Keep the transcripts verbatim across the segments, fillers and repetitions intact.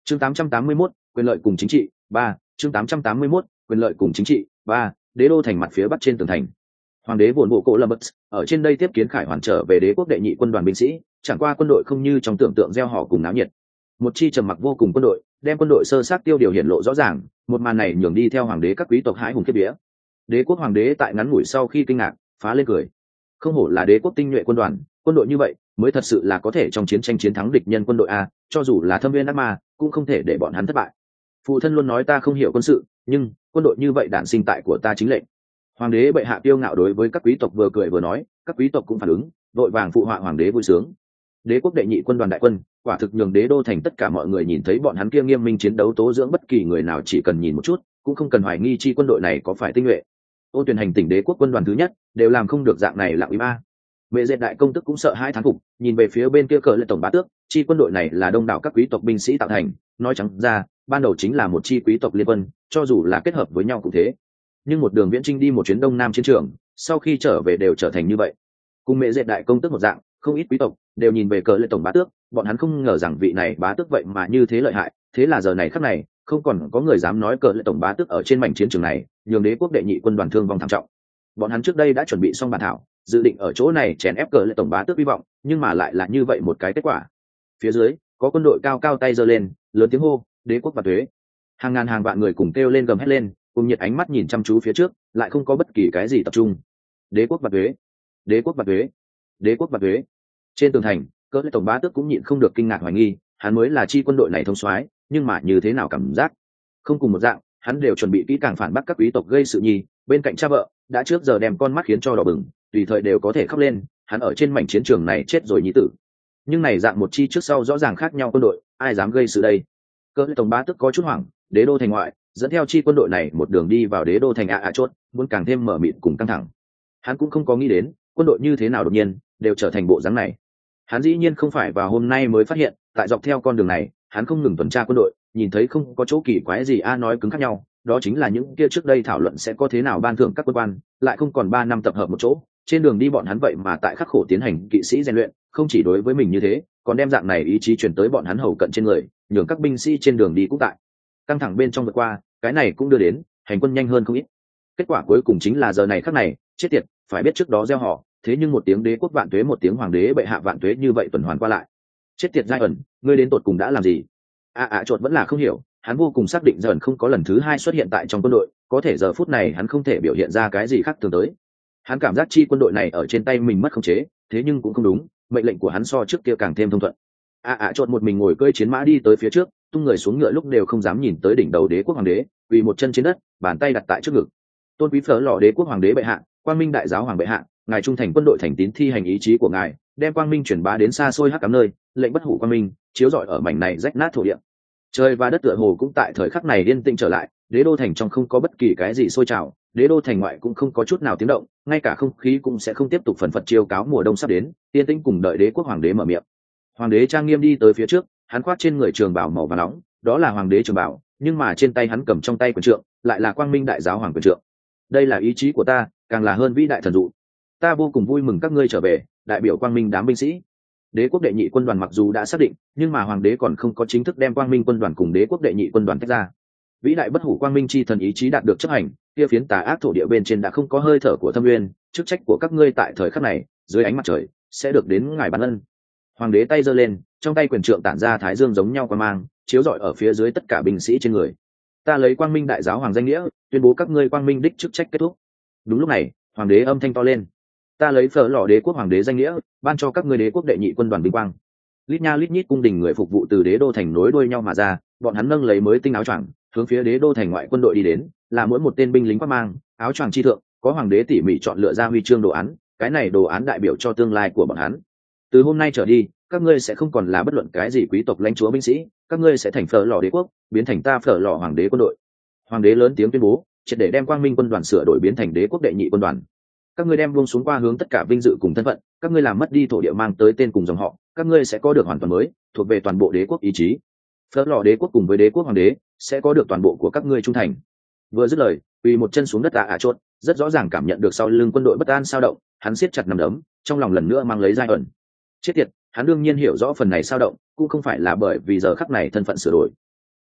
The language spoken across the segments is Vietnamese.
chương tám trăm tám mươi mốt, quyền lợi cùng chính trị ba. chương tám trăm tám mươi mốt, quyền lợi cùng chính trị ba. Đế đô thành mặt phía bắc trên tường thành, hoàng đế vồn bộ cổ lâm bất ở trên đây tiếp kiến khải hoàn trở về đế quốc đệ nhị quân đoàn binh sĩ. Chẳng qua quân đội không như trong tưởng tượng gieo họ cùng náo nhiệt, một chi trầm mặc vô cùng quân đội đem quân đội sơ sát tiêu điều hiển lộ rõ ràng. Một màn này nhường đi theo hoàng đế các quý tộc hãi hùng kiếp vía. Đế quốc hoàng đế tại ngắn ngủi sau khi kinh ngạc phá lên cười, không hổ là đế quốc tinh nhuệ quân đoàn, quân đội như vậy mới thật sự là có thể trong chiến tranh chiến thắng địch nhân quân đội a, cho dù là thâm viên ác ma cũng không thể để bọn hắn thất bại. Phụ thân luôn nói ta không hiểu quân sự, nhưng quân đội như vậy đản sinh tại của ta chính lệnh. Hoàng đế bệ hạ kiêu ngạo đối với các quý tộc vừa cười vừa nói, các quý tộc cũng phản ứng vội vàng phụ họa hoàng đế vui sướng. Đế quốc đệ nhị quân đoàn đại quân quả thực nhường đế đô thành tất cả mọi người nhìn thấy bọn hắn kia nghiêm minh chiến đấu tố dưỡng, bất kỳ người nào chỉ cần nhìn một chút cũng không cần hoài nghi chi quân đội này có phải tinh nhuệ. Ô tuyển hành tỉnh đế quốc quân đoàn thứ nhất đều làm không được dạng này lặng im a. Mẹ dệt đại công tức cũng sợ hai thán phục, nhìn về phía bên kia cờ lệ tổng bá tước, chi quân đội này là đông đảo các quý tộc binh sĩ tạo thành, nói trắng ra ban đầu chính là một chi quý tộc liên quân, cho dù là kết hợp với nhau cũng thế. Nhưng một đường viễn trinh đi một chuyến đông nam chiến trường, sau khi trở về đều trở thành như vậy. Cùng mẹ dệt đại công tức một dạng, không ít quý tộc đều nhìn về cờ lệ tổng bá tước, bọn hắn không ngờ rằng vị này bá tước vậy mà như thế lợi hại. Thế là giờ này khắc này không còn có người dám nói cờ lệ tổng bá tước ở trên mảnh chiến trường này nhường đế quốc đệ nhị quân đoàn thương vong thảm trọng. Bọn hắn trước đây đã chuẩn bị xong bản thảo, dự định ở chỗ này chèn ép cờ lệ tổng bá tước hy vọng, nhưng mà lại là như vậy một cái kết quả. Phía dưới có quân đội cao cao tay giơ lên, lớn tiếng hô đế quốc và thuế. Hàng ngàn hàng vạn người cùng kêu lên gầm hét lên, cùng nhiệt ánh mắt nhìn chăm chú phía trước, lại không có bất kỳ cái gì tập trung. Đế quốc và thuế, đế quốc và thuế, đế quốc và thuế. Trên tường thành cờ lệ tổng bá tước cũng nhịn không được kinh ngạc hoài nghi, hắn mới là chi quân đội này thông soái, nhưng mà như thế nào cảm giác không cùng một dạng. Hắn đều chuẩn bị kỹ càng phản bác các quý tộc gây sự nhi, bên cạnh cha vợ đã trước giờ đem con mắt khiến cho đỏ bừng, tùy thời đều có thể khóc lên. Hắn ở trên mảnh chiến trường này chết rồi nhi tử, nhưng này dạng một chi trước sau rõ ràng khác nhau quân đội, ai dám gây sự đây? Cờ lệ tổng bá tước có chút hoảng, đế đô thành ngoại dẫn theo chi quân đội này một đường đi vào đế đô thành ạ ạ chốt, muốn càng thêm mở mịt cùng căng thẳng. Hắn cũng không có nghĩ đến quân đội như thế nào đột nhiên đều trở thành bộ dáng này. Hắn dĩ nhiên không phải vào hôm nay mới phát hiện, tại dọc theo con đường này hắn không ngừng tuần tra quân đội, nhìn thấy không có chỗ kỳ quái gì a nói cứng khác nhau, đó chính là những kia trước đây thảo luận sẽ có thế nào ban thưởng các quân quan, lại không còn ba năm tập hợp một chỗ. Trên đường đi bọn hắn vậy mà tại khắc khổ tiến hành kỵ sĩ rèn luyện, không chỉ đối với mình như thế, còn đem dạng này ý chí truyền tới bọn hắn hầu cận trên người, nhường các binh sĩ trên đường đi cũng tại căng thẳng bên trong vượt qua. Cái này cũng đưa đến hành quân nhanh hơn không ít. Kết quả cuối cùng chính là giờ này khắc này chết tiệt, phải biết trước đó gieo họ, thế nhưng một tiếng đế quốc vạn tuế, một tiếng hoàng đế bệ hạ vạn tuế như vậy tuần hoàn qua lại. Chết tiệt giai ẩn, ngươi đến tột cùng đã làm gì? a à, à, chột vẫn là không hiểu. Hắn vô cùng xác định dần không có lần thứ hai xuất hiện tại trong quân đội, có thể giờ phút này hắn không thể biểu hiện ra cái gì khác thường tới. Hắn cảm giác chi quân đội này ở trên tay mình mất khống chế, thế nhưng cũng không đúng, mệnh lệnh của hắn so trước kia càng thêm thông thuận. a à, à, chột một mình ngồi cưỡi chiến mã đi tới phía trước, tung người xuống ngựa lúc đều không dám nhìn tới đỉnh đầu đế quốc hoàng đế, vì một chân trên đất, bàn tay đặt tại trước ngực. Tôn quý phở lò đế quốc hoàng đế bệ hạ, quang minh đại giáo hoàng bệ hạ, ngài trung thành quân đội thành tín thi hành ý chí của ngài, đem quang minh truyền bá đến xa xôi hắc ám nơi, lệnh bất hủ quang minh chiếu rọi ở mảnh này rách nát thổ địa. Trời và đất tựa hồ cũng tại thời khắc này yên tĩnh trở lại, đế đô thành trong không có bất kỳ cái gì sôi trào, đế đô thành ngoại cũng không có chút nào tiếng động, ngay cả không khí cũng sẽ không tiếp tục phần phật chiêu cáo mùa đông sắp đến. Yên tĩnh cùng đợi đế quốc hoàng đế mở miệng. Hoàng đế trang nghiêm đi tới phía trước, hắn khoác trên người trường bào màu vàng nóng, đó là hoàng đế trường bào, nhưng mà trên tay hắn cầm trong tay quyền trượng lại là quang minh đại giáo hoàng quyền trượng. Đây là ý chí của ta, càng là hơn vĩ đại thần dụ. Ta vô cùng vui mừng các ngươi trở về, đại biểu quang minh đám binh sĩ. Đế quốc đệ nhị quân đoàn mặc dù đã xác định, nhưng mà hoàng đế còn không có chính thức đem quang minh quân đoàn cùng đế quốc đệ nhị quân đoàn tách ra. Vĩ đại bất hủ quang minh chi thần ý chí đạt được chấp hành, kia phiến tà ác thổ địa bên trên đã không có hơi thở của thâm nguyên, chức trách của các ngươi tại thời khắc này dưới ánh mặt trời sẽ được đến ngài ban ân. Hoàng đế tay giơ lên, trong tay quyền trượng tản ra thái dương giống nhau quang mang, chiếu rọi ở phía dưới tất cả binh sĩ trên người. Ta lấy quang minh đại giáo hoàng danh nghĩa tuyên bố các ngươi quang minh đích chức trách kết thúc. Đúng lúc này hoàng đế âm thanh to lên, ta lấy phở lò đế quốc hoàng đế danh nghĩa ban cho các ngươi đế quốc đệ nhị quân đoàn vinh quang. Lít nha lít nhít cung đình người phục vụ từ đế đô thành nối đuôi nhau mà ra, bọn hắn nâng lấy mới tinh áo choàng hướng phía đế đô thành ngoại quân đội đi đến, là mỗi một tên binh lính khoác mang áo choàng chi thượng có hoàng đế tỉ mỉ chọn lựa ra huy chương đồ án, cái này đồ án đại biểu cho tương lai của bọn hắn. Từ hôm nay trở đi, các ngươi sẽ không còn là bất luận cái gì quý tộc lãnh chúa binh sĩ, các ngươi sẽ thành phở lò đế quốc, biến thành ta phở lò hoàng đế quân đội. Hoàng đế lớn tiếng tuyên bố, triệt để đem quang minh quân đoàn sửa đổi biến thành đế quốc đệ nhị quân đoàn. Các ngươi đem buông xuống qua hướng tất cả vinh dự cùng thân phận, các ngươi làm mất đi thổ địa mang tới tên cùng dòng họ, các ngươi sẽ có được hoàn toàn mới, thuộc về toàn bộ đế quốc ý chí. Phở lò đế quốc cùng với đế quốc hoàng đế sẽ có được toàn bộ của các ngươi trung thành. Vừa dứt lời, quỳ một chân xuống đất ạ ạ chốt, rất rõ ràng cảm nhận được sau lưng quân đội bất an sao động, hắn siết chặt nắm đấm, trong lòng lần nữa mang lấy giai ẩn. Chết tiệt, hắn đương nhiên hiểu rõ phần này sao động cũng không phải là bởi vì giờ khắc này thân phận sửa đổi,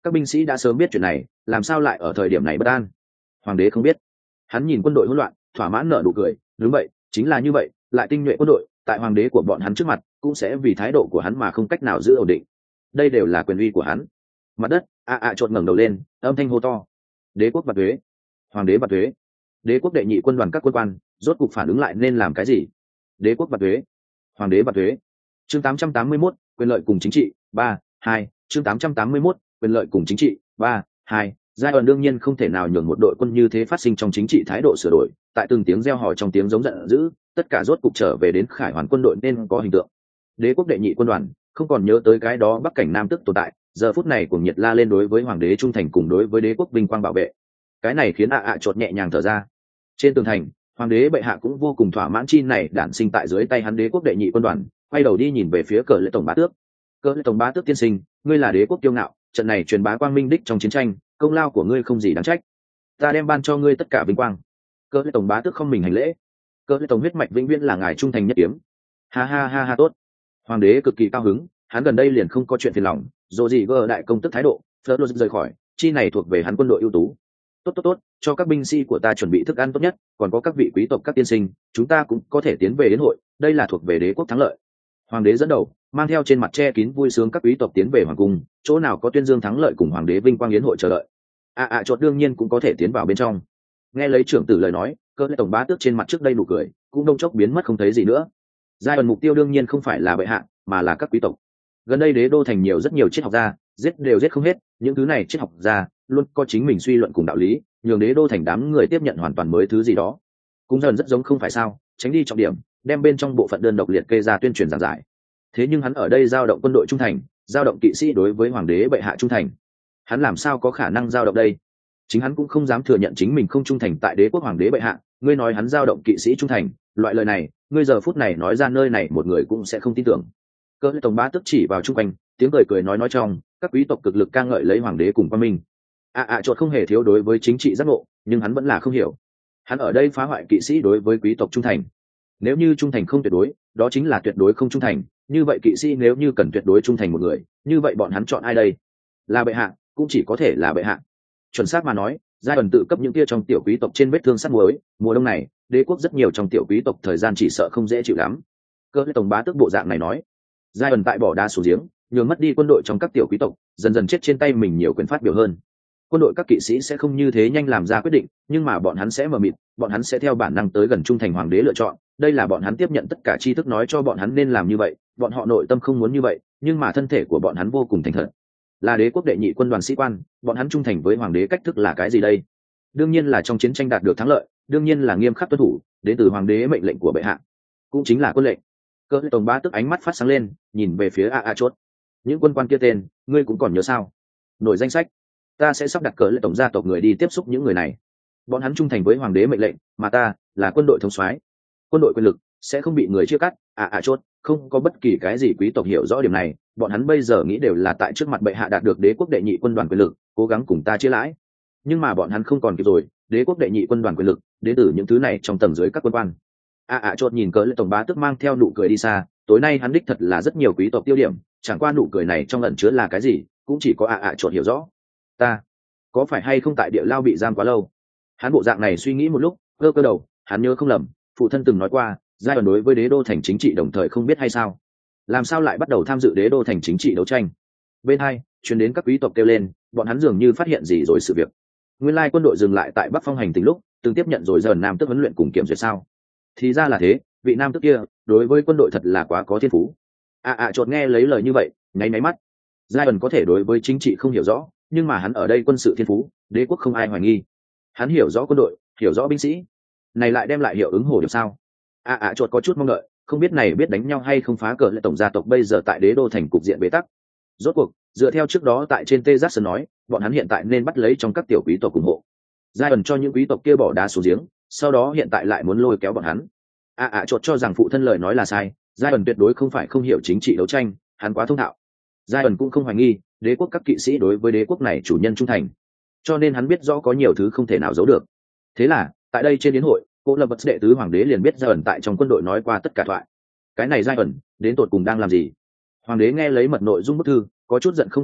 các binh sĩ đã sớm biết chuyện này, làm sao lại ở thời điểm này bất an? Hoàng đế không biết. Hắn nhìn quân đội hỗn loạn, thỏa mãn nở nụ cười, đúng vậy, chính là như vậy, lại tinh nhuệ quân đội, tại hoàng đế của bọn hắn trước mặt, cũng sẽ vì thái độ của hắn mà không cách nào giữ ổn định. Đây đều là quyền uy của hắn. Mặt đất, a a chột ngẩng đầu lên, âm thanh hô to: đế quốc bạt thuế, hoàng đế bạt thuế. Đế quốc đệ nhị quân đoàn các quân quan rốt cục phản ứng lại nên làm cái gì. Đế quốc bạt thuế, hoàng đế bạt thuế. Chương tám trăm tám mươi mốt, quyền lợi cùng chính trị, ba, hai. Chương tám trăm tám mươi mốt, quyền lợi cùng chính trị, ba, hai. Giai đoạn đương nhiên không thể nào nhường một đội quân như thế phát sinh trong chính trị thái độ sửa đổi, tại từng tiếng reo hò trong tiếng giống giận dữ, tất cả rốt cục trở về đến khải hoàn quân đội nên có hình tượng. Đế quốc đệ nhị quân đoàn không còn nhớ tới cái đó bắc cảnh nam tức tồn tại, giờ phút này cuồng nhiệt la lên đối với hoàng đế trung thành cùng đối với đế quốc vinh quang bảo vệ. Cái này khiến ạ ạ chột nhẹ nhàng thở ra. Trên tường thành, hoàng đế bệ hạ cũng vô cùng thỏa mãn chi này đản sinh tại dưới tay hắn đế quốc đệ nhị quân đoàn, quay đầu đi nhìn về phía cờ lệ tổng bá tước. Cờ lệ tổng bá tước tiên sinh, ngươi là đế quốc kiêu ngạo, trận này truyền bá quang minh đích trong chiến tranh, công lao của ngươi không gì đáng trách, ta đem ban cho ngươi tất cả vinh quang. Cờ lệ tổng bá tước không mình hành lễ. Cờ lệ tổng huyết mạch vĩnh viễn là ngài trung thành nhất kiếm. Ha ha ha ha, tốt. Hoàng đế cực kỳ cao hứng, hắn gần đây liền không có chuyện phiền lòng, dù gì gờ đại công tức thái độ, phớt lô rời khỏi, chi này thuộc về hắn quân đội ưu tú. Tốt tốt tốt, cho các binh sĩ của ta chuẩn bị thức ăn tốt nhất, còn có các vị quý tộc các tiên sinh, chúng ta cũng có thể tiến về đến hội, đây là thuộc về đế quốc thắng lợi. Hoàng đế dẫn đầu, mang theo trên mặt che kín vui sướng các quý tộc tiến về hoàng cung, chỗ nào có tuyên dương thắng lợi cùng hoàng đế vinh quang yến hội chờ đợi. À à chốt đương nhiên cũng có thể tiến vào bên trong. Nghe lấy trưởng tử lời nói, cơ lệ tổng bá tước trên mặt trước đây nụ cười cũng đông chốc biến mất không thấy gì nữa. Giai đoạn mục tiêu đương nhiên không phải là bệ hạ, mà là các quý tộc. Gần đây đế đô thành nhiều rất nhiều triết học gia, giết đều giết không hết, những thứ này triết học gia luôn có chính mình suy luận cùng đạo lý, nhường đế đô thành đám người tiếp nhận hoàn toàn mới thứ gì đó. Cũng dần rất giống không phải sao, tránh đi trọng điểm, đem bên trong bộ phận đơn độc liệt kê ra tuyên truyền giảng giải. Thế nhưng hắn ở đây giao động quân đội trung thành, giao động kỵ sĩ đối với hoàng đế bệ hạ trung thành, hắn làm sao có khả năng giao động đây? Chính hắn cũng không dám thừa nhận chính mình không trung thành tại đế quốc hoàng đế bệ hạ. Ngươi nói hắn giao động kỵ sĩ trung thành, loại lời này ngươi giờ phút này nói ra nơi này một người cũng sẽ không tin tưởng. Cơ lệ tổng bá tức chỉ vào chung quanh, tiếng cười cười nói nói trong các quý tộc cực lực ca ngợi lấy hoàng đế cùng quan minh. À à chột không hề thiếu đối với chính trị giác ngộ, nhưng hắn vẫn là không hiểu. Hắn ở đây phá hoại kỵ sĩ đối với quý tộc trung thành. Nếu như trung thành không tuyệt đối, đó chính là tuyệt đối không trung thành. Như vậy kỵ sĩ nếu như cần tuyệt đối trung thành một người, như vậy bọn hắn chọn ai đây? Là bệ hạ, cũng chỉ có thể là bệ hạ. Chuẩn xác mà nói, giai ẩn tự cấp những kia trong tiểu quý tộc trên vết thương sắt muối. Mùa đông này, đế quốc rất nhiều trong tiểu quý tộc thời gian chỉ sợ không dễ chịu lắm. Cơ lệ tổng bá tức bộ dạng này nói, giai ẩn tại bỏ đá xuống giếng, nhường mất đi quân đội trong các tiểu quý tộc, dần dần chết trên tay mình nhiều quyền phát biểu hơn. Quân đội các kỵ sĩ sẽ không như thế nhanh làm ra quyết định, nhưng mà bọn hắn sẽ mờ mịt, bọn hắn sẽ theo bản năng tới gần trung thành hoàng đế lựa chọn. Đây là bọn hắn tiếp nhận tất cả tri thức nói cho bọn hắn nên làm như vậy, bọn họ nội tâm không muốn như vậy, nhưng mà thân thể của bọn hắn vô cùng thành thật. Là đế quốc đệ nhị quân đoàn sĩ quan, bọn hắn trung thành với hoàng đế cách thức là cái gì đây? Đương nhiên là trong chiến tranh đạt được thắng lợi, đương nhiên là nghiêm khắc tuân thủ đến từ hoàng đế mệnh lệnh của bệ hạ, cũng chính là quân lệnh. Cơ tổng bá tức ánh mắt phát sáng lên, nhìn về phía a a chốt. Những quân quan kia tên ngươi cũng còn nhớ sao? Nổi danh sách, ta sẽ sắp đặt cờ lệ tổng gia tộc người đi tiếp xúc những người này. Bọn hắn trung thành với hoàng đế mệnh lệnh, mà ta là quân đội thống soái, quân đội quyền lực sẽ không bị người chia cắt. À à chốt, không có bất kỳ cái gì quý tộc hiểu rõ điểm này, bọn hắn bây giờ nghĩ đều là tại trước mặt bệ hạ đạt được đế quốc đệ nhị quân đoàn quyền lực, cố gắng cùng ta chia lãi. Nhưng mà bọn hắn không còn kịp rồi, đế quốc đệ nhị quân đoàn quyền lực đến từ những thứ này trong tầng dưới các quân quan. À à chốt nhìn cờ lệ tổng bá tức mang theo nụ cười đi xa, tối nay hắn đích thật là rất nhiều quý tộc tiêu điểm, chẳng qua nụ cười này trong ẩn chứa là cái gì, cũng chỉ có à à chốt hiểu rõ. Ta có phải hay không tại địa lao bị giam quá lâu? Hắn bộ dạng này suy nghĩ một lúc, cơ cơ đầu, hắn nhớ không lầm, phụ thân từng nói qua, giai đoạn đối với đế đô thành chính trị đồng thời không biết hay sao? Làm sao lại bắt đầu tham dự đế đô thành chính trị đấu tranh? Bên hai, truyền đến các quý tộc kêu lên, bọn hắn dường như phát hiện gì rồi sự việc. Nguyên lai quân đội dừng lại tại Bắc Phong hành tình lúc, từng tiếp nhận rồi dần nam tức huấn luyện cùng kiểm duyệt sao? Thì ra là thế, vị nam tức kia đối với quân đội thật là quá có thiên phú. À à chợt nghe lấy lời như vậy, nháy nháy mắt. Giai đoạn có thể đối với chính trị không hiểu rõ, nhưng mà hắn ở đây quân sự thiên phú, đế quốc không ai hoài nghi. Hắn hiểu rõ quân đội, hiểu rõ binh sĩ, này lại đem lại hiệu ứng hồ điệp sao? À à chợt có chút mong đợi, không biết này biết đánh nhau hay không phá cờ lại tổng gia tộc bây giờ tại đế đô thành cục diện bế tắc. Rốt cuộc, dựa theo trước đó tại trên tê giác sơn nói, bọn hắn hiện tại nên bắt lấy trong các tiểu quý tộc ủng hộ. Giai ẩn cho những quý tộc kia bỏ đá xuống giếng, sau đó hiện tại lại muốn lôi kéo bọn hắn. À à chợt cho rằng phụ thân lời nói là sai, Giai ẩn tuyệt đối không phải không hiểu chính trị đấu tranh, hắn quá thông thạo. Giai ẩn cũng không hoài nghi đế quốc các kỵ sĩ đối với đế quốc này chủ nhân trung thành, cho nên hắn biết rõ có nhiều thứ không thể nào giấu được. Thế là tại đây trên yến hội, cô lập vật đệ tứ hoàng đế liền biết Giai ẩn tại trong quân đội nói qua tất cả thoại. Cái này Giai ẩn đến tột cùng đang làm gì? Hoàng đế nghe lấy mật nội dung bức thư, có chút giận không kèm được,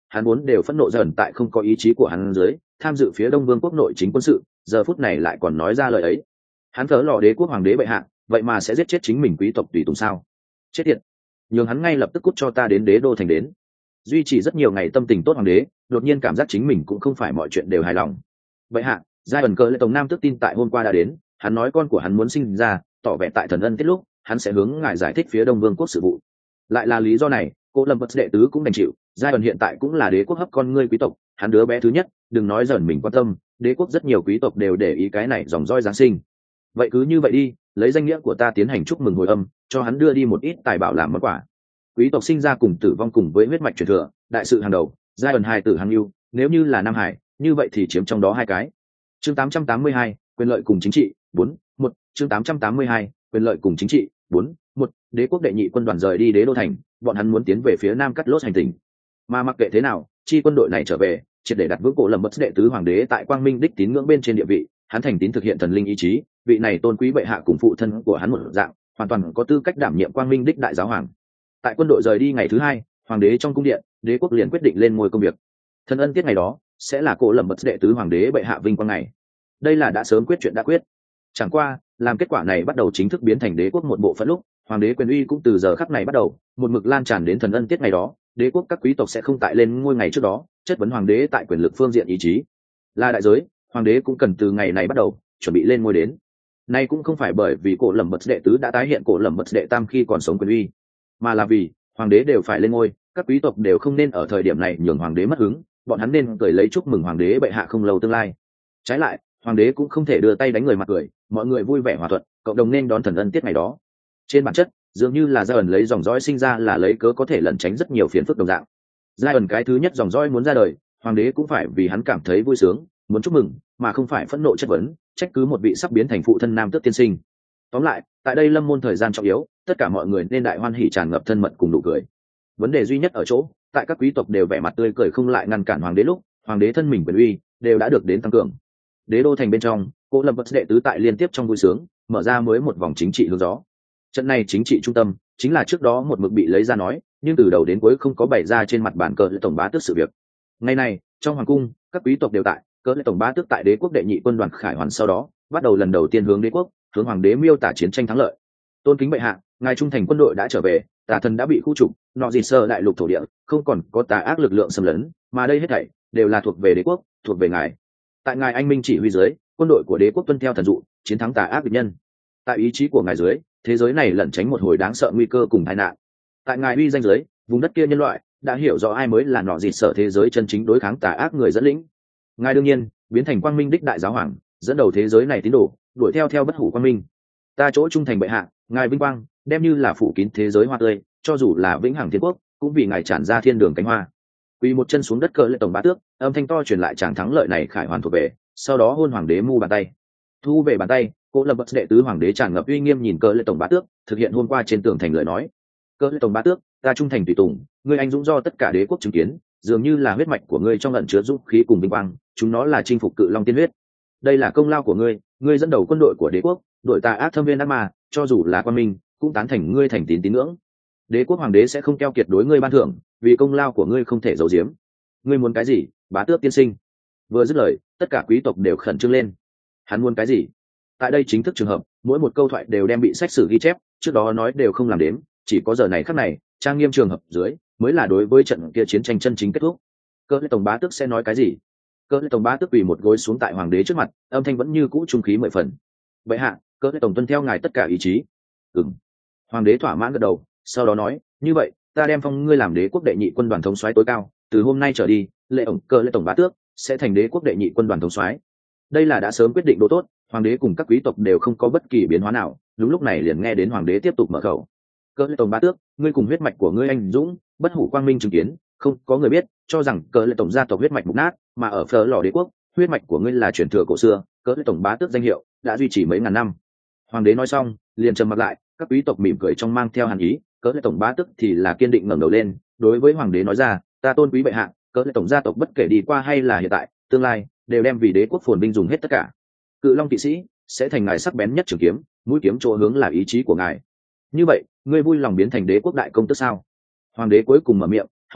hắn muốn đều phẫn nộ dần tại không có ý chí của hắn dưới tham dự phía đông vương quốc nội chính quân sự, giờ phút này lại còn nói ra lời ấy. Hắn thớ lò đế quốc hoàng đế bệ hạ vậy mà sẽ giết chết chính mình quý tộc tùy tùng sao? Chết tiệt, nhường hắn ngay lập tức cút cho ta đến đế đô thành đến. Duy trì rất nhiều ngày tâm tình tốt hoàng đế đột nhiên cảm giác chính mình cũng không phải mọi chuyện đều hài lòng. Bệ hạ, giai ẩn cờ lệ tổng nam tước tin tại hôm qua đã đến, hắn nói con của hắn muốn sinh ra, tỏ vẻ tại thần ân tiết lúc hắn sẽ hướng ngài giải thích phía đông vương quốc sự vụ. Lại là lý do này, cô lâm bất đệ tứ cũng đành chịu. Giai ẩn hiện tại cũng là đế quốc hấp con ngươi quý tộc, hắn đứa bé thứ nhất, đừng nói dần mình quan tâm, đế quốc rất nhiều quý tộc đều để ý cái này dòng roi giáng sinh. Vậy cứ như vậy đi, lấy danh nghĩa của ta tiến hành chúc mừng hồi âm, cho hắn đưa đi một ít tài bảo làm món quà. Quý tộc sinh ra cùng tử vong cùng với huyết mạch truyền thừa, đại sự hàng đầu, giai ẩn hai tử hàng yêu, nếu như là nam hải, như vậy thì chiếm trong đó hai cái. Chương tám trăm tám mươi hai, quyền lợi cùng chính trị, bốn, một, chương tám trăm tám mươi hai, quyền lợi cùng chính trị, bốn, một, đế quốc đệ nhị quân đoàn rời đi đế đô thành, bọn hắn muốn tiến về phía nam cắt lốt hành tinh. Mà mặc kệ thế nào, chi quân đội này trở về, triệt để đặt vững cổ lầm bất đệ tứ hoàng đế tại quang minh đích tín ngưỡng bên trên địa vị, hắn thành tín thực hiện thần linh ý chí, vị này tôn quý bệ hạ cùng phụ thân của hắn một dạng, hoàn toàn có tư cách đảm nhiệm quang minh đích đại giáo hoàng. Tại quân đội rời đi ngày thứ hai, hoàng đế trong cung điện, đế quốc liền quyết định lên ngôi công việc. Thần ân tiết ngày đó sẽ là cổ lầm bất đệ tứ hoàng đế bệ hạ vinh quang ngày. Đây là đã sớm quyết chuyện đã quyết. Chẳng qua, làm kết quả này bắt đầu chính thức biến thành đế quốc một bộ phận lúc, hoàng đế quyền uy cũng từ giờ khắc này bắt đầu một mực lan tràn đến thần ân tiết ngày đó. Đế quốc các quý tộc sẽ không tại lên ngôi ngày trước đó chất vấn hoàng đế tại quyền lực phương diện ý chí, là đại giới. Hoàng đế cũng cần từ ngày này bắt đầu chuẩn bị lên ngôi đến. Nay cũng không phải bởi vì cổ lầm bất đệ tứ đã tái hiện cổ lầm bất đệ tam khi còn sống quyền uy, mà là vì hoàng đế đều phải lên ngôi, các quý tộc đều không nên ở thời điểm này nhường hoàng đế mất hứng, bọn hắn nên cười lấy chúc mừng hoàng đế bệ hạ không lâu tương lai. Trái lại, hoàng đế cũng không thể đưa tay đánh người mặt cười, mọi người vui vẻ hòa thuận, cộng đồng nên đón thần ân tiết ngày đó. Trên bản chất, dường như là giai ẩn lấy dòng dõi sinh ra là lấy cớ có thể lẩn tránh rất nhiều phiền phức đồng dạng. Giai ẩn cái thứ nhất dòng dõi muốn ra đời, hoàng đế cũng phải vì hắn cảm thấy vui sướng, muốn chúc mừng, mà không phải phẫn nộ chất vấn, trách cứ một vị sắp biến thành phụ thân nam tước tiên sinh. Tóm lại, tại đây lâm môn thời gian trọng yếu, tất cả mọi người nên đại hoan hỉ tràn ngập thân mật cùng nụ cười. Vấn đề duy nhất ở chỗ, tại các quý tộc đều vẻ mặt tươi cười không lại ngăn cản hoàng đế lúc, hoàng đế thân mình quyền uy đều đã được đến tăng cường. Đế đô thành bên trong, cố lâm bất đệ tứ tại liên tiếp trong vui sướng, mở ra mới một vòng chính trị hướng gió. Trận này chính trị trung tâm chính là trước đó một mực bị lấy ra nói, nhưng từ đầu đến cuối không có bày ra trên mặt bàn cờ tổng bá tước sự việc. Ngày này, trong hoàng cung, các quý tộc đều tại, cờ tổng bá tước tại đế quốc đệ nhị quân đoàn khải hoàn sau đó, bắt đầu lần đầu tiên hướng đế quốc, hướng hoàng đế miêu tả chiến tranh thắng lợi. Tôn kính bệ hạ, ngài trung thành quân đội đã trở về, tà thần đã bị khu trục, nọ gì sơ đại lục thổ địa, không còn có tà ác lực lượng xâm lấn, mà đây hết thảy đều là thuộc về đế quốc, thuộc về ngài. Tại ngài anh minh chỉ huy dưới, quân đội của đế quốc tuân theo thần dụ, chiến thắng tà ác địch nhân. Tại ý chí của ngài dưới, thế giới này lẩn tránh một hồi đáng sợ nguy cơ cùng tai nạn. Tại ngài uy danh dưới, vùng đất kia nhân loại đã hiểu rõ ai mới là nọ gì sợ thế giới chân chính đối kháng tà ác người dẫn lĩnh. Ngài đương nhiên biến thành quang minh đích đại giáo hoàng, dẫn đầu thế giới này tín đồ đuổi theo theo bất hủ quang minh. Ta chỗ trung thành bệ hạ, ngài vinh quang đem như là phủ kín thế giới hoa tươi, cho dù là vĩnh hằng thiên quốc cũng vì ngài tràn ra thiên đường cánh hoa. Quỳ một chân xuống đất cờ lệ tổng bá tước, âm thanh to truyền lại tràng thắng lợi này khải hoàn thuộc về, sau đó hôn hoàng đế mu bàn tay. Thu về bàn tay, cố lập bất đệ tứ hoàng đế tràn ngập uy nghiêm nhìn cờ lệ tổng bá tước, thực hiện hôm qua trên tường thành lời nói. Cờ lệ tổng bá tước, ta trung thành tùy tùng, ngươi anh dũng do tất cả đế quốc chứng kiến, dường như là huyết mạch của ngươi trong ẩn chứa dũng khí cùng vinh quang, chúng nó là chinh phục cự long tiên huyết. Đây là công lao của ngươi, ngươi dẫn đầu quân đội của đế quốc, đội tà ác thâm viên ác ma, cho dù là quan minh, cũng tán thành ngươi thành tín tín ngưỡng. Đế quốc hoàng đế sẽ không keo kiệt đối ngươi ban thưởng, vì công lao của ngươi không thể giấu giếm. Ngươi muốn cái gì, bá tước tiên sinh? Vừa dứt lời, tất cả quý tộc đều khẩn trương lên. Hắn muốn cái gì? Tại đây chính thức trường hợp, mỗi một câu thoại đều đem bị sách sử ghi chép, trước đó nói đều không làm đếm, chỉ có giờ này khắc này, trang nghiêm trường hợp dưới, mới là đối với trận kia chiến tranh chân chính kết thúc. Cơ lệ tổng bá tước sẽ nói cái gì? Cơ lệ tổng bá tước quỳ một gối xuống tại hoàng đế trước mặt, âm thanh vẫn như cũ trung khí mười phần. Vậy hạ, cơ lệ tổng tuân theo ngài tất cả ý chí. Ừm. Hoàng đế thỏa mãn gật đầu, sau đó nói, như vậy, ta đem phong ngươi làm đế quốc đệ nhị quân đoàn thống soái tối cao, từ hôm nay trở đi, lệ ổng cơ lệ tổng bá tước sẽ thành đế quốc đệ nhị quân đoàn thống soái. Đây là đã sớm quyết định độ tốt, hoàng đế cùng các quý tộc đều không có bất kỳ biến hóa nào, đúng lúc này liền nghe đến hoàng đế tiếp tục mở khẩu. Cơ lệ tổng bá tước, ngươi cùng huyết mạch của ngươi anh dũng, bất hủ quang minh chứng kiến, không có người biết, cho rằng cờ lệ tổng gia tộc huyết mạch mục nát, mà ở phở lò đế quốc, huyết mạch của ngươi là truyền thừa cổ xưa, cờ lệ tổng bá tước danh hiệu đã duy trì mấy ngàn năm. Hoàng đế nói xong, liền trầm mặt lại, các quý tộc mỉm cười trong mang theo hàn ý, cờ lệ tổng bá tước thì là kiên định ngẩng đầu lên, đối với hoàng đế nói ra, ta tôn quý bệ hạ, cờ lệ tổng gia tộc bất kể đi qua hay là hiện tại, tương lai đều đem vì đế quốc phồn vinh dùng hết tất cả. Cự long kỵ sĩ sẽ thành ngài sắc bén nhất trường kiếm, mũi kiếm chỗ hướng là ý chí của ngài. Như vậy, ngươi vui lòng biến thành đế quốc đại công tước sao? Hoàng đế cuối cùng mở miệng hỏi,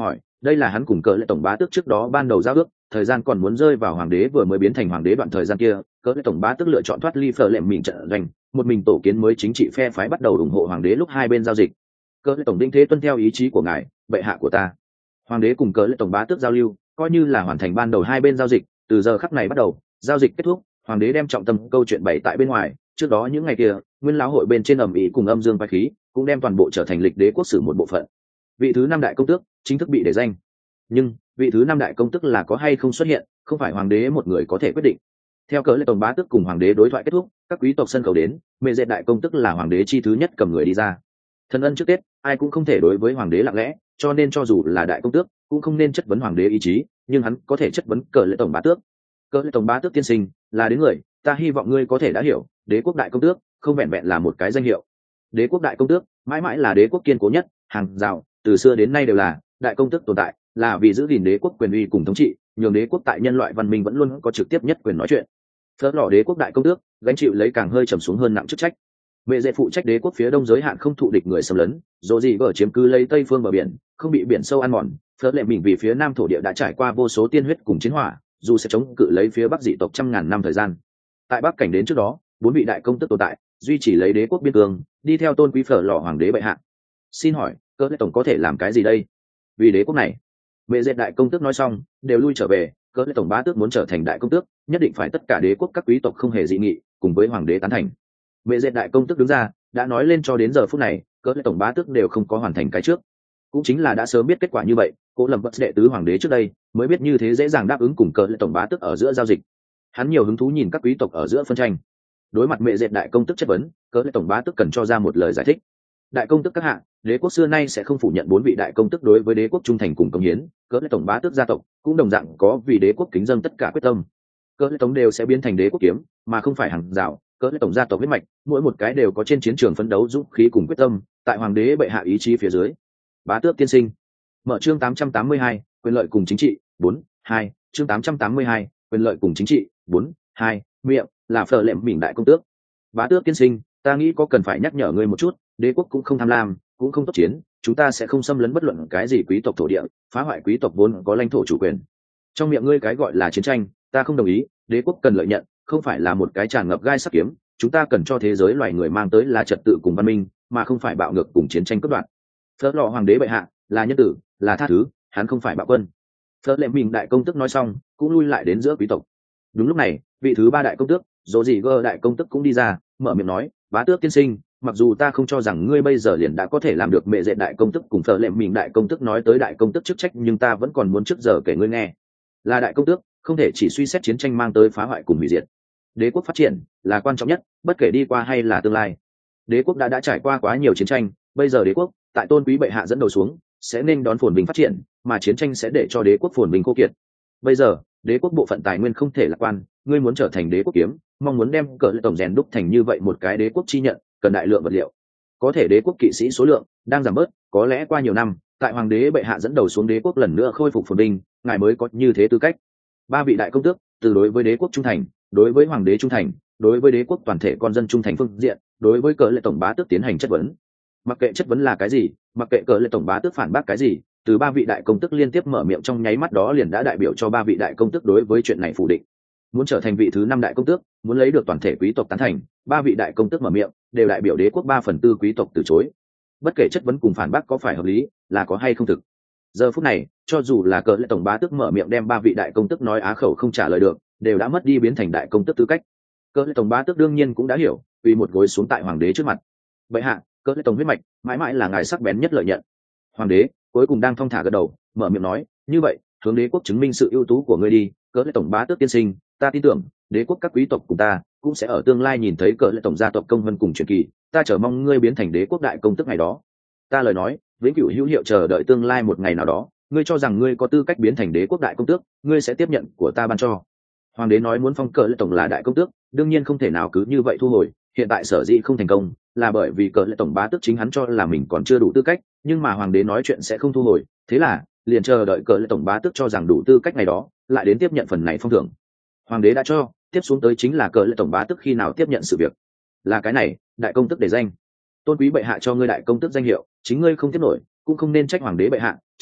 đây là hắn cùng cờ lệ tổng bá tước trước đó ban đầu giao ước, thời gian còn muốn rơi vào hoàng đế vừa mới biến thành hoàng đế đoạn thời gian kia, cờ lệ tổng bá tước lựa chọn thoát ly phở lệm mình trận doanh, một mình tổ kiến mới chính trị phe phái bắt đầu ủng hộ hoàng đế lúc hai bên giao dịch. Cờ lệ tổng đinh thế tuân theo ý chí của ngài, bệ hạ của ta. Hoàng đế cùng cờ lệ tổng bá tước giao lưu, coi như là hoàn thành ban đầu hai bên giao dịch. Từ giờ khắc này bắt đầu, giao dịch kết thúc, hoàng đế đem trọng tâm câu chuyện bày tại bên ngoài. Trước đó những ngày kia, nguyên lão hội bên trên ầm ĩ cùng âm dương vai khí, cũng đem toàn bộ trở thành lịch đế quốc sử một bộ phận. Vị thứ năm đại công tước chính thức bị đề danh, nhưng vị thứ năm đại công tước là có hay không xuất hiện, không phải hoàng đế một người có thể quyết định. Theo cờ lệ tổng bá tước cùng hoàng đế đối thoại kết thúc, các quý tộc sân khấu đến, mẹ dệt đại công tước là hoàng đế chi thứ nhất cầm người đi ra. Thần ân trước tết, ai cũng không thể đối với hoàng đế lặng lẽ, cho nên cho dù là đại công tước cũng không nên chất vấn hoàng đế ý chí, nhưng hắn có thể chất vấn cờ lệ tổng bá tước. Cờ lệ tổng bá tước tiên sinh là đến người, ta hy vọng ngươi có thể đã hiểu, đế quốc đại công tước không vẹn vẹn là một cái danh hiệu. Đế quốc đại công tước mãi mãi là đế quốc kiên cố nhất, hàng rào từ xưa đến nay đều là đại công tước tồn tại, là vì giữ gìn đế quốc quyền uy cùng thống trị, nhường đế quốc tại nhân loại văn minh vẫn luôn có trực tiếp nhất quyền nói chuyện. Phớt lò đế quốc đại công tước gánh chịu lấy càng hơi trầm xuống hơn nặng chức trách. Mẹ dễ phụ trách đế quốc phía đông giới hạn không thụ địch người xâm lấn, dù gì vợ chiếm cứ lấy tây phương bờ biển, không bị biển sâu ăn mòn. Phớt lệ mình vì phía nam thổ địa đã trải qua vô số tiên huyết cùng chiến hỏa, dù sẽ chống cự lấy phía bắc dị tộc trăm ngàn năm thời gian. Tại bắc cảnh đến trước đó, bốn vị đại công tước tồn tại, duy trì lấy đế quốc biên cương, đi theo tôn quý phở lò hoàng đế bệ hạ. Xin hỏi, cơ lệ tổng có thể làm cái gì đây? Vì đế quốc này, mẹ dệt đại công tước nói xong, đều lui trở về. Cơ lệ tổng bá tước muốn trở thành đại công tước, nhất định phải tất cả đế quốc các quý tộc không hề dị nghị, cùng với hoàng đế tán thành. Mẹ dệt đại công tước đứng ra, đã nói lên cho đến giờ phút này, cơ lệ tổng bá tước đều không có hoàn thành cái trước. Cũng chính là đã sớm biết kết quả như vậy, cố lầm bất đệ tứ hoàng đế trước đây mới biết như thế dễ dàng đáp ứng cùng cơ lệ tổng bá tước ở giữa giao dịch. Hắn nhiều hứng thú nhìn các quý tộc ở giữa phân tranh. Đối mặt mẹ dệt đại công tước chất vấn, cơ lệ tổng bá tước cần cho ra một lời giải thích. Đại công tước các hạ, đế quốc xưa nay sẽ không phủ nhận bốn vị đại công tước đối với đế quốc trung thành cùng công hiến, cơ lệ tổng bá tước gia tộc cũng đồng dạng có vì đế quốc kính dâng tất cả quyết tâm. Cơ lệ tổng đều sẽ biến thành đế quốc kiếm, mà không phải hàng rào. Cơ lệ tổng gia tộc huyết mạch, mỗi một cái đều có trên chiến trường phấn đấu dũng khí cùng quyết tâm, tại hoàng đế bệ hạ ý chí phía dưới. Bá tước tiên sinh. Mở chương tám trăm tám mươi hai, quyền lợi cùng chính trị, bốn, hai, chương tám trăm tám mươi hai, quyền lợi cùng chính trị, bốn, hai, miệng là phở lệm mình đại công tước. Bá tước tiên sinh, ta nghĩ có cần phải nhắc nhở ngươi một chút, đế quốc cũng không tham lam, cũng không tốt chiến, chúng ta sẽ không xâm lấn bất luận cái gì quý tộc thổ địa, phá hoại quý tộc vốn có lãnh thổ chủ quyền. Trong miệng ngươi cái gọi là chiến tranh, ta không đồng ý, đế quốc cần lợi nhận, không phải là một cái tràn ngập gai sắc kiếm, chúng ta cần cho thế giới loài người mang tới là trật tự cùng văn minh, mà không phải bạo ngược cùng chiến tranh cướp đoạt. Phớt lò hoàng đế bệ hạ là nhân tử, là tha thứ, hắn không phải bạo quân. Phớt lệ mình đại công tước nói xong, cũng lui lại đến giữa quý tộc. Đúng lúc này, vị thứ ba đại công tước, dỗ gì gơ đại công tước cũng đi ra, mở miệng nói, bá tước tiên sinh, mặc dù ta không cho rằng ngươi bây giờ liền đã có thể làm được mẹ dệt đại công tước cùng phở lệ mình đại công tước nói tới đại công tước chức trách, nhưng ta vẫn còn muốn trước giờ kể ngươi nghe. Là đại công tước, không thể chỉ suy xét chiến tranh mang tới phá hoại cùng hủy diệt. Đế quốc phát triển là quan trọng nhất, bất kể đi qua hay là tương lai. Đế quốc đã đã trải qua quá nhiều chiến tranh, bây giờ đế quốc tại tôn quý bệ hạ dẫn đầu xuống sẽ nên đón phồn vinh phát triển, mà chiến tranh sẽ để cho đế quốc phồn vinh khô kiệt. Bây giờ đế quốc bộ phận tài nguyên không thể lạc quan, ngươi muốn trở thành đế quốc kiếm, mong muốn đem cờ lệ tổng rèn đúc thành như vậy một cái đế quốc chi nhận, cần đại lượng vật liệu. Có thể đế quốc kỵ sĩ số lượng đang giảm bớt, có lẽ qua nhiều năm, tại hoàng đế bệ hạ dẫn đầu xuống đế quốc lần nữa khôi phục phồn vinh, ngài mới có như thế tư cách. Ba vị đại công tước, từ đối với đế quốc trung thành, đối với hoàng đế trung thành, đối với đế quốc toàn thể con dân trung thành phương diện, đối với cờ lệ tổng bá tước tiến hành chất vấn. Mặc kệ chất vấn là cái gì, mặc kệ cờ lệ tổng bá tước phản bác cái gì, từ ba vị đại công tước liên tiếp mở miệng trong nháy mắt đó liền đã đại biểu cho ba vị đại công tước đối với chuyện này phủ định. Muốn trở thành vị thứ năm đại công tước, muốn lấy được toàn thể quý tộc tán thành, ba vị đại công tước mở miệng đều đại biểu đế quốc ba phần tư quý tộc từ chối. Bất kể chất vấn cùng phản bác có phải hợp lý, là có hay không thực. Giờ phút này, cho dù là cờ lệ tổng bá tước mở miệng đem ba vị đại công tước nói á khẩu không trả lời được, đều đã mất đi biến thành đại công tước tư cách. Cờ lệ tổng bá tước đương nhiên cũng đã hiểu, vì một gối xuống tại hoàng đế trước mặt. Bệ hạ, cờ lệ tổng huyết mạch mãi mãi là ngài sắc bén nhất lợi nhận. Hoàng đế cuối cùng đang thong thả gật đầu, mở miệng nói, như vậy hướng đế quốc chứng minh sự ưu tú của ngươi đi. Cờ lệ tổng bá tước tiên sinh, ta tin tưởng đế quốc các quý tộc cùng ta cũng sẽ ở tương lai nhìn thấy cờ lệ tổng gia tộc công vân cùng truyền kỳ, ta chờ mong ngươi biến thành đế quốc đại công tước ngày đó. Ta lời nói vĩnh cửu hữu hiệu, chờ đợi tương lai một ngày nào đó, ngươi cho rằng ngươi có tư cách biến thành đế quốc đại công tước, ngươi sẽ tiếp nhận của ta ban cho. Hoàng đế nói muốn phong cờ lệ tổng là đại công tước, đương nhiên không thể nào cứ như vậy thu hồi. Hiện tại sở dĩ không thành công là bởi vì cờ lệ tổng bá tước chính hắn cho là mình còn chưa đủ tư cách, nhưng mà hoàng đế nói chuyện sẽ không thu hồi, thế là liền chờ đợi cờ lệ tổng bá tước cho rằng đủ tư cách ngày đó, lại đến tiếp nhận phần này phong thưởng. Hoàng đế đã cho, tiếp xuống tới chính là cờ lệ tổng bá tước khi nào tiếp nhận sự việc. Là cái này, đại công tước để danh. Tôn quý bệ hạ cho ngươi đại công tước danh hiệu, chính ngươi không tiếp nổi, cũng không nên trách hoàng đế bệ hạ,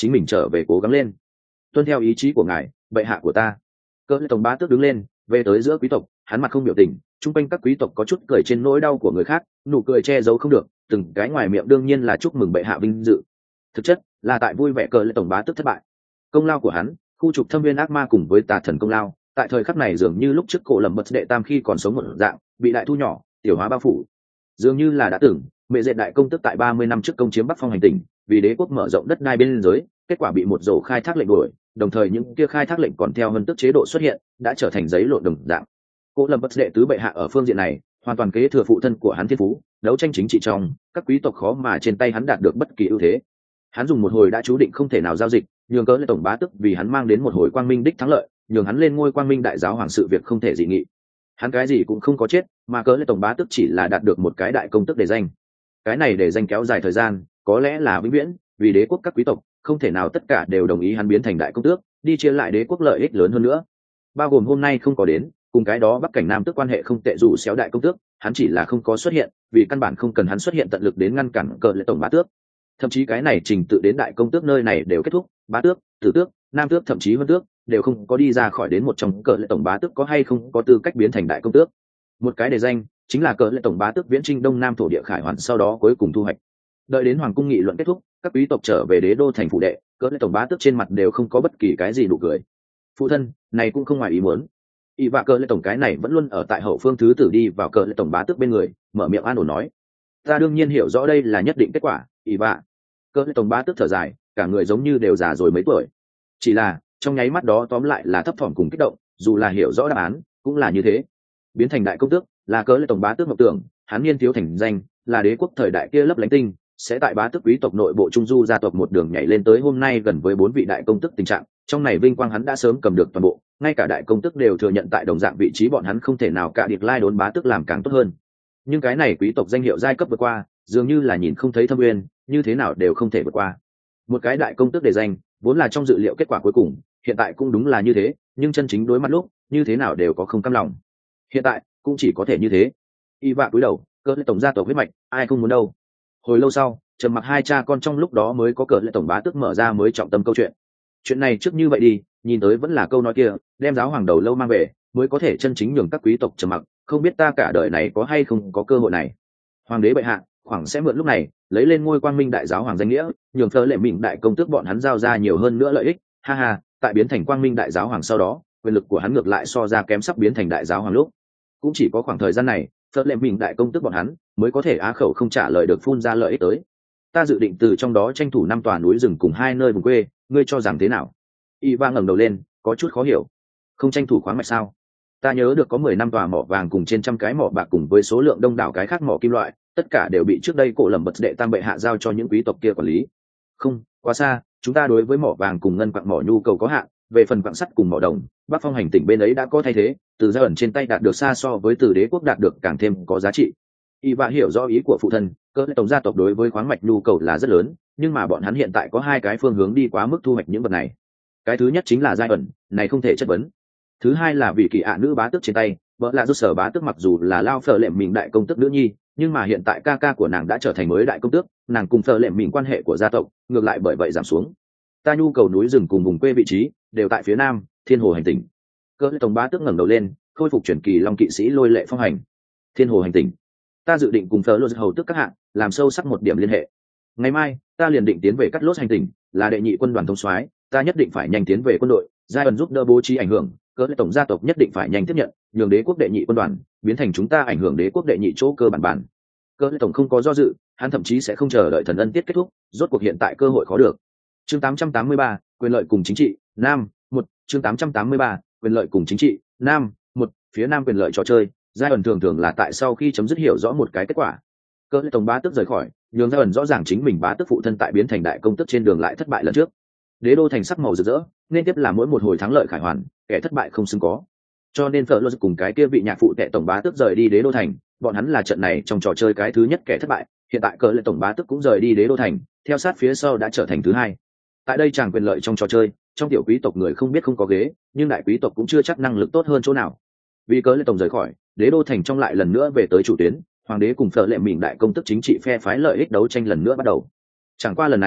chính mình trở về cố gắng lên, tuân theo ý chí của ngài, bệ hạ của ta. Cỡ lệ tổng bá tước đứng lên, về tới giữa quý tộc, hắn mặt không biểu tình, chung quanh các quý tộc có chút cười trên nỗi đau của người khác, nụ cười che giấu không được, từng cái ngoài miệng đương nhiên là chúc mừng bệ hạ vinh dự, thực chất là tại vui vẻ cỡ lệ tổng bá tước thất bại. Công lao của hắn, khu trục thâm viên ác ma cùng với tà thần công lao, tại thời khắc này dường như lúc trước cổ lầm bật đệ tam khi còn sống một dạng, bị đại thu nhỏ, tiểu hóa bao phủ. Dường như là đã từng, mẹ dệt đại công tức tại ba mươi năm trước công chiếm Bắc Phong hành tinh, vì đế quốc mở rộng đất đai bên giới, kết quả bị một rổ khai thác lệnh đuổi, đồng thời những kia khai thác lệnh còn theo hơn tức chế độ xuất hiện, đã trở thành giấy lộn đồng dạng. Cổ lầm bật đệ tứ bệ hạ ở phương diện này, hoàn toàn kế thừa phụ thân của hắn thiên phú, đấu tranh chính trị trong, các quý tộc khó mà trên tay hắn đạt được bất kỳ ưu thế. Hắn dùng một hồi đã chú định không thể nào giao dịch, nhường cỡ lệ tổng bá tức vì hắn mang đến một hồi quang minh đích thắng lợi, nhường hắn lên ngôi quang minh đại giáo hoàng sự việc không thể dị nghị. Hắn cái gì cũng không có chết, mà cỡ lệ tổng bá tức chỉ là đạt được một cái đại công tức để danh. Cái này để danh kéo dài thời gian, có lẽ là vĩnh viễn, vì đế quốc các quý tộc không thể nào tất cả đều đồng ý hắn biến thành đại công tước, đi chia lại đế quốc lợi ích lớn hơn nữa. Bao gồm hôm nay không có đến, cùng cái đó Bắc cảnh Nam tước quan hệ không tệ dù xéo đại công tước, hắn chỉ là không có xuất hiện, vì căn bản không cần hắn xuất hiện tận lực đến ngăn cản cỡ lệ tổng bá tước. Thậm chí cái này trình tự đến đại công tước nơi này đều kết thúc, bá tước, tử tước, nam tước thậm chí huân tước đều không có đi ra khỏi đến một trong cỡ lệ tổng bá tước có hay không có tư cách biến thành đại công tước. Một cái đề danh chính là cỡ lệ tổng bá tước viễn trinh đông nam thổ địa khải hoàn, sau đó cuối cùng thu hoạch. Đợi đến hoàng cung nghị luận kết thúc, các quý tộc trở về đế đô thành phủ đệ, cỡ lệ tổng bá tước trên mặt đều không có bất kỳ cái gì nụ cười. Phụ thân, này cũng không ngoài ý muốn. Y vạ cỡ lệ tổng cái này vẫn luôn ở tại hậu phương thứ tử đi vào cỡ lệ tổng bá tước bên người, mở miệng an ủi nói: ta đương nhiên hiểu rõ đây là nhất định kết quả. Y vạ cỡ lệ tổng bá tước thở dài, cả người giống như đều già rồi mấy tuổi. Chỉ là trong nháy mắt đó tóm lại là thấp thỏm cùng kích động, dù là hiểu rõ đáp án cũng là như thế. Biến thành đại công tước là cỡ lệ tổng bá tước mộng tưởng, hắn niên thiếu thành danh, là đế quốc thời đại kia lấp lánh tinh, sẽ tại bá tước quý tộc nội bộ trung du gia tộc một đường nhảy lên tới hôm nay gần với bốn vị đại công tước tình trạng. Trong này vinh quang hắn đã sớm cầm được toàn bộ, ngay cả đại công tước đều thừa nhận tại đồng dạng vị trí bọn hắn không thể nào cả điệp lai đốn bá tước làm càng tốt hơn. Nhưng cái này quý tộc danh hiệu giai cấp vượt qua, dường như là nhìn không thấy thâm uyên, như thế nào đều không thể vượt qua. Một cái đại công tước đề danh vốn là trong dự liệu kết quả cuối cùng, hiện tại cũng đúng là như thế, nhưng chân chính đối mặt lúc như thế nào đều có không cam lòng. Hiện tại cũng chỉ có thể như thế. Y vạ cúi đầu, cỡ lệ tổng gia tộc huyết mạch, ai không muốn đâu. Hồi lâu sau, trầm mặc hai cha con trong lúc đó mới có cỡ lệ tổng bá tước mở ra mới trọng tâm câu chuyện. Chuyện này trước như vậy đi, nhìn tới vẫn là câu nói kia, đem giáo hoàng đầu lâu mang về mới có thể chân chính nhường các quý tộc trầm mặc, không biết ta cả đời này có hay không có cơ hội này. Hoàng đế bệ hạ khoảng sẽ mượn lúc này lấy lên ngôi quang minh đại giáo hoàng danh nghĩa, nhường thơ lệ mình đại công tước bọn hắn giao ra nhiều hơn nữa lợi ích. Ha ha, tại biến thành quang minh đại giáo hoàng sau đó, quyền lực của hắn ngược lại so ra kém sắp biến thành đại giáo hoàng lúc. Cũng chỉ có khoảng thời gian này, thơ lệ mình đại công tước bọn hắn mới có thể á khẩu không trả lời được phun ra lợi ích tới. Ta dự định từ trong đó tranh thủ năm tòa núi rừng cùng hai nơi vùng quê, ngươi cho rằng thế nào? Y va ngẩng đầu lên, có chút khó hiểu. Không tranh thủ khoáng mạch sao? Ta nhớ được có mười năm tòa mỏ vàng cùng trên trăm cái mỏ bạc cùng với số lượng đông đảo cái khác mỏ kim loại, tất cả đều bị trước đây cổ lầm bật đệ tam bệ hạ giao cho những quý tộc kia quản lý. Không, quá xa, chúng ta đối với mỏ vàng cùng ngân quặng mỏ nhu cầu có hạn, về phần quặng sắt cùng mỏ đồng, Bắc Phong hành tỉnh bên ấy đã có thay thế, từ gia ẩn trên tay đạt được xa so với từ đế quốc đạt được càng thêm có giá trị. Y va hiểu rõ ý của phụ thân, cơ tổng gia tộc đối với khoáng mạch nhu cầu là rất lớn, nhưng mà bọn hắn hiện tại có hai cái phương hướng đi quá mức thu hoạch những vật này. Cái thứ nhất chính là giai ẩn, này không thể chất vấn. Thứ hai là vì kỳ ạ nữ bá tước trên tay, vợ là rút sở bá tước mặc dù là lao phở lệm mình đại công tước nữ nhi, nhưng mà hiện tại ca ca của nàng đã trở thành mới đại công tước, nàng cùng phở lệm mình quan hệ của gia tộc ngược lại bởi vậy giảm xuống. Ta nhu cầu núi rừng cùng vùng quê vị trí đều tại phía nam thiên hồ hành tỉnh. Cơ tổng bá tước ngẩng đầu lên, khôi phục truyền kỳ long kỵ sĩ lôi lệ phong hành. Thiên hồ hành tỉnh, ta dự định cùng phở lô hầu tước các hạng làm sâu sắc một điểm liên hệ. Ngày mai ta liền định tiến về cắt lốt hành tỉnh, là đệ nhị quân đoàn thống soái, ta nhất định phải nhanh tiến về quân đội, giai ẩn giúp đỡ bố trí ảnh hưởng, cỡ tổng gia tộc nhất định phải nhanh tiếp nhận, nhường đế quốc đệ nhị quân đoàn biến thành chúng ta ảnh hưởng đế quốc đệ nhị chỗ cơ bản bản. Cỡ tổng không có do dự, hắn thậm chí sẽ không chờ đợi thần ân tiết kết thúc, rốt cuộc hiện tại cơ hội khó được. Chương tám trăm tám mươi ba, quyền lợi cùng chính trị, nam, một, chương tám trăm tám mươi ba, quyền lợi cùng chính trị, nam, một, phía nam quyền lợi trò chơi, giai ẩn thường thường là tại sau khi chấm dứt hiểu rõ một cái kết quả. Cỡ tổng bá tước rời khỏi, nhường giai ẩn rõ ràng chính mình bá tước phụ thân tại biến thành đại công tước trên đường lại thất bại lần trước. Đế đô thành sắc màu rực rỡ, nên tiếp là mỗi một hồi thắng lợi khải hoàn, kẻ thất bại không xứng có. Cho nên Phở Lô cùng cái kia vị nhạc phụ tệ tổng bá tước rời đi đế đô thành, bọn hắn là trận này trong trò chơi cái thứ nhất kẻ thất bại. Hiện tại cỡ lệ tổng bá tước cũng rời đi đế đô thành, theo sát phía sau đã trở thành thứ hai. Tại đây chàng quyền lợi trong trò chơi, trong tiểu quý tộc người không biết không có ghế, nhưng đại quý tộc cũng chưa chắc năng lực tốt hơn chỗ nào. Vì cỡ lệ tổng rời khỏi, đế đô thành trong lại lần nữa về tới chủ tuyến, hoàng đế cùng Phở lệ mình đại công tước chính trị phe phái lợi ích đấu tranh lần nữa bắt đầu. Chẳng qua lần này,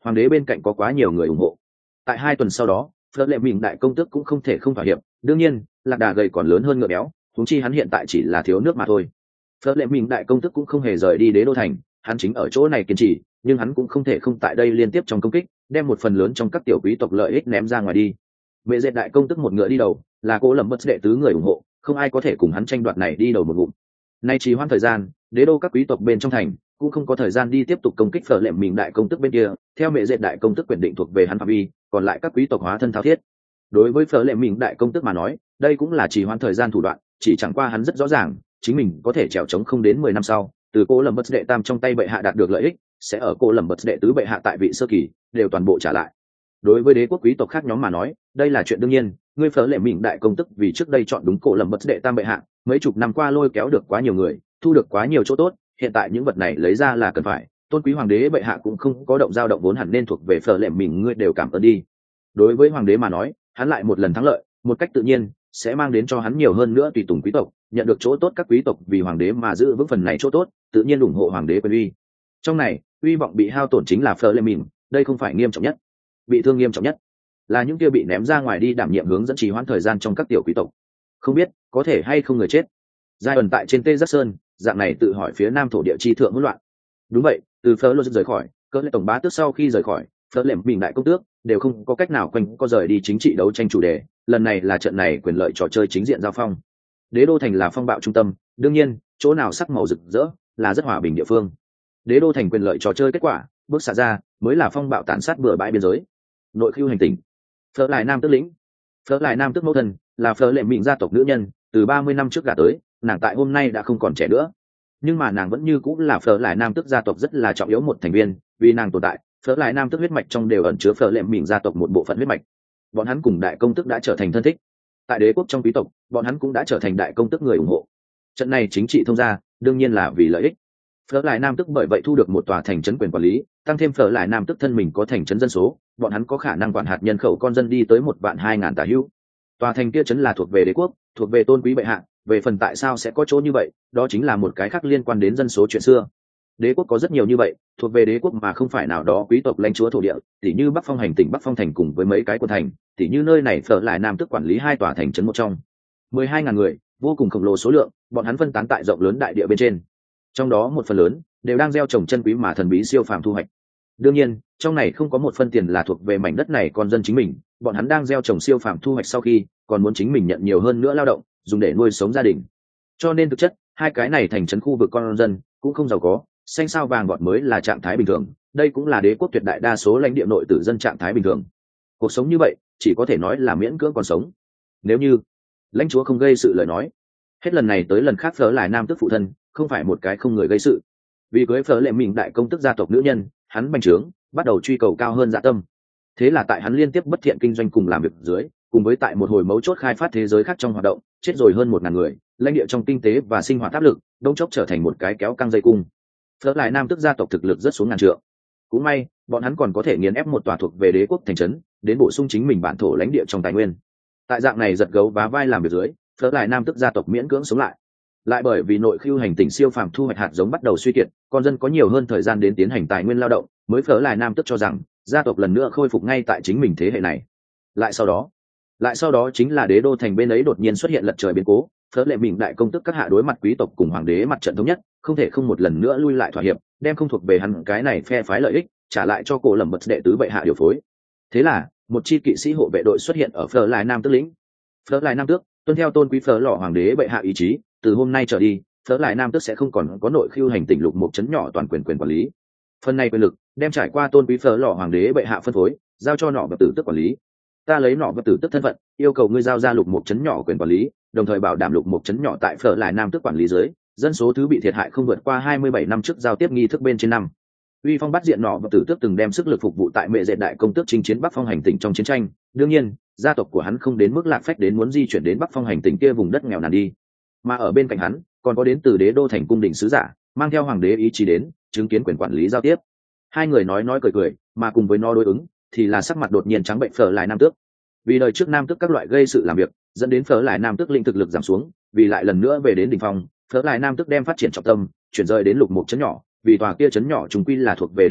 hoàng đế bên cạnh có quá nhiều người ủng hộ. Tại hai tuần sau đó, phở lệ mình đại công tước cũng không thể không thỏa hiệp. Đương nhiên, lạc đà gầy còn lớn hơn ngựa béo, huống chi hắn hiện tại chỉ là thiếu nước mà thôi. Phở lệ mình đại công tước cũng không hề rời đi đế đô thành, hắn chính ở chỗ này kiên trì, nhưng hắn cũng không thể không tại đây liên tiếp trong công kích, đem một phần lớn trong các tiểu quý tộc lợi ích ném ra ngoài đi. Mẹ dệt đại công tước một ngựa đi đầu, là cố lầm bất đệ tứ người ủng hộ, không ai có thể cùng hắn tranh đoạt này đi đầu một ngụm. Nay trì hoãn thời gian, đế đô các quý tộc bên trong thành cũng không có thời gian đi tiếp tục công kích phở lệ mình đại công tước bên kia, theo mẹ dệt đại công tước quyền định thuộc về hắn phạm vi, còn lại các quý tộc hóa thân thao thiết. Đối với phở lệ mình đại công tước mà nói, đây cũng là trì hoãn thời gian thủ đoạn, chỉ chẳng qua hắn rất rõ ràng, chính mình có thể trèo chống không đến mười năm sau, từ cố lầm bất đệ tam trong tay bệ hạ đạt được lợi ích, sẽ ở cố lầm bất đệ tứ bệ hạ tại vị sơ kỳ đều toàn bộ trả lại. Đối với đế quốc quý tộc khác nhóm mà nói, đây là chuyện đương nhiên, ngươi phở lệ mình đại công tức vì trước đây chọn đúng cố lầm bất đệ tam bệ hạ, mấy chục năm qua lôi kéo được quá nhiều người, thu được quá nhiều chỗ tốt, hiện tại những vật này lấy ra là cần phải, tôn quý hoàng đế bệ hạ cũng không có động dao động vốn hẳn nên thuộc về phở lệ mình, ngươi đều cảm ơn đi. Đối với hoàng đế mà nói, hắn lại một lần thắng lợi, một cách tự nhiên sẽ mang đến cho hắn nhiều hơn nữa tùy tùng quý tộc, nhận được chỗ tốt các quý tộc vì hoàng đế mà giữ vững phần này chỗ tốt, tự nhiên ủng hộ hoàng đế quyền uy. Trong này, uy vọng bị hao tổn chính là phở lệ mình, đây không phải nghiêm trọng nhất. Bị thương nghiêm trọng nhất là những kia bị ném ra ngoài đi đảm nhiệm hướng dẫn trì hoãn thời gian trong các tiểu quý tộc. Không biết có thể hay không người chết. Giai ẩn tại trên tê giác sơn, dạng này tự hỏi phía nam thổ địa chi thượng hỗn loạn. Đúng vậy, từ phở lô rời khỏi, cỡ lệ tổng bá tước sau khi rời khỏi, phở lệm mình đại công tước đều không có cách nào quanh có rời đi chính trị đấu tranh chủ đề. Lần này là trận này quyền lợi trò chơi chính diện giao phong. Đế đô thành là phong bạo trung tâm, đương nhiên chỗ nào sắc màu rực rỡ là rất hòa bình địa phương. Đế đô thành quyền lợi trò chơi kết quả bước xả ra mới là phong bạo tàn sát bừa bãi biên giới. Nội khưu hành tỉnh, phở lại nam tước lĩnh, phở lại nam tước mẫu thân là phở lệ mịn gia tộc nữ nhân, từ ba mươi năm trước gả tới, nàng tại hôm nay đã không còn trẻ nữa, nhưng mà nàng vẫn như cũng là phở lại nam tước gia tộc rất là trọng yếu một thành viên, vì nàng tồn tại, phở lại nam tước huyết mạch trong đều ẩn chứa phở lệ mịn gia tộc một bộ phận huyết mạch. Bọn hắn cùng đại công tước đã trở thành thân thích, tại đế quốc trong quý tộc bọn hắn cũng đã trở thành đại công tước người ủng hộ. Trận này chính trị thông ra đương nhiên là vì lợi ích. Phở lại nam tước bởi vậy thu được một tòa thành trấn quyền quản lý, tăng thêm phở lại nam tước thân mình có thành trấn dân số, bọn hắn có khả năng quản hạt nhân khẩu con dân đi tới một vạn hai ngàn tả hữu. Tòa thành kia trấn là thuộc về đế quốc, thuộc về tôn quý bệ hạ, về phần tại sao sẽ có chỗ như vậy, đó chính là một cái khác liên quan đến dân số chuyện xưa. Đế quốc có rất nhiều như vậy, thuộc về đế quốc mà không phải nào đó quý tộc lãnh chúa thổ địa, tỉ như Bắc Phong hành tỉnh Bắc Phong thành cùng với mấy cái quận thành, tỉ như nơi này phở lại nam tước quản lý hai tòa thành trấn một trong. mười hai ngàn người, vô cùng khổng lồ số lượng, bọn hắn phân tán tại rộng lớn đại địa bên trên. Trong đó một phần lớn đều đang gieo trồng chân quý mà thần bí siêu phàm thu hoạch. Đương nhiên, trong này không có một phân tiền là thuộc về mảnh đất này con dân chính mình, bọn hắn đang gieo trồng siêu phàm thu hoạch sau khi, còn muốn chính mình nhận nhiều hơn nữa lao động, dùng để nuôi sống gia đình. Cho nên thực chất, hai cái này thành trấn khu vực con dân cũng không giàu có, xanh sao vàng gọt mới là trạng thái bình thường, đây cũng là đế quốc tuyệt đại đa số lãnh địa nội tử dân trạng thái bình thường. Cuộc sống như vậy, chỉ có thể nói là miễn cưỡng còn sống. Nếu như lãnh chúa không gây sự lời nói, hết lần này tới lần khác phở lại nam tước phụ thân không phải một cái không người gây sự. Vì cưới phở lệ mình đại công tước gia tộc nữ nhân, hắn bành trướng, bắt đầu truy cầu cao hơn dạ tâm. Thế là tại hắn liên tiếp bất thiện kinh doanh cùng làm việc dưới, cùng với tại một hồi mấu chốt khai phát thế giới khác trong hoạt động, chết rồi hơn một ngàn người, lãnh địa trong kinh tế và sinh hoạt áp lực, đông chốc trở thành một cái kéo căng dây cung. Phở lại nam tước gia tộc thực lực rất xuống ngàn trượng. Cũng may, bọn hắn còn có thể nghiền ép một tòa thuộc về đế quốc thành trấn, đến bổ sung chính mình bản thổ lãnh địa trong tài nguyên. Tại dạng này giật gấu vá vai làm việc dưới, phở lại nam tước gia tộc miễn cưỡng sống lại. Lại bởi vì nội khưu hành tỉnh siêu phàm thu hoạch hạt giống bắt đầu suy kiệt, con dân có nhiều hơn thời gian đến tiến hành tài nguyên lao động, mới phở lại nam tước cho rằng gia tộc lần nữa khôi phục ngay tại chính mình thế hệ này. Lại sau đó, lại sau đó chính là đế đô thành bên ấy đột nhiên xuất hiện lật trời biến cố, phở lệ mình đại công tước các hạ đối mặt quý tộc cùng hoàng đế mặt trận thống nhất, không thể không một lần nữa lui lại thỏa hiệp, đem không thuộc về hắn cái này phe phái lợi ích trả lại cho cổ lầm bật đệ tứ bệ hạ điều phối. Thế là một chi kỵ sĩ hộ vệ đội xuất hiện ở phở lại nam tước lĩnh. Phở lại nam tước tuân theo tôn quý phở lọ hoàng đế bệ hạ ý chí, từ hôm nay trở đi, phở lại nam tước sẽ không còn có nội khưu hành tỉnh lục một chấn nhỏ toàn quyền quyền quản lý. Phần này quyền lực đem trải qua tôn quý phở lọ hoàng đế bệ hạ phân phối, giao cho nọ vật tử tước quản lý. Ta lấy nọ vật tử tước thân phận, yêu cầu ngươi giao ra lục một chấn nhỏ quyền quản lý, đồng thời bảo đảm lục một chấn nhỏ tại phở lại nam tước quản lý dưới, dân số thứ bị thiệt hại không vượt qua hai mươi bảy năm trước giao tiếp nghi thức bên trên năm. Uy Phong bắt diện nọ vật tử tước từng đem sức lực phục vụ tại mẹ dệt đại công tước chinh chiến Bắc Phong hành tỉnh trong chiến tranh, đương nhiên, gia tộc của hắn không đến mức lạc phách đến muốn di chuyển đến Bắc Phong hành tỉnh kia vùng đất nghèo nàn đi. Mà ở bên cạnh hắn, còn có đến từ đế đô thành cung đình sứ giả, mang theo hoàng đế ý chí đến, chứng kiến quyền quản lý giao tiếp. Hai người nói nói cười cười, mà cùng với nó đối ứng, thì là sắc mặt đột nhiên trắng bệnh phở lại nam tước. Vì đời trước nam tước các loại gây sự làm việc, dẫn đến phở lại nam tước linh thực lực giảm xuống, vì lại lần nữa về đến đỉnh phong, phở lại nam tước đem phát triển trọng tâm, chuyển rời đến lục một chấn nhỏ, vì tòa kia chấn nhỏ chúng quy là thuộc về đế quốc,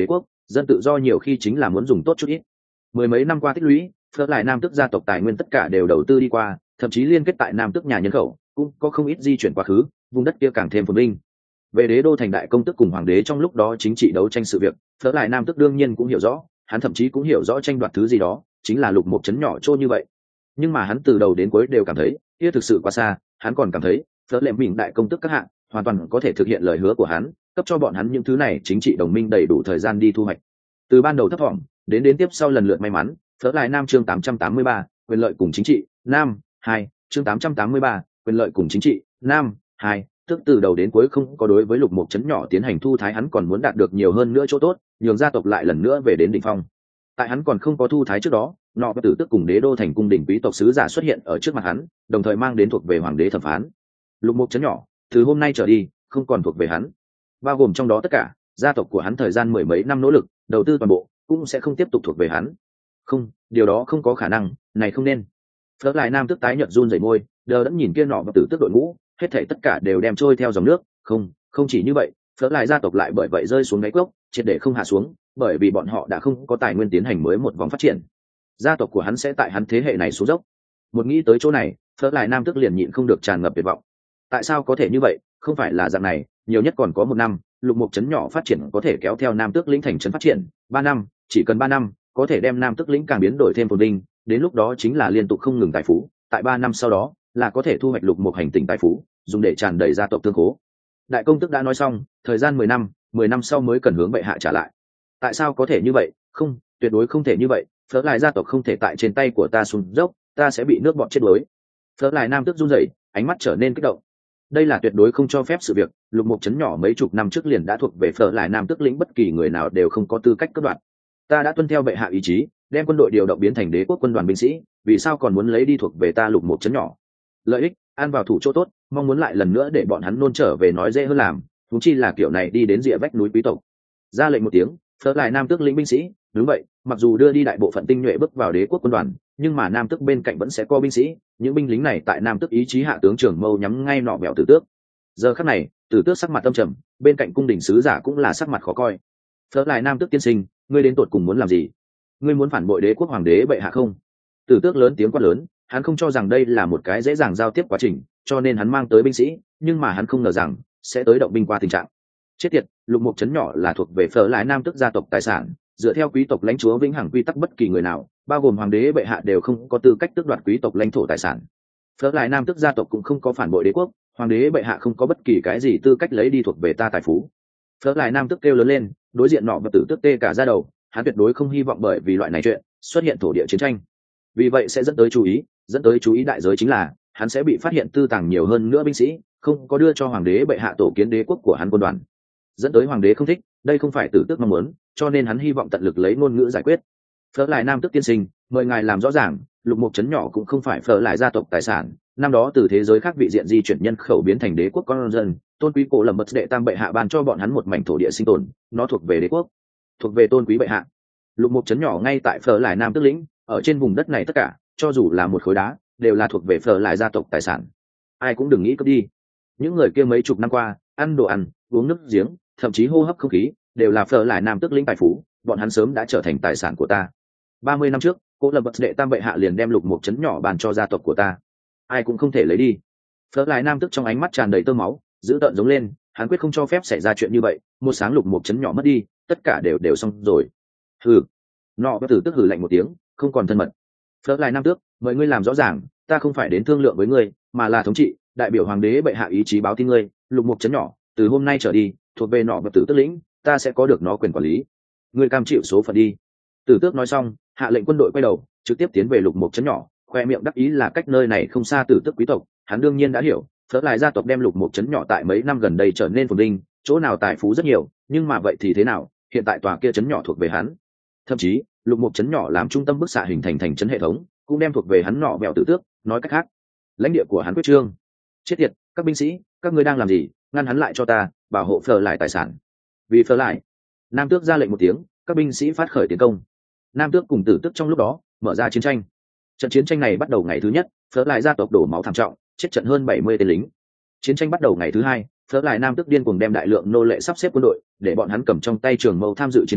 dân tự do nhiều khi chính là muốn dùng tốt chút ít. Mười mấy năm qua tích lũy, phớt lại nam tước gia tộc tài nguyên tất cả đều đầu tư đi qua, thậm chí liên kết tại nam tước nhà nhân khẩu cũng có không ít di chuyển quá khứ, vùng đất kia càng thêm phồn vinh. Về đế đô thành đại công tước cùng hoàng đế trong lúc đó chính trị đấu tranh sự việc, phớt lại nam tước đương nhiên cũng hiểu rõ, hắn thậm chí cũng hiểu rõ tranh đoạt thứ gì đó chính là lục một chấn nhỏ trô như vậy. Nhưng mà hắn từ đầu đến cuối đều cảm thấy kia thực sự quá xa. Hắn còn cảm thấy phớt lệ mình đại công tước các hạng hoàn toàn có thể thực hiện lời hứa của hắn, cấp cho bọn hắn những thứ này chính trị đồng minh đầy đủ thời gian đi thu hoạch. Từ ban đầu thấp thỏm đến đến tiếp sau lần lượt may mắn, phớt lại nam chương tám trăm tám mươi ba, quyền lợi cùng chính trị nam hai chương tám trăm tám mươi ba, quyền lợi cùng chính trị nam hai, tức từ đầu đến cuối không có đối với lục một chấn nhỏ tiến hành thu thái, hắn còn muốn đạt được nhiều hơn nữa chỗ tốt, nhường gia tộc lại lần nữa về đến đỉnh phong. Tại hắn còn không có thu thái trước đó, nọ bất tử tức cùng đế đô thành cung đình quý tộc sứ giả xuất hiện ở trước mặt hắn, đồng thời mang đến thuộc về hoàng đế thẩm phán. Lục một chấn nhỏ từ hôm nay trở đi không còn thuộc về hắn, bao gồm trong đó tất cả gia tộc của hắn thời gian mười mấy năm nỗ lực đầu tư toàn bộ cũng sẽ không tiếp tục thuộc về hắn. Không, điều đó không có khả năng, này không nên. Phớt lại nam tức tái nhợt run rẩy môi, đờ đẫn nhìn kia nọ bất tử tức đội ngũ, hết thảy tất cả đều đem trôi theo dòng nước. Không, không chỉ như vậy, phớt lại gia tộc lại bởi vậy rơi xuống đáy cốc, triệt để không hạ xuống, bởi vì bọn họ đã không có tài nguyên tiến hành mới một vòng phát triển. Gia tộc của hắn sẽ tại hắn thế hệ này xuống dốc. Một nghĩ tới chỗ này, phớt lại nam tức liền nhịn không được tràn ngập tuyệt vọng. Tại sao có thể như vậy? Không phải là dạng này, nhiều nhất còn có một năm, lục một chấn nhỏ phát triển có thể kéo theo nam tước lĩnh thành trấn phát triển. Ba năm, chỉ cần ba năm, có thể đem nam tước lĩnh càng biến đổi thêm phồn vinh. Đến lúc đó chính là liên tục không ngừng tài phú. Tại ba năm sau đó, là có thể thu hoạch lục một hành tinh tài phú, dùng để tràn đầy gia tộc tương cố. Đại công tước đã nói xong, thời gian mười năm, mười năm sau mới cần hướng bệ hạ trả lại. Tại sao có thể như vậy? Không, tuyệt đối không thể như vậy. Phớt lại gia tộc không thể tại trên tay của ta xuống dốc, ta sẽ bị nước bọt chết đuối. Phớt lại nam tước run rẩy, ánh mắt trở nên kích động. Đây là tuyệt đối không cho phép sự việc, lục một chấn nhỏ mấy chục năm trước liền đã thuộc về phớt lại nam tước lĩnh, bất kỳ người nào đều không có tư cách cướp đoạt. Ta đã tuân theo bệ hạ ý chí, đem quân đội điều động biến thành đế quốc quân đoàn binh sĩ, vì sao còn muốn lấy đi thuộc về ta lục một chấn nhỏ? Lợi ích, ăn vào thủ chỗ tốt, mong muốn lại lần nữa để bọn hắn nôn trở về nói dễ hơn làm, thú chi là kiểu này đi đến rìa vách núi quý tộc. Ra lệnh một tiếng, phớt lại nam tước lĩnh binh sĩ, đúng vậy, mặc dù đưa đi đại bộ phận tinh nhuệ bước vào đế quốc quân đoàn, nhưng mà nam tước bên cạnh vẫn sẽ có binh sĩ, những binh lính này tại nam tước ý chí hạ tướng trưởng mâu nhắm ngay nọ bẹo tử tước. Giờ khắc này, tử tước sắc mặt âm trầm, bên cạnh cung đình sứ giả cũng là sắc mặt khó coi. Phớt lại nam tước tiên sinh, ngươi đến tột cùng muốn làm gì? Ngươi muốn phản bội đế quốc hoàng đế bệ hạ không? Tử tước lớn tiếng quát lớn, hắn không cho rằng đây là một cái dễ dàng giao tiếp quá trình, cho nên hắn mang tới binh sĩ, nhưng mà hắn không ngờ rằng sẽ tới động binh qua tình trạng. Chết tiệt, lục một chấn nhỏ là thuộc về phở lại nam tước gia tộc tài sản, dựa theo quý tộc lãnh chúa vĩnh hằng quy tắc, bất kỳ người nào, bao gồm hoàng đế bệ hạ đều không có tư cách tước đoạt quý tộc lãnh thổ tài sản. Phở lại nam tước gia tộc cũng không có phản bội đế quốc, hoàng đế bệ hạ không có bất kỳ cái gì tư cách lấy đi thuộc về ta tài phú. Phở lại nam tước kêu lớn lên, đối diện nọ vật tử tước tê cả da đầu, hắn tuyệt đối không hy vọng bởi vì loại này chuyện xuất hiện thổ địa chiến tranh. Vì vậy sẽ dẫn tới chú ý, dẫn tới chú ý đại giới chính là hắn sẽ bị phát hiện tư tàng nhiều hơn nữa binh sĩ, không có đưa cho hoàng đế bệ hạ tổ kiến đế quốc của hắn quân đoàn, dẫn tới hoàng đế không thích, đây không phải tử tước mong muốn, cho nên hắn hy vọng tận lực lấy ngôn ngữ giải quyết. Phở lại nam tước tiên sinh, mời ngài làm rõ ràng, lục một chấn nhỏ cũng không phải phở lại gia tộc tài sản, năm đó từ thế giới khác vị diện di chuyển nhân khẩu biến thành đế quốc con dân, tôn quý cổ lầm bật đệ tam bệ hạ ban cho bọn hắn một mảnh thổ địa sinh tồn, nó thuộc về đế quốc, thuộc về tôn quý bệ hạ. Lục một chấn nhỏ ngay tại phở lại nam tước lĩnh, ở trên vùng đất này tất cả, cho dù là một khối đá, đều là thuộc về phở lại gia tộc tài sản. Ai cũng đừng nghĩ cướp đi. Những người kia mấy chục năm qua, ăn đồ ăn, uống nước giếng, thậm chí hô hấp không khí, đều là phở lại nam tước lĩnh tài phú, bọn hắn sớm đã trở thành tài sản của ta. Ba mươi năm trước, cô lập bật đệ tam bệ hạ liền đem lục một chấn nhỏ bàn cho gia tộc của ta, ai cũng không thể lấy đi. Phở lại nam tước trong ánh mắt tràn đầy tơ máu, dữ tợn giống lên, hắn quyết không cho phép xảy ra chuyện như vậy, một sáng lục một chấn nhỏ mất đi, tất cả đều đều xong rồi. Hừ. Nọ bất tử tức hừ lạnh một tiếng, không còn thân mật. Phớt lại nam tước, mời ngươi làm rõ ràng, ta không phải đến thương lượng với ngươi, mà là thống trị, đại biểu hoàng đế bệ hạ ý chí báo tin ngươi, lục một chấn nhỏ, từ hôm nay trở đi, thuộc về nọ bất tử tức lĩnh, ta sẽ có được nó quyền quản lý. Ngươi cam chịu số phận đi. Tử tước nói xong, hạ lệnh quân đội quay đầu, trực tiếp tiến về lục một chấn nhỏ, khoe miệng đắc ý là cách nơi này không xa tử tước quý tộc, hắn đương nhiên đã hiểu, phớt lại gia tộc đem lục một chấn nhỏ tại mấy năm gần đây trở nên phồn vinh, chỗ nào tài phú rất nhiều, nhưng mà vậy thì thế nào, hiện tại tòa kia chấn nhỏ thuộc về hắn. Thậm chí lục một chấn nhỏ làm trung tâm bức xạ hình thành thành chấn hệ thống cũng đem thuộc về hắn nọ bẹo tử tước, nói cách khác lãnh địa của hắn quyết trương. Chết tiệt, các binh sĩ, các ngươi đang làm gì? Ngăn hắn lại cho ta, bảo hộ phờ lại tài sản. Vì phờ lại, nam tước ra lệnh một tiếng, các binh sĩ phát khởi tiến công. Nam tước cùng tử tước trong lúc đó mở ra chiến tranh. Trận chiến tranh này bắt đầu ngày thứ nhất, phờ lại gia tộc đổ máu thảm trọng, chết trận hơn bảy mươi tên lính. Chiến tranh bắt đầu ngày thứ hai, phở lại nam tước điên cuồng đem đại lượng nô lệ sắp xếp quân đội, để bọn hắn cầm trong tay trường mâu tham dự chiến tranh,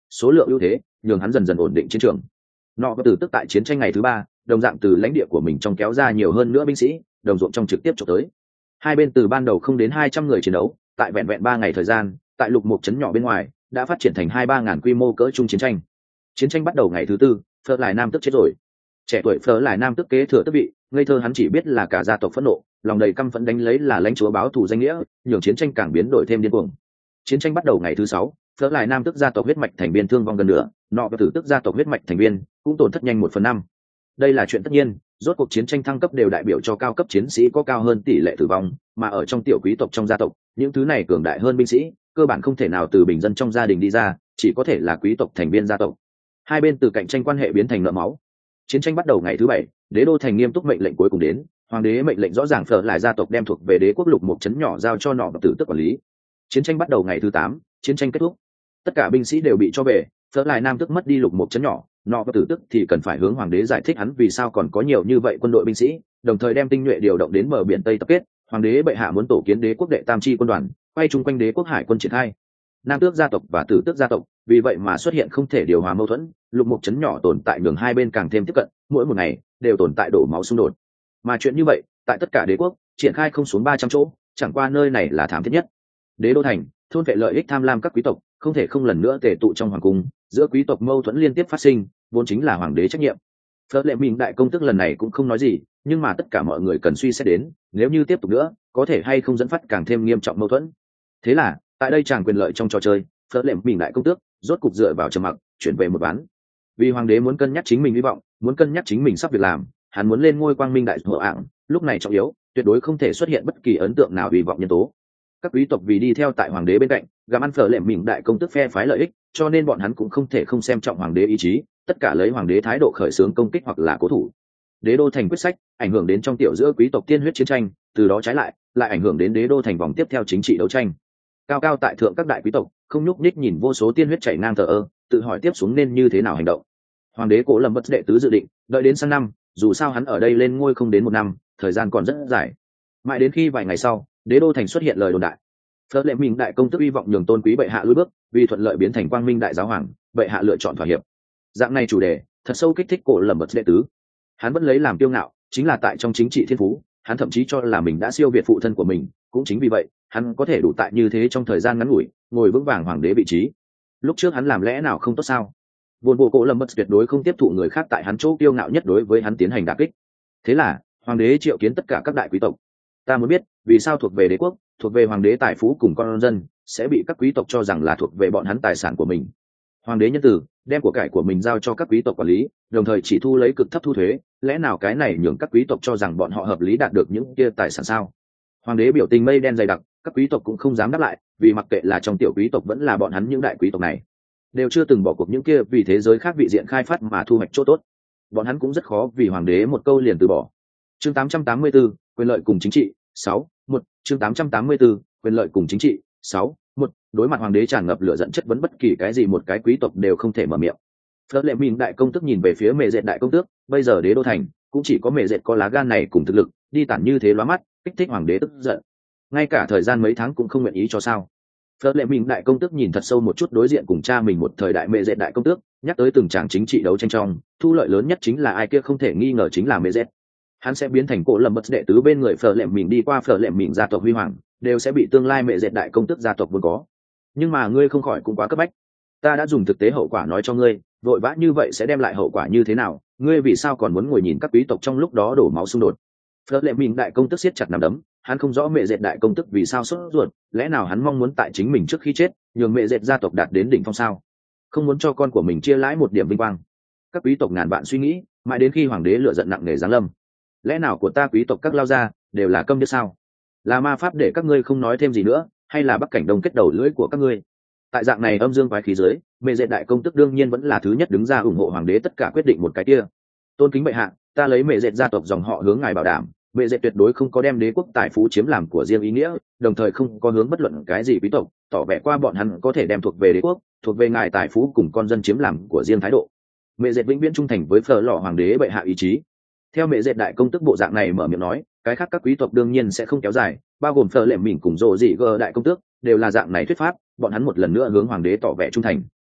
số lượng ưu thế nhường hắn dần dần ổn định chiến trường. Nọ từ tức tại chiến tranh ngày thứ ba đồng dạng từ lãnh địa của mình trong kéo ra nhiều hơn nữa binh sĩ, đồng ruộng trong trực tiếp chụp tới. Hai bên từ ban đầu không đến hai trăm người chiến đấu, tại vẹn vẹn ba ngày thời gian, tại lục một trấn nhỏ bên ngoài đã phát triển thành hai ba ngàn quy mô cỡ trung chiến tranh. Chiến tranh bắt đầu ngày thứ tư, Phở Lại Nam tức chết rồi. Trẻ tuổi Phở Lại Nam tức kế thừa tước vị, ngây thơ hắn chỉ biết là cả gia tộc phẫn nộ, lòng đầy căm phẫn đánh lấy là lãnh chúa báo thù danh nghĩa, nhường chiến tranh càng biến đổi thêm điên cuồng. Chiến tranh bắt đầu ngày thứ sáu, Phở Lại Nam tức gia tộc huyết mạch thành viên thương vong gần nửa, Nọ và tử tức gia tộc huyết mạch thành viên cũng tổn thất nhanh một phần năm. Đây là chuyện tất nhiên, rốt cuộc chiến tranh thăng cấp đều đại biểu cho cao cấp chiến sĩ có cao hơn tỷ lệ tử vong, mà ở trong tiểu quý tộc trong gia tộc, những thứ này cường đại hơn binh sĩ, cơ bản không thể nào từ bình dân trong gia đình đi ra, chỉ có thể là quý tộc thành viên gia tộc. Hai bên từ cạnh tranh quan hệ biến thành nợ máu. Chiến tranh bắt đầu ngày thứ bảy, đế đô thành nghiêm túc mệnh lệnh cuối cùng đến, hoàng đế mệnh lệnh rõ ràng Phở Lại gia tộc đem thuộc về đế quốc lục một trấn nhỏ giao cho Nọ và tử tức quản lý. Chiến tranh bắt đầu ngày thứ tám, chiến tranh kết thúc. Tất cả binh sĩ đều bị cho về, Phở Lại Nam tức mất đi lục một trấn nhỏ, Nọ và tử tức thì cần phải hướng hoàng đế giải thích hắn vì sao còn có nhiều như vậy quân đội binh sĩ, đồng thời đem tinh nhuệ điều động đến bờ biển Tây tập kết. Hoàng đế bệ hạ muốn tổ kiến đế quốc đệ tam chi quân đoàn, quay chung quanh đế quốc hải quân triển khai. Nam tước gia tộc và tử tước gia tộc vì vậy mà xuất hiện không thể điều hòa mâu thuẫn, lục một trấn nhỏ tồn tại nhường hai bên càng thêm tiếp cận, mỗi một ngày đều tồn tại đổ máu xung đột. Mà chuyện như vậy tại tất cả đế quốc triển khai không xuống ba trăm chỗ, chẳng qua nơi này là thảm thiết nhất. Đế đô thành, thôn vệ lợi ích tham lam các quý tộc không thể không lần nữa tề tụ trong hoàng cung, giữa quý tộc mâu thuẫn liên tiếp phát sinh, vốn chính là hoàng đế trách nhiệm. Phớt Lệ Minh đại công tức lần này cũng không nói gì, nhưng mà tất cả mọi người cần suy xét đến, nếu như tiếp tục nữa, có thể hay không dẫn phát càng thêm nghiêm trọng mâu thuẫn. Thế là, tại đây chàng quyền lợi trong trò chơi, Phớt Lệ Minh đại công tước rốt cục dựa vào trầm mặc, chuyển về một ván. Vì hoàng đế muốn cân nhắc chính mình hy vọng, muốn cân nhắc chính mình sắp việc làm, hắn muốn lên ngôi quang minh đại hộ ạng, lúc này trọng yếu, tuyệt đối không thể xuất hiện bất kỳ ấn tượng nào hy vọng nhân tố. Các quý tộc vì đi theo tại hoàng đế bên cạnh, gặm ăn Phở Lệ Minh đại công tức phe phái lợi ích, cho nên bọn hắn cũng không thể không xem trọng hoàng đế ý chí, tất cả lấy hoàng đế thái độ khởi xướng công kích hoặc là cố thủ. Đế đô thành quyết sách ảnh hưởng đến trong tiểu giữa quý tộc tiên huyết chiến tranh, từ đó trái lại lại ảnh hưởng đến đế đô thành vòng tiếp theo chính trị đấu tranh. Cao cao tại thượng các đại quý tộc không nhúc nhích nhìn vô số tiên huyết chảy ngang thờ ơ, tự hỏi tiếp xuống nên như thế nào hành động. Hoàng đế Cố Lâm bất đệ tứ dự định đợi đến sang năm, dù sao hắn ở đây lên ngôi không đến một năm, thời gian còn rất dài. Mãi đến khi vài ngày sau, đế đô thành xuất hiện lời đồn đại, Phớt Lệ Minh đại công tức hy vọng nhường tôn quý bệ hạ lùi bước, vì thuận lợi biến thành quang minh đại giáo hoàng, bệ hạ lựa chọn thỏa hiệp. Dạng này chủ đề thật sâu kích thích Cố Lâm bất đệ tứ. Hắn vẫn lấy làm kiêu ngạo, chính là tại trong chính trị thiên phú, hắn thậm chí cho là mình đã siêu việt phụ thân của mình, cũng chính vì vậy, hắn có thể đủ tại như thế trong thời gian ngắn ngủi, ngồi vững vàng hoàng đế vị trí. Lúc trước hắn làm lẽ nào không tốt sao? Vốn bộ Cố Lâm bất tuyệt đối không tiếp thụ người khác tại hắn chỗ kiêu ngạo nhất đối với hắn tiến hành đả kích. Thế là, hoàng đế triệu kiến tất cả các đại quý tộc. Ta muốn biết, vì sao thuộc về đế quốc, thuộc về hoàng đế tài phú cùng con dân sẽ bị các quý tộc cho rằng là thuộc về bọn hắn tài sản của mình. Hoàng đế nhân từ đem của cải của mình giao cho các quý tộc quản lý, đồng thời chỉ thu lấy cực thấp thu thuế, lẽ nào cái này nhường các quý tộc cho rằng bọn họ hợp lý đạt được những kia tài sản sao? Hoàng đế biểu tình mây đen dày đặc, các quý tộc cũng không dám đáp lại, vì mặc kệ là trong tiểu quý tộc vẫn là bọn hắn những đại quý tộc này, đều chưa từng bỏ cuộc những kia vì thế giới khác vị diện khai phát mà thu hoạch chỗ tốt. Bọn hắn cũng rất khó vì hoàng đế một câu liền từ bỏ. Chương tám trăm tám mươi tư, quyền lợi cùng chính trị, sáu, một, chương tám trăm tám mươi tư, quyền lợi cùng chính trị, sáu, một, đối mặt hoàng đế tràn ngập lửa giận chất vấn bất kỳ cái gì một cái quý tộc đều không thể mở miệng. Phớt Lệ Minh đại công tước nhìn về phía Mẹ Dệt đại công tước, bây giờ đế đô thành cũng chỉ có Mẹ Dệt có lá gan này cùng thực lực, đi tản như thế lóa mắt, kích thích hoàng đế tức giận. Ngay cả thời gian mấy tháng cũng không nguyện ý cho sao? Phớt Lệ Minh đại công tước nhìn thật sâu một chút đối diện cùng cha mình một thời đại Mẹ Dệt đại công tước, nhắc tới từng tràng chính trị đấu tranh trong, thu lợi lớn nhất chính là ai kia không thể nghi ngờ chính là Mẹ Dệt. Hắn sẽ biến thành Cố Lâm bất đệ tứ bên người Phở Lệ Minh đi qua Phở Lệ Minh gia tộc huy hoàng, đều sẽ bị tương lai Mẹ Dệt đại công tước gia tộc vốn có. Nhưng mà ngươi không khỏi cũng quá cấp bách. Ta đã dùng thực tế hậu quả nói cho ngươi, vội vã như vậy sẽ đem lại hậu quả như thế nào, ngươi vì sao còn muốn ngồi nhìn các quý tộc trong lúc đó đổ máu xung đột? Phớt Lệ Minh đại công tước siết chặt nắm đấm, hắn không rõ Mẹ Dệt đại công tước vì sao sốt ruột, lẽ nào hắn mong muốn tại chính mình trước khi chết, nhường Mẹ Dệt gia tộc đạt đến đỉnh phong sao? Không muốn cho con của mình chia lãi một điểm vinh quang. Các quý tộc ngàn vạn suy nghĩ, mãi đến khi hoàng đế lựa giận nặng nề giáng lâm. Lẽ nào của ta quý tộc các lao gia đều là câm điếc sao? Là ma pháp để các ngươi không nói thêm gì nữa, hay là Bắc Cảnh Đông kết đầu lưỡi của các ngươi? Tại dạng này âm dương quái khí dưới, Mẹ Dệt đại công tước đương nhiên vẫn là thứ nhất đứng ra ủng hộ hoàng đế tất cả quyết định một cái kia. Tôn kính bệ hạ, ta lấy Mẹ Dệt gia tộc dòng họ hướng ngài bảo đảm, Mẹ Dệt tuyệt đối không có đem đế quốc tài phú chiếm làm của riêng ý nghĩa, đồng thời không có hướng bất luận cái gì quý tộc, tỏ vẻ qua bọn hắn có thể đem thuộc về đế quốc, thuộc về ngài tài phú cùng con dân chiếm làm của riêng thái độ. Mẹ Dệt vĩnh viễn trung thành với Phở Lọ hoàng đế bệ hạ ý chí. Theo Mẹ Dệt đại công tước bộ dạng này mở miệng nói, cái khác các quý tộc đương nhiên sẽ không kéo dài, bao gồm Phở Lệ Minh cùng Rồ Dị Gờ đại công tước, đều là dạng này thuyết pháp, bọn hắn một lần nữa hướng hoàng đế tỏ vẻ trung thành.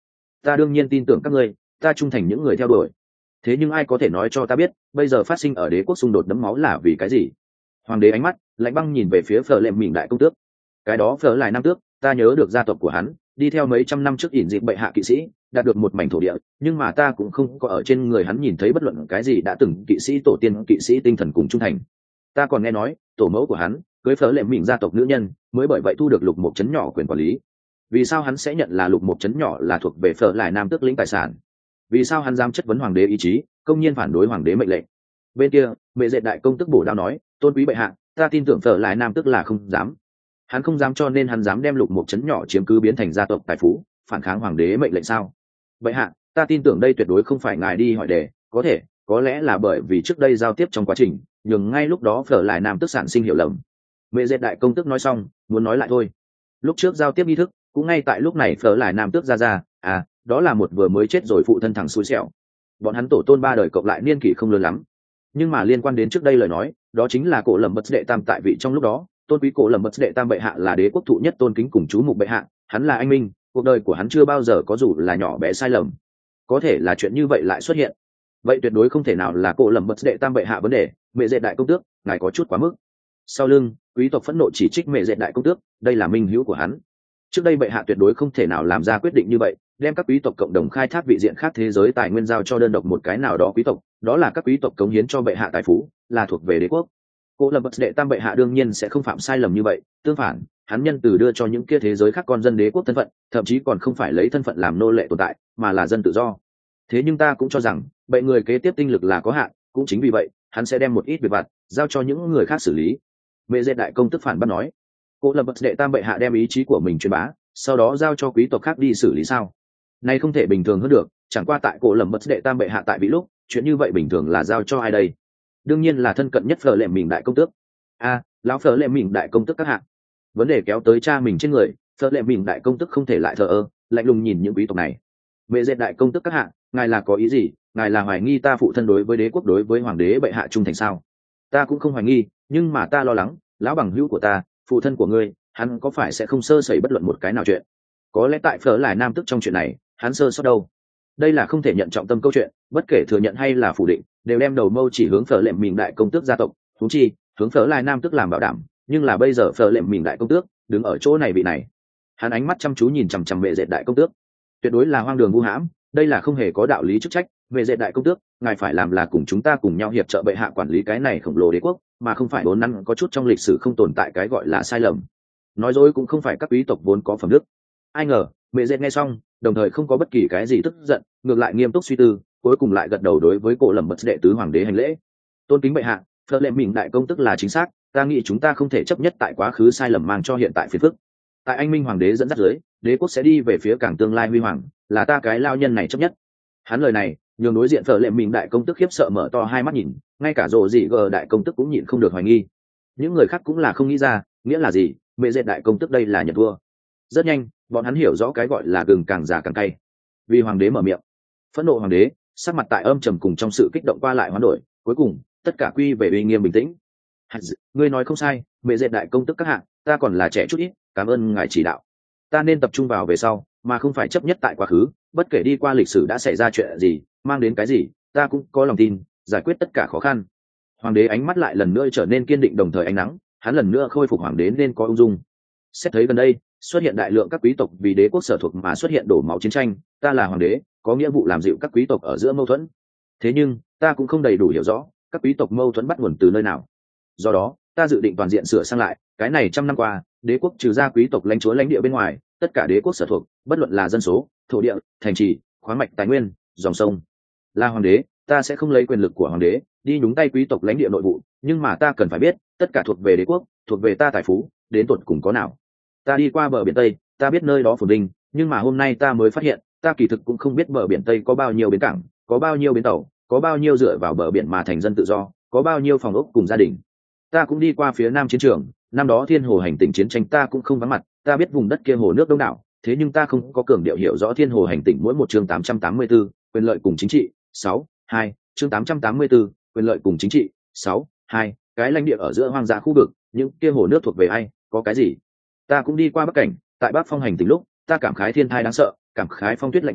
ta đương nhiên tin tưởng các ngươi, ta trung thành những người theo đuổi. Thế nhưng ai có thể nói cho ta biết bây giờ phát sinh ở đế quốc xung đột đẫm máu là vì cái gì? Hoàng đế ánh mắt lạnh băng nhìn về phía Phở Lệm Mỉn đại công tước. Cái đó Phở lại nam tước, ta nhớ được gia tộc của hắn đi theo mấy trăm năm trước ỉn dịp bệ hạ kỵ sĩ đạt được một mảnh thổ địa, nhưng mà ta cũng không có ở trên người hắn nhìn thấy bất luận cái gì đã từng kỵ sĩ tổ tiên kỵ sĩ tinh thần cùng trung thành. Ta còn nghe nói tổ mẫu của hắn cưới Phở Lệm Mỉn gia tộc nữ nhân, mới bởi vậy thu được lục một chấn nhỏ quyền quản lý. Vì sao hắn sẽ nhận là lục một chấn nhỏ là thuộc về Phở lại nam tước lĩnh tài sản? Vì sao hắn dám chất vấn hoàng đế ý chí, công nhiên phản đối hoàng đế mệnh lệnh? Bên kia Mẹ Dệt đại công tức bổ đao nói, tôn quý bệ hạ, ta tin tưởng Phở lại nam tước là không dám. Hắn không dám, cho nên hắn dám đem lục một chấn nhỏ chiếm cứ biến thành gia tộc tài phú, phản kháng hoàng đế mệnh lệnh sao? Bệ hạ, ta tin tưởng đây tuyệt đối không phải ngài đi hỏi đề, có thể có lẽ là bởi vì trước đây giao tiếp trong quá trình nhưng ngay lúc đó Phở lại nam tước sản sinh hiểu lầm. Mẹ Dệt đại công tức nói xong muốn nói lại thôi. Lúc trước giao tiếp nghi thức cũng ngay tại lúc này Phở lại nam tước ra ra, à đó là một vừa mới chết rồi phụ thân thằng xui xẻo. Bọn hắn tổ tôn ba đời cộng lại niên kỷ không lớn lắm, nhưng mà liên quan đến trước đây lời nói, đó chính là cổ lầm bất đệ tam tại vị trong lúc đó, tôn quý cổ lầm bất đệ tam bệ hạ là đế quốc thụ nhất tôn kính cùng chú mục bệ hạ, hắn là anh minh, cuộc đời của hắn chưa bao giờ có dù là nhỏ bé sai lầm. Có thể là chuyện như vậy lại xuất hiện, vậy tuyệt đối không thể nào là cổ lầm bất đệ tam bệ hạ vấn đề. Mẹ Dệt đại công tước, ngài có chút quá mức. Sau lưng quý tộc phẫn nộ chỉ trích Mẹ Dệt đại công tước, đây là minh hữu của hắn, trước đây bệ hạ tuyệt đối không thể nào làm ra quyết định như vậy, đem các quý tộc cộng đồng khai thác vị diện khác thế giới tài nguyên giao cho đơn độc một cái nào đó quý tộc, đó là các quý tộc cống hiến cho bệ hạ tài phú, là thuộc về đế quốc. Cô lập bậc đệ tam bệ hạ đương nhiên sẽ không phạm sai lầm như vậy, tương phản, hắn nhân từ đưa cho những kia thế giới khác con dân đế quốc thân phận, thậm chí còn không phải lấy thân phận làm nô lệ tồn tại, mà là dân tự do. Thế nhưng ta cũng cho rằng, bệ người kế tiếp tinh lực là có hạn, cũng chính vì vậy, hắn sẽ đem một ít việc vặt giao cho những người khác xử lý. Mẹ Dệt đại công tức phản bác nói, cô lập bậc đệ tam bệ hạ đem ý chí của mình truyền bá, sau đó giao cho quý tộc khác đi xử lý sao? Này không thể bình thường hơn được, chẳng qua tại cổ lầm bất đệ tam bệ hạ tại vị lúc, chuyện như vậy bình thường là giao cho ai đây? Đương nhiên là thân cận nhất Phở Lệm Mỉn đại công tước. A, lão Phở Lệm Mỉn đại công tước các hạ. Vấn đề kéo tới cha mình trên người, Phở Lệm Mỉn đại công tước không thể lại thờ ơ, lạnh lùng nhìn những quý tộc này. Mẹ Dệt đại công tước các hạ, ngài là có ý gì? Ngài là hoài nghi ta phụ thân đối với đế quốc đối với hoàng đế bệ hạ trung thành sao? Ta cũng không hoài nghi, nhưng mà ta lo lắng, lão bằng hữu của ta, phụ thân của ngươi, hắn có phải sẽ không sơ sẩy bất luận một cái nào chuyện? Có lẽ tại Phở lại nam tức trong chuyện này, hắn sơ sót đâu? Đây là không thể nhận trọng tâm câu chuyện, bất kể thừa nhận hay là phủ định, đều đem đầu mâu chỉ hướng Phở Lệm Mỉn đại công tước gia tộc, thú chi hướng Phở lại nam tức làm bảo đảm. Nhưng là bây giờ Phở Lệm Mỉn đại công tước đứng ở chỗ này vị này, hắn ánh mắt chăm chú nhìn chằm chằm Mẹ Dệt đại công tước, tuyệt đối là hoang đường vu hãm, đây là không hề có đạo lý chức trách. Mẹ Dệt đại công tước, ngài phải làm là cùng chúng ta cùng nhau hiệp trợ bệ hạ quản lý cái này khổng lồ đế quốc, mà không phải vốn nắn có chút trong lịch sử không tồn tại cái gọi là sai lầm. Nói dối cũng không phải các quý tộc vốn có phẩm đức. Ai ngờ Mẹ Dệt nghe xong đồng thời không có bất kỳ cái gì tức giận, ngược lại nghiêm túc suy tư, cuối cùng lại gật đầu đối với cổ lầm bất đệ tứ hoàng đế hành lễ. Tôn kính bệ hạ, Phở Lệm Mỉn đại công tức là chính xác, ta nghĩ chúng ta không thể chấp nhất tại quá khứ sai lầm mang cho hiện tại phiền phức. Tại anh minh hoàng đế dẫn dắt dưới, đế quốc sẽ đi về phía càng tương lai huy hoàng, là ta cái lao nhân này chấp nhất. Hắn lời này nhường đối diện Phở Lệm Mỉn đại công tức khiếp sợ mở to hai mắt nhìn, ngay cả rồ dị gờ đại công tức cũng nhịn không được hoài nghi. Những người khác cũng là không nghĩ ra nghĩa là gì. Mẹ Dệt đại công tức đây là nhận thua. Rất nhanh bọn hắn hiểu rõ cái gọi là gừng càng già càng cay. Vì hoàng đế mở miệng, phẫn nộ hoàng đế sắc mặt tại âm trầm cùng trong sự kích động qua lại hoán đổi, cuối cùng tất cả quy về uy nghiêm bình tĩnh. Ngươi nói không sai, Mẹ Dệt đại công tức các hạng, ta còn là trẻ chút ít, cảm ơn ngài chỉ đạo. Ta nên tập trung vào về sau, mà không phải chấp nhất tại quá khứ. Bất kể đi qua lịch sử đã xảy ra chuyện gì, mang đến cái gì, ta cũng có lòng tin giải quyết tất cả khó khăn. Hoàng đế ánh mắt lại lần nữa trở nên kiên định, đồng thời ánh nắng hắn lần nữa khôi phục hoàng đế nên có ung dung. Xét thấy gần đây xuất hiện đại lượng các quý tộc vì đế quốc sở thuộc mà xuất hiện đổ máu chiến tranh, ta là hoàng đế có nghĩa vụ làm dịu các quý tộc ở giữa mâu thuẫn. Thế nhưng ta cũng không đầy đủ hiểu rõ các quý tộc mâu thuẫn bắt nguồn từ nơi nào, do đó ta dự định toàn diện sửa sang lại cái này. Trăm năm qua đế quốc trừ ra quý tộc lãnh chúa lãnh địa bên ngoài, tất cả đế quốc sở thuộc, bất luận là dân số, thổ địa, thành trì, khoáng mạch tài nguyên, dòng sông. Là hoàng đế ta sẽ không lấy quyền lực của hoàng đế đi nhúng tay quý tộc lãnh địa nội vụ, nhưng mà ta cần phải biết tất cả thuộc về đế quốc, thuộc về ta tài phú đến tột cùng có nào. Ta đi qua bờ biển Tây, ta biết nơi đó phồn vinh, nhưng mà hôm nay ta mới phát hiện ta kỳ thực cũng không biết bờ biển Tây có bao nhiêu bến cảng, có bao nhiêu bến tàu, có bao nhiêu dựa vào bờ biển mà thành dân tự do, có bao nhiêu phòng ốc cùng gia đình. Ta cũng đi qua phía Nam chiến trường, năm đó Thiên Hồ hành tỉnh chiến tranh ta cũng không vắng mặt, ta biết vùng đất kia hồ nước đông đảo, thế nhưng ta không có cường điệu hiểu rõ Thiên Hồ hành tỉnh mỗi một chương tám trăm tám mươi 4, quyền lợi cùng chính trị. Sáu hai chương tám trăm tám mươi 4, quyền lợi cùng chính trị. Sáu hai cái lãnh địa ở giữa hoang dã khu vực, những kia hồ nước thuộc về ai, có cái gì. Ta cũng đi qua Bắc cảnh, tại Bắc Phong hành tỉnh lúc ta cảm khái thiên thai đáng sợ, cảm khái phong tuyết lạnh băng,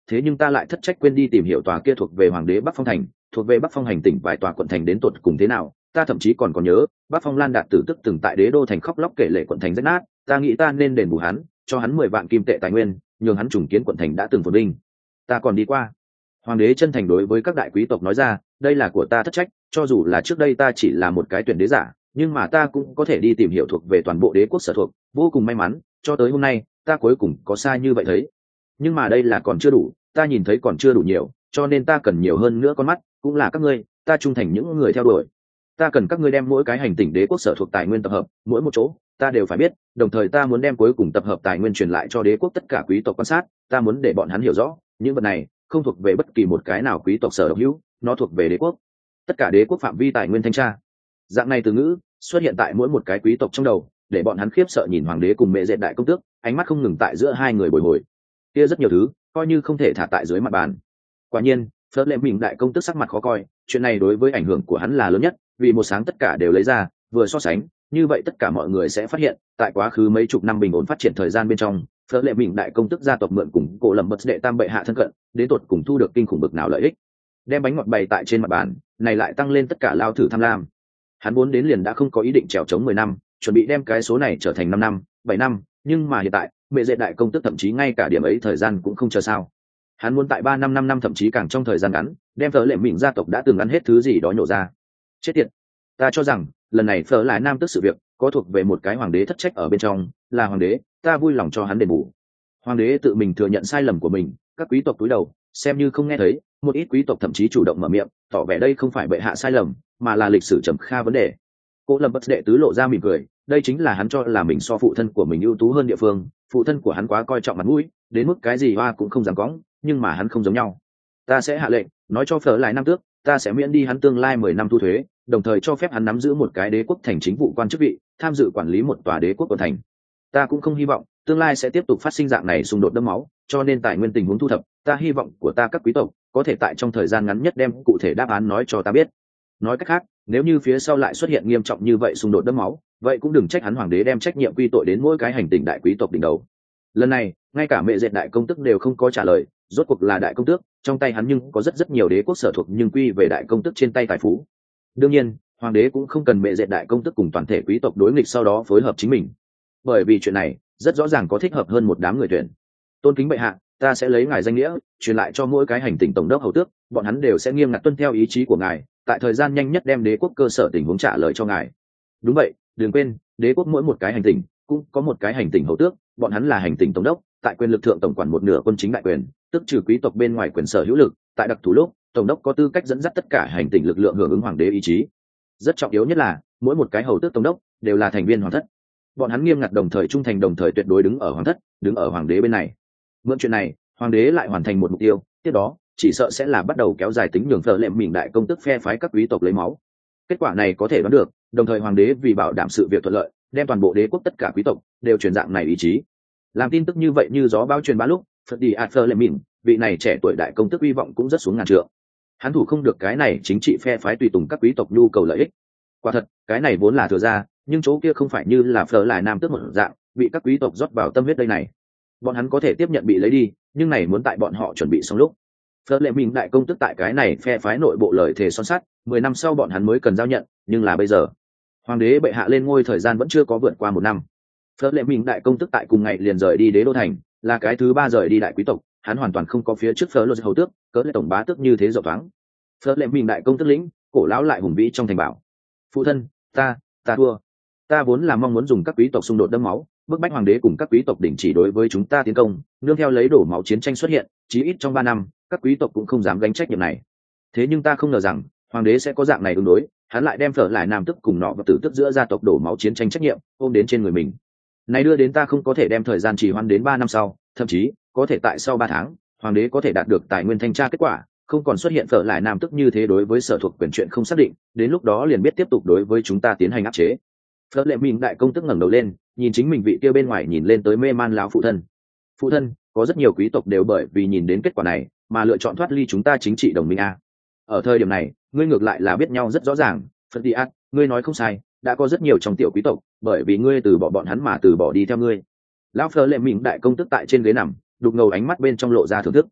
thế nhưng ta lại thất trách quên đi tìm hiểu tòa kia thuộc về hoàng đế Bắc Phong thành, thuộc về Bắc Phong hành tỉnh vài tòa quận thành đến tột cùng thế nào. Ta thậm chí còn có nhớ Bắc Phong Lan Đạt Tử tức từng tại đế đô thành khóc lóc kể lể quận thành rách nát. Ta nghĩ ta nên đền bù hắn, cho hắn mười vạn kim tệ tài nguyên, nhường hắn trùng kiến quận thành đã từng phồn vinh. Ta còn đi qua. Hoàng đế chân thành đối với các đại quý tộc nói ra, đây là của ta thất trách, cho dù là trước đây ta chỉ là một cái tuyển đế giả, nhưng mà ta cũng có thể đi tìm hiểu thuộc về toàn bộ đế quốc sở thuộc, vô cùng may mắn, cho tới hôm nay ta cuối cùng có sai như vậy thấy. Nhưng mà đây là còn chưa đủ, ta nhìn thấy còn chưa đủ nhiều, cho nên ta cần nhiều hơn nữa con mắt, cũng là các ngươi, ta trung thành những người theo đuổi. Ta cần các ngươi đem mỗi cái hành tinh đế quốc sở thuộc tài nguyên tập hợp, mỗi một chỗ ta đều phải biết, đồng thời ta muốn đem cuối cùng tập hợp tài nguyên truyền lại cho đế quốc tất cả quý tộc quan sát, ta muốn để bọn hắn hiểu rõ, những vật này không thuộc về bất kỳ một cái nào quý tộc sở độc hữu, nó thuộc về đế quốc, tất cả đế quốc phạm vi tài nguyên thanh tra. Dạng này từ ngữ xuất hiện tại mỗi một cái quý tộc trong đầu, để bọn hắn khiếp sợ nhìn hoàng đế cùng mẹ dệt đại công tước, ánh mắt không ngừng tại giữa hai người bồi hồi. Kia rất nhiều thứ coi như không thể thả tại dưới mặt bàn. Quả nhiên Phớt Lệ Mình đại công tước sắc mặt khó coi, chuyện này đối với ảnh hưởng của hắn là lớn nhất, vì một sáng tất cả đều lấy ra vừa so sánh, như vậy tất cả mọi người sẽ phát hiện tại quá khứ mấy chục năm bình ổn phát triển thời gian bên trong, Phớt Lệ Mình đại công tước gia tộc mượn cùng cổ lầm bật đệ tam bệ hạ thân cận, đến tột cùng thu được kinh khủng bực nào lợi ích. Đem bánh ngọt bày tại trên mặt bàn này lại tăng lên tất cả lao thử tham lam. Hắn vốn đến liền đã không có ý định trèo chống mười năm, chuẩn bị đem cái số này trở thành năm năm bảy năm, nhưng mà hiện tại mẹ dệt đại công tước thậm chí ngay cả điểm ấy thời gian cũng không chờ sao. Hắn muốn tại ba năm năm năm thậm chí càng trong thời gian ngắn đem Phở Lệ Mình gia tộc đã từng ăn hết thứ gì đó nhổ ra. Chết tiệt, ta cho rằng lần này Phở lại nam tức sự việc có thuộc về một cái hoàng đế thất trách ở bên trong, là hoàng đế, ta vui lòng cho hắn đền bù. Hoàng đế tự mình thừa nhận sai lầm của mình, các quý tộc cúi đầu xem như không nghe thấy, một ít quý tộc thậm chí chủ động mở miệng tỏ vẻ đây không phải bệ hạ sai lầm, mà là lịch sử trầm kha vấn đề. Cố Lâm Bất đệ tứ lộ ra mỉm cười, đây chính là hắn cho là mình so phụ thân của mình ưu tú hơn địa phương, phụ thân của hắn quá coi trọng mặt mũi, đến mức cái gì hoa cũng không dám cõng, nhưng mà hắn không giống nhau. Ta sẽ hạ lệnh nói cho Phở lại năm tước, ta sẽ miễn đi hắn tương lai mười năm thu thuế, đồng thời cho phép hắn nắm giữ một cái đế quốc thành chính vụ quan chức vị, tham dự quản lý một tòa đế quốc của thành. Ta cũng không hy vọng tương lai sẽ tiếp tục phát sinh dạng này xung đột đẫm máu, cho nên tại nguyên tình huống thu thập, ta hy vọng của ta các quý tộc có thể tại trong thời gian ngắn nhất đem cụ thể đáp án nói cho ta biết. Nói cách khác, nếu như phía sau lại xuất hiện nghiêm trọng như vậy xung đột đẫm máu, vậy cũng đừng trách hắn hoàng đế đem trách nhiệm quy tội đến mỗi cái hành tinh đại quý tộc đỉnh đầu. Lần này ngay cả mẹ dệt đại công tước đều không có trả lời, rốt cuộc là đại công tước, trong tay hắn nhưng có rất rất nhiều đế quốc sở thuộc nhưng quy về đại công tước trên tay tài phú. Đương nhiên hoàng đế cũng không cần mẹ dệt đại công tước cùng toàn thể quý tộc đối nghịch sau đó phối hợp chính mình, bởi vì chuyện này rất rõ ràng có thích hợp hơn một đám người tuyển. Tôn kính bệ hạ, ta sẽ lấy ngài danh nghĩa truyền lại cho mỗi cái hành tinh tổng đốc hầu tước, bọn hắn đều sẽ nghiêm ngặt tuân theo ý chí của ngài, tại thời gian nhanh nhất đem đế quốc cơ sở tình huống trả lời cho ngài. Đúng vậy, đừng quên đế quốc mỗi một cái hành tinh cũng có một cái hành tinh hầu tước, bọn hắn là hành tinh tổng đốc, tại quyền lực thượng tổng quản một nửa quân chính đại quyền, tức trừ quý tộc bên ngoài quyền sở hữu lực, tại đặc thù lúc tổng đốc có tư cách dẫn dắt tất cả hành tinh lực lượng hưởng ứng hoàng đế ý chí. Rất trọng yếu nhất là mỗi một cái hầu tước tổng đốc đều là thành viên hoàng thất, bọn hắn nghiêm ngặt đồng thời trung thành đồng thời tuyệt đối đứng ở hoàng thất, đứng ở hoàng đế bên này. Mượn chuyện này hoàng đế lại hoàn thành một mục tiêu, tiếp đó chỉ sợ sẽ là bắt đầu kéo dài tính nhường Phở Lệ Mình đại công tước phe phái các quý tộc lấy máu. Kết quả này có thể đoán được, đồng thời hoàng đế vì bảo đảm sự việc thuận lợi, đem toàn bộ đế quốc tất cả quý tộc đều truyền dạng này ý chí. Làm tin tức như vậy như gió bão truyền bá lúc, Phật đi Phở Lệ Mình, vị này trẻ tuổi đại công tước hy vọng cũng rất xuống ngàn trượng. Hắn thủ không được cái này chính trị phe phái tùy tùng các quý tộc nhu cầu lợi ích. Quả thật, cái này vốn là thừa ra, nhưng chỗ kia không phải như là Phở lại nam tước một dạng, bị các quý tộc rót vào tâm huyết đây này. Bọn hắn có thể tiếp nhận bị lấy đi, nhưng này muốn tại bọn họ chuẩn bị xong lúc. Phở Lệ Mình đại công tước tại cái này phe phái nội bộ lời thề son sắt, mười năm sau bọn hắn mới cần giao nhận, nhưng là bây giờ, hoàng đế bệ hạ lên ngôi thời gian vẫn chưa có vượt qua một năm. Phở Lệ Mình đại công tước tại cùng ngày liền rời đi đế đô thành, là cái thứ ba rời đi đại quý tộc, hắn hoàn toàn không có phía trước Phở Lô hầu tước, cỡ lệ tổng bá tước như thế rộng thoáng. Phở Lệ Mình đại công tước lĩnh, cổ lão lại hùng vĩ trong thành bảo. Phụ thân, ta, ta thua. Ta vốn là mong muốn dùng các quý tộc xung đột đẫm máu, bức bách hoàng đế cùng các quý tộc đình chỉ đối với chúng ta tiến công, nương theo lấy đổ máu chiến tranh xuất hiện, chí ít trong ba năm, các quý tộc cũng không dám gánh trách nhiệm này. Thế nhưng ta không ngờ rằng hoàng đế sẽ có dạng này ứng đối, hắn lại đem Phở lại nam tức cùng nọ và tử tức giữa gia tộc đổ máu chiến tranh trách nhiệm ôm đến trên người mình. Này đưa đến ta không có thể đem thời gian trì hoãn đến ba năm sau, thậm chí có thể tại sau ba tháng, hoàng đế có thể đạt được tài nguyên thanh tra kết quả, không còn xuất hiện Phở lại nam tức như thế đối với sở thuộc quyền chuyện không xác định, đến lúc đó liền biết tiếp tục đối với chúng ta tiến hành áp chế. Phở Lệ Mình đại công tức ngẩng đầu lên, nhìn chính mình vị kia bên ngoài nhìn lên tới mê man lão phụ thân. Phụ thân, có rất nhiều quý tộc đều bởi vì nhìn đến kết quả này mà lựa chọn thoát ly chúng ta chính trị đồng minh a. Ở thời điểm này, ngươi ngược lại là biết nhau rất rõ ràng, Phật đi ác, ngươi nói không sai, đã có rất nhiều trong tiểu quý tộc, bởi vì ngươi từ bỏ bọn hắn mà từ bỏ đi theo ngươi. Lão Phở Lệ Mình đại công tức tại trên ghế nằm, đục ngầu ánh mắt bên trong lộ ra thưởng thức.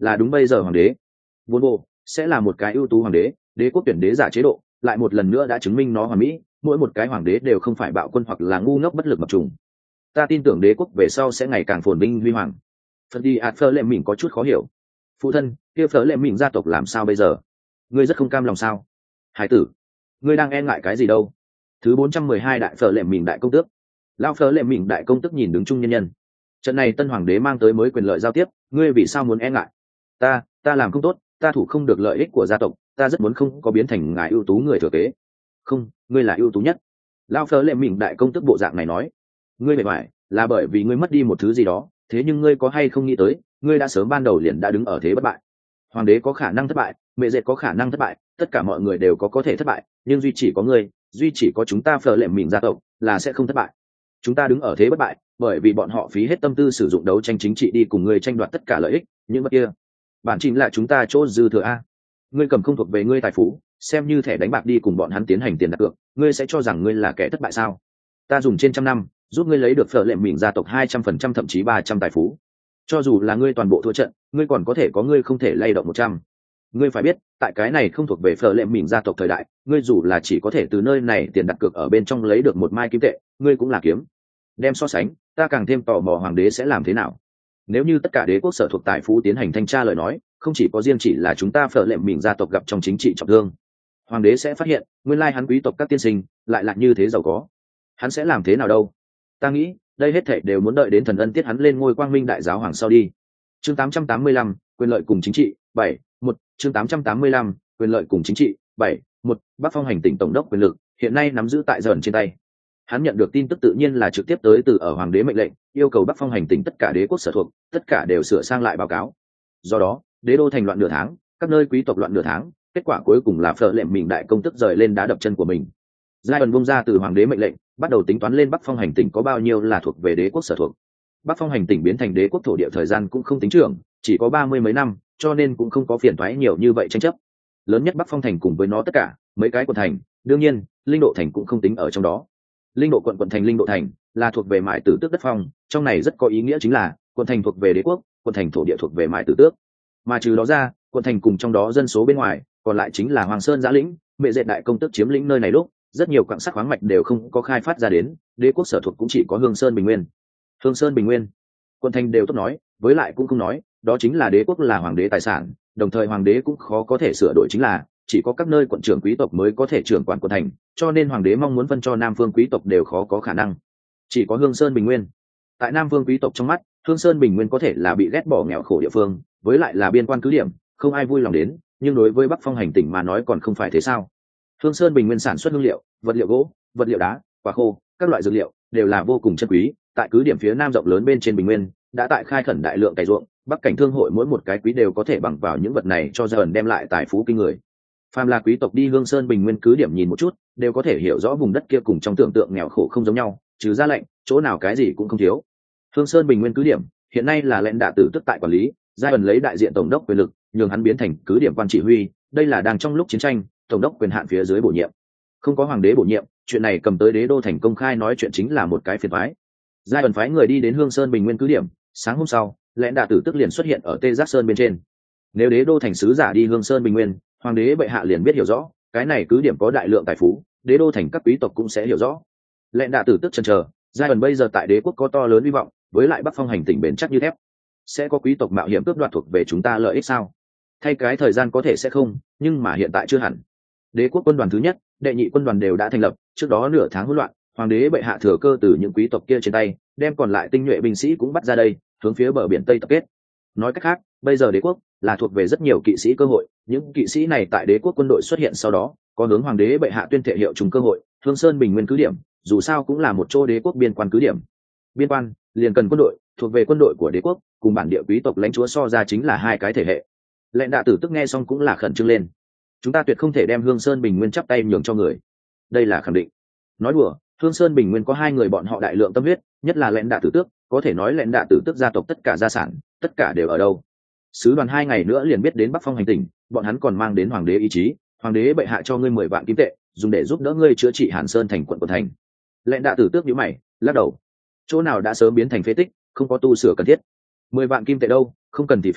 là đúng bây giờ hoàng đế vốn bộ sẽ là một cái ưu tú hoàng đế, đế quốc tuyển đế giả chế độ lại một lần nữa đã chứng minh nó hoàn mỹ, mỗi một cái hoàng đế đều không phải bạo quân hoặc là ngu ngốc bất lực mập trùng. Ta tin tưởng đế quốc về sau sẽ ngày càng phồn vinh huy hoàng. Phần đi ạt phơ lệ mình có chút khó hiểu. Phụ thân, kia phơ lệ mình gia tộc làm sao bây giờ? Ngươi rất không cam lòng sao? Hải tử, ngươi đang e ngại cái gì đâu? Thứ bốn trăm mười hai đại phơ lệ mình đại công tước. Lão phơ lệ mình đại công tước nhìn đứng chung nhân nhân. Trận này tân hoàng đế mang tới mới quyền lợi giao tiếp, ngươi vì sao muốn e ngại? Ta, ta làm không tốt, ta thủ không được lợi ích của gia tộc, ta rất muốn không có biến thành ngài ưu tú người thừa kế. Không, ngươi là ưu tú nhất. Lão phơ lệ mình đại công tước bộ dạng này nói. Ngươi bề ngoài là bởi vì ngươi mất đi một thứ gì đó, thế nhưng ngươi có hay không nghĩ tới, ngươi đã sớm ban đầu liền đã đứng ở thế bất bại. Hoàng đế có khả năng thất bại, mẹ dệt có khả năng thất bại, tất cả mọi người đều có có thể thất bại, nhưng duy chỉ có ngươi, duy chỉ có chúng ta phở lệ mình gia tộc là sẽ không thất bại. Chúng ta đứng ở thế bất bại, bởi vì bọn họ phí hết tâm tư sử dụng đấu tranh chính trị đi cùng ngươi tranh đoạt tất cả lợi ích, những vật kia, bản chính là chúng ta chỗ dư thừa a. Ngươi cầm không thuộc về ngươi tài phú, xem như thẻ đánh bạc đi cùng bọn hắn tiến hành tiền đặt cược, ngươi sẽ cho rằng ngươi là kẻ thất bại sao? Ta dùng trên trăm năm giúp ngươi lấy được phở lệ mình gia tộc hai trăm phần trăm thậm chí ba trăm tài phú, cho dù là ngươi toàn bộ thua trận, ngươi còn có thể có ngươi không thể lay động một trăm. Ngươi phải biết, tại cái này không thuộc về phở lệ mình gia tộc thời đại, ngươi dù là chỉ có thể từ nơi này tiền đặt cược ở bên trong lấy được một mai kim tệ, ngươi cũng là kiếm. Đem so sánh, ta càng thêm tò mò hoàng đế sẽ làm thế nào. Nếu như tất cả đế quốc sở thuộc tài phú tiến hành thanh tra lời nói, không chỉ có riêng chỉ là chúng ta phở lệ mình gia tộc gặp trong chính trị trọng thương, hoàng đế sẽ phát hiện, nguyên lai hắn quý tộc các tiên sinh lại là như thế giàu có. Hắn sẽ làm thế nào đâu? Ta nghĩ, đây hết thảy đều muốn đợi đến thần ân tiết hắn lên ngôi quang minh đại giáo hoàng sau đi. Chương tám trăm tám mươi lăm, quyền lợi cùng chính trị, bảy, một, chương tám trăm tám mươi lăm, quyền lợi cùng chính trị, bảy, một, Bắc Phong hành tỉnh tổng đốc quyền lực, hiện nay nắm giữ tại dần trên tay. Hắn nhận được tin tức tự nhiên là trực tiếp tới từ ở hoàng đế mệnh lệnh, yêu cầu Bắc Phong hành tỉnh tất cả đế quốc sở thuộc, tất cả đều sửa sang lại báo cáo. Do đó, đế đô thành loạn nửa tháng, các nơi quý tộc loạn nửa tháng, kết quả cuối cùng là phở lệ mình đại công tức rời lên đá đập chân của mình. Giai ẩn bung ra từ hoàng đế mệnh lệnh, bắt đầu tính toán lên Bắc Phong hành tỉnh có bao nhiêu là thuộc về đế quốc sở thuộc. Bắc Phong hành tỉnh biến thành đế quốc thổ địa thời gian cũng không tính trưởng, chỉ có ba mươi mấy năm, cho nên cũng không có phiền toái nhiều như vậy tranh chấp. Lớn nhất Bắc Phong thành cùng với nó tất cả mấy cái quận thành, đương nhiên, Linh Độ thành cũng không tính ở trong đó. Linh Độ quận quận thành Linh Độ thành là thuộc về Mại Tử Tước đất phong, trong này rất có ý nghĩa chính là quận thành thuộc về đế quốc, quận thành thổ địa thuộc về Mại Tử Tước. Mà trừ đó ra, quận thành cùng trong đó dân số bên ngoài, còn lại chính là Hoàng Sơn Giã Lĩnh, Mẹ Dệt đại công tước chiếm lĩnh nơi này lúc, rất nhiều quặng sắt khoáng mạch đều không có khai phát ra đến, đế quốc sở thuộc cũng chỉ có Hương Sơn Bình Nguyên. Hương Sơn Bình Nguyên, quận thành đều tốt nói, với lại cũng không nói, đó chính là đế quốc là hoàng đế tài sản, đồng thời hoàng đế cũng khó có thể sửa đổi chính là, chỉ có các nơi quận trưởng quý tộc mới có thể trưởng quản quận thành, cho nên hoàng đế mong muốn phân cho Nam Phương quý tộc đều khó có khả năng. Chỉ có Hương Sơn Bình Nguyên. Tại Nam Phương quý tộc trong mắt, Hương Sơn Bình Nguyên có thể là bị ghét bỏ nghèo khổ địa phương, với lại là biên quan cứ điểm, không ai vui lòng đến, nhưng đối với Bắc Phong hành tỉnh mà nói còn không phải thế sao? Hương Sơn Bình Nguyên sản xuất hương liệu, vật liệu gỗ, vật liệu đá, quả khô, các loại dược liệu đều là vô cùng chân quý. Tại cứ điểm phía nam rộng lớn bên trên Bình Nguyên, đã tại khai khẩn đại lượng cày ruộng, Bắc cảnh thương hội mỗi một cái quý đều có thể bằng vào những vật này cho dần đem lại tài phú kinh người. Phàm là quý tộc đi Hương Sơn Bình Nguyên cứ điểm nhìn một chút, đều có thể hiểu rõ vùng đất kia cùng trong tưởng tượng nghèo khổ không giống nhau, trừ ra lệnh, chỗ nào cái gì cũng không thiếu. Hương Sơn Bình Nguyên cứ điểm hiện nay là lệnh đạ tử tức tại quản lý, giai ẩn lấy đại diện tổng đốc quyền lực, nhường hắn biến thành cứ điểm quan chỉ huy, đây là đang trong lúc chiến tranh, tổng đốc quyền hạn phía dưới bổ nhiệm. Không có hoàng đế bổ nhiệm, chuyện này cầm tới đế đô thành công khai nói chuyện chính là một cái phiền toái. Giai ẩn phái người đi đến Hương Sơn Bình Nguyên cứ điểm, sáng hôm sau, lệnh đạ tử tức liền xuất hiện ở Tê Giác Sơn bên trên. Nếu đế đô thành sứ giả đi Hương Sơn Bình Nguyên, hoàng đế bệ hạ liền biết hiểu rõ, cái này cứ điểm có đại lượng tài phú, đế đô thành các quý tộc cũng sẽ hiểu rõ. Lệnh đạ tử tức chần chờ, giai ẩn bây giờ tại đế quốc có to lớn hy vọng, với lại Bắc Phong hành tỉnh bền chắc như thép, sẽ có quý tộc mạo hiểm cướp đoạt thuộc về chúng ta lợi ích sao? Thay cái thời gian có thể sẽ không, nhưng mà hiện tại chưa hẳn. Đế quốc quân đoàn thứ nhất, đệ nhị quân đoàn đều đã thành lập, trước đó nửa tháng hỗn loạn, hoàng đế bệ hạ thừa cơ từ những quý tộc kia trên tay, đem còn lại tinh nhuệ binh sĩ cũng bắt ra đây, hướng phía bờ biển Tây tập kết. Nói cách khác, bây giờ đế quốc là thuộc về rất nhiều kỵ sĩ cơ hội, những kỵ sĩ này tại đế quốc quân đội xuất hiện sau đó, có hướng hoàng đế bệ hạ tuyên thệ hiệu trùng cơ hội. Hương Sơn Bình Nguyên cứ điểm, dù sao cũng là một chỗ đế quốc biên quan cứ điểm. Biên quan liền cần quân đội, thuộc về quân đội của đế quốc, cùng bản địa quý tộc lãnh chúa so ra chính là hai cái thể hệ. Lệnh đạ tử tức nghe xong cũng là khẩn trương lên. Chúng ta tuyệt không thể đem Hương Sơn Bình Nguyên chắp tay nhường cho người, đây là khẳng định. Nói đùa, Hương Sơn Bình Nguyên có hai người bọn họ đại lượng tâm huyết, nhất là lệnh đạ tử tước, có thể nói lệnh đạ tử tước gia tộc tất cả gia sản, tất cả đều ở đâu. Sứ đoàn hai ngày nữa liền biết đến Bắc Phong hành tỉnh, bọn hắn còn mang đến hoàng đế ý chí, hoàng đế bệ hạ cho ngươi mười vạn kim tệ, dùng để giúp đỡ ngươi chữa trị Hàn Sơn thành quận của thành. Lệnh đạ tử tước nhíu mày, lắc đầu. Chỗ nào đã sớm biến thành phế tích, không có tu sửa cần thiết. Mười vạn kim tệ đâu, không cần thì phí,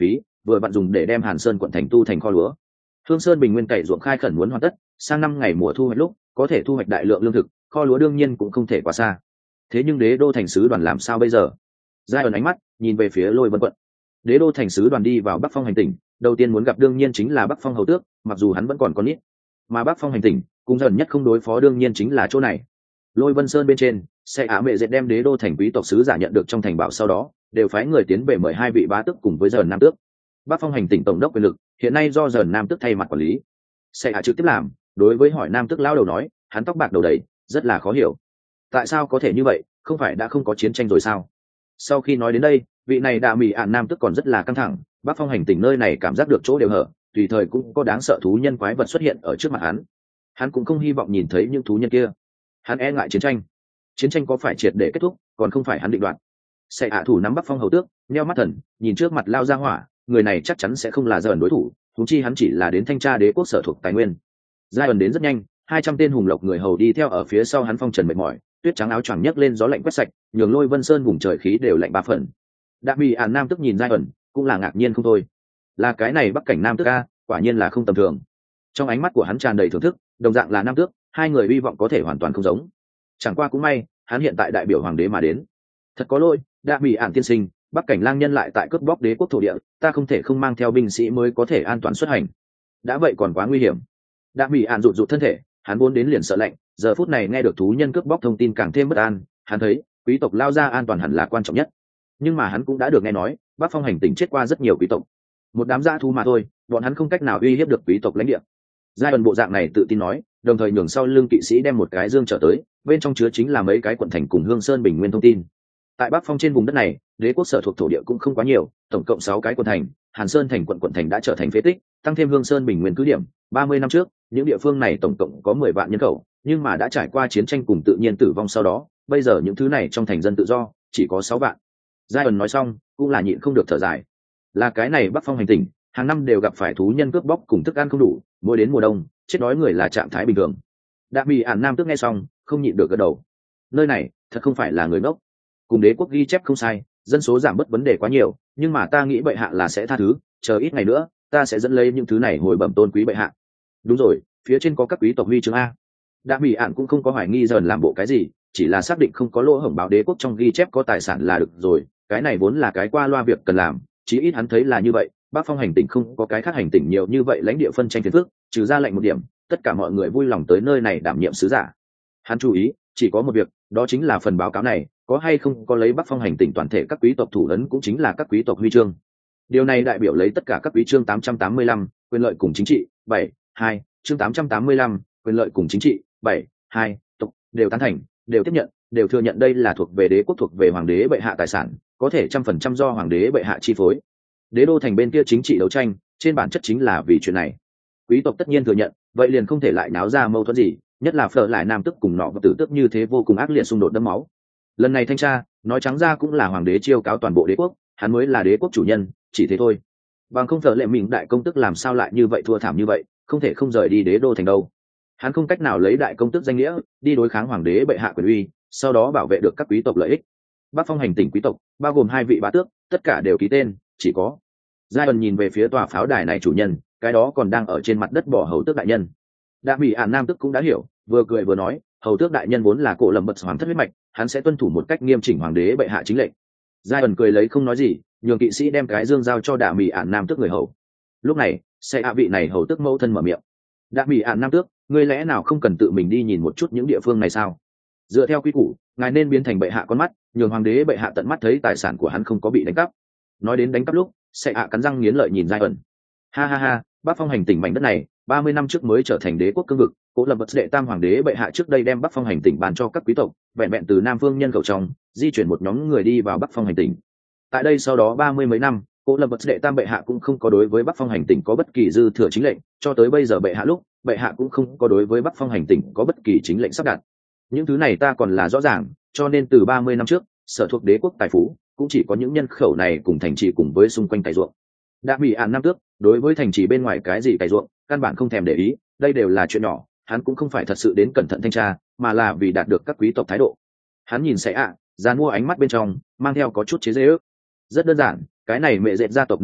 vừa vặn dùng để đem Hàn Sơn quận thành tu thành kho lúa. Hương Sơn Bình Nguyên cày ruộng khai khẩn muốn hoàn tất, sang năm ngày mùa thu hoạch lúc có thể thu hoạch đại lượng lương thực, kho lúa đương nhiên cũng không thể quá xa. Thế nhưng đế đô thành sứ đoàn làm sao bây giờ? Giai ẩn ánh mắt nhìn về phía Lôi Vân quận. Đế đô thành sứ đoàn đi vào Bắc Phong hành tỉnh, đầu tiên muốn gặp đương nhiên chính là Bắc Phong hầu tước, mặc dù hắn vẫn còn con nít. Mà Bắc Phong hành tỉnh, cùng dần nhất không đối phó đương nhiên chính là chỗ này. Lôi Vân Sơn bên trên, xe Á Mệ Dệt đem đế đô thành quý tộc sứ giả nhận được trong thành bảo sau đó, đều phái người tiến về mời hai vị bá tước cùng với dần nam tước. Bắc Phong hành tỉnh tổng đốc quyền lực, hiện nay do dần nam tước thay mặt quản lý. Xe Á trực tiếp làm, đối với hỏi nam tước lão đầu nói, hắn tóc bạc đầu đầy, rất là khó hiểu. Tại sao có thể như vậy, không phải đã không có chiến tranh rồi sao? Sau khi nói đến đây, vị này đạ mỹ ạn nam tước còn rất là căng thẳng. Bắc Phong hành tỉnh nơi này cảm giác được chỗ đều hở, tùy thời cũng có đáng sợ thú nhân quái vật xuất hiện ở trước mặt hắn. Hắn cũng không hy vọng nhìn thấy những thú nhân kia. Hắn e ngại chiến tranh. Chiến tranh có phải triệt để kết thúc, còn không phải hắn định đoạt. Sẽ hạ thủ nắm Bắc Phong hầu tước, nheo mắt thần, nhìn trước mặt lao ra hỏa, người này chắc chắn sẽ không là dần đối thủ, huống chi hắn chỉ là đến thanh tra đế quốc sở thuộc tài nguyên. Giai ẩn đến rất nhanh, hai trăm tên hùng lộc người hầu đi theo ở phía sau hắn phong trần mệt mỏi, tuyết trắng áo choàng nhấc lên gió lạnh quét sạch, nhường Lôi Vân Sơn vùng trời khí đều lạnh ba phần. Đạ Mỹ ản nam tức nhìn Giai ẩn, cũng là ngạc nhiên không thôi. Là cái này Bắc cảnh nam tước a, quả nhiên là không tầm thường. Trong ánh mắt của hắn tràn đầy thưởng thức, đồng dạng là nam tước, hai người hy vọng có thể hoàn toàn không giống. Chẳng qua cũng may, hắn hiện tại đại biểu hoàng đế mà đến. Thật có lỗi, Đạ Mỹ ản tiên sinh, Bắc cảnh lang nhân lại tại cướp bóc đế quốc thổ địa, ta không thể không mang theo binh sĩ mới có thể an toàn xuất hành. Đã vậy còn quá nguy hiểm. Đạ Mỹ ản rụt rụt thân thể, hắn vốn đến liền sợ lạnh, giờ phút này nghe được thú nhân cướp bóc thông tin càng thêm bất an. Hắn thấy quý tộc lao ra an toàn hẳn là quan trọng nhất, nhưng mà hắn cũng đã được nghe nói Bắc Phong hành tỉnh chết qua rất nhiều quý tộc, một đám dã thú mà thôi, bọn hắn không cách nào uy hiếp được quý tộc lãnh địa. Giai ẩn bộ dạng này tự tin nói, đồng thời nhường sau lưng kỵ sĩ đem một cái dương trở tới, bên trong chứa chính là mấy cái quận thành cùng Hương Sơn Bình Nguyên thông tin. Tại Bắc Phong trên vùng đất này, đế quốc sở thuộc thổ địa cũng không quá nhiều, tổng cộng sáu cái quận thành, Hàn Sơn thành quận quận thành đã trở thành phế tích, tăng thêm Hương Sơn Bình Nguyên cứ điểm. ba mươi năm trước, những địa phương này tổng cộng có mười vạn nhân khẩu, nhưng mà đã trải qua chiến tranh cùng tự nhiên tử vong sau đó, bây giờ những thứ này trong thành dân tự do chỉ có sáu vạn. Giai ẩn nói xong, cũng là nhịn không được thở dài. Là cái này Bắc Phong hành tỉnh, hàng năm đều gặp phải thú nhân cướp bóc cùng thức ăn không đủ, mỗi đến mùa đông, chết đói người là trạng thái bình thường. Đạ Mỹ ản nam tước nghe xong, không nhịn được gật đầu. Nơi này, thật không phải là người ngốc. Cùng đế quốc ghi chép không sai, dân số giảm bớt vấn đề quá nhiều, nhưng mà ta nghĩ bệ hạ là sẽ tha thứ, chờ ít ngày nữa, ta sẽ dẫn lấy những thứ này hồi bẩm tôn quý bệ hạ. Đúng rồi, phía trên có các quý tộc huy chương a. Đạ Mỹ ản cũng không có hoài nghi dần làm bộ cái gì, chỉ là xác định không có lỗ hổng báo đế quốc trong ghi chép có tài sản là được rồi, cái này vốn là cái qua loa việc cần làm, chí ít hắn thấy là như vậy. Bắc Phong hành tỉnh không có cái khác hành tỉnh nhiều như vậy lãnh địa phân tranh phiền phức, trừ ra lệnh một điểm, tất cả mọi người vui lòng tới nơi này đảm nhiệm sứ giả. Hắn chú ý, chỉ có một việc, đó chính là phần báo cáo này có hay không có lấy Bắc Phong hành tỉnh toàn thể các quý tộc thủ ấn, cũng chính là các quý tộc huy chương. Điều này đại biểu lấy tất cả các quý chương tám trăm tám mươi lăm, quyền lợi cùng chính trị, bảy, hai, chương tám trăm tám mươi lăm, quyền lợi cùng chính trị, bảy, hai, tộc đều tán thành, đều tiếp nhận, đều thừa nhận đây là thuộc về đế quốc, thuộc về hoàng đế bệ hạ tài sản, có thể trăm phần trăm do hoàng đế bệ hạ chi phối. Đế đô thành bên kia chính trị đấu tranh, trên bản chất chính là vì chuyện này. Quý tộc tất nhiên thừa nhận, vậy liền không thể lại náo ra mâu thuẫn gì, nhất là phở lại nam tức cùng nọ và tử tức như thế vô cùng ác liệt xung đột đẫm máu. Lần này thanh tra, nói trắng ra cũng là hoàng đế chiêu cáo toàn bộ đế quốc, hắn mới là đế quốc chủ nhân, chỉ thế thôi. Bằng không phở lệ mình đại công tức làm sao lại như vậy thua thảm như vậy, không thể không rời đi đế đô thành đâu. Hắn không cách nào lấy đại công tức danh nghĩa đi đối kháng hoàng đế bệ hạ quyền uy, sau đó bảo vệ được các quý tộc lợi ích. Bắc Phong hành tỉnh quý tộc bao gồm hai vị bá tước, tất cả đều ký tên, chỉ có Giai ẩn nhìn về phía tòa pháo đài này chủ nhân, cái đó còn đang ở trên mặt đất bỏ hầu tước đại nhân. Đạ Mỹ ản nam tức cũng đã hiểu, vừa cười vừa nói, hầu tước đại nhân vốn là cổ lầm bật hoàng thất huyết mạch, hắn sẽ tuân thủ một cách nghiêm chỉnh hoàng đế bệ hạ chính lệnh. Giai ẩn cười lấy không nói gì, nhường kỵ sĩ đem cái dương giao cho Đạ Mỹ ản nam tước người hầu. Lúc này, xe hạ vị này hầu tước mẫu thân mở miệng. Đạ Mỹ ản nam tước, ngươi lẽ nào không cần tự mình đi nhìn một chút những địa phương này sao? Dựa theo quy củ, ngài nên biến thành bệ hạ con mắt, nhường hoàng đế bệ hạ tận mắt thấy tài sản của hắn không có bị đánh cắp. Nói đến đánh cắp lúc, sẽ hạ cắn răng nghiến lợi nhìn Giai ẩn. Ha ha ha, Bắc Phong hành tỉnh mảnh đất này, ba mươi năm trước mới trở thành đế quốc cương vực, cố lập vật đệ tam hoàng đế bệ hạ trước đây đem Bắc Phong hành tỉnh bàn cho các quý tộc, vẹn vẹn từ Nam Phương nhân khẩu trong, di chuyển một nhóm người đi vào Bắc Phong hành tỉnh. Tại đây sau đó ba mươi mấy năm, cố lập vật đệ tam bệ hạ cũng không có đối với Bắc Phong hành tỉnh có bất kỳ dư thừa chính lệnh, cho tới bây giờ bệ hạ lúc, bệ hạ cũng không có đối với Bắc Phong hành tỉnh có bất kỳ chính lệnh sắp đặt. Những thứ này ta còn là rõ ràng, cho nên từ ba mươi năm trước, sở thuộc đế quốc tài phú cũng chỉ có những nhân khẩu này cùng thành trì cùng với xung quanh cày ruộng. Đã bị ạn năm tước, đối với thành trì bên ngoài cái gì cày ruộng, căn bản không thèm để ý, đây đều là chuyện nhỏ, hắn cũng không phải thật sự đến cẩn thận thanh tra, mà là vì đạt được các quý tộc thái độ. Hắn nhìn sẽ ạ, dàn mua ánh mắt bên trong, mang theo có chút chế giễu. Rất đơn giản, cái này mẹ dệt gia tộc nữ nhân,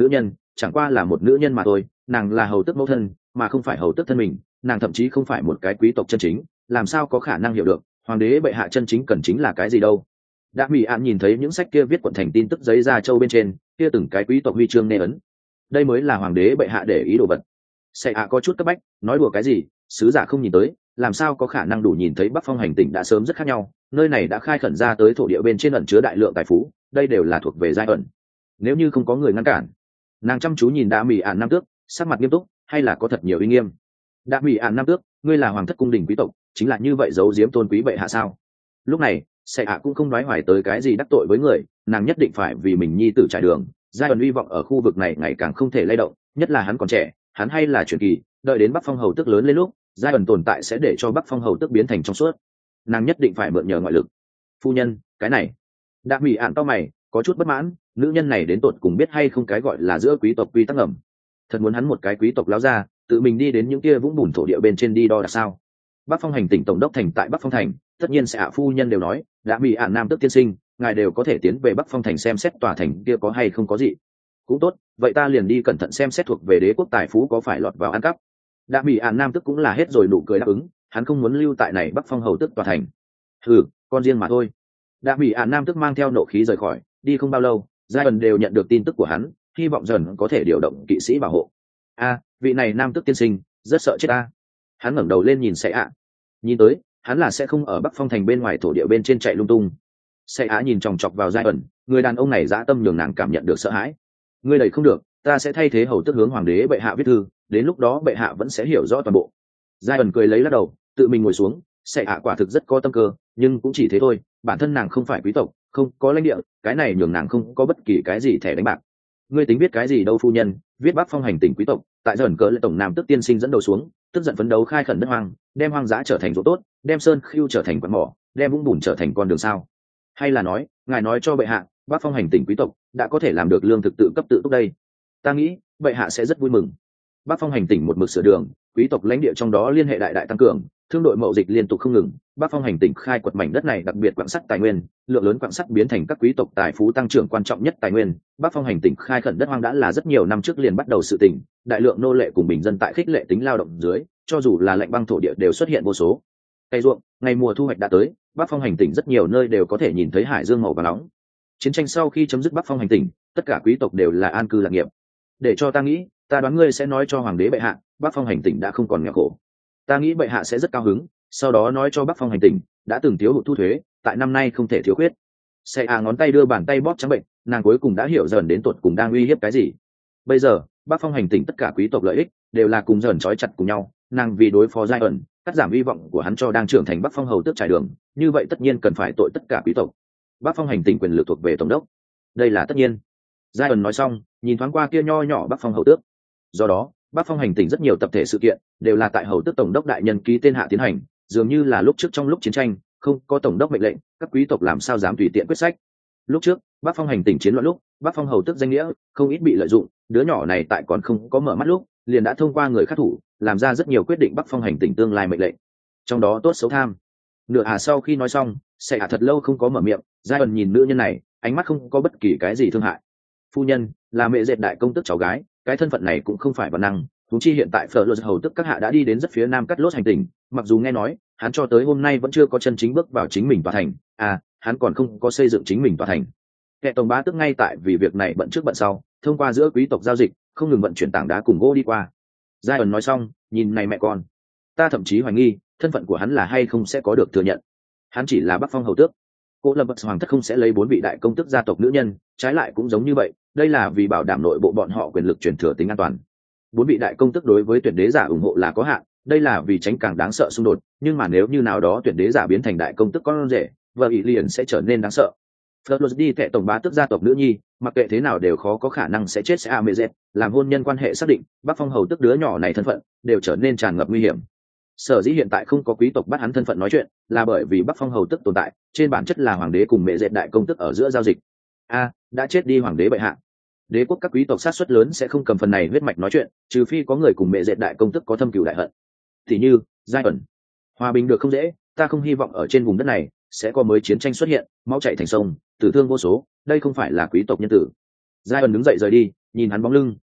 chẳng qua là một nữ nhân mà thôi, nàng là hầu tước mẫu thân mà không phải hầu tước thân mình, nàng thậm chí không phải một cái quý tộc chân chính, làm sao có khả năng hiểu được hoàng đế bệ hạ chân chính cần chính là cái gì đâu. Đã mỹ ạn nhìn thấy những sách kia viết quận thành tin tức giấy ra châu bên trên kia từng cái quý tộc huy chương nê ấn, đây mới là hoàng đế bệ hạ để ý đồ vật. Sẽ ạ có chút cấp bách, nói đùa cái gì, sứ giả không nhìn tới làm sao có khả năng đủ nhìn thấy. Bắc phong hành tỉnh đã sớm rất khác nhau, nơi này đã khai khẩn ra tới thổ địa bên trên ẩn chứa đại lượng tài phú, đây đều là thuộc về giai ẩn. Nếu như không có người ngăn cản, nàng chăm chú nhìn Đã mỹ ạn nam tước, sắc mặt nghiêm túc, hay là có thật nhiều uy nghiêm. Đã mỹ ạn nam tước, ngươi là hoàng thất cung đình quý tộc, chính là như vậy giấu giếm tôn quý bệ hạ sao? Lúc này sẽ ạ cũng không nói hoài tới cái gì đắc tội với người, nàng nhất định phải vì mình nhi tử trải đường. Giai ẩn uy vọng ở khu vực này ngày càng không thể lay động, nhất là hắn còn trẻ, hắn hay là truyền kỳ, đợi đến Bắc phong hầu tước lớn lên lúc, giai ẩn tồn tại sẽ để cho Bắc phong hầu tước biến thành trong suốt, nàng nhất định phải mượn nhờ ngoại lực. Phu nhân, cái này. Đã mỹ ạn to mày, có chút bất mãn, nữ nhân này đến tột cùng biết hay không cái gọi là giữa quý tộc quy tắc ngầm. Thật muốn hắn một cái quý tộc láo ra tự mình đi đến những kia vũng bùn thổ địa bên trên đi đo đạc sao? Bắc phong hành tỉnh tổng đốc thành tại Bắc phong thành, tất nhiên sẽ ạ phu nhân đều nói, Đã mỹ ạn nam tước tiên sinh, ngài đều có thể tiến về Bắc phong thành xem xét tòa thành kia có hay không có gì. Cũng tốt, vậy ta liền đi cẩn thận xem xét thuộc về đế quốc tài phú có phải lọt vào ăn cắp. Đã mỹ ạn nam tước cũng là hết rồi nụ cười đáp ứng, hắn không muốn lưu tại này Bắc phong hầu tước tòa thành. Hừ, con riêng mà thôi. Đã mỹ ạn nam tước mang theo nộ khí rời khỏi, đi không bao lâu, giai ẩn đều nhận được tin tức của hắn, hy vọng dần có thể điều động kỵ sĩ bảo hộ. A, vị này nam tước tiên sinh rất sợ chết ta. Hắn ngẩng đầu lên nhìn Sẽ ạ, nhìn tới hắn là sẽ không ở Bắc phong thành bên ngoài thổ địa bên trên chạy lung tung. Sẽ ạ nhìn chòng chọc vào giai ẩn, người đàn ông này dã tâm nhường nàng cảm nhận được sợ hãi. Ngươi đẩy không được, ta sẽ thay thế hầu tước hướng hoàng đế bệ hạ viết thư, đến lúc đó bệ hạ vẫn sẽ hiểu rõ toàn bộ. Giai ẩn cười lấy lắc đầu, tự mình ngồi xuống. Sẽ ạ quả thực rất có tâm cơ, nhưng cũng chỉ thế thôi, bản thân nàng không phải quý tộc, không có lãnh địa, cái này nhường nàng không có bất kỳ cái gì thẻ đánh bạc. Ngươi tính biết cái gì đâu phu nhân, viết Bắc phong hành tỉnh quý tộc, tại dần cỡ lệ tổng nam tức tiên sinh dẫn đầu xuống, tức giận phấn đấu khai khẩn đất hoang, đem hoang dã trở thành ruộng tốt, đem sơn khiêu trở thành quán mỏ, đem vũng bùn trở thành con đường sao? Hay là nói, ngài nói cho bệ hạ, Bắc phong hành tỉnh quý tộc đã có thể làm được lương thực tự cấp tự túc đây? Ta nghĩ bệ hạ sẽ rất vui mừng. Bắc phong hành tỉnh một mực sửa đường, quý tộc lãnh địa trong đó liên hệ đại đại tăng cường, thương đội mậu dịch liên tục không ngừng. Bắc phong hành tỉnh khai quật mảnh đất này đặc biệt quặng sắt tài nguyên, lượng lớn quặng sắt biến thành các quý tộc tài phú tăng trưởng quan trọng nhất tài nguyên. Bắc phong hành tỉnh khai khẩn đất hoang đã là rất nhiều năm trước liền bắt đầu sự tỉnh, đại lượng nô lệ cùng bình dân tại khích lệ tính lao động dưới, cho dù là lạnh băng thổ địa đều xuất hiện vô số cây ruộng. Ngày mùa thu hoạch đã tới, Bắc phong hành tỉnh rất nhiều nơi đều có thể nhìn thấy hải dương màu vàng nóng. Chiến tranh sau khi chấm dứt Bắc phong hành tỉnh, tất cả quý tộc đều là an cư lạc nghiệp. Để cho ta nghĩ, ta đoán ngươi sẽ nói cho hoàng đế bệ hạ, Bắc phong hành tỉnh đã không còn nghèo khổ. Ta nghĩ bệ hạ sẽ rất cao hứng, sau đó nói cho Bắc phong hành tỉnh đã từng thiếu hụt thu thuế, tại năm nay không thể thiếu khuyết. Sẽ à ngón tay đưa bàn tay bóp trắng bệnh, nàng cuối cùng đã hiểu dần đến tột cùng đang uy hiếp cái gì. Bây giờ Bắc phong hành tỉnh tất cả quý tộc lợi ích đều là cùng dần trói chặt cùng nhau, nàng vì đối phó giai ẩn, cắt giảm hy vọng của hắn cho đang trưởng thành Bắc phong hầu tước trải đường, như vậy tất nhiên cần phải tội tất cả quý tộc. Bắc phong hành tỉnh quyền lực thuộc về tổng đốc, đây là tất nhiên. Giai ẩn nói xong, nhìn thoáng qua kia nho nhỏ Bắc phong hầu tước. Do đó Bắc phong hành tỉnh rất nhiều tập thể sự kiện đều là tại hầu tước tổng đốc đại nhân ký tên hạ tiến hành, dường như là lúc trước trong lúc chiến tranh không có tổng đốc mệnh lệnh, các quý tộc làm sao dám tùy tiện quyết sách. Lúc trước Bắc phong hành tỉnh chiến loạn lúc, Bắc phong hầu tước danh nghĩa không ít bị lợi dụng, đứa nhỏ này tại còn không có mở mắt lúc liền đã thông qua người khác thủ làm ra rất nhiều quyết định Bắc phong hành tỉnh tương lai mệnh lệnh, trong đó tốt xấu tham. Nửa à sau khi nói xong, sẽ à thật lâu không có mở miệng. Giai ẩn nhìn nữ nhân này, ánh mắt không có bất kỳ cái gì thương hại. Phu nhân là mẹ dệt đại công tước cháu gái, cái thân phận này cũng không phải văn năng. Huống chi hiện tại Fleur Lodge hầu tức các hạ đã đi đến rất phía nam cắt lốt hành tỉnh, mặc dù nghe nói hắn cho tới hôm nay vẫn chưa có chân chính bước vào chính mình tòa thành, à, hắn còn không có xây dựng chính mình tòa thành. Kẻ tổng bá tức ngay tại vì việc này bận trước bận sau, thông qua giữa quý tộc giao dịch, không ngừng vận chuyển tảng đá cùng gỗ đi qua. Giai ẩn nói xong, nhìn này mẹ con, ta thậm chí hoài nghi thân phận của hắn là hay không sẽ có được thừa nhận. Hắn chỉ là Bắc phong hầu tước, cô lâm bậc hoàng thất không sẽ lấy bốn vị đại công tước gia tộc nữ nhân, trái lại cũng giống như vậy, đây là vì bảo đảm nội bộ bọn họ quyền lực truyền thừa tính an toàn. Bốn vị đại công tước đối với tuyển đế giả ủng hộ là có hạn, đây là vì tránh càng đáng sợ xung đột, nhưng mà nếu như nào đó tuyển đế giả biến thành đại công tước con rể, vợ ý liền sẽ trở nên đáng sợ. Fleur đi tệ tổng bá tước gia tộc nữ nhi, mặc kệ thế nào đều khó có khả năng sẽ chết. Sẽ a mê dệt làm hôn nhân quan hệ xác định, Bắc phong hầu tước đứa nhỏ này thân phận đều trở nên tràn ngập nguy hiểm. Sở dĩ hiện tại không có quý tộc bắt hắn thân phận nói chuyện, là bởi vì Bắc phong hầu tước tồn tại trên bản chất là hoàng đế cùng mẹ dệt đại công tước ở giữa giao dịch. A, đã chết đi hoàng đế bệ hạ. Đế quốc các quý tộc sát suất lớn sẽ không cầm phần này huyết mạch nói chuyện, trừ phi có người cùng mẹ dệt đại công tước có thâm cừu đại hận. Thì như giai ẩn, hòa bình được không dễ, ta không hy vọng ở trên vùng đất này sẽ có mới chiến tranh xuất hiện, máu chảy thành sông, tử thương vô số, đây không phải là quý tộc nhân tử. Giai ẩn đứng dậy rời đi, nhìn hắn bóng lưng,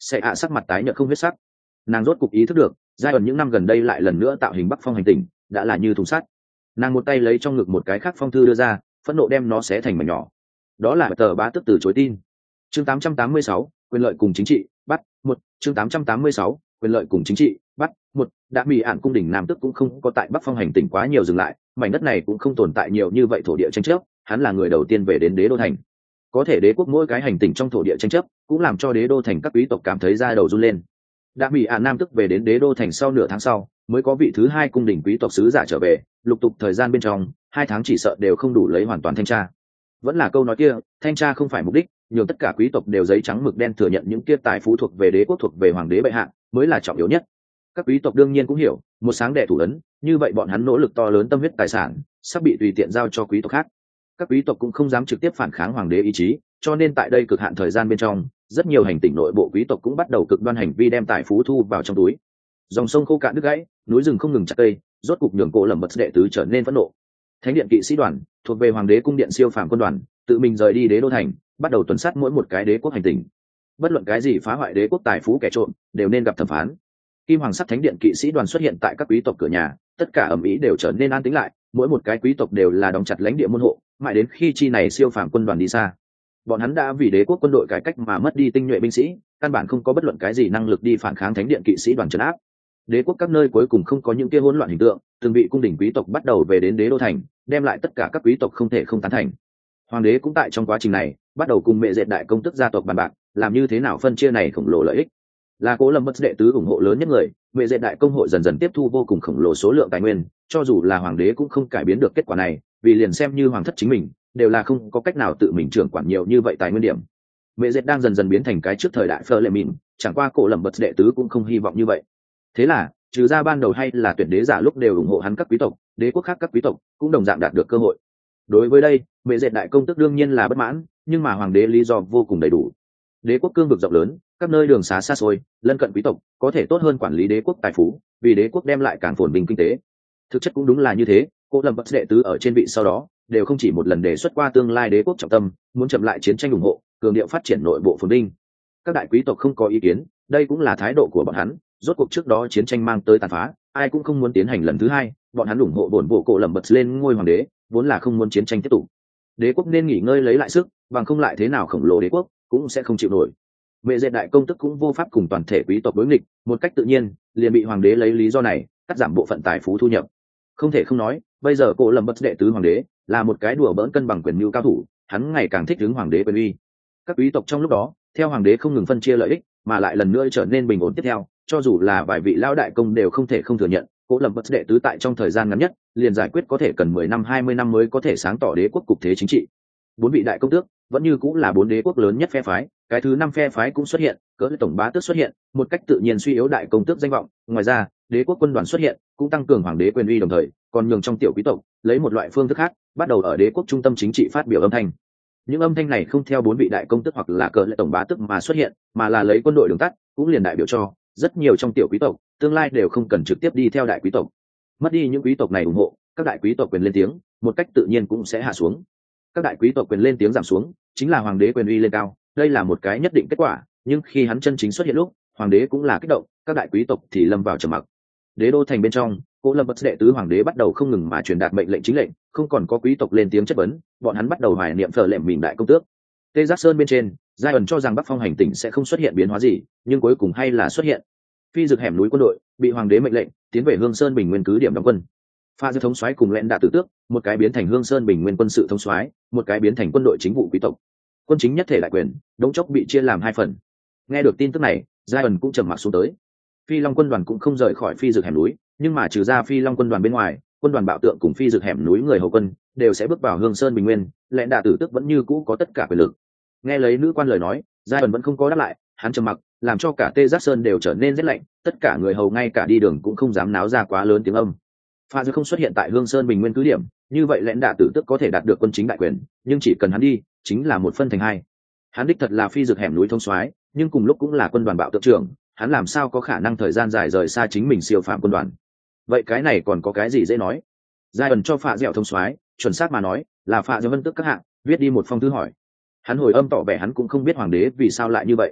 sẽ ạ sắc mặt tái nhợt không huyết sắc. Nàng rốt cục ý thức được giai ẩn những năm gần đây lại lần nữa tạo hình bắc phong hành tinh đã là như thùng sắt. Nàng một tay lấy trong ngực một cái khác phong thư đưa ra, phẫn nộ đem nó xé thành mảnh nhỏ. Đó là tờ bá tức từ chối tin. Chương tám trăm tám mươi sáu, quyền lợi cùng chính trị bắt một. Chương tám trăm tám mươi sáu, quyền lợi cùng chính trị bắt một. Đã bị ạn cung đình nam tức cũng không có tại bắc phong hành tinh quá nhiều dừng lại, mảnh đất này cũng không tồn tại nhiều như vậy thổ địa tranh chấp, hắn là người đầu tiên về đến đế đô thành. Có thể đế quốc mỗi cái hành tinh trong thổ địa tranh chấp cũng làm cho đế đô thành các quý tộc cảm thấy da đầu run lên. Đã bị ạn nam tức về đến đế đô thành sau nửa tháng sau mới có vị thứ hai cung đình quý tộc sứ giả trở về, lục tục thời gian bên trong hai tháng chỉ sợ đều không đủ lấy hoàn toàn thanh tra. Vẫn là câu nói kia, thanh tra không phải mục đích, nhường tất cả quý tộc đều giấy trắng mực đen thừa nhận những kia tài phú thuộc về đế quốc thuộc về hoàng đế bệ hạ mới là trọng yếu nhất. Các quý tộc đương nhiên cũng hiểu, một sáng đệ thủ ấn, như vậy bọn hắn nỗ lực to lớn tâm huyết tài sản sắp bị tùy tiện giao cho quý tộc khác. Các quý tộc cũng không dám trực tiếp phản kháng hoàng đế ý chí, cho nên tại đây cực hạn thời gian bên trong, rất nhiều hành tinh nội bộ quý tộc cũng bắt đầu cực đoan hành vi đem tài phú thu vào trong túi. Dòng sông khô cạn đứt gãy, núi rừng không ngừng chặt cây, rốt cục nhường cổ lẩm bật đệ tứ trở nên phẫn nộ. Thánh điện kỵ sĩ đoàn thuộc về hoàng đế cung điện siêu phàm quân đoàn tự mình rời đi đế đô thành, bắt đầu tuần sát mỗi một cái đế quốc hành tinh. Bất luận cái gì phá hoại đế quốc tài phú kẻ trộm đều nên gặp thẩm phán. Kim hoàng sắc thánh điện kỵ sĩ đoàn xuất hiện tại các quý tộc cửa nhà, tất cả ầm ĩ đều trở nên an tĩnh lại, mỗi một cái quý tộc đều là đóng chặt lãnh địa môn hộ, mãi đến khi chi này siêu phàm quân đoàn đi xa. Bọn hắn đã vì đế quốc quân đội cải cách mà mất đi tinh nhuệ binh sĩ, căn bản không có bất luận cái gì năng lực đi phản kháng thánh điện kỵ sĩ đoàn trấn áp. Đế quốc các nơi cuối cùng không có những kia hỗn loạn hình tượng, từng bị cung đình quý tộc bắt đầu về đến đế đô thành, đem lại tất cả các quý tộc không thể không tán thành. Hoàng đế cũng tại trong quá trình này bắt đầu cùng mẹ dệt đại công tức gia tộc bàn bạc, làm như thế nào phân chia này khổng lồ lợi ích. Là Cố Lâm Bất đệ tứ ủng hộ lớn nhất người, mẹ dệt đại công hội dần dần tiếp thu vô cùng khổng lồ số lượng tài nguyên, cho dù là hoàng đế cũng không cải biến được kết quả này, vì liền xem như hoàng thất chính mình đều là không có cách nào tự mình trưởng quản nhiều như vậy tài nguyên điểm. Mẹ dệt đang dần dần biến thành cái trước thời đại Phơ Lệ Mìn, chẳng qua Cố Lâm Bất đệ tứ cũng không hy vọng như vậy. Thế là, trừ ra ban đầu hay là tuyển đế giả lúc đều ủng hộ hắn các quý tộc, đế quốc khác các quý tộc cũng đồng dạng đạt được cơ hội. Đối với đây, mẹ dệt đại công tức đương nhiên là bất mãn, nhưng mà hoàng đế lý do vô cùng đầy đủ. Đế quốc cương vực rộng lớn, các nơi đường xá xa xôi, lân cận quý tộc có thể tốt hơn quản lý đế quốc tài phú, vì đế quốc đem lại càng phồn bình kinh tế. Thực chất cũng đúng là như thế, Cố Lâm Bất đệ tứ ở trên vị sau đó đều không chỉ một lần đề xuất qua tương lai đế quốc trọng tâm, muốn chậm lại chiến tranh ủng hộ, cường điệu phát triển nội bộ phồn vinh. Các đại quý tộc không có ý kiến, đây cũng là thái độ của bọn hắn. Rốt cuộc trước đó chiến tranh mang tới tàn phá, ai cũng không muốn tiến hành lần thứ hai, bọn hắn ủng hộ bổn bộ Cố Lâm Bất lên ngôi hoàng đế, vốn là không muốn chiến tranh tiếp tục. Đế quốc nên nghỉ ngơi lấy lại sức, bằng không lại thế nào khổng lồ đế quốc cũng sẽ không chịu nổi. Mẹ dệt đại công tức cũng vô pháp cùng toàn thể quý tộc đối nghịch, một cách tự nhiên liền bị hoàng đế lấy lý do này cắt giảm bộ phận tài phú thu nhập. Không thể không nói, bây giờ Cố Lâm Bất đệ tứ hoàng đế là một cái đùa bỡn cân bằng quyền mưu cao thủ, hắn ngày càng thích ứng hoàng đế quyền uy. Các quý tộc trong lúc đó theo hoàng đế không ngừng phân chia lợi ích, mà lại lần nữa trở nên bình ổn tiếp theo, cho dù là vài vị lão đại công đều không thể không thừa nhận, Cố Lâm Bất đệ tứ tại trong thời gian ngắn nhất liền giải quyết có thể cần mười năm hai mươi năm mới có thể sáng tỏ đế quốc cục thế chính trị. Bốn vị đại công tước vẫn như cũng là bốn đế quốc lớn nhất phe phái, cái thứ năm phe phái cũng xuất hiện, cỡ tổng bá tước xuất hiện, một cách tự nhiên suy yếu đại công tước danh vọng. Ngoài ra, đế quốc quân đoàn xuất hiện, cũng tăng cường hoàng đế quyền uy đồng thời, còn nhường trong tiểu quý tộc lấy một loại phương thức khác, bắt đầu ở đế quốc trung tâm chính trị phát biểu âm thanh. Những âm thanh này không theo bốn vị đại công tước hoặc là cỡ tổng bá tước mà xuất hiện, mà là lấy quân đội đường tắt, cũng liền đại biểu cho rất nhiều trong tiểu quý tộc tương lai đều không cần trực tiếp đi theo đại quý tộc. Mất đi những quý tộc này ủng hộ, các đại quý tộc quyền lên tiếng, một cách tự nhiên cũng sẽ hạ xuống. Các đại quý tộc quyền lên tiếng giảm xuống, chính là hoàng đế quyền uy lên cao, đây là một cái nhất định kết quả, nhưng khi hắn chân chính xuất hiện lúc, hoàng đế cũng là kích động, các đại quý tộc thì lâm vào trầm mặc. Đế đô thành bên trong, Cố Lâm Bất đệ tứ hoàng đế bắt đầu không ngừng mà truyền đạt mệnh lệnh chính lệnh, không còn có quý tộc lên tiếng chất vấn, bọn hắn bắt đầu hoài niệm Phở Lệm Mìn đại công tước. Tê Giác Sơn bên trên, giai ẩn cho rằng Bắc Phong hành tỉnh sẽ không xuất hiện biến hóa gì, nhưng cuối cùng hay là xuất hiện. Phi dực hẻm núi quân đội bị hoàng đế mệnh lệnh tiến về Hương Sơn Bình Nguyên cứ điểm đóng quân. Pha Dư thống soái cùng Lẽn Đạ tử tước, một cái biến thành Hương Sơn Bình Nguyên quân sự thống soái, một cái biến thành quân đội chính vụ quý tộc. Quân chính nhất thể đại quyền, đống chốc bị chia làm hai phần. Nghe được tin tức này, giai ẩn cũng trầm mặc xuống tới. Phi Long quân đoàn cũng không rời khỏi Phi dực hẻm núi, nhưng mà trừ ra Phi Long quân đoàn bên ngoài, quân đoàn bạo tượng cùng Phi dực hẻm núi người hầu quân đều sẽ bước vào Hương Sơn Bình Nguyên, Lẽn Đạ tử tước vẫn như cũ có tất cả quyền lực. Nghe lấy nữ quan lời nói, giai ẩn vẫn không có đáp lại, hắn trầm mặc, làm cho cả Tê Giác Sơn đều trở nên rét lạnh, tất cả người hầu ngay cả đi đường cũng không dám náo ra quá lớn tiếng âm. Pha Dư không xuất hiện tại Hương Sơn Bình Nguyên cứ điểm, như vậy Lẽn Đạ tử tức có thể đạt được quân chính đại quyền, nhưng chỉ cần hắn đi, chính là một phân thành hai. Hắn đích thật là Phi dực hẻm núi thông soái, nhưng cùng lúc cũng là quân đoàn bạo tượng trưởng, hắn làm sao có khả năng thời gian dài rời xa chính mình siêu phạm quân đoàn? Vậy cái này còn có cái gì dễ nói? Giai ẩn cho Phạ Dẻo thông soái, chuẩn xác mà nói, là Phạ Dẻo Vân tức các hạng, viết đi một phong thư hỏi. Hắn hồi âm tỏ vẻ hắn cũng không biết hoàng đế vì sao lại như vậy.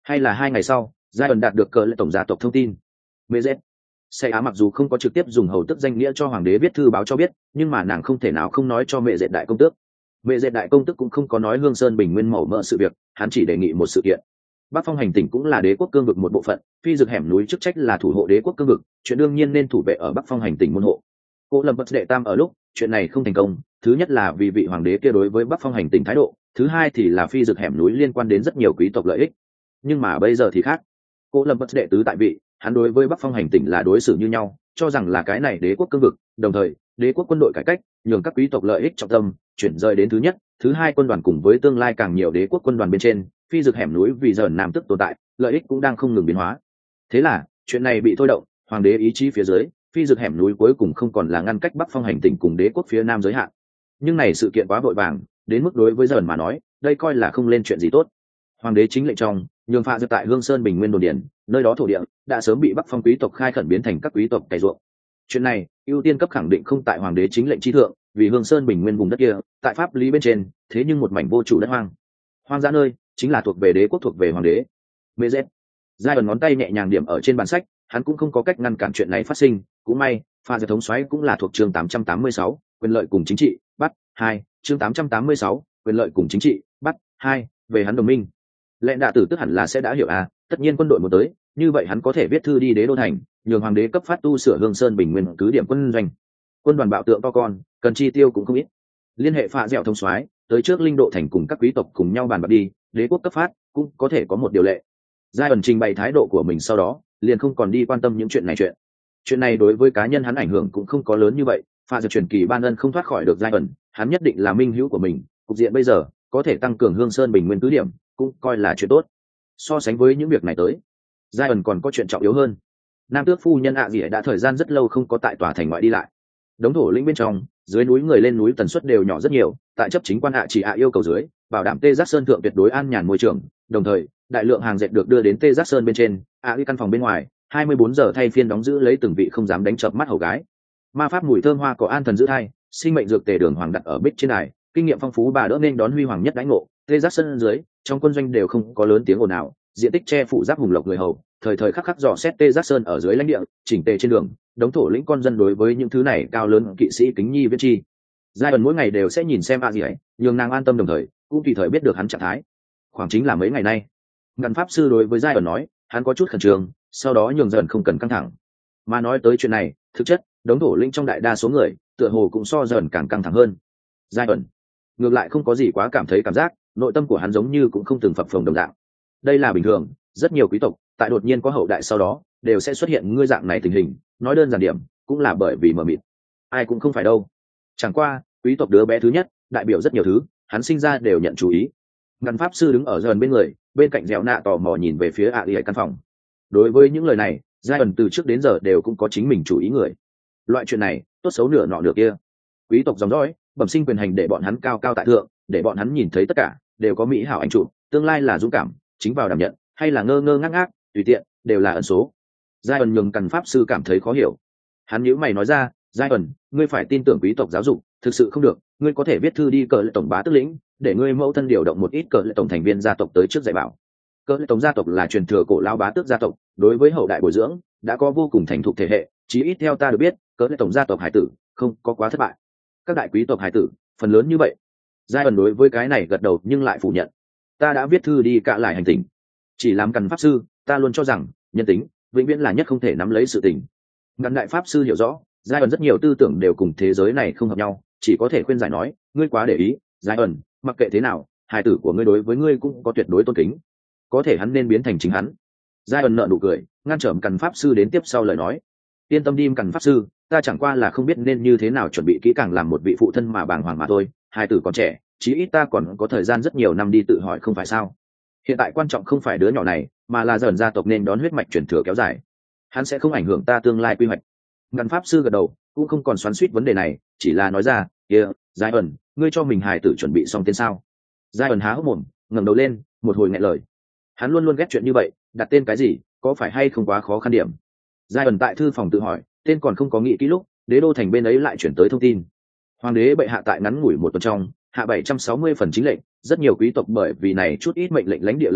Hay là hai ngày sau, giai ẩn đạt được cờ lệ tổng gia tộc thông tin. Mê dệt Xe Á mặc dù không có trực tiếp dùng hầu tức danh nghĩa cho hoàng đế viết thư báo cho biết, nhưng mà nàng không thể nào không nói cho mẹ dệt đại công tước. Mẹ dệt đại công tước cũng không có nói Hương Sơn Bình Nguyên mẩu mỡ sự việc, hắn chỉ đề nghị một sự kiện. Bắc Phong hành tỉnh cũng là đế quốc cương vực một bộ phận, phi dực hẻm núi chức trách là thủ hộ đế quốc cương vực, chuyện đương nhiên nên thủ vệ ở Bắc Phong hành tỉnh môn hộ. Cô Lâm Bất đệ tam ở lúc chuyện này không thành công, thứ nhất là vì vị hoàng đế kia đối với Bắc Phong hành tỉnh thái độ, thứ hai thì là phi dực hẻm núi liên quan đến rất nhiều quý tộc lợi ích. Nhưng mà bây giờ thì khác. Cô Lâm Bất đệ tứ tại vị, hắn đối với Bắc Phong hành tỉnh là đối xử như nhau, cho rằng là cái này đế quốc cương vực, đồng thời đế quốc quân đội cải cách, nhường các quý tộc lợi ích trọng tâm chuyển rời đến thứ nhất, thứ hai quân đoàn cùng với tương lai càng nhiều đế quốc quân đoàn bên trên, phi dực hẻm núi vì giờ nam tức tồn tại, lợi ích cũng đang không ngừng biến hóa. Thế là chuyện này bị thôi động, hoàng đế ý chí phía dưới, phi dực hẻm núi cuối cùng không còn là ngăn cách Bắc Phong hành tỉnh cùng đế quốc phía nam giới hạn. Nhưng này sự kiện quá vội vàng, đến mức đối với dần mà nói, đây coi là không lên chuyện gì tốt. Hoàng đế chính lệnh trong nhường phạ dược tại Hương Sơn Bình Nguyên đồn điền, nơi đó thổ địa đã sớm bị Bắc Phong quý tộc khai khẩn biến thành các quý tộc cày ruộng. Chuyện này ưu tiên cấp khẳng định không tại hoàng đế chính lệnh chi thượng, vì Hương Sơn Bình Nguyên vùng đất kia tại pháp lý bên trên, thế nhưng một mảnh vô chủ đất hoang, hoang dã nơi chính là thuộc về đế quốc, thuộc về hoàng đế. Mê dệt giai ẩn ngón tay nhẹ nhàng điểm ở trên bản sách, hắn cũng không có cách ngăn cản chuyện này phát sinh. Cũng may pha dược thống soái cũng là thuộc chương tám trăm tám mươi sáu, quyền lợi cùng chính trị bắt hai, chương tám trăm tám mươi sáu, quyền lợi cùng chính trị bắt hai, về hắn đồng minh. Lệnh đạ tử tức hẳn là sẽ đã hiểu à, tất nhiên quân đội muốn tới, như vậy hắn có thể viết thư đi đế đô thành, nhường hoàng đế cấp phát tu sửa Hương Sơn Bình Nguyên cứ điểm quân doanh. Quân đoàn bạo tượng to con, cần chi tiêu cũng không ít. Liên hệ phạ dẻo thông soái tới trước Linh Độ thành cùng các quý tộc cùng nhau bàn bạc đi, đế quốc cấp phát cũng có thể có một điều lệ. Giai ẩn trình bày thái độ của mình sau đó, liền không còn đi quan tâm những chuyện này chuyện. Chuyện này đối với cá nhân hắn ảnh hưởng cũng không có lớn như vậy, phạ dẻo truyền kỳ ban ân không thoát khỏi được Giai ẩn, hắn nhất định là minh hữu của mình, cục diện bây giờ có thể tăng cường Hương Sơn Bình Nguyên cứ điểm, cũng coi là chuyện tốt. So sánh với những việc này tới, giai ẩn còn có chuyện trọng yếu hơn. Nam tước phu nhân ạ à dĩ đã thời gian rất lâu không có tại tòa thành ngoại đi lại. Đống thổ lĩnh bên trong, dưới núi người lên núi tần suất đều nhỏ rất nhiều, tại chấp chính quan ạ chỉ ạ yêu cầu dưới, bảo đảm Tê Giác Sơn thượng tuyệt đối an nhàn môi trường, đồng thời đại lượng hàng dệt được đưa đến Tê Giác Sơn bên trên, ạ đi căn phòng bên ngoài hai mươi bốn giờ thay phiên đóng giữ lấy từng vị không dám đánh chợp mắt hầu gái. Ma pháp mùi thơm hoa có an thần giữ thai, sinh mệnh dược tề đường hoàng đặt ở bích trên đài, kinh nghiệm phong phú bà đỡ nên đón huy hoàng nhất đãi ngộ. Tê Giác Sơn dưới, trong quân doanh đều không có lớn tiếng ồn ào, diện tích che phủ giáp hùng lộc người hầu, thời thời khắc khắc dò xét Tê Giác Sơn ở dưới lãnh địa, chỉnh tề trên đường, đống thổ lĩnh con dân đối với những thứ này cao lớn kỵ sĩ kính nhi viết chi. Giai ẩn mỗi ngày đều sẽ nhìn xem a gì ấy, nhường nàng an tâm, đồng thời cũng tùy thời biết được hắn trạng thái. Khoảng chính là mấy ngày nay, ngân pháp sư đối với Giai ẩn nói, hắn có chút khẩn trương, sau đó nhường dần không cần căng thẳng. Mà nói tới chuyện này, thực chất đống thổ lĩnh trong đại đa số người, tựa hồ cũng so dần càng căng thẳng hơn. Giai ẩn ngược lại không có gì quá cảm thấy cảm giác, nội tâm của hắn giống như cũng không từng phập phồng đồng dạng. Đây là bình thường, rất nhiều quý tộc tại đột nhiên có hậu đại sau đó đều sẽ xuất hiện ngươi dạng này tình hình, nói đơn giản điểm cũng là bởi vì mờ mịt. Ai cũng không phải đâu, chẳng qua quý tộc đứa bé thứ nhất đại biểu rất nhiều thứ, hắn sinh ra đều nhận chú ý. Ngân pháp sư đứng ở dần bên người, bên cạnh dẻo nạ tò mò nhìn về phía ạ đi căn phòng. Đối với những lời này, giai ẩn từ trước đến giờ đều cũng có chính mình chú ý người. Loại chuyện này tốt xấu nửa nọ nửa kia, quý tộc dòng dõi bẩm sinh quyền hành để bọn hắn cao cao tại thượng, để bọn hắn nhìn thấy tất cả đều có mỹ hảo anh chủ, tương lai là dũng cảm chính vào đảm nhận, hay là ngơ ngơ ngác ngác tùy tiện, đều là ẩn số. Giai ẩn nhường cần pháp sư cảm thấy khó hiểu. Hắn nhíu mày nói ra, giai ẩn, ngươi phải tin tưởng quý tộc giáo dục, thực sự không được ngươi có thể viết thư đi cờ lệ tổng bá tức lĩnh, để ngươi mẫu thân điều động một ít cờ lệ tổng thành viên gia tộc tới trước dạy bảo. Cờ lệ tổng gia tộc là truyền thừa cổ lao bá tước gia tộc, đối với hậu đại bồi dưỡng đã có vô cùng thành thục thể hệ, chí ít theo ta được biết, cờ lệ tổng gia tộc hải tử không có quá thất bại. Các đại quý tộc hải tử phần lớn như vậy. Giai ẩn đối với cái này gật đầu nhưng lại phủ nhận. Ta đã viết thư đi cạ lại hành tình, chỉ làm cần pháp sư, ta luôn cho rằng nhân tính vĩnh viễn là nhất không thể nắm lấy sự tình. Ngân đại pháp sư hiểu rõ, giai ẩn rất nhiều tư tưởng đều cùng thế giới này không hợp nhau, chỉ có thể khuyên giải nói, ngươi quá để ý. Giai ẩn, mặc kệ thế nào, hài tử của ngươi đối với ngươi cũng có tuyệt đối tôn kính, có thể hắn nên biến thành chính hắn. Giai ẩn nợ nụ cười, ngăn trở cần pháp sư đến tiếp sau lời nói. Yên tâm đi cần pháp sư, ta chẳng qua là không biết nên như thế nào chuẩn bị kỹ càng làm một vị phụ thân mà bàng hoàng mà thôi. Hài tử còn trẻ, chí ít ta còn có thời gian rất nhiều năm đi tự hỏi, không phải sao? Hiện tại quan trọng không phải đứa nhỏ này, mà là dần gia tộc nên đón huyết mạch truyền thừa kéo dài, hắn sẽ không ảnh hưởng ta tương lai quy hoạch. Ngân pháp sư gật đầu, cũng không còn xoắn xuýt vấn đề này, chỉ là nói ra, kia, Giai ẩn, ngươi cho mình hài tử chuẩn bị xong tên sao? Giai ẩn há hốc mồm, ngẩng đầu lên, một hồi nghẹn lời. Hắn luôn luôn ghét chuyện như vậy, đặt tên cái gì, có phải hay không quá khó khăn điểm? Giai ẩn tại thư phòng tự hỏi, tên còn không có nghĩ kỹ lúc, đế đô thành bên ấy lại chuyển tới thông tin. Hoàng đế bệ hạ tại ngắn ngủi một tuần trong, hạ bảy trăm sáu mươi phần chính lệnh, rất nhiều quý tộc bởi vì này chút ít mệnh lệnh lãnh địa lợi ích,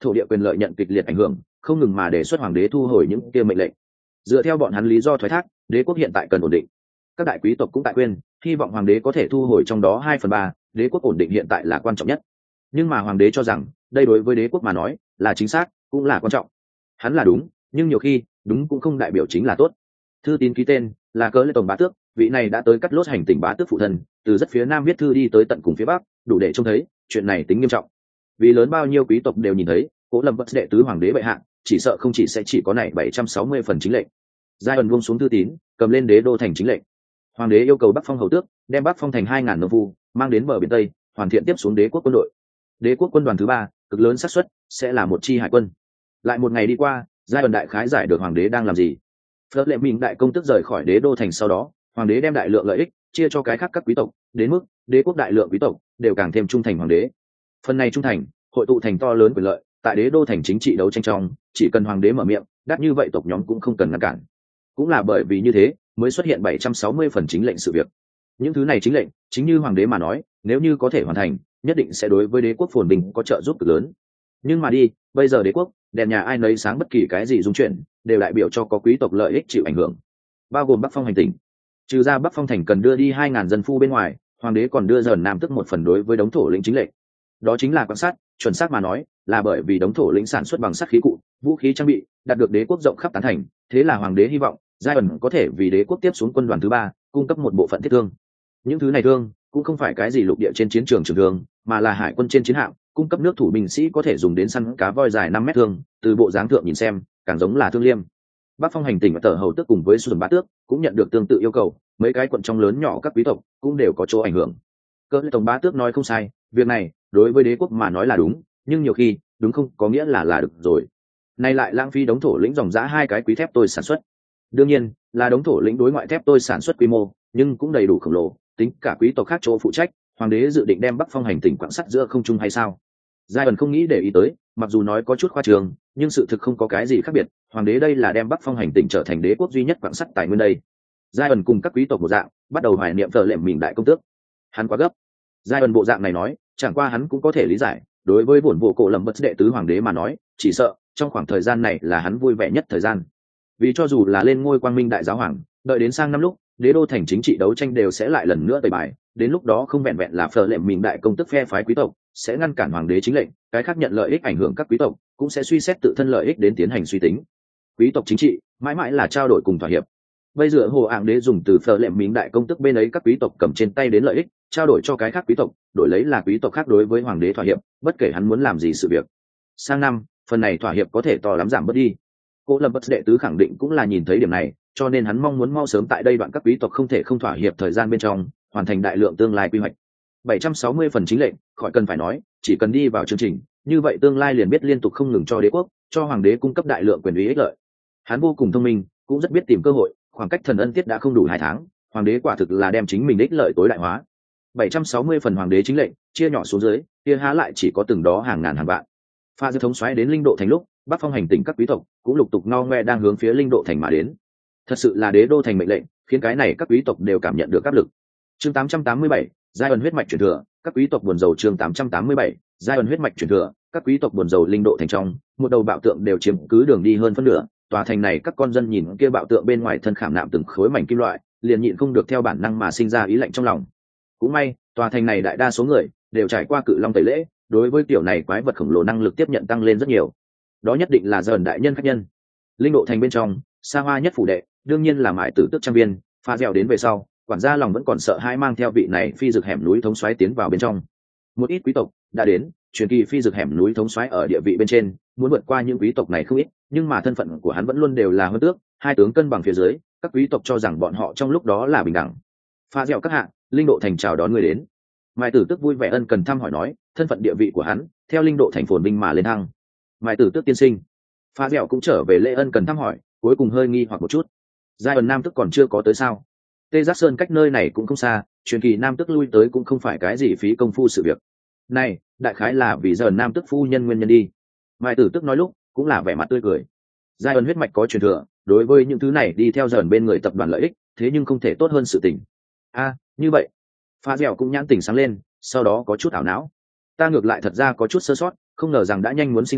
thổ địa quyền lợi nhận kịch liệt ảnh hưởng, không ngừng mà đề xuất hoàng đế thu hồi những kia mệnh lệnh. Dựa theo bọn hắn lý do thoái thác, đế quốc hiện tại cần ổn định. Các đại quý tộc cũng tại khuyên, hy vọng hoàng đế có thể thu hồi trong đó hai phần ba, đế quốc ổn định hiện tại là quan trọng nhất. Nhưng mà hoàng đế cho rằng, đây đối với đế quốc mà nói, là chính xác, cũng là quan trọng. Hắn là đúng, nhưng nhiều khi, đúng cũng không đại biểu chính là tốt. Thư tín ký tên là Cớ Lê Tổng bá tước, vị này đã tới cắt lốt hành tỉnh bá tước phụ thân, từ rất phía nam viết thư đi tới tận cùng phía bắc, đủ để trông thấy chuyện này tính nghiêm trọng. Vì lớn bao nhiêu quý tộc đều nhìn thấy, Cố Lâm Bất đệ tứ hoàng đế bệ hạ, chỉ sợ không chỉ sẽ chỉ có này bảy trăm sáu mươi phần chính lệnh. Giai ẩn buông xuống thư tín, cầm lên đế đô thành chính lệnh. Hoàng đế yêu cầu Bắc Phong hầu tước đem Bắc Phong thành hai ngàn nô vu, mang đến bờ biển Tây, hoàn thiện tiếp xuống đế quốc quân đội. Đế quốc quân đoàn thứ ba, cực lớn xác suất sẽ là một chi hải quân. Lại một ngày đi qua, Giai ẩn đại khái giải được hoàng đế đang làm gì. Phớt lệ mình đại công tức rời khỏi đế đô thành sau đó, hoàng đế đem đại lượng lợi ích chia cho cái khác các quý tộc, đến mức đế quốc đại lượng quý tộc đều càng thêm trung thành hoàng đế. Phần này trung thành hội tụ thành to lớn quyền lợi, tại đế đô thành chính trị đấu tranh trong, chỉ cần hoàng đế mở miệng, đắt như vậy tộc nhóm cũng không cần ngăn cản. Cũng là bởi vì như thế, mới xuất hiện bảy trăm sáu mươi phần chính lệnh sự việc. Những thứ này chính lệnh, chính như hoàng đế mà nói, nếu như có thể hoàn thành, nhất định sẽ đối với đế quốc phồn bình có trợ giúp cực lớn. Nhưng mà đi, bây giờ đế quốc, đèn nhà ai nấy sáng, bất kỳ cái gì dung chuyển, đều đại biểu cho có quý tộc lợi ích chịu ảnh hưởng, bao gồm Bắc Phong hành tỉnh. Trừ ra Bắc Phong thành cần đưa đi hai ngàn dân phu bên ngoài, hoàng đế còn đưa dần nam tức một phần đối với đống thổ lĩnh chính lệnh. Đó chính là quan sát, chuẩn xác mà nói, là bởi vì đống thổ lĩnh sản xuất bằng sắt khí cụ, vũ khí trang bị, đạt được đế quốc rộng khắp tán thành, thế là hoàng đế hy vọng Giai ẩn có thể vì đế quốc tiếp xuống quân đoàn thứ ba, cung cấp một bộ phận thiết thương. Những thứ này thương cũng không phải cái gì lục địa trên chiến trường trường thương, mà là hải quân trên chiến hạm, cung cấp nước thủ binh sĩ có thể dùng đến săn cá voi dài năm mét thương, từ bộ dáng thượng nhìn xem, càng giống là thương liêm. Bắc Phong hành tỉnh và Tở hầu tước cùng với Xuân bá tước cũng nhận được tương tự yêu cầu, mấy cái quận trong lớn nhỏ các quý tộc cũng đều có chỗ ảnh hưởng. Cớ Lê Tổng bá tước nói không sai, việc này đối với đế quốc mà nói là đúng, nhưng nhiều khi đúng không có nghĩa là là được rồi. Nay lại lãng phí đống thổ lĩnh dòng giá hai cái quý thép tôi sản xuất. Đương nhiên là đống thổ lĩnh đối ngoại thép tôi sản xuất quy mô, nhưng cũng đầy đủ khổng lồ, tính cả quý tộc khác chỗ phụ trách, hoàng đế dự định đem Bắc Phong hành tỉnh quặng sắt giữa không trung hay sao? Giai ẩn không nghĩ để ý tới, mặc dù nói có chút khoa trương, nhưng sự thực không có cái gì khác biệt, hoàng đế đây là đem Bắc Phong hành tỉnh trở thành đế quốc duy nhất quặng sắt tài nguyên đây. Giai ẩn cùng các quý tộc một dạng, bắt đầu hoài niệm thờ lệm mình đại công tước. Hắn quá gấp. Giai ẩn bộ dạng này nói, chẳng qua hắn cũng có thể lý giải, đối với bổn bộ cổ lầm bất đệ tứ hoàng đế mà nói, chỉ sợ trong khoảng thời gian này là hắn vui vẻ nhất thời gian. Vì cho dù là lên ngôi quang minh đại giáo hoàng, đợi đến sang năm lúc đế đô thành chính trị đấu tranh đều sẽ lại lần nữa tẩy bài, đến lúc đó không vẹn vẹn là phở lệm mình đại công tức phe phái quý tộc sẽ ngăn cản hoàng đế chính lệnh, cái khác nhận lợi ích ảnh hưởng các quý tộc cũng sẽ suy xét tự thân lợi ích đến tiến hành suy tính. Quý tộc chính trị mãi mãi là trao đổi cùng thỏa hiệp. Bây giờ hồ ạng đế dùng từ phở lệm mình đại công tức bên ấy các quý tộc cầm trên tay đến lợi ích trao đổi cho cái khác quý tộc, đổi lấy là quý tộc khác đối với hoàng đế thỏa hiệp, bất kể hắn muốn làm gì sự việc. Sang năm phần này thỏa hiệp có thể to lắm giảm bớt đi. Cố Lâm Bất đệ tứ khẳng định cũng là nhìn thấy điểm này, cho nên hắn mong muốn mau sớm tại đây đoạn các quý tộc không thể không thỏa hiệp thời gian bên trong, hoàn thành đại lượng tương lai quy hoạch. bảy trăm sáu mươi phần chính lệnh, khỏi cần phải nói, chỉ cần đi vào chương trình, như vậy tương lai liền biết liên tục không ngừng cho đế quốc, cho hoàng đế cung cấp đại lượng quyền uy ích lợi. Hắn vô cùng thông minh, cũng rất biết tìm cơ hội, khoảng cách thần ân tiết đã không đủ hai tháng, hoàng đế quả thực là đem chính mình ích lợi tối đại hóa. bảy trăm sáu mươi phần hoàng đế chính lệnh, chia nhỏ xuống dưới, kia há lại chỉ có từng đó hàng ngàn hàng vạn. Pha dư thống xoáy đến linh độ thành lúc, Bắc Phong hành tỉnh các quý tộc cũng lục tục no ngoe đang hướng phía linh độ thành mà đến. Thật sự là đế đô thành mệnh lệnh, khiến cái này các quý tộc đều cảm nhận được áp lực. Chương tám trăm tám mươi bảy, giai ẩn huyết mạch truyền thừa, các quý tộc buồn dầu. Chương tám trăm tám mươi bảy, giai ẩn huyết mạch truyền thừa, các quý tộc buồn dầu. Linh độ thành trong, một đầu bạo tượng đều chiếm cứ đường đi hơn phân nửa, tòa thành này các con dân nhìn kia bạo tượng bên ngoài thân khảm nạm từng khối mảnh kim loại, liền nhịn không được theo bản năng mà sinh ra ý lạnh trong lòng. Cũng may, tòa thành này đại đa số người đều trải qua cự long tẩy lễ, đối với tiểu này quái vật khổng lồ năng lực tiếp nhận tăng lên rất nhiều. Đó nhất định là dần đại nhân khách nhân. Linh độ thành bên trong, xa hoa nhất phủ đệ, đương nhiên là mại tử tước trang viên. Pha dẻo đến về sau, quản gia lòng vẫn còn sợ hãi mang theo vị này phi dực hẻm núi thống soái tiến vào bên trong. Một ít quý tộc đã đến, truyền kỳ phi dực hẻm núi thống soái ở địa vị bên trên, muốn vượt qua những quý tộc này không ít, nhưng mà thân phận của hắn vẫn luôn đều là hơn tước, hai tướng cân bằng phía dưới, các quý tộc cho rằng bọn họ trong lúc đó là bình đẳng. Pha dẻo các hạ, linh độ thành chào đón người đến. Mại tử tước vui vẻ ân cần thăm hỏi nói, thân phận địa vị của hắn theo linh độ thành phồn binh mà lên thăng. Mại tử tước tiên sinh. Pha dẻo cũng trở về lễ ân cần thăm hỏi, cuối cùng hơi nghi hoặc một chút. Giai ẩn nam tức còn chưa có tới sao? Tê Giác Sơn cách nơi này cũng không xa, truyền kỳ nam tức lui tới cũng không phải cái gì phí công phu sự việc. Này, đại khái là vì giờ nam tức phu nhân nguyên nhân đi. Mại tử tức nói lúc cũng là vẻ mặt tươi cười. Giai ẩn huyết mạch có truyền thừa, đối với những thứ này đi theo dần bên người tập đoàn lợi ích, thế nhưng không thể tốt hơn sự tình. A, à, như vậy. Pha dẻo cũng nhãn tỉnh sáng lên, sau đó có chút ảo não. Ta ngược lại thật ra có chút sơ sót, không ngờ rằng đã nhanh muốn sinh sao,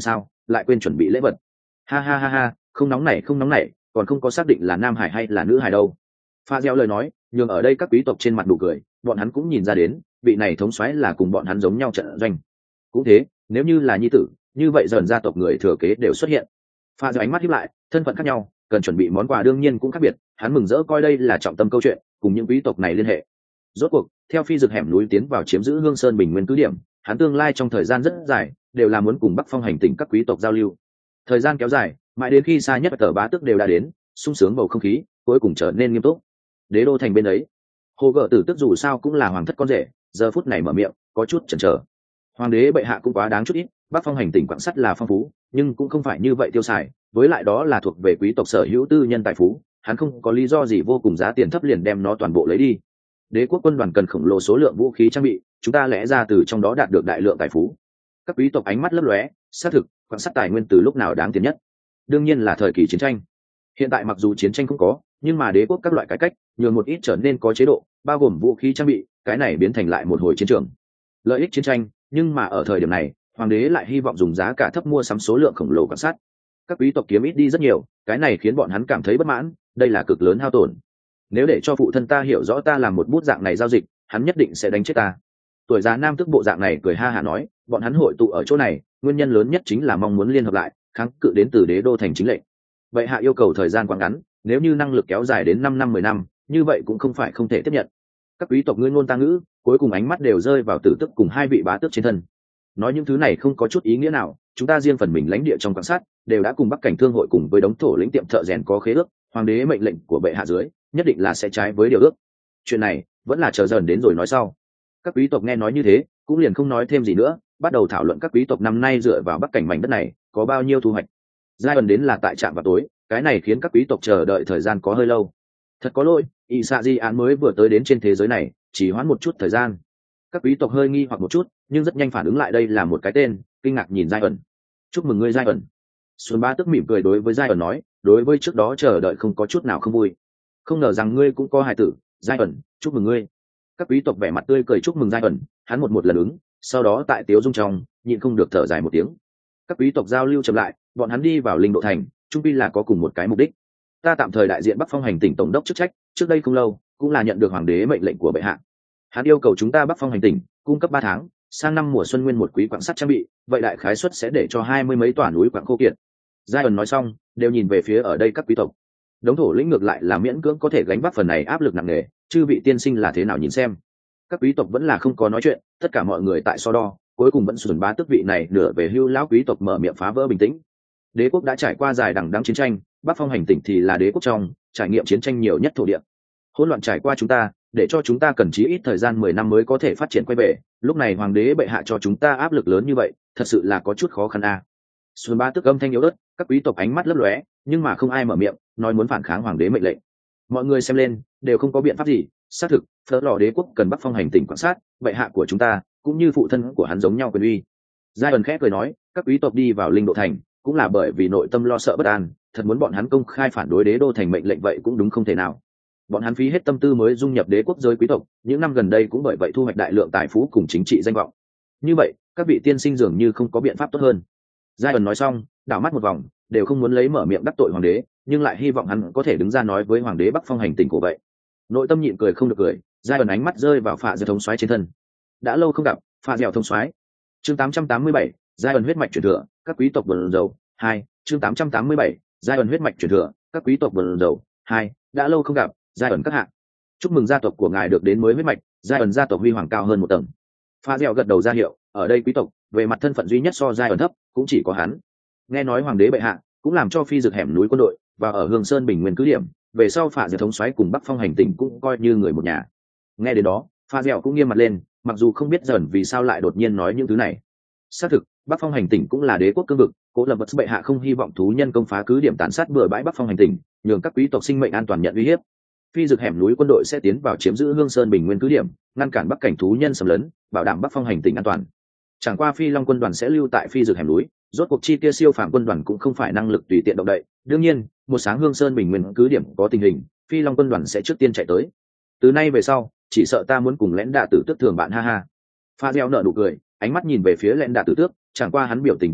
lại quên chuẩn bị lễ vật. Ha ha ha ha, không nóng này không nóng này, còn không có xác định là nam hải hay là nữ hải đâu. Pha gieo lời nói nhường ở đây các quý tộc trên mặt đủ cười, bọn hắn cũng nhìn ra đến vị này thống soái là cùng bọn hắn giống nhau trận doanh. Cũng thế, nếu như là nhi tử, như vậy dần gia tộc người thừa kế đều xuất hiện. Pha gieo ánh mắt híp lại, thân phận khác nhau, cần chuẩn bị món quà đương nhiên cũng khác biệt, hắn mừng rỡ coi đây là trọng tâm câu chuyện, cùng những quý tộc này liên hệ. Rốt cuộc, theo phi dược hẻm núi tiến vào chiếm giữ Hương Sơn Bình Nguyên cứ điểm, hắn tương lai trong thời gian rất dài đều là muốn cùng Bắc Phong hành tỉnh các quý tộc giao lưu. Thời gian kéo dài, mãi đến khi xa nhất tờ bá tước đều đã đến, sung sướng bầu không khí cuối cùng trở nên nghiêm túc. Đế đô thành bên ấy, Hồ Gở Tử tức dù sao cũng là hoàng thất con rể, giờ phút này mở miệng có chút chần chờ. Hoàng đế bệ hạ cũng quá đáng chút ít, Bắc Phong hành tỉnh quặng sắt là phong phú, nhưng cũng không phải như vậy tiêu xài, với lại đó là thuộc về quý tộc sở hữu tư nhân tài phú, hắn không có lý do gì vô cùng giá tiền thấp liền đem nó toàn bộ lấy đi. Đế quốc quân đoàn cần khổng lồ số lượng vũ khí trang bị, chúng ta lẽ ra từ trong đó đạt được đại lượng tài phú. Các quý tộc ánh mắt lấp lóe, xác thực quan sát tài nguyên từ lúc nào đáng tiền nhất, đương nhiên là thời kỳ chiến tranh. Hiện tại mặc dù chiến tranh không có, nhưng mà đế quốc các loại cải cách nhường một ít trở nên có chế độ, bao gồm vũ khí trang bị, cái này biến thành lại một hồi chiến trường. Lợi ích chiến tranh, nhưng mà ở thời điểm này hoàng đế lại hy vọng dùng giá cả thấp mua sắm số lượng khổng lồ quan sát. Các quý tộc kiếm ít đi rất nhiều, cái này khiến bọn hắn cảm thấy bất mãn, đây là cực lớn hao tổn. Nếu để cho phụ thân ta hiểu rõ ta làm một bút dạng này giao dịch, hắn nhất định sẽ đánh chết ta. Tuổi già nam tức bộ dạng này cười ha hả nói, bọn hắn hội tụ ở chỗ này, nguyên nhân lớn nhất chính là mong muốn liên hợp lại, kháng cự đến từ đế đô thành chính lệnh. Vậy hạ yêu cầu thời gian quá ngắn, nếu như năng lực kéo dài đến năm năm mười năm, như vậy cũng không phải không thể tiếp nhận. Các quý tộc ngươi ngôn ta ngữ, cuối cùng ánh mắt đều rơi vào tử tức cùng hai vị bá tước trên thân. Nói những thứ này không có chút ý nghĩa nào, chúng ta riêng phần mình lãnh địa trong quan sát, đều đã cùng Bắc Cảnh Thương hội cùng với đống thổ lĩnh tiệm thợ rèn có khế ước, hoàng đế mệnh lệnh của bệ hạ dưới, nhất định là sẽ trái với điều ước. Chuyện này vẫn là chờ dần đến rồi nói sau. Các quý tộc nghe nói như thế, cũng liền không nói thêm gì nữa, bắt đầu thảo luận các quý tộc năm nay dựa vào Bắc Cảnh mảnh đất này có bao nhiêu thu hoạch. Giai ẩn đến là tại trạm vào tối, cái này khiến các quý tộc chờ đợi thời gian có hơi lâu. Thật có lỗi, ỷ xạ di án mới vừa tới đến trên thế giới này, chỉ hoãn một chút thời gian. Các quý tộc hơi nghi hoặc một chút, nhưng rất nhanh phản ứng lại đây là một cái tên, kinh ngạc nhìn Giai ẩn. Chúc mừng ngươi Giai ẩn. Xuân Ba tức mỉm cười đối với Giai ẩn nói, đối với trước đó chờ đợi không có chút nào không vui. Không ngờ rằng ngươi cũng có hài tử, Giai ẩn, chúc mừng ngươi. Các quý tộc vẻ mặt tươi cười chúc mừng Giai ẩn, hắn một một lần ứng, sau đó tại tiếu dung trong, nhịn không được thở dài một tiếng. Các quý tộc giao lưu chậm lại, bọn hắn đi vào linh độ thành, chung quy là có cùng một cái mục đích. Ta tạm thời đại diện Bắc Phong hành tỉnh tổng đốc chức trách, trước đây không lâu, cũng là nhận được hoàng đế mệnh lệnh của bệ hạ. Hắn yêu cầu chúng ta Bắc Phong hành tỉnh cung cấp ba tháng, sang năm mùa xuân nguyên một quý quặng sắt trang bị, vậy đại khái suất sẽ để cho hai mươi mấy tòa núi quặng khô kiệt. Giai ẩn nói xong, đều nhìn về phía ở đây các quý tộc. Đống thổ lĩnh ngược lại là miễn cưỡng có thể gánh vác phần này áp lực nặng nề, chư vị tiên sinh là thế nào nhìn xem. Các quý tộc vẫn là không có nói chuyện, tất cả mọi người tại so đo, cuối cùng vẫn Xuân Bá tước vị này nửa về hưu lão quý tộc mở miệng phá vỡ bình tĩnh. Đế quốc đã trải qua dài đằng đẵng chiến tranh, Bắc Phong hành tỉnh thì là đế quốc trong trải nghiệm chiến tranh nhiều nhất thổ địa. Hỗn loạn trải qua chúng ta, để cho chúng ta cần chí ít thời gian mười năm mới có thể phát triển quay về, lúc này hoàng đế bệ hạ cho chúng ta áp lực lớn như vậy, thật sự là có chút khó khăn a. À. Xuân Bá tước âm thanh yếu ớt, các quý tộc ánh mắt lấp lóe, nhưng mà không ai mở miệng nói muốn phản kháng hoàng đế mệnh lệnh. Mọi người xem lên, đều không có biện pháp gì, xác thực, phở lò đế quốc cần Bắc Phong hành tỉnh quan sát, bệ hạ của chúng ta cũng như phụ thân của hắn giống nhau quyền uy. Giai ẩn khẽ cười nói, các quý tộc đi vào linh độ thành, cũng là bởi vì nội tâm lo sợ bất an, thật muốn bọn hắn công khai phản đối đế đô thành mệnh lệnh vậy cũng đúng không thể nào. Bọn hắn phí hết tâm tư mới dung nhập đế quốc giới quý tộc, những năm gần đây cũng bởi vậy thu hoạch đại lượng tài phú cùng chính trị danh vọng. Như vậy, các vị tiên sinh dường như không có biện pháp tốt hơn. Giai ẩn nói xong, đảo mắt một vòng, đều không muốn lấy mở miệng đắc tội hoàng đế, nhưng lại hy vọng hắn có thể đứng ra nói với hoàng đế Bắc Phong hành tỉnh của vậy. Nội tâm nhịn cười không được cười, Giai ẩn ánh mắt rơi vào Phạ Dẻo thống soái trên thân. Đã lâu không gặp, Phạ Dẻo thống soái. Chương tám trăm tám mươi bảy, Giai ẩn huyết mạch truyền thừa, các quý tộc bần dầu. Hai, chương tám trăm tám mươi bảy, Giai ẩn huyết mạch truyền thừa, các quý tộc bần dầu. Hai, đã lâu không gặp, Giai ẩn các hạ. Chúc mừng gia tộc của ngài được đến mới huyết mạch, Giai ẩn gia tộc huy hoàng cao hơn một tầng. Phạ Dẻo gật đầu ra hiệu, ở đây quý tộc, về mặt thân phận duy nhất so Giai ẩn thấp, cũng chỉ có hắn. Nghe nói hoàng đế bệ hạ cũng làm cho phi dược hẻm núi quân đội và ở Hương Sơn Bình Nguyên cứ điểm, về sau Phạ Dẻo thống soái cùng Bắc Phong hành tỉnh cũng coi như người một nhà. Nghe đến đó, Phạ Dẻo cũng nghiêm mặt lên, mặc dù không biết dần vì sao lại đột nhiên nói những thứ này. Xác thực, Bắc Phong hành tỉnh cũng là đế quốc cương vực, Cố Lập Vật bệ hạ không hy vọng thú nhân công phá cứ điểm tàn sát bừa bãi Bắc Phong hành tỉnh, nhường các quý tộc sinh mệnh an toàn nhận uy hiếp. Phi dược hẻm núi quân đội sẽ tiến vào chiếm giữ Hương Sơn Bình Nguyên cứ điểm, ngăn cản Bắc cảnh thú nhân xâm lấn, bảo đảm Bắc Phong hành tỉnh an toàn. Chẳng qua Phi Long quân đoàn sẽ lưu tại phi dược hẻm núi, rốt cuộc chi kia siêu phàm quân đoàn cũng không phải năng lực tùy tiện động đậy. Đương nhiên, một sáng Hương Sơn Bình Nguyên cứ điểm có tình hình, Phi Long quân đoàn sẽ trước tiên chạy tới. Từ nay về sau, chỉ sợ ta muốn cùng lẽn đạ tử tước thường bạn ha ha. Pha Dẻo nở nụ cười, ánh mắt nhìn về phía lẽn đạ tử tước, chẳng qua hắn biểu tình vi diệu,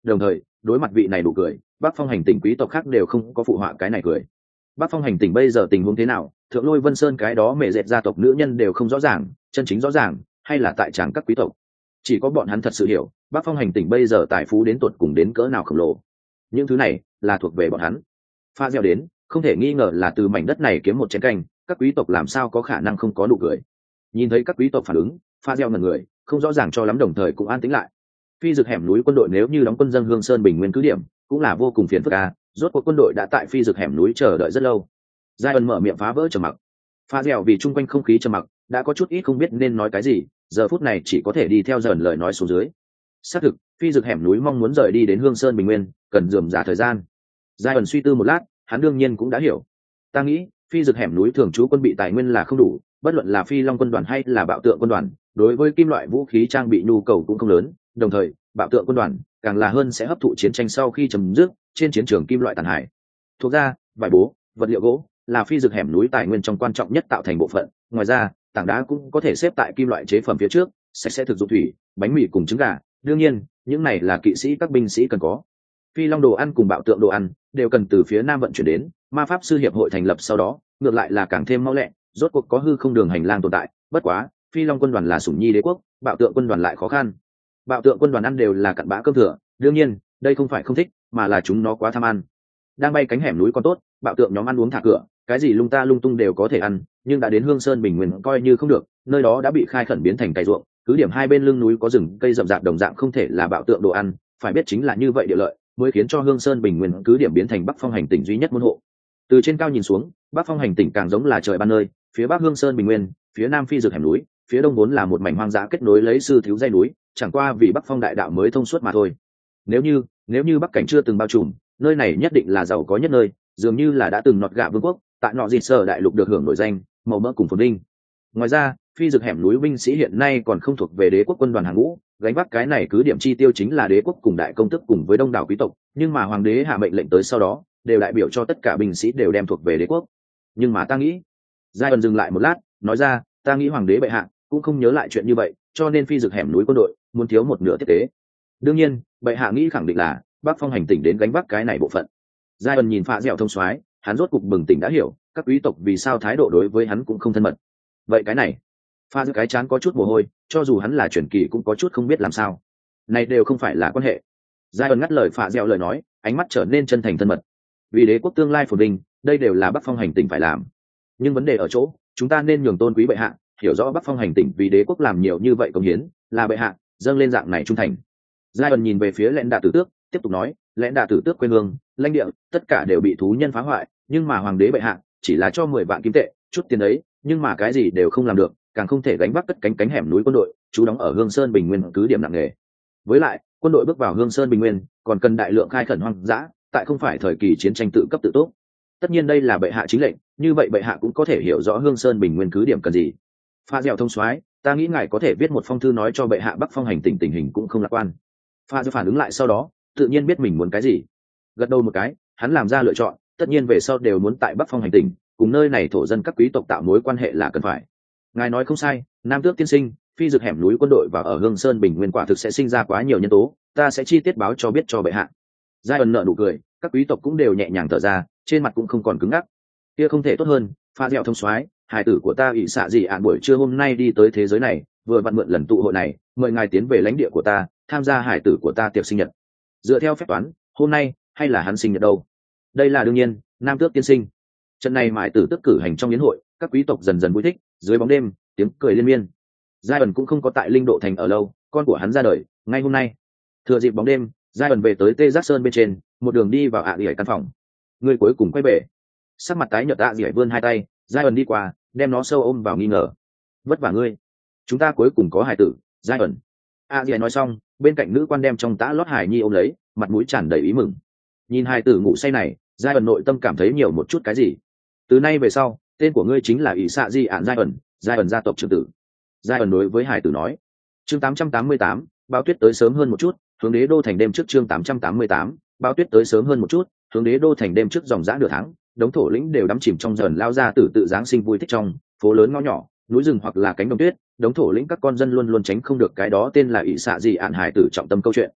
đồng thời đối mặt vị này đủ cười, Bắc Phong hành tỉnh quý tộc khác đều không có phụ họa cái này cười. Bắc Phong hành tỉnh bây giờ tình huống thế nào, Thượng Lôi Vân Sơn cái đó mẹ dệt gia tộc nữ nhân đều không rõ ràng, chân chính rõ ràng hay là tại tràng các quý tộc. Chỉ có bọn hắn thật sự hiểu, Bắc Phong hành tỉnh bây giờ tài phú đến tuột cùng đến cỡ nào khổng lồ. Những thứ này là thuộc về bọn hắn. Pha gieo đến, không thể nghi ngờ là từ mảnh đất này kiếm một chén canh, các quý tộc làm sao có khả năng không có nụ cười. Nhìn thấy các quý tộc phản ứng, Pha gieo ngẩn người, không rõ ràng cho lắm, đồng thời cũng an tĩnh lại. Phi Dực hẻm núi quân đội nếu như đóng quân dân Hương Sơn Bình Nguyên cứ điểm, cũng là vô cùng phiền phức a, rốt cuộc quân đội đã tại Phi Dực hẻm núi chờ đợi rất lâu. Giai ẩn mở miệng phá vỡ trầm mặc. Pha dẻo vì chung quanh không khí trầm mặc, đã có chút ít không biết nên nói cái gì, giờ phút này chỉ có thể đi theo dần lời nói xuống dưới. Xác thực, Phi Dực hẻm núi mong muốn rời đi đến Hương Sơn Bình Nguyên, cần dườm giả thời gian. Giai ẩn suy tư một lát, hắn đương nhiên cũng đã hiểu. Ta nghĩ, Phi Dực hẻm núi thường trú quân bị tài nguyên là không đủ, bất luận là Phi Long quân đoàn hay là Bạo Tượng quân đoàn, đối với kim loại vũ khí trang bị nhu cầu cũng không lớn, đồng thời, Bạo Tượng quân đoàn càng là hơn sẽ hấp thụ chiến tranh sau khi chấm dứt, trên chiến trường kim loại tàn hải. Thuộc ra, vải bố, vật liệu gỗ là Phi Dực hẻm núi tài nguyên trong quan trọng nhất tạo thành bộ phận, ngoài ra tảng đá cũng có thể xếp tại kim loại chế phẩm phía trước, sạch sẽ thực dụng thủy, bánh mì cùng trứng gà, đương nhiên những này là kỵ sĩ các binh sĩ cần có. Phi Long đồ ăn cùng Bạo Tượng đồ ăn đều cần từ phía nam vận chuyển đến, ma pháp sư hiệp hội thành lập sau đó ngược lại là càng thêm mau lẹ, rốt cuộc có hư không đường hành lang tồn tại. Bất quá Phi Long quân đoàn là sủng nhi đế quốc, Bạo Tượng quân đoàn lại khó khăn. Bạo Tượng quân đoàn ăn đều là cặn bã cơm thừa, đương nhiên đây không phải không thích, mà là chúng nó quá tham ăn. Đang bay cánh hẻm núi còn tốt, Bạo Tượng nhóm ăn uống thả cửa, cái gì lung ta lung tung đều có thể ăn, nhưng đã đến Hương Sơn Bình Nguyên coi như không được, nơi đó đã bị khai khẩn biến thành cày ruộng, cứ điểm hai bên lưng núi có rừng cây rậm rạp đồng dạng không thể là Bạo Tượng đồ ăn, phải biết chính là như vậy địa lợi mới khiến cho Hương Sơn Bình Nguyên cứ điểm biến thành Bắc Phong hành tỉnh duy nhất môn hộ. Từ trên cao nhìn xuống, Bắc Phong hành tỉnh càng giống là trời ban nơi, phía bắc Hương Sơn Bình Nguyên, phía nam Phi Dực hẻm núi, phía đông vốn là một mảnh hoang dã kết nối lấy sư thiếu dây núi, chẳng qua vì Bắc Phong đại đạo mới thông suốt mà thôi. Nếu như, nếu như Bắc cảnh chưa từng bao trùm, nơi này nhất định là giàu có nhất nơi, dường như là đã từng nọt gạ vương quốc, tại nọ dịt sở đại lục được hưởng nổi danh, màu mỡ cùng phồn vinh. Ngoài ra, Phi Dực hẻm núi binh sĩ hiện nay còn không thuộc về đế quốc quân đoàn hàng ngũ, gánh vác cái này cứ điểm chi tiêu chính là đế quốc cùng đại công tức cùng với đông đảo quý tộc, nhưng mà hoàng đế hạ mệnh lệnh tới sau đó, đều đại biểu cho tất cả binh sĩ đều đem thuộc về đế quốc. Nhưng mà ta nghĩ, Giai ẩn dừng lại một lát, nói ra, ta nghĩ hoàng đế bệ hạ cũng không nhớ lại chuyện như vậy, cho nên Phi Dực hẻm núi quân đội muốn thiếu một nửa tiếp tế. Đương nhiên, bệ hạ nghĩ khẳng định là Bắc Phong hành tỉnh đến gánh vác cái này bộ phận. Giai ẩn nhìn Phạ Dẻo thông soái, hắn rốt cục bừng tỉnh đã hiểu, các quý tộc vì sao thái độ đối với hắn cũng không thân mật. Vậy cái này, Pha Dẻo cái chán có chút mồ hôi, cho dù hắn là truyền kỳ cũng có chút không biết làm sao. Này đều không phải là quan hệ. Giai ẩn ngắt lời Phạ Dẻo lời nói, ánh mắt trở nên chân thành thân mật. Vì đế quốc tương lai phồn vinh, đây đều là Bắc Phong hành tỉnh phải làm. Nhưng vấn đề ở chỗ, chúng ta nên nhường tôn quý bệ hạ hiểu rõ Bắc Phong hành tỉnh vì đế quốc làm nhiều như vậy công hiến, là bệ hạ dâng lên dạng này trung thành. Giai ẩn nhìn về phía Lẽn Đạ Tử Tước, tiếp tục nói, Lẽn Đạ Tử Tước quê hương, lãnh địa, tất cả đều bị thú nhân phá hoại, nhưng mà hoàng đế bệ hạ chỉ là cho mười vạn kim tệ, chút tiền đấy, nhưng mà cái gì đều không làm được, càng không thể gánh vác cất cánh cánh hẻm núi quân đội, chú đóng ở Hương Sơn Bình Nguyên cứ điểm nặng nề. Với lại, quân đội bước vào Hương Sơn Bình Nguyên, còn cần đại lượng khai khẩn hoang dã, tại không phải thời kỳ chiến tranh tự cấp tự túc. Tất nhiên đây là bệ hạ chính lệnh, như vậy bệ hạ cũng có thể hiểu rõ Hương Sơn Bình Nguyên cứ điểm cần gì. Pha Dẻo thông soái, ta nghĩ ngài có thể viết một phong thư nói cho bệ hạ Bắc Phong hành tỉnh tình hình cũng không lạc quan. Pha Dẻo phản ứng lại sau đó, tự nhiên biết mình muốn cái gì, gật đầu một cái, hắn làm ra lựa chọn, tất nhiên về sau đều muốn tại Bắc Phong hành tỉnh, cùng nơi này thổ dân các quý tộc tạo mối quan hệ là cần phải. Ngài nói không sai, Nam Tước tiên sinh, Phi Dực hẻm núi quân đội và ở Hương Sơn Bình Nguyên quả thực sẽ sinh ra quá nhiều nhân tố, ta sẽ chi tiết báo cho biết cho bệ hạ. Giai ẩn nở nụ cười, các quý tộc cũng đều nhẹ nhàng thở ra, trên mặt cũng không còn cứng ngắc. Kia không thể tốt hơn, Pha Dẻo thông soái, hài tử của ta ỷ xạ gì ạn buổi trưa hôm nay đi tới thế giới này, vừa vặn mượn lần tụ hội này, mời ngài tiến về lãnh địa của ta, tham gia hài tử của ta tiệc sinh nhật. Dựa theo phép toán, hôm nay hay là hắn sinh nhật đâu? Đây là đương nhiên, Nam Tước tiên sinh. Trận này mãi tử tức cử hành trong yến hội, các quý tộc dần dần vui thích, dưới bóng đêm, tiếng cười liên miên. Giai ẩn cũng không có tại Linh Độ thành ở lâu, con của hắn ra đời ngay hôm nay. Thừa dịp bóng đêm, Giai ẩn về tới Tê Giác Sơn bên trên, một đường đi vào ạ à căn phòng. Người cuối cùng quay về, sắc mặt tái nhợt ạ à vươn hai tay, Giai ẩn đi qua, đem nó sâu ôm vào nghi ngờ. Vất vả ngươi, chúng ta cuối cùng có hài tử. Giai ẩn. ạ à nói xong, bên cạnh nữ quan đem trong tã lót hài nhi ôm lấy, mặt mũi tràn đầy ý mừng. Nhìn hài tử ngủ say này, Giai ẩn nội tâm cảm thấy nhiều một chút cái gì. Từ nay về sau, tên của ngươi chính là ỷ xạ di ạn Giai ẩn, Giai ẩn gia tộc trưởng tử. Giai ẩn đối với hài tử nói. Chương tám trăm tám mươi tám, Bao Tuyết tới sớm hơn một chút, hướng đế đô thành đêm trước. Chương tám trăm tám mươi tám, Bao Tuyết tới sớm hơn một chút, hướng đế đô thành đêm trước. Dòng dã nửa tháng, đống thổ lĩnh đều đắm chìm trong dần lao ra tử tự giáng sinh vui thích trong phố lớn ngõ nhỏ, núi rừng hoặc là cánh đồng tuyết, đống thổ lĩnh các con dân luôn luôn tránh không được cái đó tên là ỷ xạ di ạn hài tử trọng tâm câu chuyện.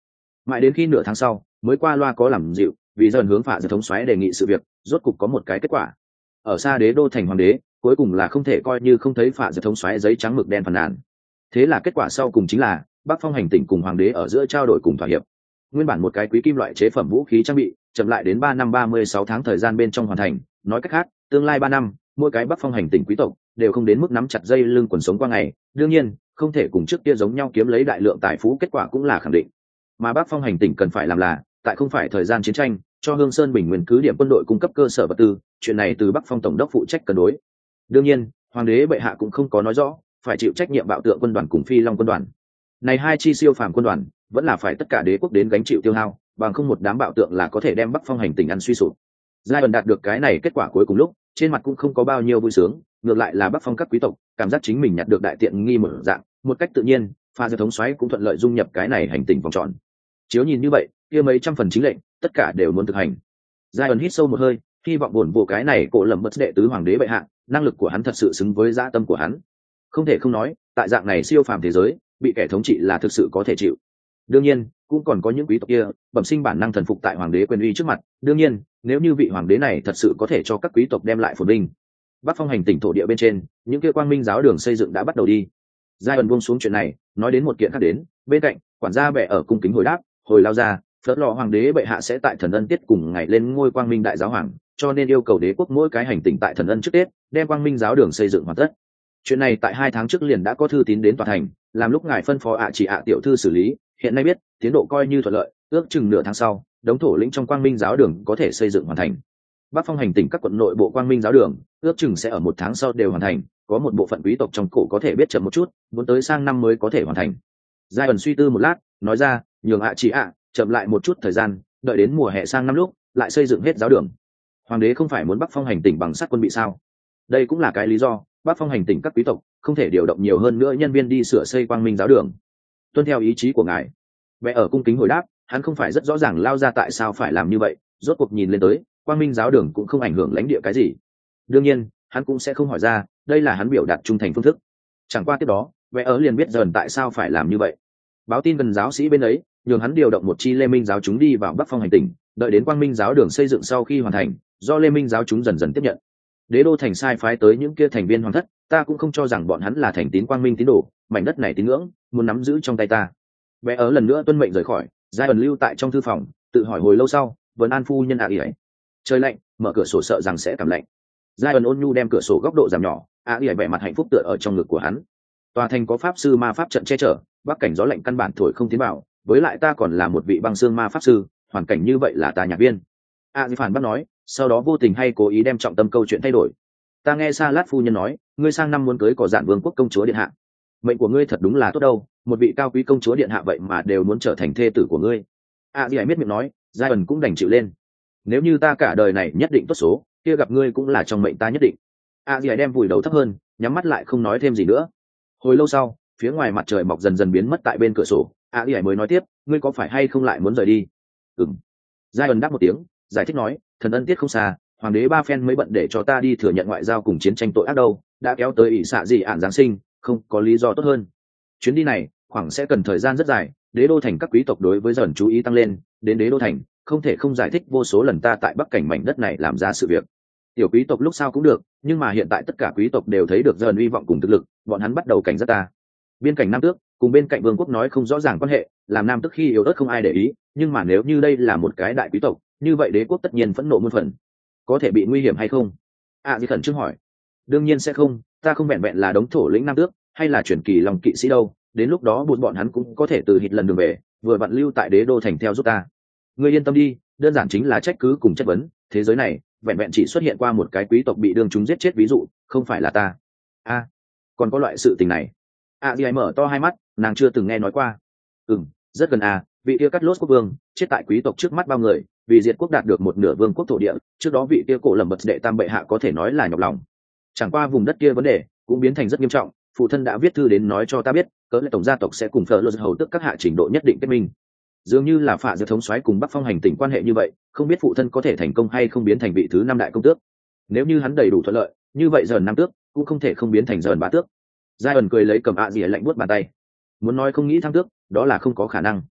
Mãi đến khi nửa tháng sau mới qua loa có làm dịu, vì dần hướng phạ giật thống xoáy đề nghị sự việc rốt cục có một cái kết quả. Ở xa đế đô thành hoàng đế cuối cùng là không thể coi như không thấy phạ giật thống xoáy giấy trắng mực đen phàn nàn. Thế là kết quả sau cùng chính là Bắc Phong hành tỉnh cùng hoàng đế ở giữa trao đổi cùng thỏa hiệp. Nguyên bản một cái quý kim loại chế phẩm vũ khí trang bị chậm lại đến ba năm ba mươi sáu tháng thời gian bên trong hoàn thành, nói cách khác tương lai ba năm mỗi cái Bắc Phong hành tỉnh quý tộc đều không đến mức nắm chặt dây lưng quần sống qua ngày, đương nhiên không thể cùng trước kia giống nhau kiếm lấy đại lượng tài phú, kết quả cũng là khẳng định. Mà Bắc Phong hành tỉnh cần phải làm là tại không phải thời gian chiến tranh cho Hương Sơn Bình Nguyên cứ điểm quân đội cung cấp cơ sở vật tư, chuyện này từ Bắc Phong tổng đốc phụ trách cân đối. Đương nhiên hoàng đế bệ hạ cũng không có nói rõ phải chịu trách nhiệm Bạo Tượng quân đoàn cùng Phi Long quân đoàn. Này hai chi siêu phàm quân đoàn vẫn là phải tất cả đế quốc đến gánh chịu tiêu hao, bằng không một đám bạo tượng là có thể đem Bắc Phong hành tỉnh ăn suy sụp. Giai ẩn đạt được cái này kết quả cuối cùng lúc trên mặt cũng không có bao nhiêu vui sướng, ngược lại là Bắc Phong các quý tộc cảm giác chính mình nhặt được đại tiện nghi mở dạng, một cách tự nhiên pha giao thống xoáy cũng thuận lợi dung nhập cái này hành tinh vòng tròn. Chiếu nhìn như vậy kia mấy trăm phần chính lệnh tất cả đều muốn thực hành. Giai ẩn hít sâu một hơi, hy vọng buồn vụ cái này cổ lầm bất đệ tứ hoàng đế bệ hạ, năng lực của hắn thật sự xứng với dã tâm của hắn. Không thể không nói tại dạng này siêu phàm thế giới bị kẻ thống trị là thực sự có thể chịu. Đương nhiên cũng còn có những quý tộc kia bẩm sinh bản năng thần phục tại hoàng đế quyền uy trước mặt, đương nhiên nếu như vị hoàng đế này thật sự có thể cho các quý tộc đem lại phồn vinh. Bắc Phong hành tỉnh thổ địa bên trên những kia quang minh giáo đường xây dựng đã bắt đầu đi. Giai ẩn buông xuống chuyện này nói đến một kiện khác đến, bên cạnh quản gia bệ ở cung kính hồi đáp, hồi lao ra phớt lò hoàng đế bệ hạ sẽ tại thần ân tiết cùng ngày lên ngôi quang minh đại giáo hoàng, cho nên yêu cầu đế quốc mỗi cái hành tỉnh tại thần ân trước tết đem quang minh giáo đường xây dựng hoàn tất. Chuyện này tại hai tháng trước liền đã có thư tín đến tòa thành, làm lúc ngài phân phó ạ chỉ ạ tiểu thư xử lý, hiện nay biết tiến độ coi như thuận lợi, ước chừng nửa tháng sau đống thổ lĩnh trong quang minh giáo đường có thể xây dựng hoàn thành. Bắc Phong hành tỉnh các quận nội bộ quang minh giáo đường ước chừng sẽ ở một tháng sau đều hoàn thành, có một bộ phận quý tộc trong cổ có thể biết chậm một chút, muốn tới sang năm mới có thể hoàn thành. Giai ẩn suy tư một lát nói ra, nhường ạ chỉ ạ chậm lại một chút thời gian, đợi đến mùa hè sang năm lúc lại xây dựng hết giáo đường. Hoàng đế không phải muốn Bắc Phong hành tỉnh bằng sắt quân bị sao? Đây cũng là cái lý do Bắc Phong hành tỉnh các quý tộc không thể điều động nhiều hơn nữa nhân viên đi sửa xây quang minh giáo đường. Tuân theo ý chí của ngài. Vẽ ở cung kính hồi đáp, hắn không phải rất rõ ràng lao ra tại sao phải làm như vậy, rốt cuộc nhìn lên tới quang minh giáo đường cũng không ảnh hưởng lãnh địa cái gì. Đương nhiên hắn cũng sẽ không hỏi ra, đây là hắn biểu đạt trung thành phương thức. Chẳng qua tiếp đó vẽ ở liền biết dần tại sao phải làm như vậy. Báo tin gần giáo sĩ bên ấy nhường hắn điều động một chi Lê Minh giáo chúng đi vào Bắc Phong hành tỉnh, đợi đến quang minh giáo đường xây dựng sau khi hoàn thành, do Lê Minh giáo chúng dần dần tiếp nhận. Đế đô thành sai phái tới những kia thành viên hoàng thất, ta cũng không cho rằng bọn hắn là thành tín quang minh tín đồ, mảnh đất này tín ngưỡng muốn nắm giữ trong tay ta. Bé ở lần nữa tuân mệnh rời khỏi, Giai ẩn lưu tại trong thư phòng tự hỏi hồi lâu sau vẫn an phu nhân ạ ỉ ấy. Trời lạnh mở cửa sổ sợ rằng sẽ cảm lạnh. Giai ẩn ôn nhu đem cửa sổ góc độ giảm nhỏ, ạ ỉ ấy vẻ mặt hạnh phúc tựa ở trong ngực của hắn. Tòa thành có pháp sư ma pháp trận che chở, bắc cảnh gió lạnh căn bản thổi không tiến vào, với lại ta còn là một vị băng xương ma pháp sư, hoàn cảnh như vậy là ta nhạc viên. ạ ỉ phản bác nói, sau đó vô tình hay cố ý đem trọng tâm câu chuyện thay đổi. Ta nghe Sa Lát phu nhân nói, ngươi sang năm muốn cưới có dạn vương quốc công chúa điện hạ. Mệnh của ngươi thật đúng là tốt đâu, một vị cao quý công chúa điện hạ vậy mà đều muốn trở thành thê tử của ngươi. A Di Hải miết miệng nói, Giai ẩn cũng đành chịu lên. Nếu như ta cả đời này nhất định tốt số, kia gặp ngươi cũng là trong mệnh ta nhất định. A Di Hải đem vùi đầu thấp hơn, nhắm mắt lại không nói thêm gì nữa. Hồi lâu sau, phía ngoài mặt trời mọc dần dần biến mất tại bên cửa sổ, A Di Hải mới nói tiếp, ngươi có phải hay không lại muốn rời đi? Ừm. Giai ẩn đáp một tiếng, giải thích nói, thần ân tiết không xa, hoàng đế ba phen mới bận để cho ta đi thừa nhận ngoại giao cùng chiến tranh tội ác đâu, đã kéo tới ỷ xạ gì ạn giáng sinh, không có lý do tốt hơn. Chuyến đi này khoảng sẽ cần thời gian rất dài, đế đô thành các quý tộc đối với dần chú ý tăng lên, đến đế đô thành không thể không giải thích vô số lần ta tại bắc cảnh mảnh đất này làm ra sự việc. Tiểu quý tộc lúc sau cũng được, nhưng mà hiện tại tất cả quý tộc đều thấy được dần hy vọng cùng thực lực, bọn hắn bắt đầu cảnh giác ta. Biên cảnh Nam Tước cùng bên cạnh vương quốc nói không rõ ràng quan hệ, làm Nam Tước khi yếu ớt không ai để ý, nhưng mà nếu như đây là một cái đại quý tộc, như vậy đế quốc tất nhiên phẫn nộ muôn phần. Có thể bị nguy hiểm hay không? À, Di khẩn trương hỏi. Đương nhiên sẽ không, ta không vẹn vẹn là đống thổ lĩnh Nam Tước hay là truyền kỳ lòng kỵ sĩ đâu, đến lúc đó buộc bọn hắn cũng có thể từ hít lần đường về, vừa vặn lưu tại đế đô thành theo giúp ta. Ngươi yên tâm đi, đơn giản chính là trách cứ cùng chất vấn, thế giới này vẹn vẹn chỉ xuất hiện qua một cái quý tộc bị đương chúng giết chết ví dụ, không phải là ta. A, à, còn có loại sự tình này? A Di mở to hai mắt, nàng chưa từng nghe nói qua. Ừm, rất gần à, vị kia cắt lốt quốc vương chết tại quý tộc trước mắt bao người, vì diệt quốc đạt được một nửa vương quốc thổ địa, trước đó vị kia cổ lầm bật đệ tam bệ hạ có thể nói là nhọc lòng. Chẳng qua vùng đất kia vấn đề cũng biến thành rất nghiêm trọng, phụ thân đã viết thư đến nói cho ta biết, cỡ lệ tổng gia tộc sẽ cùng phở lô hầu tức các hạ trình độ nhất định kết minh. Dường như là phạ diệt thống soái cùng Bắc Phong hành tỉnh quan hệ như vậy, không biết phụ thân có thể thành công hay không biến thành vị thứ năm đại công tước. Nếu như hắn đầy đủ thuận lợi, như vậy dần năm tước cũng không thể không biến thành dần bá tước. Giai ẩn cười lấy cầm ạ gì lạnh buốt bàn tay. Muốn nói không nghĩ thăng tước, đó là không có khả năng.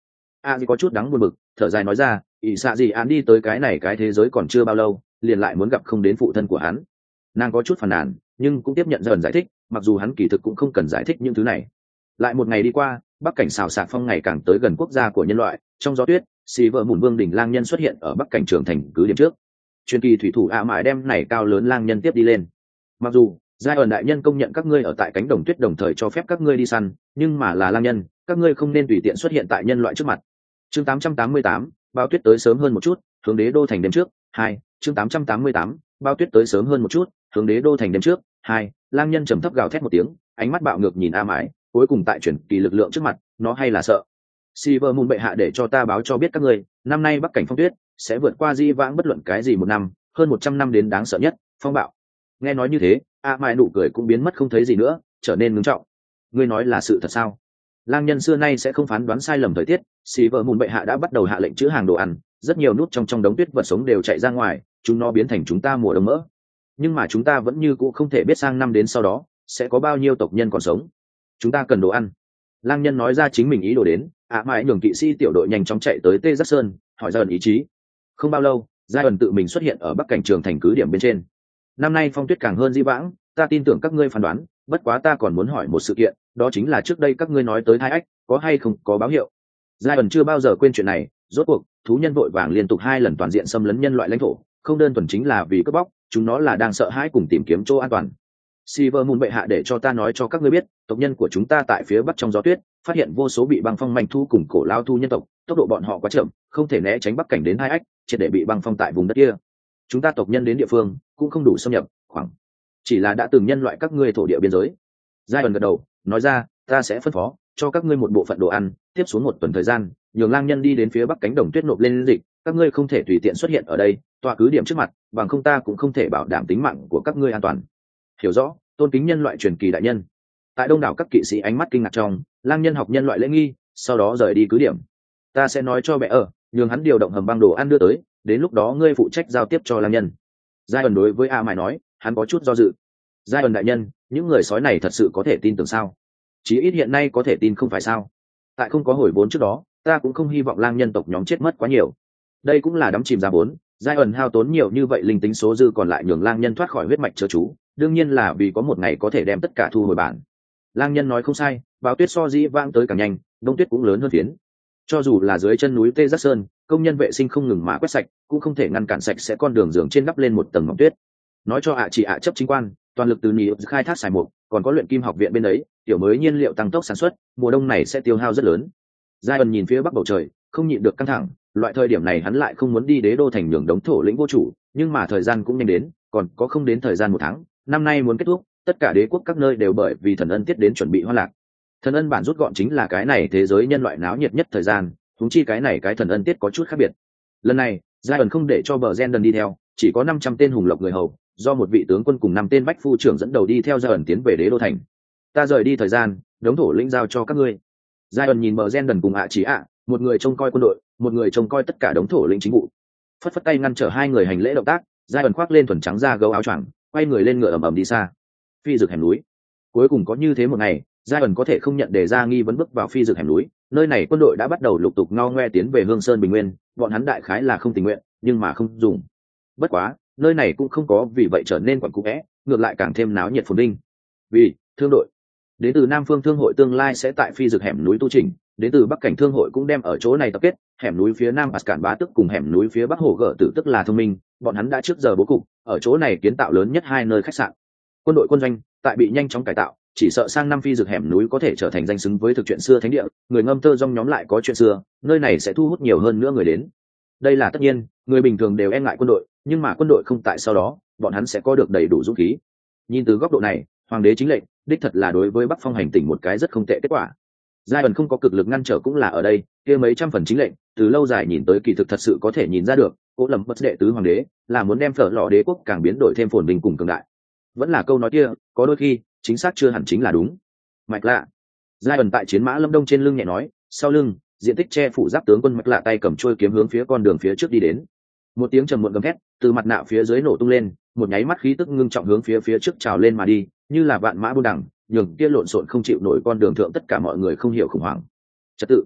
a có chút đắng buồn bực, thở dài nói ra, ỷ xạ gì án đi tới cái này cái thế giới còn chưa bao lâu, liền lại muốn gặp không đến phụ thân của hắn. Nàng có chút phàn nàn, nhưng cũng tiếp nhận dần giải thích, mặc dù hắn kỳ thực cũng không cần giải thích những thứ này. Lại một ngày đi qua, bắc cảnh xào xạc phong ngày càng tới gần quốc gia của nhân loại, trong gió tuyết, xì vợ mùn vương đỉnh lang nhân xuất hiện ở bắc cảnh trường thành cứ điểm trước. Truyền kỳ thủy thủ ạ mãi đem này cao lớn lang nhân tiếp đi lên. Mặc dù giai ẩn đại nhân công nhận các ngươi ở tại cánh đồng tuyết đồng thời cho phép các ngươi đi săn, nhưng mà là lang nhân, các ngươi không nên tùy tiện xuất hiện tại nhân loại trước mặt. Chương tám trăm tám mươi tám, bao tuyết tới sớm hơn một chút, hướng đế đô thành đêm trước. Hai, chương tám trăm tám mươi tám, bao tuyết tới sớm hơn một chút, hướng đế đô thành đêm trước. Hai, lang nhân trầm thấp gào thét một tiếng, ánh mắt bạo ngược nhìn a mãi, cuối cùng tại chuyển kỳ lực lượng trước mặt, nó hay là sợ. Silver Moon bệ hạ để cho ta báo cho biết các ngươi, năm nay bắc cảnh phong tuyết sẽ vượt qua di vãng bất luận cái gì một năm, hơn một trăm năm đến đáng sợ nhất, phong bạo. Nghe nói như thế, a mãi nụ cười cũng biến mất không thấy gì nữa, trở nên ngưng trọng. Ngươi nói là sự thật sao? Lang nhân xưa nay sẽ không phán đoán sai lầm thời tiết, Silver Moon bệ hạ đã bắt đầu hạ lệnh chữ hàng đồ ăn, rất nhiều nút trong trong đống tuyết vật sống đều chạy ra ngoài, chúng nó biến thành chúng ta mùa đông mỡ. Nhưng mà chúng ta vẫn như cũ không thể biết sang năm đến sau đó sẽ có bao nhiêu tộc nhân còn sống. Chúng ta cần đồ ăn. Lang nhân nói ra chính mình ý đồ đến, ạ mãi nhường kỵ sĩ tiểu đội nhanh chóng chạy tới Tê Giác Sơn, hỏi ra ẩn ý chí. Không bao lâu, giai ẩn tự mình xuất hiện ở bắc cảnh trường thành cứ điểm bên trên. Năm nay phong tuyết càng hơn di vãng, ta tin tưởng các ngươi phán đoán, bất quá ta còn muốn hỏi một sự kiện, đó chính là trước đây các ngươi nói tới hai ách, có hay không có báo hiệu. Giai ẩn chưa bao giờ quên chuyện này, rốt cuộc thú nhân vội vàng liên tục hai lần toàn diện xâm lấn nhân loại lãnh thổ, không đơn thuần chính là vì cướp bóc, chúng nó là đang sợ hãi cùng tìm kiếm chỗ an toàn. Silver Moon bệ hạ để cho ta nói cho các ngươi biết, tộc nhân của chúng ta tại phía bắc trong gió tuyết phát hiện vô số bị băng phong manh thu cùng cổ lao thu nhân tộc, tốc độ bọn họ quá chậm, không thể né tránh bắc cảnh đến hai ách, triệt để bị băng phong tại vùng đất kia. Chúng ta tộc nhân đến địa phương cũng không đủ xâm nhập, khoảng chỉ là đã từng nhân loại các ngươi thổ địa biên giới. Giai ẩn gật đầu, nói ra, ta sẽ phân phó cho các ngươi một bộ phận đồ ăn, tiếp xuống một tuần thời gian, nhường lang nhân đi đến phía bắc cánh đồng tuyết nộp lên dịch, các ngươi không thể tùy tiện xuất hiện ở đây, tọa cứ điểm trước mặt, bằng không ta cũng không thể bảo đảm tính mạng của các ngươi an toàn. Hiểu rõ, tôn kính nhân loại truyền kỳ đại nhân. Tại đông đảo các kỵ sĩ ánh mắt kinh ngạc trong, lang nhân học nhân loại lễ nghi, sau đó rời đi cứ điểm. Ta sẽ nói cho bệ ở, nhường hắn điều động hầm băng đồ ăn đưa tới, đến lúc đó ngươi phụ trách giao tiếp cho lang nhân. Giai ẩn đối với a mãi nói, hắn có chút do dự. Giai ẩn đại nhân, những người sói này thật sự có thể tin tưởng sao? Chí ít hiện nay có thể tin không phải sao? Tại không có hồi vốn trước đó, ta cũng không hy vọng lang nhân tộc nhóm chết mất quá nhiều. Đây cũng là đắm chìm ra vốn, giai ẩn hao tốn nhiều như vậy linh tính số dư còn lại nhường lang nhân thoát khỏi huyết mạch chớ chú, đương nhiên là vì có một ngày có thể đem tất cả thu hồi bản. Lang nhân nói không sai, báo tuyết so dĩ vang tới càng nhanh, đông tuyết cũng lớn hơn phiến. Cho dù là dưới chân núi Tê Giác Sơn, công nhân vệ sinh không ngừng mà quét sạch, cũng không thể ngăn cản sạch sẽ con đường giường trên đắp lên một tầng mỏng tuyết. Nói cho ạ chỉ ạ chấp chính quan, toàn lực từ nhị khai thác xài mục, còn có luyện kim học viện bên đấy, tiểu mới nhiên liệu tăng tốc sản xuất, mùa đông này sẽ tiêu hao rất lớn. Giai ẩn nhìn phía bắc bầu trời, không nhịn được căng thẳng, loại thời điểm này hắn lại không muốn đi đế đô thành nhường đống thổ lĩnh vô chủ, nhưng mà thời gian cũng nhanh đến, còn có không đến thời gian một tháng, năm nay muốn kết thúc, tất cả đế quốc các nơi đều bởi vì thần ân tiết đến chuẩn bị hoa lạc. Thần ân bản rút gọn chính là cái này thế giới nhân loại náo nhiệt nhất thời gian, huống chi cái này cái thần ân tiết có chút khác biệt. Lần này, giai ẩn không để cho bờ Gen đi theo, chỉ có năm trăm tên hùng lộc người hầu, do một vị tướng quân cùng năm tên bách phu trưởng dẫn đầu đi theo giai ẩn tiến về đế đô thành. Ta rời đi thời gian, đống thổ lĩnh giao cho các ngươi. Giai ẩn nhìn bờ Gen cùng ạ chỉ ạ, một người trông coi quân đội, một người trông coi tất cả đống thổ lĩnh chính vụ. Phất phất tay ngăn trở hai người hành lễ động tác, giai ẩn khoác lên thuần trắng da gấu áo choàng, quay người lên ngựa ầm ầm đi xa. Phi rực hẻm núi. Cuối cùng có như thế một ngày, giai ẩn có thể không nhận đề ra nghi vấn bước vào phi rực hẻm núi, nơi này quân đội đã bắt đầu lục tục ngao ngoe tiến về hương sơn bình nguyên, bọn hắn đại khái là không tình nguyện, nhưng mà không dùng. Bất quá, nơi này cũng không có vì vậy trở nên quẩn cũ vẽ, ngược lại càng thêm náo nhiệt phồn vinh. Vì thương đội đến từ Nam Phương Thương hội tương lai sẽ tại phi rực hẻm núi tu trình, đến từ Bắc Cảnh Thương hội cũng đem ở chỗ này tập kết, hẻm núi phía Nam Ascan Bá tức cùng hẻm núi phía Bắc Hồ Gở Tử tức là thông minh, bọn hắn đã trước giờ bố cục, ở chỗ này kiến tạo lớn nhất hai nơi khách sạn. Quân đội quân doanh tại bị nhanh chóng cải tạo, chỉ sợ sang năm phi rực hẻm núi có thể trở thành danh xứng với thực chuyện xưa thánh địa, người ngâm thơ rong nhóm lại có chuyện xưa, nơi này sẽ thu hút nhiều hơn nữa người đến. Đây là tất nhiên, người bình thường đều e ngại quân đội, nhưng mà quân đội không tại sau đó, bọn hắn sẽ có được đầy đủ dũng khí. Nhìn từ góc độ này, hoàng đế chính lệnh, đích thật là đối với Bắc Phong hành tỉnh một cái rất không tệ kết quả. Giai ẩn không có cực lực ngăn trở cũng là ở đây, kia mấy trăm phần chính lệnh, từ lâu dài nhìn tới kỳ thực thật sự có thể nhìn ra được, Cố Lầm Bất đệ tứ hoàng đế, là muốn đem phở lọ đế quốc càng biến đổi thêm phồn vinh cùng cường đại. Vẫn là câu nói kia, có đôi khi, chính xác chưa hẳn chính là đúng. Mạch Lạ. Giai ẩn tại chiến mã Lâm Đông trên lưng nhẹ nói, sau lưng, diện tích che phủ giáp tướng quân Mạch Lạ tay cầm chuôi kiếm hướng phía con đường phía trước đi đến. Một tiếng trầm muộn gầm thét, từ mặt nạ phía dưới nổ tung lên, một nháy mắt khí tức ngưng trọng hướng phía phía trước trào lên mà đi, như là vạn mã buôn đằng, nhường kia lộn xộn không chịu nổi con đường thượng tất cả mọi người không hiểu khủng hoảng. Trật tự.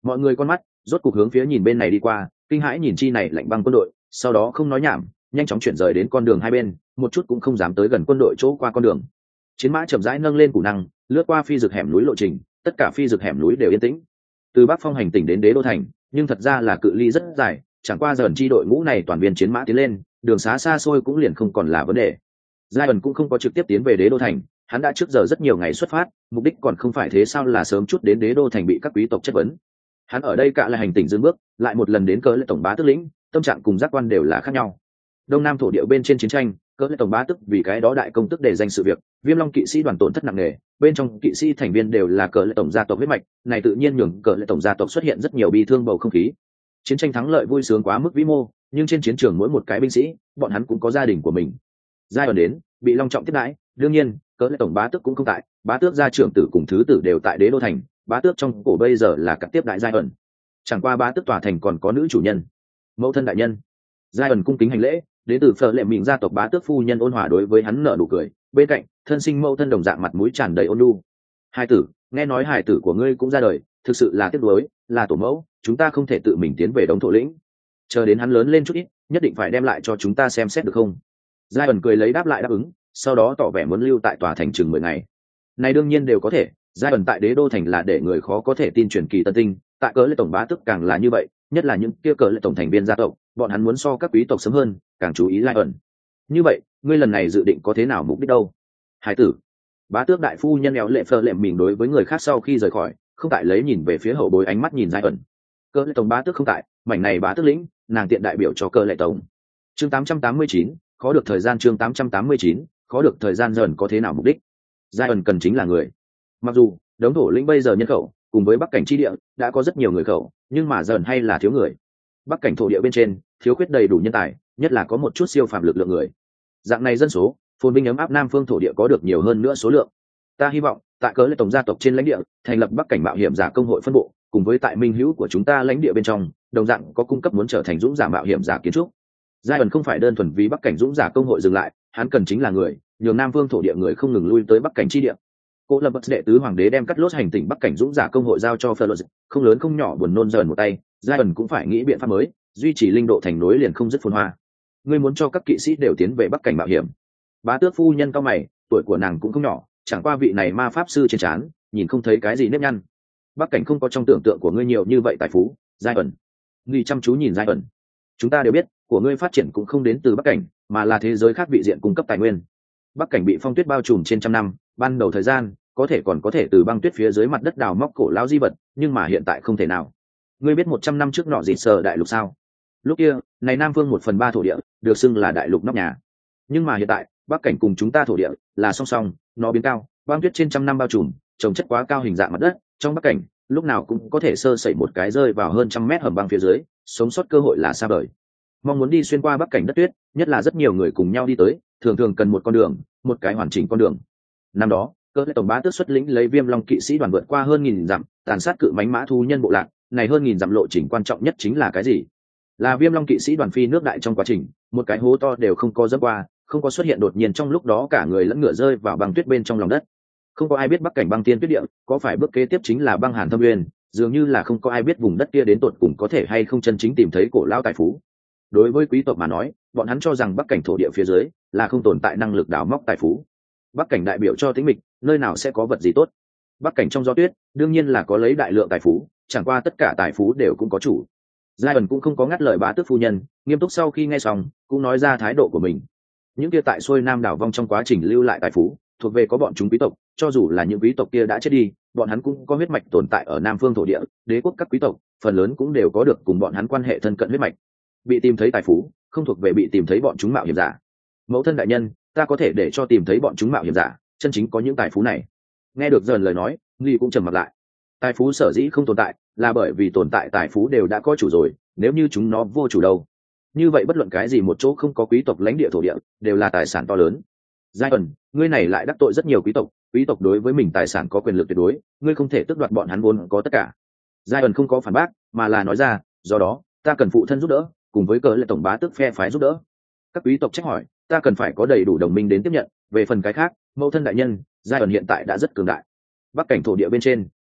Mọi người con mắt rốt cục hướng phía nhìn bên này đi qua, kinh hãi nhìn chi này lạnh băng quân đội, sau đó không nói nhảm, nhanh chóng chuyển rời đến con đường hai bên, một chút cũng không dám tới gần quân đội chỗ qua con đường. Chiến mã chậm rãi nâng lên củ năng, lướt qua phi rực hẻm núi lộ trình, tất cả phi rực hẻm núi đều yên tĩnh. Từ Bắc Phong hành tỉnh đến Đế Đô thành, nhưng thật ra là cự ly rất dài, chẳng qua dần chi đội ngũ này toàn viên chiến mã tiến lên, đường xá xa xôi cũng liền không còn là vấn đề. Giai ẩn cũng không có trực tiếp tiến về Đế Đô thành, hắn đã trước giờ rất nhiều ngày xuất phát, mục đích còn không phải thế sao là sớm chút đến Đế Đô thành bị các quý tộc chất vấn. Hắn ở đây cả là hành tỉnh dừng bước, lại một lần đến cỡ lệ tổng bá tước lĩnh, tâm trạng cùng giác quan đều là khác nhau. Đông Nam thổ địa bên trên chiến tranh, cỡ lệ tổng bá tước vì cái đó đại công tức để danh sự việc, Viêm Long kỵ sĩ đoàn tổn thất nặng nề, bên trong kỵ sĩ thành viên đều là cỡ lệ tổng gia tộc huyết mạch, này tự nhiên nhường cỡ lệ tổng gia tộc xuất hiện rất nhiều bi thương bầu không khí. Chiến tranh thắng lợi vui sướng quá mức vĩ mô, nhưng trên chiến trường mỗi một cái binh sĩ, bọn hắn cũng có gia đình của mình. Giai ẩn đến, bị long trọng tiếp đãi, đương nhiên, cỡ lệ tổng bá tước cũng không tại, bá tước gia trưởng tử cùng thứ tử đều tại Đế Đô thành, bá tước trong cổ bây giờ là cặp tiếp đại Giai ẩn. Chẳng qua bá tước tòa thành còn có nữ chủ nhân, mẫu thân đại nhân. Giai ẩn cung kính hành lễ, đến từ phở lệ mình gia tộc bá tước phu nhân ôn hòa đối với hắn nở nụ cười, bên cạnh thân sinh mẫu thân đồng dạng mặt mũi tràn đầy ôn nhu. Hai tử, nghe nói hài tử của ngươi cũng ra đời, thực sự là tiếc nuối, là tổ mẫu, chúng ta không thể tự mình tiến về đống thổ lĩnh, chờ đến hắn lớn lên chút ít, nhất định phải đem lại cho chúng ta xem xét được không? Giai ẩn cười lấy đáp lại đáp ứng, sau đó tỏ vẻ muốn lưu tại tòa thành chừng mười ngày. Này đương nhiên đều có thể, Giai ẩn tại Đế Đô thành là để người khó có thể tin truyền kỳ tân tinh, tại cỡ lệ tổng bá tước càng là như vậy, nhất là những kia cỡ lệ tổng thành viên gia tộc, bọn hắn muốn so các quý tộc sớm hơn, càng chú ý Giai ẩn. Như vậy, ngươi lần này dự định có thế nào mục đích đâu? Hải tử, bá tước đại phu nhân éo lệ phơ lệm mình đối với người khác sau khi rời khỏi, không tại lấy nhìn về phía hậu bối ánh mắt nhìn Giai ẩn. Cỡ lệ tổng bá tước không tại, mảnh này bá tước lĩnh, nàng tiện đại biểu cho cỡ lệ tổng. Chương tám trăm tám mươi chín, khó được thời gian chương tám trăm tám mươi chín, khó được thời gian dần có thế nào mục đích? Giai ẩn cần chính là người. Mặc dù đống thổ lĩnh bây giờ nhân khẩu cùng với bắc cảnh chi địa đã có rất nhiều người khẩu, nhưng mà dần hay là thiếu người. Bắc cảnh thổ địa bên trên thiếu khuyết đầy đủ nhân tài, nhất là có một chút siêu phàm lực lượng người. Dạng này dân số, phồn binh ấm áp Nam phương thổ địa có được nhiều hơn nữa số lượng. Ta hy vọng tại cỡ lệ tổng gia tộc trên lãnh địa thành lập Bắc cảnh mạo hiểm giả công hội phân bộ, cùng với tại minh hữu của chúng ta lãnh địa bên trong, đồng dạng có cung cấp muốn trở thành dũng giả mạo hiểm giả kiến trúc. Giai ẩn không phải đơn thuần vì Bắc cảnh dũng giả công hội dừng lại, hắn cần chính là người, nhường Nam Vương thổ địa người không ngừng lui tới Bắc cảnh chi địa. Cố Lập Bất đệ tứ hoàng đế đem cắt lốt hành tỉnh Bắc cảnh dũng giả công hội giao cho Fleur, không lớn không nhỏ buồn nôn dần một tay, Giai ẩn cũng phải nghĩ biện pháp mới, duy trì linh độ thành nối liền không dứt phồn hoa. Ngươi muốn cho các kỵ sĩ đều tiến về Bắc cảnh mạo hiểm? Bá tước phu nhân cao mày, tuổi của nàng cũng không nhỏ, chẳng qua vị này ma pháp sư trên trán, nhìn không thấy cái gì nếp nhăn. Bắc cảnh không có trong tưởng tượng của ngươi nhiều như vậy tài phú, Giai ẩn. Ngươi chăm chú nhìn Giai ẩn. Chúng ta đều biết, của ngươi phát triển cũng không đến từ Bắc cảnh, mà là thế giới khác vị diện cung cấp tài nguyên. Bắc cảnh bị phong tuyết bao trùm trên trăm năm, ban đầu thời gian có thể còn có thể từ băng tuyết phía dưới mặt đất đào móc cổ lão di vật, nhưng mà hiện tại không thể nào. Ngươi biết một trăm năm trước nọ dịt sờ đại lục sao? Lúc kia, này Nam Vương một phần ba thổ địa được xưng là đại lục nóc nhà. Nhưng mà hiện tại, Bắc cảnh cùng chúng ta thổ địa là song song, nó biến cao, băng tuyết trên trăm năm bao trùm, trồng chất quá cao hình dạng mặt đất, trong Bắc cảnh lúc nào cũng có thể sơ sẩy một cái rơi vào hơn trăm mét hầm băng phía dưới, sống sót cơ hội là xa vời. Mong muốn đi xuyên qua Bắc cảnh đất tuyết, nhất là rất nhiều người cùng nhau đi tới, thường thường cần một con đường, một cái hoàn chỉnh con đường. Năm đó, cơ lệ tổng bá tước xuất lĩnh lấy Viêm Long kỵ sĩ đoàn vượt qua hơn nghìn dặm, tàn sát cự mãnh mã thu nhân bộ lạc, này hơn nghìn dặm lộ trình quan trọng nhất chính là cái gì? Là Viêm Long kỵ sĩ đoàn phi nước đại trong quá trình, một cái hố to đều không có dẫm qua, không có xuất hiện đột nhiên trong lúc đó cả người lẫn ngựa rơi vào băng tuyết bên trong lòng đất. Không có ai biết Bắc cảnh băng tiên tuyết địa, có phải bước kế tiếp chính là băng hàn thâm nguyên, dường như là không có ai biết vùng đất kia đến tột cùng có thể hay không chân chính tìm thấy cổ lao tài phú. Đối với quý tộc mà nói, bọn hắn cho rằng Bắc cảnh thổ địa phía dưới là không tồn tại năng lực đào móc tài phú. Bắc cảnh đại biểu cho tính mịch, nơi nào sẽ có vật gì tốt? Bắc cảnh trong gió tuyết, đương nhiên là có lấy đại lượng tài phú, chẳng qua tất cả tài phú đều cũng có chủ. Giai ẩn cũng không có ngắt lời bá tước phu nhân, nghiêm túc sau khi nghe xong, cũng nói ra thái độ của mình. Những kia tại xuôi nam đảo vong trong quá trình lưu lại tài phú, thuộc về có bọn chúng quý tộc, cho dù là những quý tộc kia đã chết đi, bọn hắn cũng có huyết mạch tồn tại ở Nam Phương thổ địa, đế quốc các quý tộc, phần lớn cũng đều có được cùng bọn hắn quan hệ thân cận huyết mạch. Bị tìm thấy tài phú, không thuộc về bị tìm thấy bọn chúng mạo hiểm giả. Mẫu thân đại nhân, ta có thể để cho tìm thấy bọn chúng mạo hiểm giả, chân chính có những tài phú này. Nghe được dần lời nói, Nghi cũng trầm mặt lại. Tài phú sở dĩ không tồn tại, là bởi vì tồn tại tài phú đều đã có chủ rồi, nếu như chúng nó vô chủ đâu. Như vậy bất luận cái gì một chỗ không có quý tộc lãnh địa thổ địa, đều là tài sản to lớn. Giai ẩn, ngươi này lại đắc tội rất nhiều quý tộc, quý tộc đối với mình tài sản có quyền lực tuyệt đối, ngươi không thể tước đoạt bọn hắn vốn có tất cả. Giai ẩn không có phản bác, mà là nói ra, do đó, ta cần phụ thân giúp đỡ, cùng với cờ lệ tổng bá tước phe phái giúp đỡ. Các quý tộc trách hỏi, ta cần phải có đầy đủ đồng minh đến tiếp nhận, về phần cái khác, mẫu thân đại nhân, Giai ẩn hiện tại đã rất cường đại. Bắc cảnh thổ địa bên trên,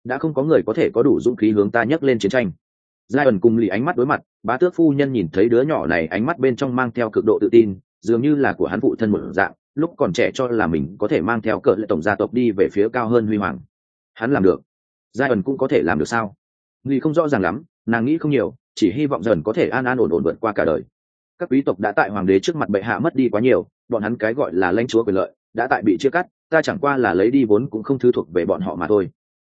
đã không có người có thể có đủ dũng khí hướng ta nhấc lên chiến tranh. Giai ẩn cùng lì ánh mắt đối mặt, bá tước phu nhân nhìn thấy đứa nhỏ này ánh mắt bên trong mang theo cực độ tự tin, dường như là của hắn phụ thân một dạng, lúc còn trẻ cho là mình có thể mang theo cờ lệ tổng gia tộc đi về phía cao hơn huy hoàng. Hắn làm được, Giai ẩn cũng có thể làm được sao? Lì không rõ ràng lắm, nàng nghĩ không nhiều, chỉ hy vọng dần có thể an an ổn ổn vượt qua cả đời. Các quý tộc đã tại hoàng đế trước mặt bệ hạ mất đi quá nhiều, bọn hắn cái gọi là lãnh chúa quyền lợi đã tại bị chia cắt, ta chẳng qua là lấy đi vốn cũng không thứ thuộc về bọn họ mà thôi.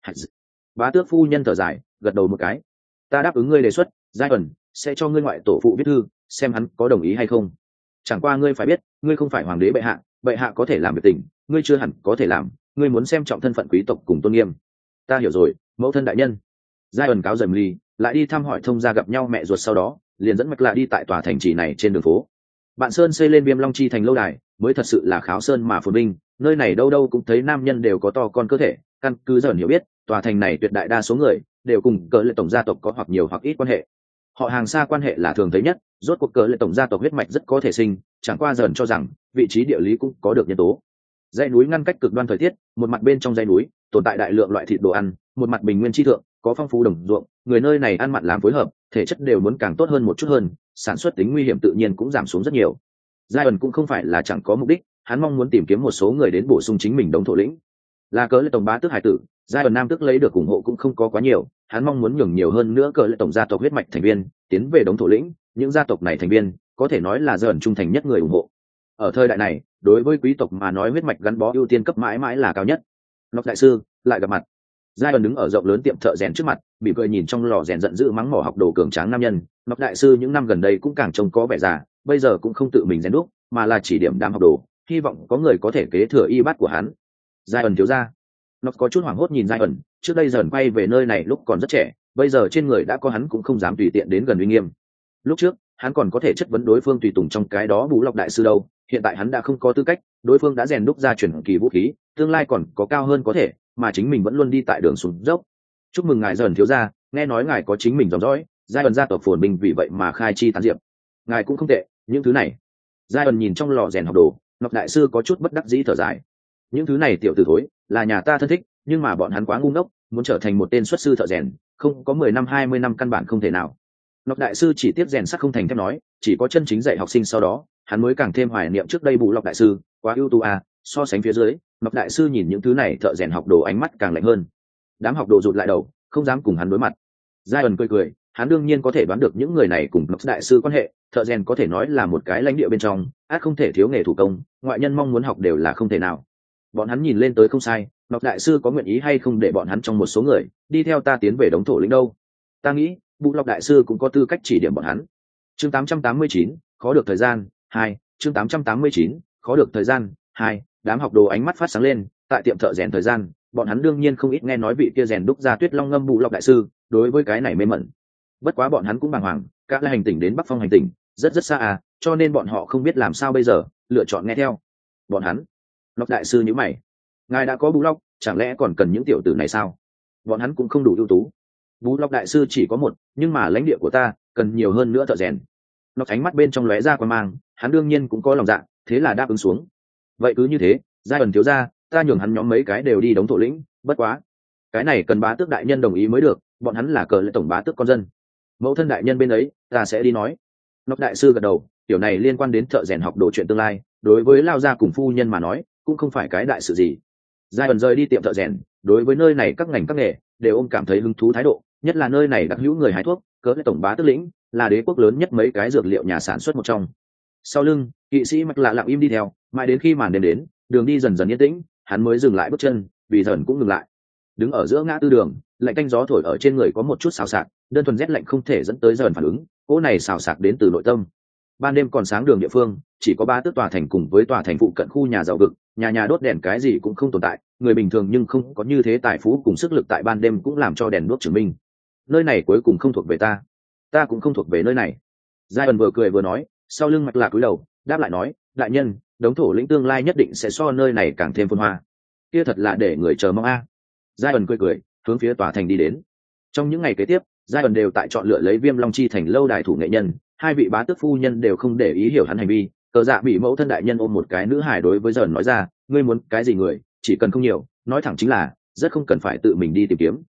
Bá tước phu nhân thở dài, gật đầu một cái. Ta đáp ứng ngươi đề xuất, Giai ẩn sẽ cho ngươi ngoại tổ phụ viết thư, xem hắn có đồng ý hay không. Chẳng qua ngươi phải biết, ngươi không phải hoàng đế bệ hạ, bệ hạ có thể làm việc tình, ngươi chưa hẳn có thể làm, ngươi muốn xem trọng thân phận quý tộc cùng tôn nghiêm. Ta hiểu rồi, mẫu thân đại nhân. Giai ẩn cáo dầm ly, lại đi thăm hỏi thông gia gặp nhau mẹ ruột, sau đó liền dẫn mạch lạ đi tại tòa thành trì này trên đường phố. Bạn sơn xây lên Viêm Long Chi thành lâu đài, mới thật sự là kháo sơn mà phồn vinh, nơi này đâu đâu cũng thấy nam nhân đều có to con cơ thể. Căn cứ dần hiểu biết, tòa thành này tuyệt đại đa số người đều cùng cờ lệ tổng gia tộc có hoặc nhiều hoặc ít quan hệ. Họ hàng xa quan hệ là thường thấy nhất, rốt cuộc cờ lệ tổng gia tộc huyết mạch rất có thể sinh, chẳng qua dần cho rằng vị trí địa lý cũng có được nhân tố. Dãy núi ngăn cách cực đoan thời tiết, một mặt bên trong dãy núi tồn tại đại lượng loại thịt đồ ăn, một mặt bình nguyên chi thượng có phong phú đồng ruộng, người nơi này ăn mặn làm phối hợp, thể chất đều muốn càng tốt hơn một chút hơn, sản xuất tính nguy hiểm tự nhiên cũng giảm xuống rất nhiều. Giai ẩn cũng không phải là chẳng có mục đích, hắn mong muốn tìm kiếm một số người đến bổ sung chính mình đống thổ lĩnh. Là cờ lệ tổng bá tước hải tử, Giai ẩn nam tước lấy được ủng hộ cũng không có quá nhiều, hắn mong muốn nhường nhiều hơn nữa cờ lệ tổng gia tộc huyết mạch thành viên tiến về đống thổ lĩnh, những gia tộc này thành viên có thể nói là Giai ẩn trung thành nhất người ủng hộ. Ở thời đại này, đối với quý tộc mà nói huyết mạch gắn bó ưu tiên cấp mãi mãi là cao nhất. Nọc đại sư lại gặp mặt. Giai ẩn đứng ở rộng lớn tiệm thợ rèn trước mặt, bị cười nhìn trong lò rèn giận dữ mắng mỏ học đồ cường tráng nam nhân. Nọc đại sư những năm gần đây cũng càng trông có vẻ già, bây giờ cũng không tự mình rèn đúc, mà là chỉ điểm đám học đồ, hy vọng có người có thể kế thừa y bát của hắn. Giai ẩn thiếu gia. Nọc có chút hoảng hốt nhìn Giai ẩn, trước đây dần quay về nơi này lúc còn rất trẻ, bây giờ trên người đã có hắn cũng không dám tùy tiện đến gần uy nghiêm. Lúc trước hắn còn có thể chất vấn đối phương tùy tùng trong cái đó Bú Lọc đại sư đâu, hiện tại hắn đã không có tư cách, đối phương đã rèn đúc ra truyền kỳ vũ khí, tương lai còn có cao hơn có thể, mà chính mình vẫn luôn đi tại đường xuống dốc. Chúc mừng ngài dần thiếu gia, nghe nói ngài có chính mình dòng dõi, Giai ẩn gia tộc phồn bình vì vậy mà khai chi tán diệp. Ngài cũng không tệ, những thứ này. Giai ẩn nhìn trong lò rèn học đồ, Ngọc đại sư có chút bất đắc dĩ thở dài. Những thứ này tiểu tử thối, là nhà ta thân thích, nhưng mà bọn hắn quá ngu ngốc, muốn trở thành một tên xuất sư thợ rèn, không có mười năm hai mươi năm căn bản không thể nào. Ngọc đại sư chỉ tiếp rèn sắt không thành thép nói, chỉ có chân chính dạy học sinh sau đó, hắn mới càng thêm hoài niệm trước đây Bù Lọc đại sư, quá ưu tú à, so sánh phía dưới, Ngọc đại sư nhìn những thứ này thợ rèn học đồ ánh mắt càng lạnh hơn. Đám học đồ rụt lại đầu, không dám cùng hắn đối mặt. Giai ẩn cười cười, hắn đương nhiên có thể đoán được những người này cùng Ngọc đại sư quan hệ, thợ rèn có thể nói là một cái lãnh địa bên trong, át không thể thiếu nghề thủ công, ngoại nhân mong muốn học đều là không thể nào. Bọn hắn nhìn lên tới không sai, Ngọc đại sư có nguyện ý hay không để bọn hắn trong một số người đi theo ta tiến về đống thổ lĩnh đâu? Ta nghĩ, Bù Lọc đại sư cũng có tư cách chỉ điểm bọn hắn. Chương tám trăm tám mươi chín, khó được thời gian hai. Chương tám trăm tám mươi chín, khó được thời gian hai. Đám học đồ ánh mắt phát sáng lên, tại tiệm thợ rèn thời gian, bọn hắn đương nhiên không ít nghe nói vị kia rèn đúc ra Tuyết Long ngâm Bù Lọc đại sư, đối với cái này mê mẩn. Bất quá bọn hắn cũng bàng hoàng, các là hành tinh đến Bắc Phong hành tinh, rất rất xa à, cho nên bọn họ không biết làm sao bây giờ, lựa chọn nghe theo. Bọn hắn, Lọc đại sư nhíu mày, ngài đã có Bù Lọc, chẳng lẽ còn cần những tiểu tử này sao? Bọn hắn cũng không đủ ưu tú. Bù Lọc đại sư chỉ có một, nhưng mà lãnh địa của ta cần nhiều hơn nữa thợ rèn. Lọc ánh mắt bên trong lóe ra quan mang, hắn đương nhiên cũng có lòng dạ, thế là đáp ứng xuống. Vậy cứ như thế, Giai ẩn thiếu gia, ta nhường hắn nhóm mấy cái đều đi đóng thổ lĩnh, bất quá, cái này cần bá tước đại nhân đồng ý mới được, bọn hắn là cờ lệ tổng bá tước con dân. Mẫu thân đại nhân bên ấy, ta sẽ đi nói. Lọc đại sư gật đầu, tiểu này liên quan đến thợ rèn học đồ chuyện tương lai, đối với lao gia cùng phu nhân mà nói, cũng không phải cái đại sự gì. Giai ẩn rời đi tiệm thợ rèn, đối với nơi này các ngành các nghề đều ôm cảm thấy hứng thú thái độ, nhất là nơi này đặc hữu người hái thuốc, cỡ tổng bá tước lĩnh là đế quốc lớn nhất mấy cái dược liệu nhà sản xuất một trong. Sau lưng, kỵ sĩ mặc lạ lặng im đi theo, mãi đến khi màn đêm đến, đường đi dần dần yên tĩnh, hắn mới dừng lại bước chân, vì dần cũng ngừng lại. Đứng ở giữa ngã tư đường, lạnh canh gió thổi ở trên người có một chút xào xạc, đơn thuần rét lạnh không thể dẫn tới dần phản ứng, cỗ này xào xạc đến từ nội tâm. Ban đêm còn sáng đường địa phương, chỉ có ba tước tòa thành cùng với tòa thành phụ cận khu nhà giàu vực, nhà nhà đốt đèn cái gì cũng không tồn tại, người bình thường nhưng không có như thế tài phú cùng sức lực tại ban đêm cũng làm cho đèn đuốc chứng minh. Nơi này cuối cùng không thuộc về ta, ta cũng không thuộc về nơi này. Giai ẩn vừa cười vừa nói, sau lưng mặt lạc cúi đầu, đáp lại nói, đại nhân, đống thổ lĩnh tương lai nhất định sẽ so nơi này càng thêm phồn hoa. Kia thật là để người chờ mong a. Giai ẩn cười cười, hướng phía tòa thành đi đến. Trong những ngày kế tiếp, Giai ẩn đều tại chọn lựa lấy Viêm Long Chi thành lâu đài thủ nghệ nhân, hai vị bá tước phu nhân đều không để ý hiểu hắn hành vi. Cờ dạ bị mẫu thân đại nhân ôm một cái nữ hài đối với dần nói ra, ngươi muốn cái gì người, chỉ cần không nhiều, nói thẳng chính là, rất không cần phải tự mình đi tìm kiếm,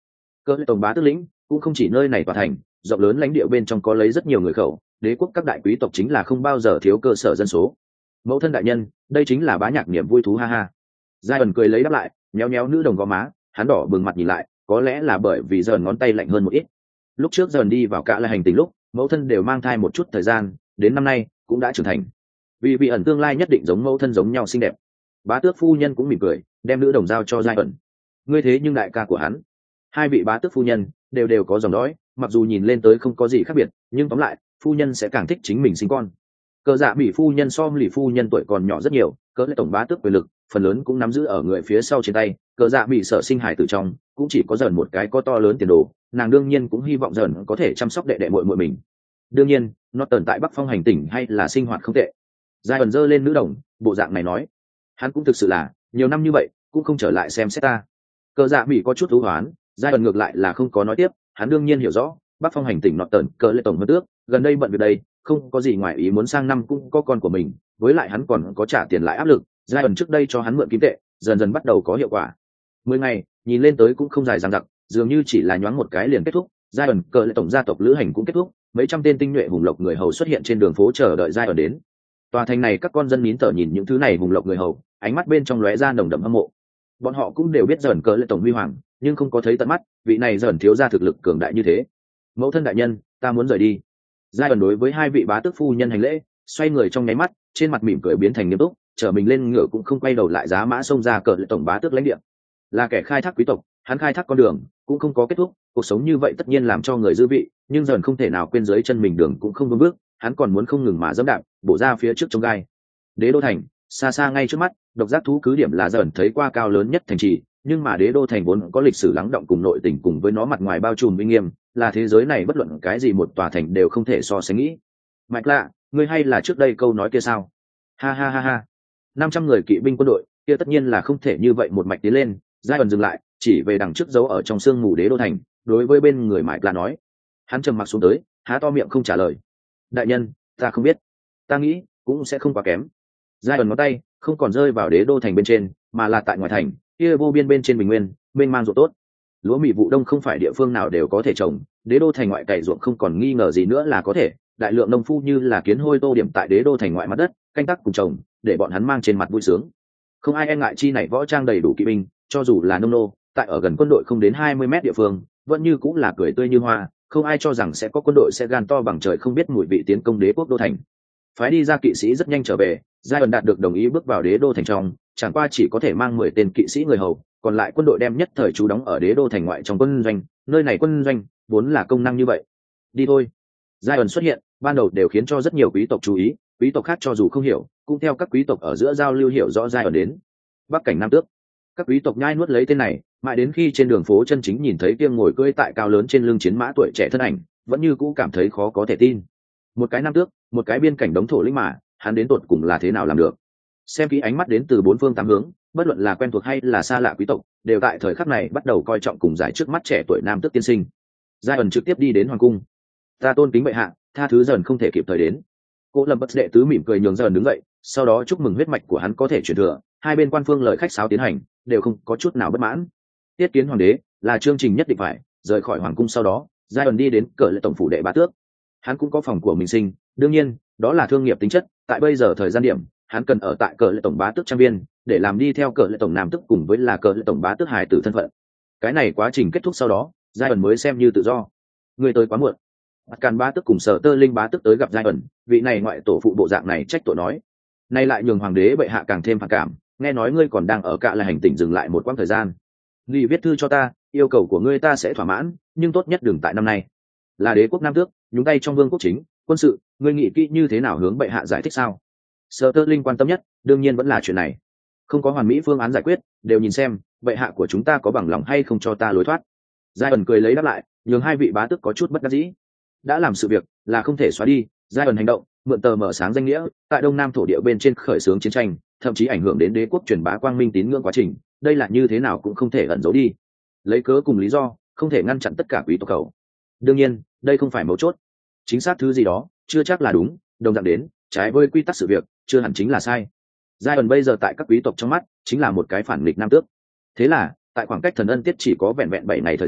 Cỡ lệ tổng bá tước lĩnh cũng không chỉ nơi này tòa thành, rộng lớn lãnh địa bên trong có lấy rất nhiều người khẩu, đế quốc các đại quý tộc chính là không bao giờ thiếu cơ sở dân số. Mẫu thân đại nhân, đây chính là bá nhạc niềm vui thú ha ha. Giai ẩn cười lấy đáp lại, méo méo nữ đồng gò má, hắn đỏ bừng mặt nhìn lại, có lẽ là bởi vì giờ ngón tay lạnh hơn một ít. Lúc trước giờ đi vào cả là hành tình lúc, mẫu thân đều mang thai một chút thời gian, đến năm nay cũng đã trưởng thành. Vì vị ẩn tương lai nhất định giống mẫu thân giống nhau xinh đẹp. Bá tước phu nhân cũng mỉm cười, đem nữ đồng giao cho Giai ẩn. Ngươi thế nhưng đại ca của hắn. Hai vị bá tước phu nhân đều đều có dòng dõi, mặc dù nhìn lên tới không có gì khác biệt, nhưng tóm lại, phu nhân sẽ càng thích chính mình sinh con. Cờ dạ mỹ phu nhân so lì phu nhân tuổi còn nhỏ rất nhiều, cỡ lệ tổng bá tước quyền lực phần lớn cũng nắm giữ ở người phía sau trên tay. Cờ dạ mỹ sợ sinh hải tử trong cũng chỉ có dần một cái có to lớn tiền đồ, nàng đương nhiên cũng hy vọng dần có thể chăm sóc đệ đệ muội muội mình. Đương nhiên nó tồn tại Bắc Phong hành tỉnh hay là sinh hoạt không tệ. Giai ẩn giơ lên nữ đồng, bộ dạng này nói, hắn cũng thực sự là nhiều năm như vậy cũng không trở lại xem xét ta. Cờ dạ mỹ có chút thú hoán, Giai ẩn ngược lại là không có nói tiếp, hắn đương nhiên hiểu rõ Bắc Phong hành tỉnh nọ tần cờ lệ tổng hơn tước gần đây bận việc đây, không có gì ngoài ý muốn sang năm cũng có con của mình, với lại hắn còn có trả tiền lại áp lực. Giai ẩn trước đây cho hắn mượn kim tệ dần dần bắt đầu có hiệu quả. Mười ngày nhìn lên tới cũng không dài dằng dặc, dường như chỉ là nhoáng một cái liền kết thúc. Giai ẩn cờ lệ tổng gia tộc lữ hành cũng kết thúc, mấy trăm tên tinh nhuệ hùng lộc người hầu xuất hiện trên đường phố chờ đợi Giai ẩn đến. Tòa thành này các con dân nín thở nhìn những thứ này hùng lộc người hầu, ánh mắt bên trong lóe ra nồng đậm hâm mộ. Bọn họ cũng đều biết dần cờ lệ tổng huy hoàng, nhưng không có thấy tận mắt vị này dần thiếu gia thực lực cường đại như thế. Mẫu thân đại nhân, ta muốn rời đi. Giai ẩn đối với hai vị bá tước phu nhân hành lễ, xoay người trong nháy mắt, trên mặt mỉm cười biến thành nghiêm túc, trở mình lên ngựa cũng không quay đầu lại giá mã xông ra cờ lệ tổng bá tước lãnh địa. Là kẻ khai thác quý tộc, hắn khai thác con đường cũng không có kết thúc, cuộc sống như vậy tất nhiên làm cho người dư vị, nhưng dần không thể nào quên dưới chân mình đường cũng không vững bước, hắn còn muốn không ngừng mà dẫm đạp, bổ ra phía trước trong gai. Đế đô thành, xa xa ngay trước mắt, độc giác thú cứ điểm là dần thấy qua cao lớn nhất thành trì, nhưng mà đế đô thành vốn có lịch sử lắng động cùng nội tình cùng với nó mặt ngoài bao trùm uy nghiêm, là thế giới này bất luận cái gì một tòa thành đều không thể so sánh nghĩ. Mạch lạ, ngươi hay là trước đây câu nói kia sao? Ha ha ha ha. năm trăm người kỵ binh quân đội, kia tất nhiên là không thể như vậy một mạch tiến lên. Giai ẩn dừng lại, chỉ về đằng trước giấu ở trong sương mù đế đô thành, đối với bên người Mạch lạ nói. Hắn trầm mặc xuống tới, há to miệng không trả lời. Đại nhân, ta không biết, ta nghĩ cũng sẽ không quá kém. Giai ẩn ngón tay không còn rơi vào đế đô thành bên trên, mà là tại ngoài thành, kia vô biên bên trên bình nguyên, mênh mang ruộng tốt. Lúa mì vụ đông không phải địa phương nào đều có thể trồng, đế đô thành ngoại cày ruộng không còn nghi ngờ gì nữa là có thể. Đại lượng nông phu như là kiến hôi tô điểm tại đế đô thành ngoại mặt đất, canh tác cùng trồng, để bọn hắn mang trên mặt vui sướng. Không ai e ngại chi này võ trang đầy đủ kỵ binh, cho dù là nông nô, tại ở gần quân đội không đến hai mươi mét địa phương, vẫn như cũng là cười tươi như hoa. Không ai cho rằng sẽ có quân đội sẽ gan to bằng trời không biết mùi vị tiến công đế quốc đô thành. Phái đi ra kỵ sĩ rất nhanh trở về, Giai ẩn đạt được đồng ý bước vào đế đô thành trong, chẳng qua chỉ có thể mang mười tên kỵ sĩ người hầu, còn lại quân đội đem nhất thời trú đóng ở đế đô thành ngoại trong quân doanh, nơi này quân doanh vốn là công năng như vậy. Đi thôi. Giai ẩn xuất hiện, ban đầu đều khiến cho rất nhiều quý tộc chú ý, quý tộc khác cho dù không hiểu, cũng theo các quý tộc ở giữa giao lưu hiểu rõ Giai ẩn đến. Bắc cảnh Nam Tước. Các quý tộc nhai nuốt lấy tên này, mãi đến khi trên đường phố chân chính nhìn thấy Kiêm ngồi cưỡi tại cao lớn trên lưng chiến mã tuổi trẻ thân ảnh, vẫn như cũ cảm thấy khó có thể tin. Một cái Nam Tước, một cái biên cảnh đống thổ lĩnh mà, hắn đến tột cùng là thế nào làm được? Xem kỹ ánh mắt đến từ bốn phương tám hướng, bất luận là quen thuộc hay là xa lạ quý tộc, đều tại thời khắc này bắt đầu coi trọng cùng giải trước mắt trẻ tuổi Nam Tước tiên sinh. Giai ẩn trực tiếp đi đến hoàng cung. Ta tôn kính bệ hạ, tha thứ dần không thể kịp thời đến. Cô Lâm Bất đệ tứ mỉm cười nhường dần đứng dậy, sau đó chúc mừng huyết mạch của hắn có thể truyền thừa. Hai bên quan phương lời khách sáo tiến hành, đều không có chút nào bất mãn. Tiết kiến hoàng đế là chương trình nhất định phải. Rời khỏi hoàng cung sau đó, Giai ẩn đi đến cờ lệ tổng phủ đệ bá tước. Hắn cũng có phòng của mình sinh, đương nhiên đó là thương nghiệp tính chất. Tại bây giờ thời gian điểm, hắn cần ở tại cờ lệ tổng bá tước trang viên để làm đi theo cờ lệ tổng nam tước cùng với là cờ lệ tổng bá tước hài tử thân phận. Cái này quá trình kết thúc sau đó, Giai ẩn mới xem như tự do. Người tới quá muộn. Bắt Càn bá tước cùng Sở Tơ Linh bá tước tới gặp Giai ẩn, vị này ngoại tổ phụ bộ dạng này trách tội nói, nay lại nhường hoàng đế bệ hạ càng thêm phản cảm. Nghe nói ngươi còn đang ở cạ là hành tỉnh dừng lại một quãng thời gian, ngươi viết thư cho ta, yêu cầu của ngươi ta sẽ thỏa mãn, nhưng tốt nhất đừng tại năm nay. Là đế quốc nam tước nhúng tay trong vương quốc chính quân sự, ngươi nghĩ kỹ như thế nào hướng bệ hạ giải thích sao? Sở Tơ Linh quan tâm nhất đương nhiên vẫn là chuyện này, không có hoàn mỹ phương án giải quyết, đều nhìn xem bệ hạ của chúng ta có bằng lòng hay không cho ta lối thoát. Giai ẩn cười lấy đáp lại, nhường hai vị bá tước có chút bất đắc dĩ. Đã làm sự việc là không thể xóa đi. Giai ẩn hành động mượn tờ mở sáng danh nghĩa tại đông nam thổ địa bên trên khởi xướng chiến tranh, thậm chí ảnh hưởng đến đế quốc truyền bá quang minh tín ngưỡng quá trình, đây là như thế nào cũng không thể ẩn giấu đi. Lấy cớ cùng lý do không thể ngăn chặn tất cả quý tộc khẩu. Đương nhiên đây không phải mấu chốt, chính xác thứ gì đó chưa chắc là đúng, đồng dạng đến trái với quy tắc sự việc chưa hẳn chính là sai. Giai ẩn bây giờ tại các quý tộc trong mắt chính là một cái phản nghịch nam tước. Thế là tại khoảng cách thần ân tiết chỉ có vẹn vẹn bảy ngày thời gian,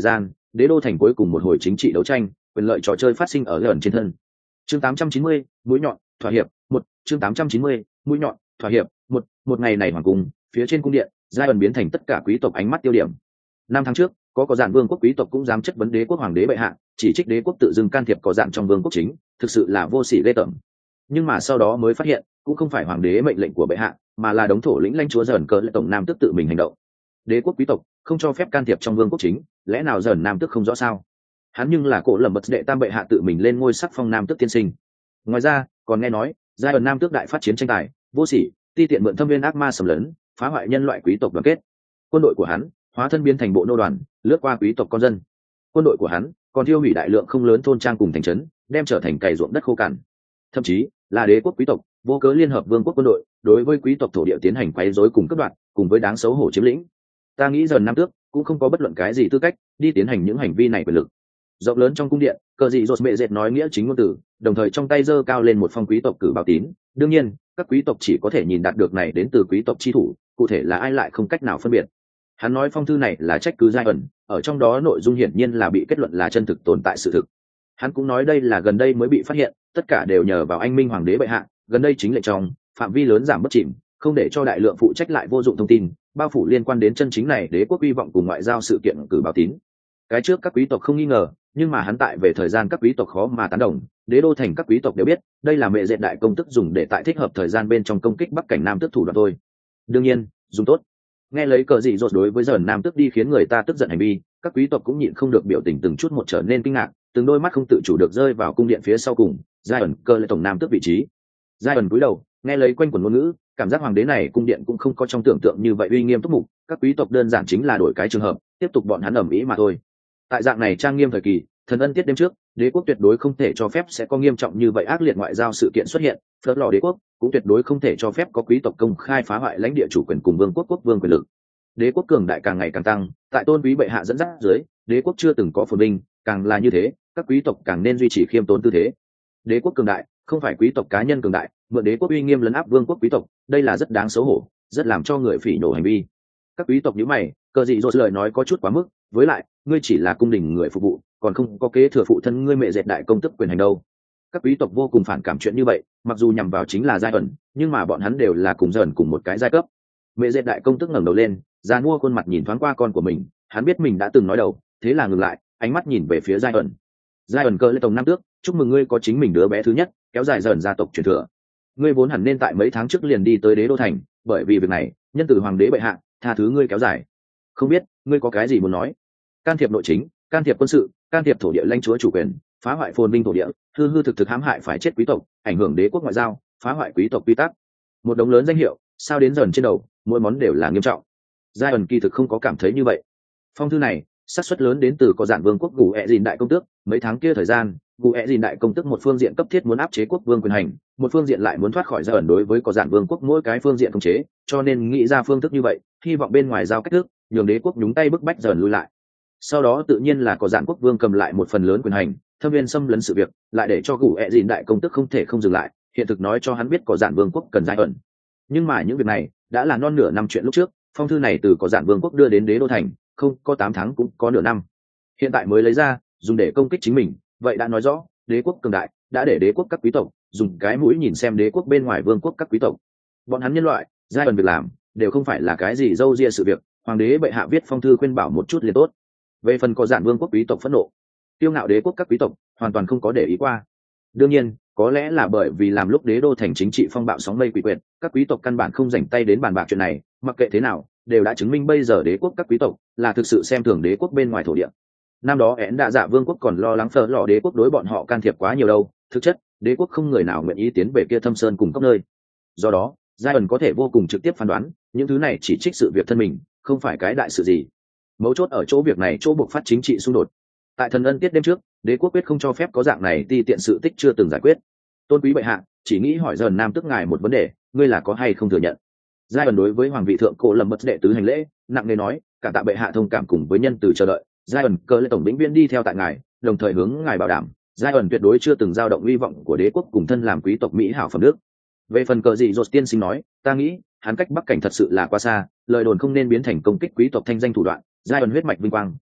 đế đô thành cuối cùng một hồi chính trị đấu tranh, quyền lợi trò chơi phát sinh ở gần trên thân. Chương tám trăm chín mươi, mũi nhọn, thỏa hiệp, một, chương tám trăm chín mươi, mũi nhọn, thỏa hiệp, một, một ngày này hoàng cung, phía trên cung điện, Zion biến thành tất cả quý tộc ánh mắt tiêu điểm. Năm tháng trước, có có dạn vương quốc quý tộc cũng dám chất vấn đế quốc hoàng đế bệ hạ, chỉ trích đế quốc tự dưng can thiệp có dạn trong vương quốc chính, thực sự là vô sỉ ghê tởm. Nhưng mà sau đó mới phát hiện, cũng không phải hoàng đế mệnh lệnh của bệ hạ, mà là đống thổ lĩnh lãnh chúa dần cờ lệ tổng nam tức tự mình hành động. Đế quốc quý tộc không cho phép can thiệp trong vương quốc chính, lẽ nào dần nam tức không rõ sao? Hắn nhưng là cổ lầm bật đệ tam bệ hạ tự mình lên ngôi sắc phong nam tước tiên sinh. Ngoài ra còn nghe nói giai đoạn nam tước đại phát chiến tranh tài vô sỉ ti tiện mượn thâm viên ác ma sầm lấn phá hoại nhân loại quý tộc đoàn kết. Quân đội của hắn hóa thân biến thành bộ nô đoàn lướt qua quý tộc con dân. Quân đội của hắn còn tiêu hủy đại lượng không lớn thôn trang cùng thành trấn, đem trở thành cày ruộng đất khô cằn. Thậm chí là đế quốc quý tộc vô cớ liên hợp vương quốc quân đội đối với quý tộc thổ địa tiến hành quấy rối cùng cướp đoạt, cùng với đáng xấu hổ chiếm lĩnh. Ta nghĩ dần nam tước cũng không có bất luận cái gì tư cách đi tiến hành những hành vi này quyền lực. Rộng lớn trong cung điện, cờ dị rột mẹ dệt nói nghĩa chính ngôn từ, đồng thời trong tay giơ cao lên một phong quý tộc cử báo tín. Đương nhiên các quý tộc chỉ có thể nhìn đạt được này đến từ quý tộc chi thủ, cụ thể là ai lại không cách nào phân biệt. Hắn nói phong thư này là trách cứ giai ẩn, ở trong đó nội dung hiển nhiên là bị kết luận là chân thực tồn tại sự thực. Hắn cũng nói đây là gần đây mới bị phát hiện, tất cả đều nhờ vào anh minh hoàng đế bệ hạ, gần đây chính lệnh trong phạm vi lớn giảm bất chìm, không để cho đại lượng phụ trách lại vô dụng thông tin bao phủ liên quan đến chân chính này đế quốc hy vọng cùng ngoại giao sự kiện cử báo tín. Cái trước các quý tộc không nghi ngờ, nhưng mà hắn tại về thời gian các quý tộc khó mà tán đồng, đế đô thành các quý tộc đều biết đây là mẹ dệt đại công tức dùng để tại thích hợp thời gian bên trong công kích bắc cảnh nam tước thủ đoạn thôi. Đương nhiên dùng tốt. Nghe lấy cờ dị dột đối với dần nam tước đi khiến người ta tức giận hành vi, các quý tộc cũng nhịn không được biểu tình từng chút một trở nên kinh ngạc, từng đôi mắt không tự chủ được rơi vào cung điện phía sau cùng giai ẩn cơ lệ tổng nam tước vị trí. Giai ẩn cúi đầu nghe lấy quanh quần ngôn ngữ, cảm giác hoàng đế này cung điện cũng không có trong tưởng tượng như vậy uy nghiêm túc mục, các quý tộc đơn giản chính là đổi cái trường hợp tiếp tục bọn hắn ầm ĩ mà thôi. Tại dạng này trang nghiêm thời kỳ, thần ân tiết đêm trước, đế quốc tuyệt đối không thể cho phép sẽ có nghiêm trọng như vậy ác liệt ngoại giao sự kiện xuất hiện. Phớt lò đế quốc cũng tuyệt đối không thể cho phép có quý tộc công khai phá hoại lãnh địa chủ quyền cùng vương quốc quốc vương quyền lực. Đế quốc cường đại càng ngày càng tăng, tại tôn quý bệ hạ dẫn dắt dưới, đế quốc chưa từng có phồn vinh, càng là như thế, các quý tộc càng nên duy trì khiêm tốn tư thế. Đế quốc cường đại không phải quý tộc cá nhân cường đại, mượn đế quốc uy nghiêm lấn áp vương quốc quý tộc, đây là rất đáng xấu hổ, rất làm cho người phỉ nhổ hành vi. Các quý tộc nhíu mày, cờ dị dột lời nói có chút quá mức, với lại ngươi chỉ là cung đình người phục vụ, còn không có kế thừa phụ thân ngươi mẹ dệt đại công tức quyền hành đâu. Các quý tộc vô cùng phản cảm chuyện như vậy, mặc dù nhằm vào chính là giai ẩn, nhưng mà bọn hắn đều là cùng dần cùng một cái giai cấp. Mẹ dệt đại công tức ngẩng đầu lên, già mua khuôn mặt nhìn thoáng qua con của mình, hắn biết mình đã từng nói đầu, thế là ngừng lại, ánh mắt nhìn về phía giai ẩn. Giai ẩn cơ lệ tổng nam tước, chúc mừng ngươi có chính mình đứa bé thứ nhất, kéo dài dần gia tộc truyền thừa. Ngươi vốn hẳn nên tại mấy tháng trước liền đi tới đế đô thành, bởi vì việc này, nhân từ hoàng đế bệ hạ tha thứ ngươi kéo dài. Không biết ngươi có cái gì muốn nói? Can thiệp nội chính, can thiệp quân sự, can thiệp thổ địa lãnh chúa chủ quyền, phá hoại phồn binh thổ địa, hư hư thực thực hãm hại phải chết quý tộc, ảnh hưởng đế quốc ngoại giao, phá hoại quý tộc quy tắc, một đống lớn danh hiệu sao đến dần trên đầu, mỗi món đều là nghiêm trọng. Giai ẩn kỳ thực không có cảm thấy như vậy. Phong thư này xác suất lớn đến từ có dạn vương quốc gù ẹ dìn đại công tước. Mấy tháng kia thời gian, gù ẹ dìn đại công tước một phương diện cấp thiết muốn áp chế quốc vương quyền hành, một phương diện lại muốn thoát khỏi giai ẩn đối với có dạn vương quốc mỗi cái phương diện khống chế, cho nên nghĩ ra phương thức như vậy, hy vọng bên ngoài giao cách thức nhường đế quốc nhúng tay bức bách dần lui lại. Sau đó tự nhiên là có dạn quốc vương cầm lại một phần lớn quyền hành, thâm viên xâm lấn sự việc lại để cho gù ẹ dìn đại công tước không thể không dừng lại, hiện thực nói cho hắn biết có dạn vương quốc cần giai ẩn. Nhưng mà những việc này đã là non nửa năm chuyện lúc trước. Phong thư này từ có dạn vương quốc đưa đến đế đô thành, không có tám tháng cũng có nửa năm, hiện tại mới lấy ra dùng để công kích chính mình, vậy đã nói rõ đế quốc cường đại đã để đế quốc các quý tộc dùng cái mũi nhìn xem đế quốc bên ngoài vương quốc các quý tộc. Bọn hắn nhân loại giai đoạn việc làm đều không phải là cái gì dâu ria sự việc, hoàng đế bệ hạ viết phong thư khuyên bảo một chút liền tốt. Về phần có dạn vương quốc quý tộc phẫn nộ, tiêu ngạo đế quốc các quý tộc hoàn toàn không có để ý qua. Đương nhiên có lẽ là bởi vì làm lúc đế đô thành chính trị phong bạo sóng mây quỷ quyệt, các quý tộc căn bản không dành tay đến bàn bạc chuyện này, mặc kệ thế nào đều đã chứng minh bây giờ đế quốc các quý tộc là thực sự xem thường đế quốc bên ngoài thổ địa. Năm đó én đạ dạ vương quốc còn lo lắng phở lò đế quốc đối bọn họ can thiệp quá nhiều đâu, thực chất đế quốc không người nào nguyện ý tiến về kia thâm sơn cùng cốc nơi. Do đó giai ẩn có thể vô cùng trực tiếp phán đoán những thứ này chỉ trích sự việc thân mình, không phải cái đại sự gì. Mấu chốt ở chỗ việc này chỗ buộc phát chính trị xung đột. Tại thần ân tiết đêm trước, đế quốc quyết không cho phép có dạng này ti tiện sự tích chưa từng giải quyết. Tôn quý bệ hạ chỉ nghĩ hỏi dần nam tức ngài một vấn đề, ngươi là có hay không thừa nhận? Giai ẩn đối với hoàng vị thượng cổ lầm mất đệ tứ hành lễ, nặng nề nói, cả tạ bệ hạ thông cảm cùng với nhân từ chờ đợi. Giai ẩn cơ lệ tổng vĩnh viễn đi theo tại ngài, đồng thời hướng ngài bảo đảm giai ẩn tuyệt đối chưa từng dao động hy vọng của đế quốc cùng thân làm quý tộc mỹ hảo phẩm nước. Về phần cờ gì dột tiên sinh nói, ta nghĩ hắn cách bắc cảnh thật sự là quá xa, lời đồn không nên biến thành công kích quý tộc thanh danh thủ đoạn. Giai ẩn huyết mạch vinh quang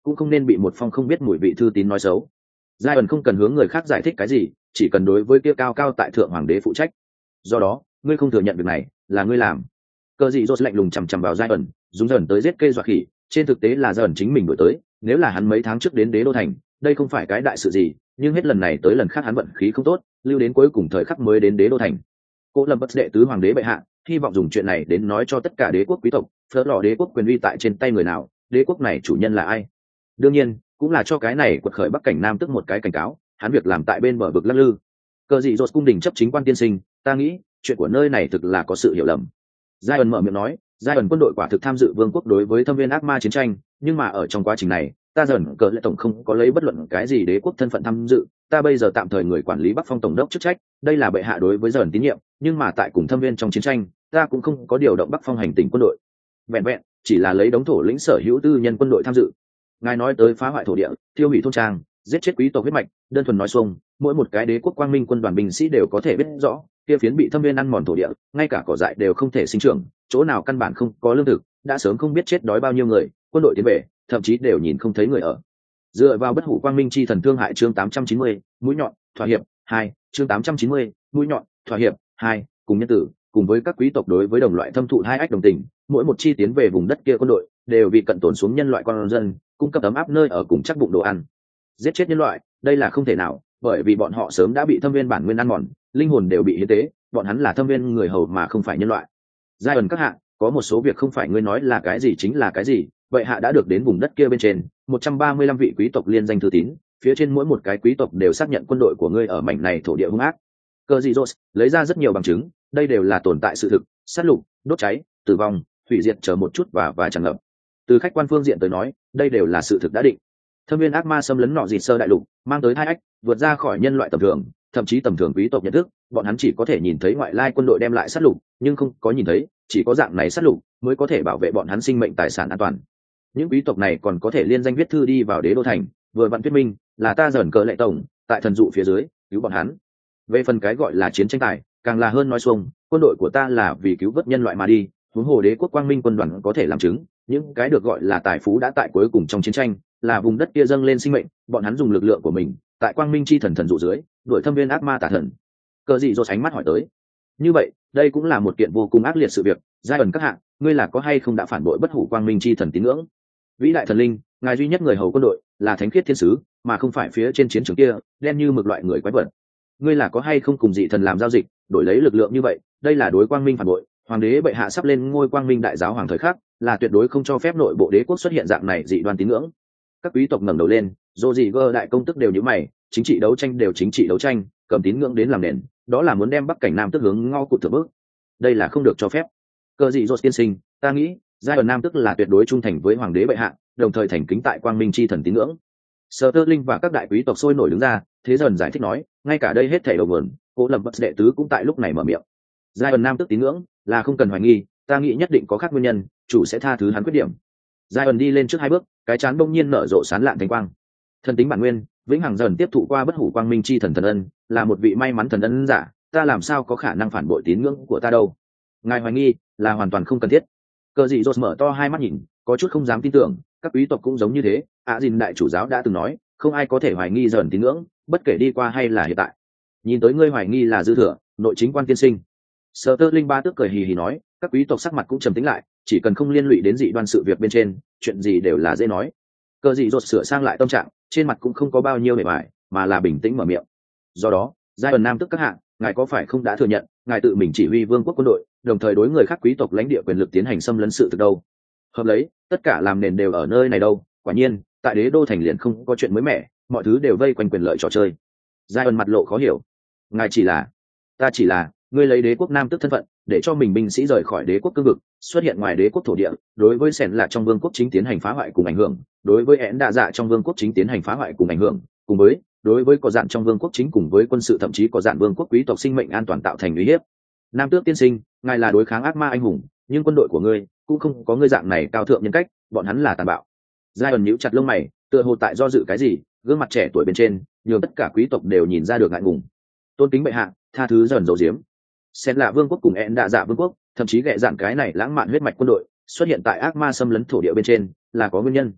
cũng không nên bị một phong không biết mùi vị thư tín nói xấu. giai ẩn không cần hướng người khác giải thích cái gì, chỉ cần đối với kia cao cao tại thượng hoàng đế phụ trách. Do đó ngươi không thừa nhận việc này là ngươi làm. Cờ dị rốt lạnh lùng chằm chằm vào giai ẩn, dùng dần tới giết kê dọa khỉ, trên thực tế là giai ẩn chính mình đổi tới. Nếu là hắn mấy tháng trước đến đế đô thành, đây không phải cái đại sự gì, nhưng hết lần này tới lần khác hắn vận khí không tốt, lưu đến cuối cùng thời khắc mới đến đế đô thành. Cố Lâm bất đệ tứ hoàng đế bệ hạ, hy vọng dùng chuyện này đến nói cho tất cả đế quốc quý tộc, phớt lò đế quốc quyền uy tại trên tay người nào, đế quốc này chủ nhân là ai. Đương nhiên cũng là cho cái này quật khởi bắc cảnh nam tức một cái cảnh cáo, hắn việc làm tại bên bờ vực lắc lư. Cờ dị rốt cung đình chấp chính quan tiên sinh, ta nghĩ chuyện của nơi này thực là có sự hiểu lầm. giai ẩn mở miệng nói, giai ẩn quân đội quả thực tham dự vương quốc đối với thâm viên ác ma chiến tranh, nhưng mà ở trong quá trình này ta dần cờ lệ tổng không có lấy bất luận cái gì đế quốc thân phận tham dự, ta bây giờ tạm thời người quản lý bắc phong tổng đốc chức trách, đây là bệ hạ đối với dần tín nhiệm, nhưng mà tại cùng thâm viên trong chiến tranh ta cũng không có điều động bắc phong hành tỉnh quân đội, vẹn vẹn chỉ là lấy đống thổ lĩnh sở hữu tư nhân quân đội tham dự. Ngài nói tới phá hoại thổ địa, tiêu hủy thôn trang, giết chết quý tộc huyết mạch, đơn thuần nói xuông, mỗi một cái đế quốc quang minh quân đoàn binh sĩ đều có thể biết rõ, kia phiến bị thâm viên ăn mòn thổ địa, ngay cả cỏ dại đều không thể sinh trưởng, chỗ nào căn bản không có lương thực, đã sớm không biết chết đói bao nhiêu người, quân đội tiến về, thậm chí đều nhìn không thấy người ở. Dựa vào bất hủ quang minh chi thần thương hại chương tám trăm chín mươi, mũi nhọn, thỏa hiệp, hai, chương tám trăm chín mươi, mũi nhọn, thỏa hiệp, hai, cùng nhân tử, cùng với các quý tộc đối với đồng loại thâm thụ hai ách đồng tình, mỗi một chi tiến về vùng đất kia quân đội, đều vì cận tổn xuống nhân loại con dân, cung cấp ấm áp nơi ở cùng chắc bụng đồ ăn. Giết chết nhân loại, đây là không thể nào, bởi vì bọn họ sớm đã bị thâm viên bản nguyên ăn mòn, linh hồn đều bị hiến tế, bọn hắn là thâm viên người hầu mà không phải nhân loại. giai ẩn các hạ, có một số việc không phải ngươi nói là cái gì chính là cái gì, vậy hạ đã được đến vùng đất kia bên trên một trăm ba mươi lăm vị quý tộc liên danh thư tín, phía trên mỗi một cái quý tộc đều xác nhận quân đội của ngươi ở mảnh này thổ địa hung ác. Cờ dị rốt lấy ra rất nhiều bằng chứng, đây đều là tồn tại sự thực, sát lục, đốt cháy, tử vong, hủy diệt chờ một chút và và tràn ngập. Từ khách quan phương diện tới nói, đây đều là sự thực đã định. Thâm viên ác ma xâm lấn nọ dịt sơ đại lục, mang tới hai ách, vượt ra khỏi nhân loại tầm thường, thậm chí tầm thường quý tộc nhận thức, bọn hắn chỉ có thể nhìn thấy ngoại lai quân đội đem lại sát lục, nhưng không có nhìn thấy, chỉ có dạng này sát lục mới có thể bảo vệ bọn hắn sinh mệnh tài sản an toàn. Những quý tộc này còn có thể liên danh viết thư đi vào đế đô thành, vừa vặn thuyết minh là ta dởn cờ lệ tổng tại thần dụ phía dưới cứu bọn hắn. Về phần cái gọi là chiến tranh tài, càng là hơn nói xuông, quân đội của ta là vì cứu vớt nhân loại mà đi, huống hồ đế quốc quang minh quân đoàn có thể làm chứng, những cái được gọi là tài phú đã tại cuối cùng trong chiến tranh, là vùng đất kia dâng lên sinh mệnh, bọn hắn dùng lực lượng của mình, tại quang minh chi thần thần dụ dưới, đuổi thâm viên ác ma tà thần. Cờ dị rốt ánh mắt hỏi tới. Như vậy, đây cũng là một kiện vô cùng ác liệt sự việc, giai ẩn các hạng, ngươi là có hay không đã phản bội bất hủ quang minh chi thần tín ngưỡng? Vĩ đại thần linh, ngài duy nhất người hầu quân đội, là thánh khiết thiên sứ, mà không phải phía trên chiến trường kia, đen như mực loại người quái vật. Ngươi là có hay không cùng dị thần làm giao dịch, đổi lấy lực lượng như vậy, đây là đối quang minh phản bội, hoàng đế bệ hạ sắp lên ngôi quang minh đại giáo hoàng thời khắc, là tuyệt đối không cho phép nội bộ đế quốc xuất hiện dạng này dị đoan tín ngưỡng. Các quý tộc ngẩng đầu lên, dù gì gơ đại công tức đều như mày, chính trị đấu tranh đều chính trị đấu tranh, cầm tín ngưỡng đến làm nền, đó là muốn đem bắc cảnh nam tức hướng ngao cụt thượng bước, đây là không được cho phép. Cờ dị rốt tiên sinh, ta nghĩ giai ẩn nam tức là tuyệt đối trung thành với hoàng đế bệ hạ, đồng thời thành kính tại quang minh chi thần tín ngưỡng. Sở Tơ Linh và các đại quý tộc sôi nổi đứng ra, thế dần giải thích nói, ngay cả đây hết thảy đầu nguồn, Cố Lâm Bất đệ tứ cũng tại lúc này mở miệng. Giai ẩn nam tức tín ngưỡng là không cần hoài nghi, ta nghĩ nhất định có khác nguyên nhân, chủ sẽ tha thứ hắn khuyết điểm. Giai ẩn đi lên trước hai bước, cái chán bỗng nhiên nở rộ sáng lạn thánh quang. Thần tính bản nguyên, vĩnh hằng dần tiếp thụ qua bất hủ quang minh chi thần thần ân, là một vị may mắn thần ân giả, ta làm sao có khả năng phản bội tín ngưỡng của ta đâu? Ngài hoài nghi là hoàn toàn không cần thiết. Cờ dị rốt mở to hai mắt nhìn, có chút không dám tin tưởng, các quý tộc cũng giống như thế, ạ dìn đại chủ giáo đã từng nói, không ai có thể hoài nghi dần tín ngưỡng, bất kể đi qua hay là hiện tại. Nhìn tới ngươi hoài nghi là dư thừa, nội chính quan tiên sinh. Sở Tơ Linh ba tước cười hì hì nói, các quý tộc sắc mặt cũng trầm tĩnh lại, chỉ cần không liên lụy đến dị đoan sự việc bên trên, chuyện gì đều là dễ nói. Cờ dị rốt sửa sang lại tâm trạng, trên mặt cũng không có bao nhiêu bề bại, mà là bình tĩnh mở miệng. Do đó, giai ẩn nam tức các hạng, ngài có phải không đã thừa nhận, ngài tự mình chỉ huy vương quốc quân đội, đồng thời đối người khác quý tộc lãnh địa quyền lực tiến hành xâm lấn sự thực đâu? Hợp lấy, tất cả làm nền đều ở nơi này đâu? Quả nhiên, tại đế đô thành liền không có chuyện mới mẻ, mọi thứ đều vây quanh quyền lợi trò chơi. Giai ẩn mặt lộ khó hiểu. Ngài chỉ là, ta chỉ là, ngươi lấy đế quốc nam tức thân phận, để cho mình binh sĩ rời khỏi đế quốc cương vực, xuất hiện ngoài đế quốc thổ địa, đối với sẻn là trong vương quốc chính tiến hành phá hoại cùng ảnh hưởng, đối với én đa dạ trong vương quốc chính tiến hành phá hoại cùng ảnh hưởng, cùng với đối với có dạn trong vương quốc chính cùng với quân sự thậm chí có dạn vương quốc quý tộc sinh mệnh an toàn tạo thành uy hiếp. Nam tước tiên sinh, ngài là đối kháng ác ma anh hùng, nhưng quân đội của ngươi cũng không có ngươi dạng này cao thượng nhân cách, bọn hắn là tàn bạo. Giai ẩn nhíu chặt lông mày, tựa hồ tại do dự cái gì, gương mặt trẻ tuổi bên trên, nhường tất cả quý tộc đều nhìn ra được ngại ngùng. Tôn kính bệ hạ, tha thứ dần dầu diếm. Xen là vương quốc cùng én đa dạ vương quốc, thậm chí gẹ dạn cái này lãng mạn huyết mạch quân đội xuất hiện tại ác ma xâm lấn thổ địa bên trên, là có nguyên nhân.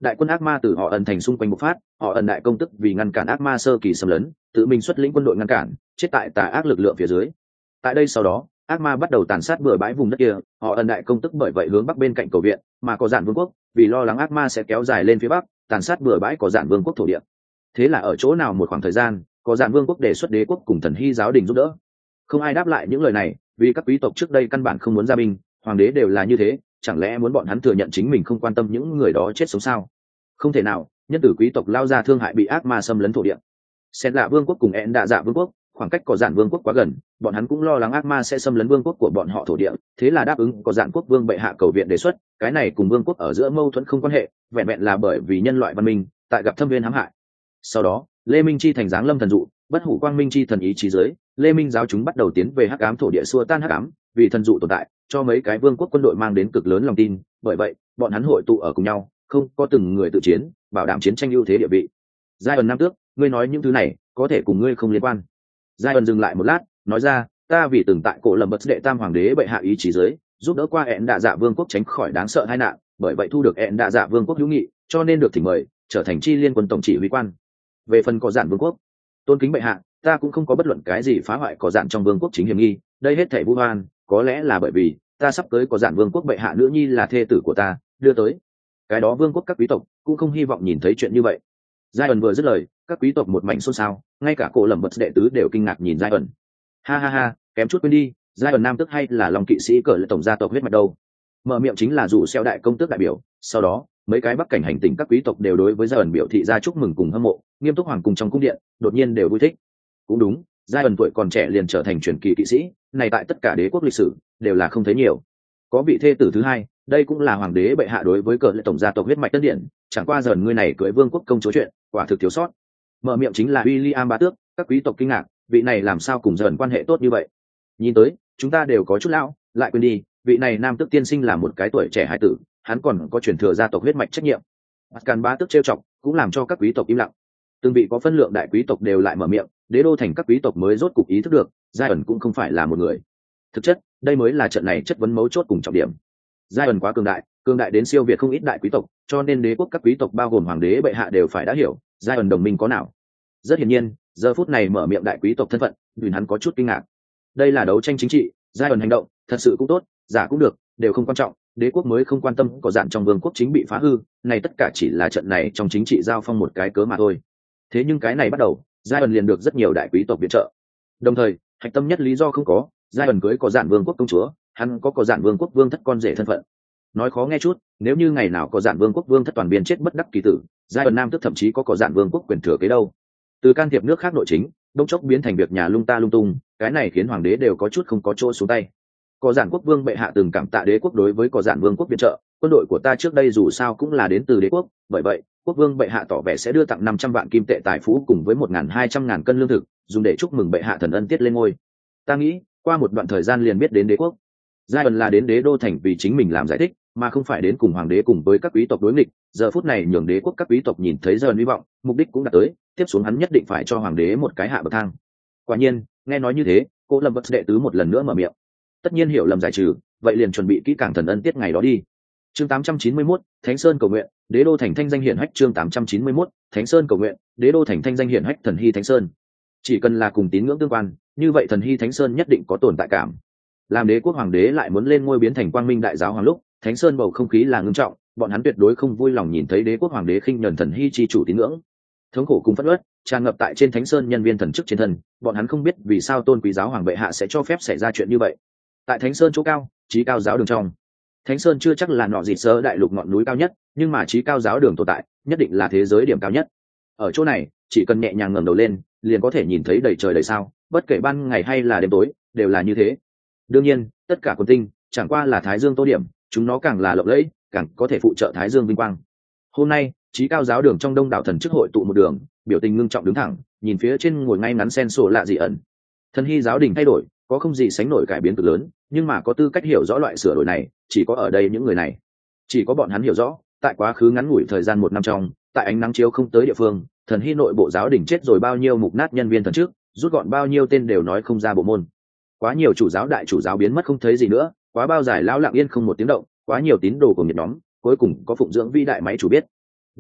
đại quân ác ma từ họ ẩn thành xung quanh bộc phát, họ ẩn đại công tức vì ngăn cản ác ma sơ kỳ xâm lấn, tự mình xuất lĩnh quân đội ngăn cản, chết tại tà ác lực lượng phía dưới. Tại đây sau đó, ác ma bắt đầu tàn sát bừa bãi vùng đất kia, họ ẩn đại công tức bởi vậy hướng bắc bên cạnh cầu viện, mà có dạn vương quốc vì lo lắng ác ma sẽ kéo dài lên phía bắc, tàn sát bừa bãi có dạn vương quốc thổ địa. Thế là ở chỗ nào một khoảng thời gian, có dạn vương quốc đề xuất đế quốc cùng thần hy giáo đình giúp đỡ. Không ai đáp lại những lời này, vì các quý tộc trước đây căn bản không muốn ra binh, hoàng đế đều là như thế, chẳng lẽ muốn bọn hắn thừa nhận chính mình không quan tâm những người đó chết sống sao? Không thể nào, nhân tử quý tộc lao ra thương hại bị ác ma xâm lấn thổ địa. Xen lạ vương quốc cùng ẹn đạ dạ vương quốc, khoảng cách có dạn vương quốc quá gần, bọn hắn cũng lo lắng ác ma sẽ xâm lấn vương quốc của bọn họ thổ địa, thế là đáp ứng có dạn quốc vương bệ hạ cầu viện đề xuất. Cái này cùng vương quốc ở giữa mâu thuẫn không quan hệ, vẹn vẹn là bởi vì nhân loại văn minh tại gặp thâm viên hãm hại. Sau đó, Lê Minh chi thành giáng lâm thần dụ, bất hủ quang minh chi thần ý chí dưới, Lê Minh giáo chúng bắt đầu tiến về hắc ám thổ địa xua tan hắc ám, vì thần dụ tồn tại, cho mấy cái vương quốc quân đội mang đến cực lớn lòng tin, bởi vậy, bọn hắn hội tụ ở cùng nhau, không có từng người tự chiến, bảo đảm chiến tranh ưu thế địa vị. Giai ẩn Nam Tước, ngươi nói những thứ này, có thể cùng ngươi không liên quan. Giai ẩn dừng lại một lát, nói ra, ta vì từng tại cổ lầm bật đệ tam hoàng đế bệ hạ ý chí dưới, giúp đỡ qua ẹn đạ dạ vương quốc tránh khỏi đáng sợ tai nạn, bởi vậy thu được ẹn đạ dạ vương quốc hữu nghị, cho nên được thỉnh mời trở thành chi liên quân tổng chỉ huy quan. Về phần có dạn vương quốc, tôn kính bệ hạ, ta cũng không có bất luận cái gì phá hoại có dạn trong vương quốc chính hiểm nghi, đây hết thảy vu oan, có lẽ là bởi vì ta sắp tới có dạn vương quốc bệ hạ nữ nhi là thê tử của ta đưa tới. Cái đó vương quốc các quý tộc cũng không hy vọng nhìn thấy chuyện như vậy. Giai ẩn vừa dứt lời, các quý tộc một mảnh xôn xao, ngay cả cổ lầm bật đệ tứ đều kinh ngạc nhìn Giai ẩn. Ha ha ha, kém chút quên đi, Giai ẩn Nam Tước hay là lòng kỵ sĩ cỡ lệ tổng gia tộc huyết mạch đâu. Mở miệng chính là rủ xeo đại công tước đại biểu. Sau đó, mấy cái bắc cảnh hành tinh các quý tộc đều đối với Giai ẩn biểu thị ra chúc mừng cùng hâm mộ, nghiêm túc hoàng cùng trong cung điện đột nhiên đều vui thích. Cũng đúng, Giai ẩn tuổi còn trẻ liền trở thành truyền kỳ kỵ sĩ, này tại tất cả đế quốc lịch sử đều là không thấy nhiều. Có vị thê tử thứ hai, đây cũng là hoàng đế bệ hạ đối với cờ lệ tổng gia tộc huyết mạch tân điển, chẳng qua dần ngươi này cưới vương quốc công chúa chuyện, quả thực thiếu sót. Mở miệng chính là William bá tước, các quý tộc kinh ngạc, vị này làm sao cùng dần quan hệ tốt như vậy? Nhìn tới, chúng ta đều có chút lão, lại quên đi, vị này nam tước tiên sinh là một cái tuổi trẻ hải tử, hắn còn có truyền thừa gia tộc huyết mạch trách nhiệm. Càn bá tước trêu chọc, cũng làm cho các quý tộc im lặng. Từng vị có phân lượng đại quý tộc đều lại mở miệng, đế đô thành các quý tộc mới rốt cục ý thức được, Giai ẩn cũng không phải là một người. Thực chất, đây mới là trận này chất vấn mấu chốt cùng trọng điểm. Giai ẩn quá cường đại, cường đại đến siêu việt không ít đại quý tộc, cho nên đế quốc các quý tộc bao gồm hoàng đế bệ hạ đều phải đã hiểu, Giai ẩn đồng minh có nào. Rất hiển nhiên, giờ phút này mở miệng đại quý tộc thân phận, Duyên hắn có chút kinh ngạc. Đây là đấu tranh chính trị, Giai ẩn hành động, thật sự cũng tốt, giả cũng được, đều không quan trọng, đế quốc mới không quan tâm có dạn trong vương quốc chính bị phá hư, này tất cả chỉ là trận này trong chính trị giao phong một cái cớ mà thôi. Thế nhưng cái này bắt đầu, Giai ẩn liền được rất nhiều đại quý tộc viện trợ. Đồng thời, hạch tâm nhất lý do không có, Giai ẩn cưới có dạn vương quốc công chúa, hắn có có dạn vương quốc vương thất con rể thân phận. Nói khó nghe chút, nếu như ngày nào có dạn vương quốc vương thất toàn biên chết bất đắc kỳ tử, Giai ẩn Nam Tước thậm chí có có dạn vương quốc quyền thừa kế đâu. Từ can thiệp nước khác nội chính, đông chốc biến thành việc nhà lung ta lung tung, cái này khiến hoàng đế đều có chút không có chỗ xuống tay. Có dạn quốc vương bệ hạ từng cảm tạ đế quốc đối với có dạn vương quốc viện trợ, quân đội của ta trước đây dù sao cũng là đến từ đế quốc, bởi vậy quốc vương bệ hạ tỏ vẻ sẽ đưa tặng năm trăm vạn kim tệ tài phú cùng với một nghìn hai trăm ngàn cân lương thực, dùng để chúc mừng bệ hạ thần ân tiết lên ngôi. Ta nghĩ, qua một đoạn thời gian liền biết đến đế quốc. Giai ẩn là đến đế đô thành vì chính mình làm giải thích, mà không phải đến cùng hoàng đế cùng với các quý tộc đối nghịch. Giờ phút này nhường đế quốc các quý tộc nhìn thấy Giai ẩn hy vọng, mục đích cũng đã tới, tiếp xuống hắn nhất định phải cho hoàng đế một cái hạ bậc thang. Quả nhiên, nghe nói như thế, cô Lâm Bất đệ tứ một lần nữa mở miệng. Tất nhiên hiểu lầm giải trừ, vậy liền chuẩn bị kỹ càng thần ân tiết ngày đó đi. Chương tám trăm chín mươi mốt, Thánh Sơn cầu nguyện, đế đô thành thanh danh hiển hách. Chương tám trăm chín mươi mốt, Thánh Sơn cầu nguyện, đế đô thành thanh danh hiển hách. Thần hy Thánh Sơn, chỉ cần là cùng tín ngưỡng tương quan, như vậy thần hy Thánh Sơn nhất định có tồn tại cảm. Làm đế quốc hoàng đế lại muốn lên ngôi biến thành quang minh đại giáo hoàng lúc, Thánh Sơn bầu không khí là ngưng trọng, bọn hắn tuyệt đối không vui lòng nhìn thấy đế quốc hoàng đế khinh nhẫn thần hy chi chủ tín ngưỡng. Thống khổ cùng phẫn uất tràn ngập tại trên Thánh Sơn nhân viên thần chức trên thân, bọn hắn không biết vì sao tôn quý giáo hoàng bệ hạ sẽ cho phép xảy ra chuyện như vậy. Tại Thánh Sơn chỗ cao, chí cao giáo đường trong, Thánh Sơn chưa chắc là nọ dịt sơ đại lục ngọn núi cao nhất, nhưng mà chí cao giáo đường tồn tại, nhất định là thế giới điểm cao nhất. Ở chỗ này, chỉ cần nhẹ nhàng ngẩng đầu lên, liền có thể nhìn thấy đầy trời đầy sao, bất kể ban ngày hay là đêm tối, đều là như thế. Đương nhiên, tất cả quần tinh, chẳng qua là Thái Dương tô điểm, chúng nó càng là lộng lẫy, càng có thể phụ trợ Thái Dương vinh quang. Hôm nay, chí cao giáo đường trong đông đảo thần chức hội tụ một đường, biểu tình ngưng trọng đứng thẳng, nhìn phía trên ngồi ngay ngắn sen sổ lạ dị ẩn. Thần hy giáo đình thay đổi, có không gì sánh nổi cải biến cực lớn, nhưng mà có tư cách hiểu rõ loại sửa đổi này, chỉ có ở đây những người này. Chỉ có bọn hắn hiểu rõ, tại quá khứ ngắn ngủi thời gian một năm trong, tại ánh nắng chiếu không tới địa phương, thần hy nội bộ giáo đình chết rồi bao nhiêu mục nát nhân viên thần trước, rút gọn bao nhiêu tên đều nói không ra bộ môn. Quá nhiều chủ giáo đại chủ giáo biến mất không thấy gì nữa, quá bao giải lão lặng yên không một tiếng động, quá nhiều tín đồ cùng nhiệt nhóm, cuối cùng có phụng dưỡng vĩ đại máy chủ biết.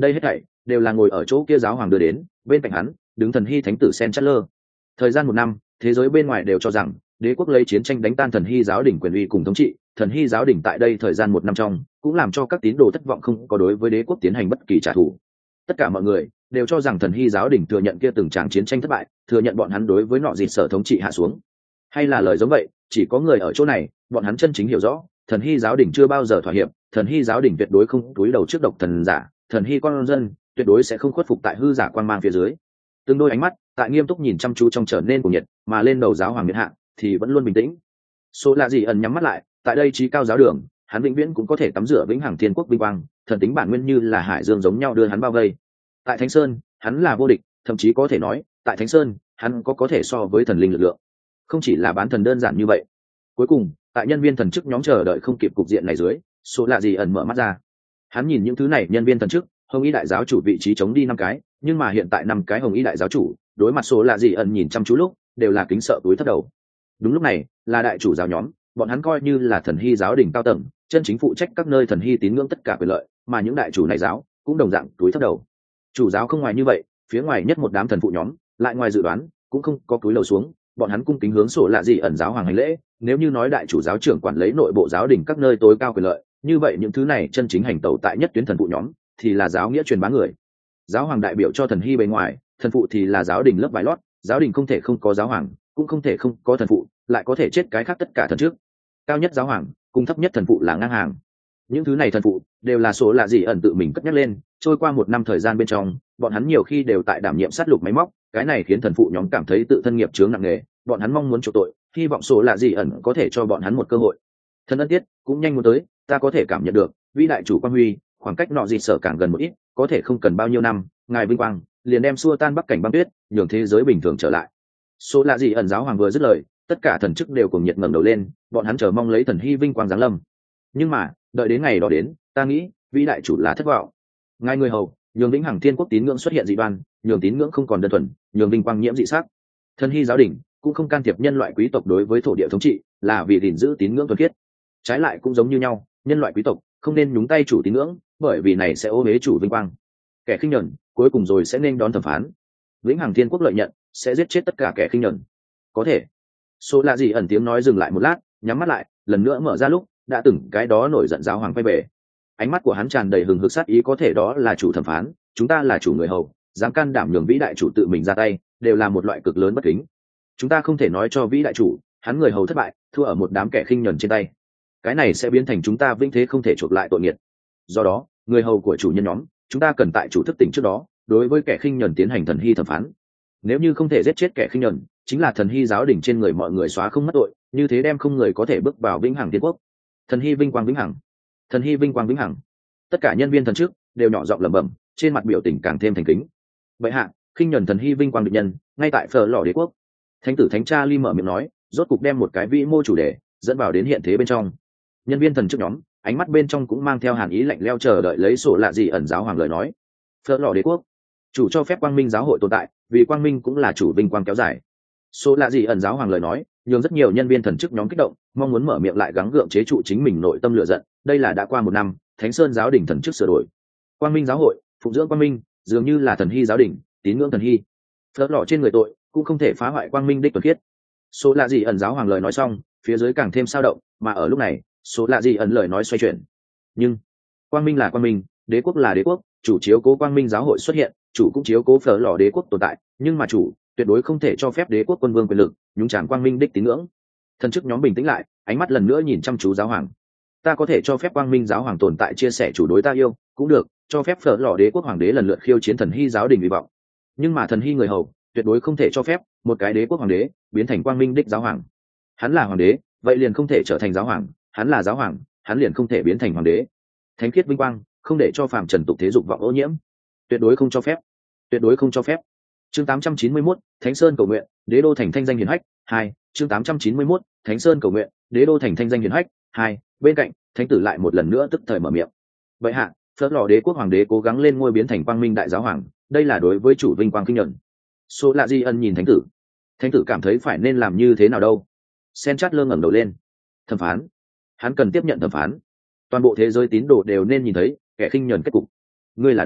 đây hết thảy đều là ngồi ở chỗ kia giáo hoàng đưa đến, bên cạnh hắn đứng thần hy thánh tử Sen Chatler. Thời gian một năm, thế giới bên ngoài đều cho rằng đế quốc lấy chiến tranh đánh tan thần hy giáo đình quyền uy cùng thống trị. Thần hy giáo đình tại đây thời gian một năm trong cũng làm cho các tín đồ thất vọng, không có đối với đế quốc tiến hành bất kỳ trả thù. Tất cả mọi người đều cho rằng thần hy giáo đình thừa nhận kia từng tràng chiến tranh thất bại, thừa nhận bọn hắn đối với nọ dịt sở thống trị hạ xuống. Hay là lời giống vậy, chỉ có người ở chỗ này bọn hắn chân chính hiểu rõ, thần hy giáo đình chưa bao giờ thỏa hiệp, thần hy giáo đình tuyệt đối không túi đầu trước độc thần giả, thần hy con dân tuyệt đối sẽ không khuất phục tại hư giả quan mang phía dưới. Từng đôi ánh mắt tại nghiêm túc nhìn chăm chú trong trở nên cuồng nhiệt, mà lên đầu giáo hoàng miệt hạ thì vẫn luôn bình tĩnh. Số lạ gì ẩn nhắm mắt lại, tại đây trí cao giáo đường, hắn vĩnh viễn cũng có thể tắm rửa vĩnh hằng thiên quốc vinh quang, thần tính bản nguyên như là hải dương giống nhau đưa hắn bao vây. Tại Thánh Sơn, hắn là vô địch, thậm chí có thể nói, tại Thánh Sơn, hắn có có thể so với thần linh lực lượng. Không chỉ là bán thần đơn giản như vậy. Cuối cùng, tại nhân viên thần chức nhóm chờ đợi không kịp cục diện này dưới, số lạ gì ẩn mở mắt ra. Hắn nhìn những thứ này nhân viên thần chức, hồng y đại giáo chủ vị trí chống đi năm cái, nhưng mà hiện tại năm cái hồng y đại giáo chủ, đối mặt số lạ gì ẩn nhìn chăm chú lúc, đều là kính sợ túi thấp đầu. Đúng lúc này, là đại chủ giáo nhóm, bọn hắn coi như là thần hy giáo đỉnh cao tầng, chân chính phụ trách các nơi thần hy tín ngưỡng tất cả quyền lợi, mà những đại chủ này giáo cũng đồng dạng túi thấp đầu. Chủ giáo không ngoài như vậy, phía ngoài nhất một đám thần phụ nhóm, lại ngoài dự đoán, cũng không có túi lầu xuống, bọn hắn cung kính hướng sổ lạ gì ẩn giáo hoàng hành lễ. Nếu như nói đại chủ giáo trưởng quản lấy nội bộ giáo đình các nơi tối cao quyền lợi, như vậy những thứ này chân chính hành tẩu tại nhất tuyến thần phụ nhóm thì là giáo nghĩa truyền bá người. Giáo hoàng đại biểu cho thần hy bề ngoài, thần phụ thì là giáo đình lớp vải lót, giáo đình không thể không có giáo hoàng, cũng không thể không có thần phụ, lại có thể chết cái khác tất cả thần trước. Cao nhất giáo hoàng cùng thấp nhất thần phụ là ngang hàng. Những thứ này thần phụ đều là số lạ gì ẩn tự mình cất nhắc lên. Trôi qua một năm thời gian bên trong, bọn hắn nhiều khi đều tại đảm nhiệm sát lục máy móc, cái này khiến thần phụ nhóm cảm thấy tự thân nghiệp chướng nặng nề, bọn hắn mong muốn chuộc tội, hy vọng số lạ gì ẩn có thể cho bọn hắn một cơ hội. Thần ân tiết cũng nhanh muốn tới, ta có thể cảm nhận được vĩ đại chủ quan huy, khoảng cách nọ gì sở càng gần một ít, có thể không cần bao nhiêu năm, ngài vinh quang liền đem xua tan bắc cảnh băng tuyết, nhường thế giới bình thường trở lại. Số lạ gì ẩn giáo hoàng vừa dứt lời, tất cả thần chức đều cùng nhiệt ngẩng đầu lên, bọn hắn chờ mong lấy thần hy vinh quang giáng lâm. Nhưng mà đợi đến ngày đó đến, ta nghĩ vĩ đại chủ là thất vọng. Ngài người hầu nhường vĩnh hằng thiên quốc tín ngưỡng xuất hiện dị đoan, nhường tín ngưỡng không còn đơn thuần, nhường vinh quang nhiễm dị sắc. Thần hy giáo đình cũng không can thiệp nhân loại quý tộc đối với thổ địa thống trị, là vì gìn giữ tín ngưỡng thuần khiết. Trái lại cũng giống như nhau, nhân loại quý tộc không nên nhúng tay chủ tín ngưỡng, bởi vì này sẽ ô uế chủ vinh quang. Kẻ khinh nhẫn cuối cùng rồi sẽ nên đón thẩm phán. Vĩnh hằng thiên quốc lợi nhận sẽ giết chết tất cả kẻ khinh nhẫn. Có thể. Số lạ gì ẩn tiếng nói dừng lại một lát, nhắm mắt lại, lần nữa mở ra lúc đã từng cái đó nổi giận giáo hoàng quay về. Ánh mắt của hắn tràn đầy hừng hực sát ý, có thể đó là chủ thẩm phán, chúng ta là chủ người hầu, dám can đảm nhường vĩ đại chủ tự mình ra tay, đều là một loại cực lớn bất kính. Chúng ta không thể nói cho vĩ đại chủ, hắn người hầu thất bại, thua ở một đám kẻ khinh nhẫn trên tay. Cái này sẽ biến thành chúng ta vĩnh thế không thể chuộc lại tội nghiệp. Do đó, người hầu của chủ nhân nhóm, chúng ta cần tại chủ thức tỉnh trước đó, đối với kẻ khinh nhẫn tiến hành thần hy thẩm phán. Nếu như không thể giết chết kẻ khinh nhẫn, chính là thần hy giáo đỉnh trên người mọi người xóa không mất tội, như thế đem không người có thể bước vào vĩnh hằng thiên quốc. Thần hy vinh quang vĩnh hằng, thần hy vinh quang vĩnh hằng. Tất cả nhân viên thần trước đều nhỏ giọng lẩm bẩm, trên mặt biểu tình càng thêm thành kính. Vậy hạ, khinh nhẫn thần hy vinh quang địch nhân, ngay tại phở lò đế quốc. Thánh tử thánh cha Ly mở miệng nói, rốt cục đem một cái vĩ mô chủ đề dẫn vào đến hiện thế bên trong. Nhân viên thần trước nhóm, ánh mắt bên trong cũng mang theo hàn ý lạnh lẽo chờ đợi lấy sổ lạ gì ẩn giáo hoàng lời nói. Phở lò đế quốc, chủ cho phép quang minh giáo hội tồn tại, vì quang minh cũng là chủ vinh quang kéo dài. Số lạ gì ẩn giáo hoàng lời nói nhường rất nhiều nhân viên thần chức nhóm kích động, mong muốn mở miệng lại gắng gượng chế trụ chính mình nội tâm lửa giận. Đây là đã qua một năm, Thánh Sơn giáo đình thần chức sửa đổi, quang minh giáo hội phụng dưỡng quang minh, dường như là thần hy giáo đình tín ngưỡng thần hy, phớt lò trên người tội cũng không thể phá hoại quang minh đích thuần khiết. Số lạ gì ẩn giáo hoàng lời nói xong, phía dưới càng thêm sao động, mà ở lúc này số lạ gì ẩn lời nói xoay chuyển. Nhưng quang minh là quang minh, đế quốc là đế quốc, chủ chiếu cố quang minh giáo hội xuất hiện, chủ cũng chiếu cố phở lò đế quốc tồn tại, nhưng mà chủ tuyệt đối không thể cho phép đế quốc quân vương quyền lực nhúng tràn quang minh đích tín ngưỡng. Thần chức nhóm bình tĩnh lại, ánh mắt lần nữa nhìn chăm chú giáo hoàng. Ta có thể cho phép quang minh giáo hoàng tồn tại, chia sẻ chủ đối ta yêu cũng được, cho phép phở lò đế quốc hoàng đế lần lượt khiêu chiến thần hy giáo đình hy vọng, nhưng mà thần hy người hầu tuyệt đối không thể cho phép một cái đế quốc hoàng đế biến thành quang minh đích giáo hoàng. Hắn là hoàng đế, vậy liền không thể trở thành giáo hoàng, hắn là giáo hoàng, hắn liền không thể biến thành hoàng đế. Thánh khiết vinh quang không để cho phàm trần tục thế dục vọng ô nhiễm, tuyệt đối không cho phép, tuyệt đối không cho phép. Chương tám trăm chín mươi mốt, Thánh Sơn cầu nguyện, đế đô thành thanh danh hiển hách. Hai, chương tám trăm chín mươi mốt, Thánh Sơn cầu nguyện, đế đô thành thanh danh hiển hách. Hai, bên cạnh thánh tử lại một lần nữa tức thời mở miệng. Vậy hạ, phớt lò đế quốc hoàng đế cố gắng lên ngôi biến thành quang minh đại giáo hoàng, đây là đối với chủ vinh quang kinh nhận. Số lạ di ân nhìn thánh tử, thánh tử cảm thấy phải nên làm như thế nào đâu. Sen chát lơ ngẩng đầu lên. Thẩm phán, hắn cần tiếp nhận thẩm phán. Toàn bộ thế giới tín đồ đều nên nhìn thấy kẻ khinh nhẫn kết cục. Ngươi là đúng,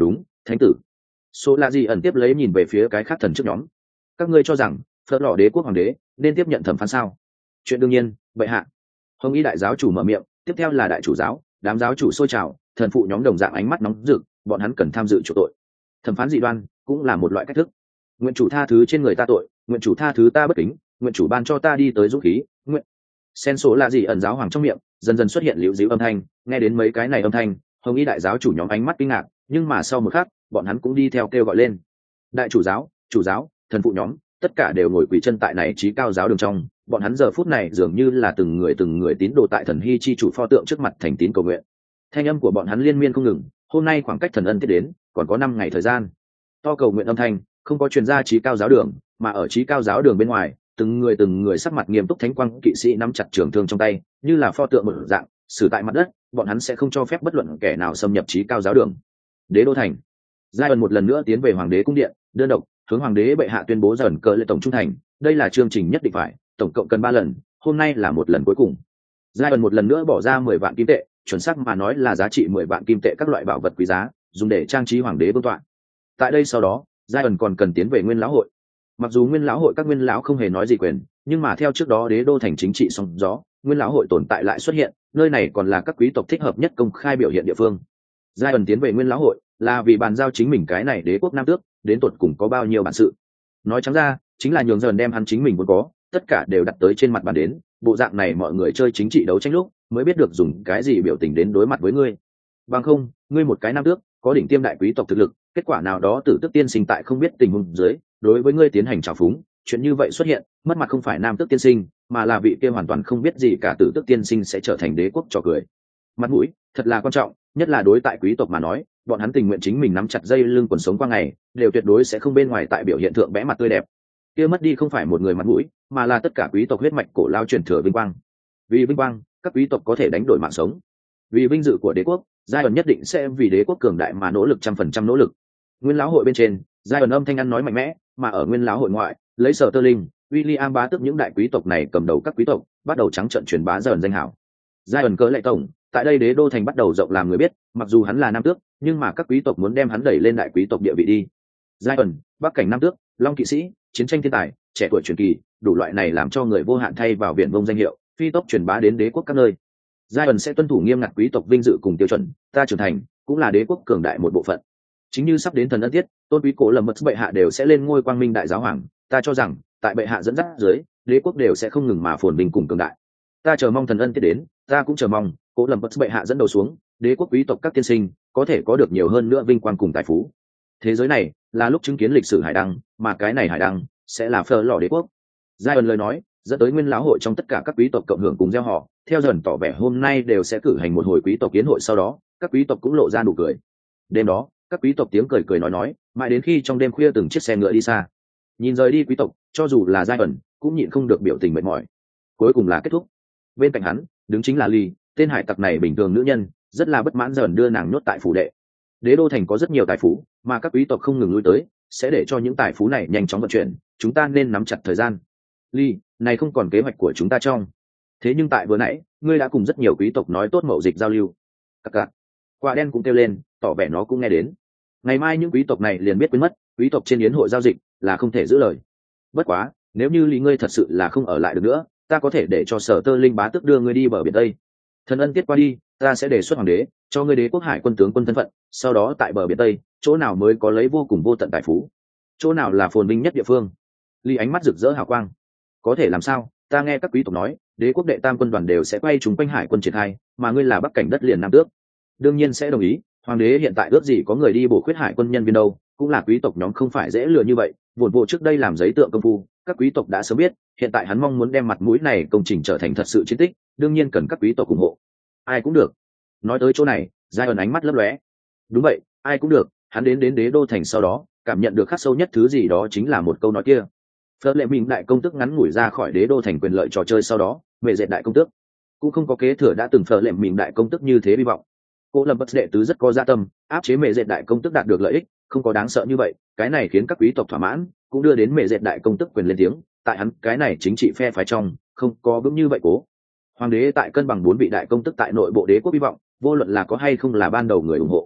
thánh tử. Số là gì ẩn tiếp lấy nhìn về phía cái khác thần trước nhóm. Các ngươi cho rằng phớt lò đế quốc hoàng đế nên tiếp nhận thẩm phán sao? Chuyện đương nhiên, bệ hạ. Hồng Y đại giáo chủ mở miệng, tiếp theo là đại chủ giáo, đám giáo chủ sôi trào, thần phụ nhóm đồng dạng ánh mắt nóng rực, bọn hắn cần tham dự chủ tội. Thẩm phán dị đoan cũng là một loại cách thức. Nguyện chủ tha thứ trên người ta tội, nguyện chủ tha thứ ta bất kính, nguyện chủ ban cho ta đi tới dũng khí, nguyện. Sen số là gì ẩn giáo hoàng trong miệng, dần dần xuất hiện liễu díu âm thanh, nghe đến mấy cái này âm thanh, Hồng Y đại giáo chủ nhóm ánh mắt kinh ngạc, nhưng mà sau một khắc, bọn hắn cũng đi theo kêu gọi lên. Đại chủ giáo, chủ giáo, thần phụ nhóm, tất cả đều ngồi quỳ chân tại này trí cao giáo đường trong, bọn hắn giờ phút này dường như là từng người từng người tín đồ tại thần hy chi chủ pho tượng trước mặt thành tín cầu nguyện. Thanh âm của bọn hắn liên miên không ngừng, hôm nay khoảng cách thần ân thiết đến còn có năm ngày thời gian. To cầu nguyện âm thanh không có truyền ra trí cao giáo đường, mà ở trí cao giáo đường bên ngoài, từng người từng người sắc mặt nghiêm túc thánh quang kỵ sĩ nắm chặt trường thương trong tay, như là pho tượng một dạng xử tại mặt đất, bọn hắn sẽ không cho phép bất luận kẻ nào xâm nhập trí cao giáo đường. Đế đô thành, Zion một lần nữa tiến về hoàng đế cung điện, đơn độc hướng hoàng đế bệ hạ tuyên bố dần cờ lệ tổng trung thành. Đây là chương trình nhất định phải, tổng cộng cần ba lần, hôm nay là một lần cuối cùng. Zion một lần nữa bỏ ra mười vạn kim tệ, chuẩn xác mà nói là giá trị mười vạn kim tệ các loại bảo vật quý giá, dùng để trang trí hoàng đế vương tọa. Tại đây sau đó, Zion còn cần tiến về Nguyên lão hội. Mặc dù Nguyên lão hội các nguyên lão không hề nói gì quyền, nhưng mà theo trước đó đế đô thành chính trị sóng gió, Nguyên lão hội tồn tại lại xuất hiện, nơi này còn là các quý tộc thích hợp nhất công khai biểu hiện địa phương. Zion tiến về Nguyên lão hội là vì bàn giao chính mình cái này đế quốc nam tước đến tột cùng có bao nhiêu bản sự. Nói trắng ra, chính là nhường dần đem hắn chính mình muốn có, tất cả đều đặt tới trên mặt bàn đến, bộ dạng này mọi người chơi chính trị đấu tranh lúc mới biết được dùng cái gì biểu tình đến đối mặt với ngươi. Bằng không, ngươi một cái nam tước, có đỉnh tiêm đại quý tộc thực lực, kết quả nào đó tử tước tiên sinh tại không biết tình huống dưới, đối với ngươi tiến hành trào phúng, chuyện như vậy xuất hiện, mất mặt không phải nam tước tiên sinh, mà là vị kia hoàn toàn không biết gì cả tử tước tiên sinh sẽ trở thành đế quốc trò cười. Mặt mũi thật là quan trọng, nhất là đối tại quý tộc mà nói, bọn hắn tình nguyện chính mình nắm chặt dây lưng quần sống qua ngày, đều tuyệt đối sẽ không bên ngoài tại biểu hiện thượng bẽ mặt tươi đẹp. Kia mất đi không phải một người mặt mũi, mà là tất cả quý tộc huyết mạch cổ lao truyền thừa vinh quang. Vì vinh quang, các quý tộc có thể đánh đổi mạng sống. Vì vinh dự của đế quốc, Zion nhất định sẽ vì đế quốc cường đại mà nỗ lực trăm phần trăm nỗ lực. Nguyên lão hội bên trên, Zion âm thanh ăn nói mạnh mẽ, mà ở Nguyên lão hội ngoại, lấy Sở Tơ Linh, William bá tước những đại quý tộc này cầm đầu các quý tộc, bắt đầu trắng trợn truyền bá Zion danh hảo. Zion cỡ lệ tổng, tại đây đế đô thành bắt đầu rộng làm người biết, mặc dù hắn là nam tước, nhưng mà các quý tộc muốn đem hắn đẩy lên đại quý tộc địa vị đi. Zion, bắc cảnh nam tước, long kỵ sĩ, chiến tranh thiên tài, trẻ tuổi truyền kỳ, đủ loại này làm cho người vô hạn thay vào biển vông danh hiệu, phi tốc truyền bá đến đế quốc các nơi. Zion sẽ tuân thủ nghiêm ngặt quý tộc vinh dự cùng tiêu chuẩn, ta trưởng thành, cũng là đế quốc cường đại một bộ phận. Chính như sắp đến thần ân tiết, tôn quý cổ lầm mật bệ hạ đều sẽ lên ngôi quang minh đại giáo hoàng, ta cho rằng, tại bệ hạ dẫn dắt dưới, đế quốc đều sẽ không ngừng mà phồn vinh cùng cường đại. Ta chờ mong thần ân tiết đến, ta cũng chờ mong cổ lầm mật bệ hạ dẫn đầu xuống, đế quốc quý tộc các tiên sinh có thể có được nhiều hơn nữa vinh quang cùng tài phú. Thế giới này là lúc chứng kiến lịch sử hải đăng, mà cái này hải đăng sẽ là phở lò đế quốc. Zion lời nói dẫn tới Nguyên lão hội trong tất cả các quý tộc cộng hưởng cùng gieo họ, theo dần tỏ vẻ hôm nay đều sẽ cử hành một hồi quý tộc kiến hội, sau đó các quý tộc cũng lộ ra nụ cười. Đêm đó các quý tộc tiếng cười cười nói nói, mãi đến khi trong đêm khuya từng chiếc xe ngựa đi xa, nhìn rời đi quý tộc, cho dù là Zion cũng nhịn không được biểu tình mệt mỏi. Cuối cùng là kết thúc. Bên cạnh hắn đứng chính là Ly, tên hải tặc này bình thường nữ nhân, rất là bất mãn dần đưa nàng nhốt tại phủ đệ. Đế đô thành có rất nhiều tài phú, mà các quý tộc không ngừng lui tới, sẽ để cho những tài phú này nhanh chóng vận chuyển, chúng ta nên nắm chặt thời gian. Ly, này không còn kế hoạch của chúng ta trong. Thế nhưng tại vừa nãy, ngươi đã cùng rất nhiều quý tộc nói tốt mậu dịch giao lưu. Cặc cặc. Quả đen cũng kêu lên, tỏ vẻ nó cũng nghe đến. Ngày mai những quý tộc này liền biết quên mất, quý tộc trên yến hội giao dịch là không thể giữ lời. Bất quá, nếu như Lý ngươi thật sự là không ở lại được nữa, ta có thể để cho Sở Tơ Linh bá tước đưa ngươi đi bờ biển Tây. Thần ân tiết qua đi, ta sẽ đề xuất hoàng đế cho ngươi đế quốc hải quân tướng quân thân phận, sau đó tại bờ biển Tây, chỗ nào mới có lấy vô cùng vô tận tài phú, chỗ nào là phồn vinh nhất địa phương. Ly ánh mắt rực rỡ hào quang. Có thể làm sao? Ta nghe các quý tộc nói, đế quốc đệ tam quân đoàn đều sẽ quay chúng quanh hải quân triển khai, mà ngươi là bắc cảnh đất liền nam tước, đương nhiên sẽ đồng ý. Hoàng đế hiện tại ước gì có người đi bổ khuyết hải quân nhân viên đâu, cũng là quý tộc nhóm không phải dễ lừa như vậy. Vụn vụ trước đây làm giấy tượng công phu, các quý tộc đã sớm biết, hiện tại hắn mong muốn đem mặt mũi này công trình trở thành thật sự chiến tích, đương nhiên cần các quý tộc ủng hộ. Ai cũng được. Nói tới chỗ này, Zion ánh mắt lấp lóe. Đúng vậy, ai cũng được. Hắn đến đến đế đô thành sau đó, cảm nhận được khắc sâu nhất thứ gì đó chính là một câu nói kia. Phớt lệ mình đại công tước ngắn ngủi ra khỏi đế đô thành quyền lợi trò chơi sau đó, mẹ dệt đại công tước cũng không có kế thừa đã từng phớt lệ mình đại công tước như thế hy vọng. Cô lâm bất đệ tứ rất có dạ tâm, áp chế mẹ dệt đại công tước đạt được lợi ích, không có đáng sợ như vậy. Cái này khiến các quý tộc thỏa mãn, cũng đưa đến mẹ dệt đại công tước quyền lên tiếng. Tại hắn cái này chính trị phe phái trong, không có vững như vậy cố. Hoàng đế tại cân bằng bốn vị đại công tước tại nội bộ đế quốc hy vọng, vô luận là có hay không là ban đầu người ủng hộ.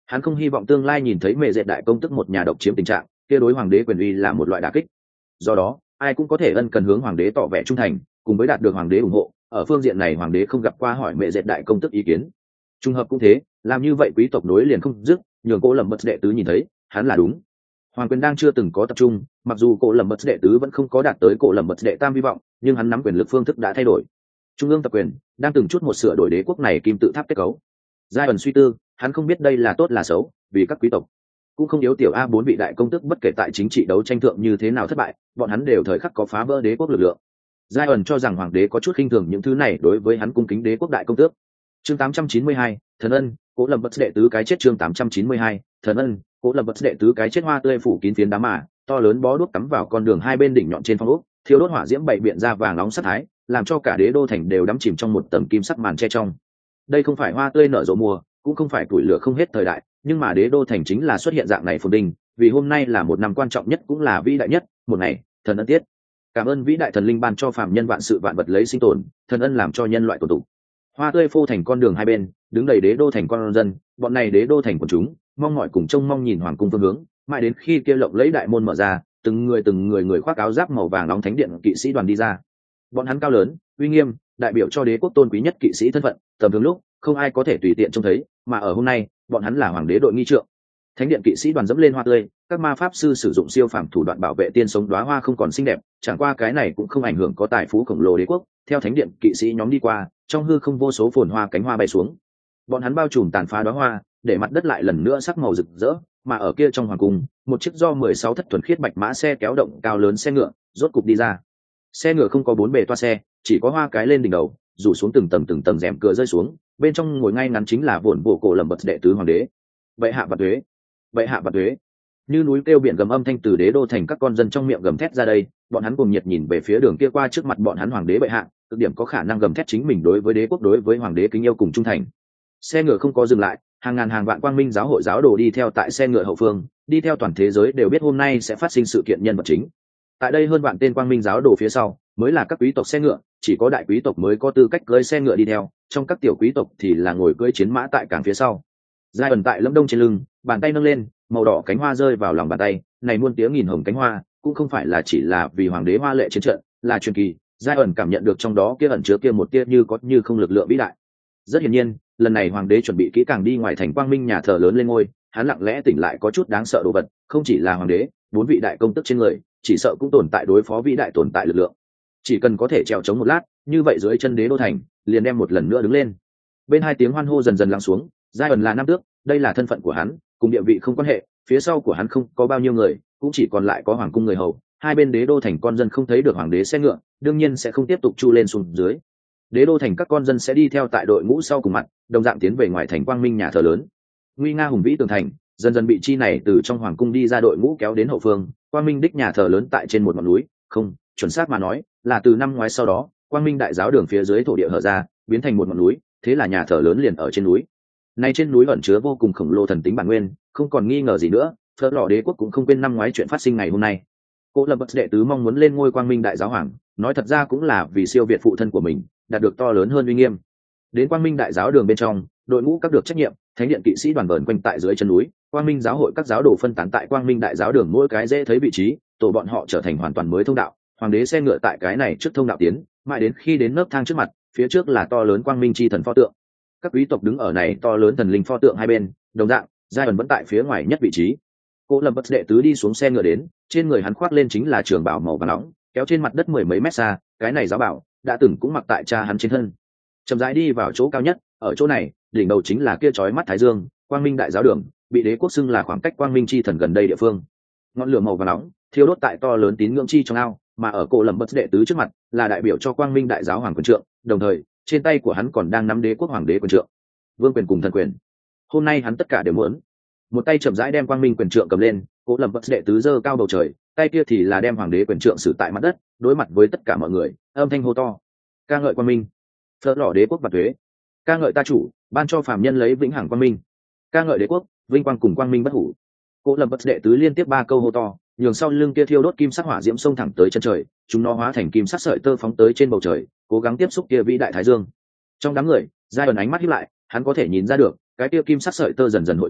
Hắn không hy vọng tương lai nhìn thấy mẹ dệt đại công tức một nhà độc chiếm tình trạng, kia đối hoàng đế quyền uy là một loại đả kích. Do đó ai cũng có thể ân cần hướng hoàng đế tỏ vẻ trung thành, cùng với đạt được hoàng đế ủng hộ. Ở phương diện này hoàng đế không gặp qua hỏi mẹ dệt đại công tức ý kiến. Trung hợp cũng thế, làm như vậy quý tộc nối liền không dứt, nhường cô lầm bật đệ tứ nhìn thấy hắn là đúng. Hoàng quyền đang chưa từng có tập trung, mặc dù cổ lầm bật đệ tứ vẫn không có đạt tới cổ lầm bật đệ tam hy vọng, nhưng hắn nắm quyền lực phương thức đã thay đổi. Trung ương tập quyền đang từng chút một sửa đổi đế quốc này kim tự tháp kết cấu. Giai ẩn suy tư, hắn không biết đây là tốt là xấu, vì các quý tộc cũng không yếu tiểu a bốn vị đại công tước bất kể tại chính trị đấu tranh thượng như thế nào thất bại, bọn hắn đều thời khắc có phá vỡ đế quốc lực lượng. Giai ẩn cho rằng hoàng đế có chút khinh thường những thứ này đối với hắn cung kính đế quốc đại công tước. Chương tám trăm chín mươi hai, thần ân, cố lầm bật đệ tứ cái chết. Chương tám trăm chín mươi hai, thần ân, cố lầm bật đệ tứ cái chết. Hoa tươi phủ kín phiến đá mà to lớn bó đuốc cắm vào con đường hai bên đỉnh nhọn trên phong ốc, thiêu đốt hỏa diễm bảy biện ra vàng nóng sắc thái, làm cho cả đế đô thành đều đắm chìm trong một tầng kim sắc màn che trong. Đây không phải hoa tươi nở rộ mùa, cũng không phải tuổi lửa không hết thời đại, nhưng mà đế đô thành chính là xuất hiện dạng này phồn đình, vì hôm nay là một năm quan trọng nhất cũng là vĩ đại nhất, một ngày thần ân tiết. Cảm ơn vĩ đại thần linh ban cho phàm nhân vạn sự vạn vật lấy sinh tồn, thần ân làm cho nhân loại tồn tụ. Hoa tươi phô thành con đường hai bên, đứng đầy đế đô thành con dân, bọn này đế đô thành của chúng, mong mỏi cùng trông mong nhìn hoàng cung phương hướng, mãi đến khi kia lộng lấy đại môn mở ra, từng người từng người người khoác áo giáp màu vàng nóng thánh điện kỵ sĩ đoàn đi ra. Bọn hắn cao lớn, uy nghiêm, đại biểu cho đế quốc tôn quý nhất kỵ sĩ thân phận, tầm thường lúc không ai có thể tùy tiện trông thấy, mà ở hôm nay, bọn hắn là hoàng đế đội nghi trượng. Thánh điện kỵ sĩ đoàn dẫm lên hoa tươi, các ma pháp sư sử dụng siêu phàm thủ đoạn bảo vệ tiên sống đóa hoa không còn xinh đẹp, chẳng qua cái này cũng không ảnh hưởng có tài phú khổng lồ đế quốc. Theo thánh điện kỵ sĩ nhóm đi qua, trong hư không vô số phồn hoa cánh hoa bay xuống. Bọn hắn bao trùm tàn phá đóa hoa, để mặt đất lại lần nữa sắc màu rực rỡ, mà ở kia trong hoàng cung, một chiếc do mười sáu thất thuần khiết bạch mã xe kéo động cao lớn xe ngựa, rốt cục đi ra. Xe ngựa không có bốn bề toa xe, chỉ có hoa cái lên đỉnh đầu, rủ xuống từng tầng từng tầng rèm cửa rơi xuống, bên trong ngồi ngay ngắn chính là vồn bộ cổ lầm bật đệ tứ hoàng đế. Bệ hạ và thuế, bệ hạ và thuế. Như núi kêu biển gầm âm thanh từ đế đô thành các con dân trong miệng gầm thét ra đây, bọn hắn cùng nhiệt nhìn về phía đường kia qua trước mặt bọn hắn hoàng đế bệ hạ, cực điểm có khả năng gầm thét chính mình đối với đế quốc đối với hoàng đế kính yêu cùng trung thành. Xe ngựa không có dừng lại, hàng ngàn hàng vạn quang minh giáo hội giáo đồ đi theo tại xe ngựa hậu phương, đi theo toàn thế giới đều biết hôm nay sẽ phát sinh sự kiện nhân vật chính. Tại đây hơn vạn tên quang minh giáo đồ phía sau, mới là các quý tộc xe ngựa, chỉ có đại quý tộc mới có tư cách cưỡi xe ngựa đi theo, trong các tiểu quý tộc thì là ngồi cưỡi chiến mã tại cảng phía sau. Giai ẩn tại lâm đông trên lưng, bàn tay nâng lên, màu đỏ cánh hoa rơi vào lòng bàn tay, này muôn tiếng nghìn hồng cánh hoa, cũng không phải là chỉ là vì hoàng đế hoa lệ chiến trận, là truyền kỳ. Giai ẩn cảm nhận được trong đó kia ẩn chứa kia một tia như có như không lực lượng vĩ đại. Rất hiển nhiên, lần này hoàng đế chuẩn bị kỹ càng đi ngoài thành quang minh nhà thờ lớn lên ngôi, hắn lặng lẽ tỉnh lại có chút đáng sợ đồ vật, không chỉ là hoàng đế, bốn vị đại công tức trên người, chỉ sợ cũng tồn tại đối phó vĩ đại tồn tại lực lượng. Chỉ cần có thể trèo chống một lát, như vậy dưới chân đế đô thành liền đem một lần nữa đứng lên. Bên hai tiếng hoan hô dần dần lắng xuống, Giai ẩn là nam tước, đây là thân phận của hắn, cùng địa vị không quan hệ, phía sau của hắn không có bao nhiêu người, cũng chỉ còn lại có hoàng cung người hầu. Hai bên đế đô thành con dân không thấy được hoàng đế xe ngựa, đương nhiên sẽ không tiếp tục chu lên xuống dưới. Đế đô thành các con dân sẽ đi theo tại đội ngũ sau cùng mặt, đồng dạng tiến về ngoài thành quang minh nhà thờ lớn. Nguy nga hùng vĩ tường thành dần dần bị chi này từ trong hoàng cung đi ra đội ngũ kéo đến hậu phương. Quang minh đích nhà thờ lớn tại trên một ngọn núi, không chuẩn xác mà nói là từ năm ngoái sau đó, quang minh đại giáo đường phía dưới thổ địa hở ra, biến thành một ngọn núi, thế là nhà thờ lớn liền ở trên núi. Này trên núi ẩn chứa vô cùng khổng lồ thần tính bản nguyên, không còn nghi ngờ gì nữa. Phớt lò đế quốc cũng không quên năm ngoái chuyện phát sinh ngày hôm nay. Cố lập bật đệ tứ mong muốn lên ngôi quang minh đại giáo hoàng, nói thật ra cũng là vì siêu việt phụ thân của mình, đạt được to lớn hơn uy nghiêm. Đến quang minh đại giáo đường bên trong, đội ngũ các được trách nhiệm, thánh điện kỵ sĩ đoàn vờn quanh tại dưới chân núi, quang minh giáo hội các giáo đồ phân tán tại quang minh đại giáo đường mỗi cái dễ thấy vị trí, tổ bọn họ trở thành hoàn toàn mới thông đạo. Hoàng đế xe ngựa tại cái này trước thông đạo tiến, mãi đến khi đến nấc thang trước mặt, phía trước là to lớn quang minh chi thần pho tượng. Các quý tộc đứng ở này to lớn thần linh pho tượng hai bên, đồng dạng, giai ẩn vẫn tại phía ngoài nhất vị trí. Cố lập bật đệ tứ đi xuống xe ngựa đến, trên người hắn khoác lên chính là trường bào màu vàng nóng, kéo trên mặt đất mười mấy mét xa, cái này giáo bảo đã từng cũng mặc tại cha hắn trên thân. Chậm rãi đi vào chỗ cao nhất, ở chỗ này, đỉnh đầu chính là kia chói mắt thái dương, quang minh đại giáo đường, bị đế quốc xưng là khoảng cách quang minh chi thần gần đây địa phương. Ngọn lửa màu vàng nóng thiêu đốt tại to lớn tín ngưỡng chi trong ao, mà ở cổ lầm bật đệ tứ trước mặt là đại biểu cho quang minh đại giáo hoàng quyền trượng, đồng thời trên tay của hắn còn đang nắm đế quốc hoàng đế quyền trượng, vương quyền cùng thần quyền. Hôm nay hắn tất cả đều muốn. Một tay chậm rãi đem quang minh quyền trượng cầm lên, cổ lầm bật đệ tứ giơ cao bầu trời, tay kia thì là đem hoàng đế quyền trượng xử tại mặt đất, đối mặt với tất cả mọi người, âm thanh hô to: ca ngợi quang minh, phớt lò đế quốc và thuế, ca ngợi ta chủ, ban cho phàm nhân lấy vĩnh hằng quang minh, ca ngợi đế quốc, vinh quang cùng quang minh bất hủ. Cổ lầm bật đệ tứ liên tiếp ba câu hô to, nhường sau lưng kia thiêu đốt kim sắc hỏa diễm xông thẳng tới chân trời, chúng nó hóa thành kim sắc sợi tơ phóng tới trên bầu trời, cố gắng tiếp xúc kia vĩ đại thái dương. Trong đám người, giai ẩn ánh mắt híp lại, hắn có thể nhìn ra được cái kia kim sắc sợi tơ dần dần hội tụ,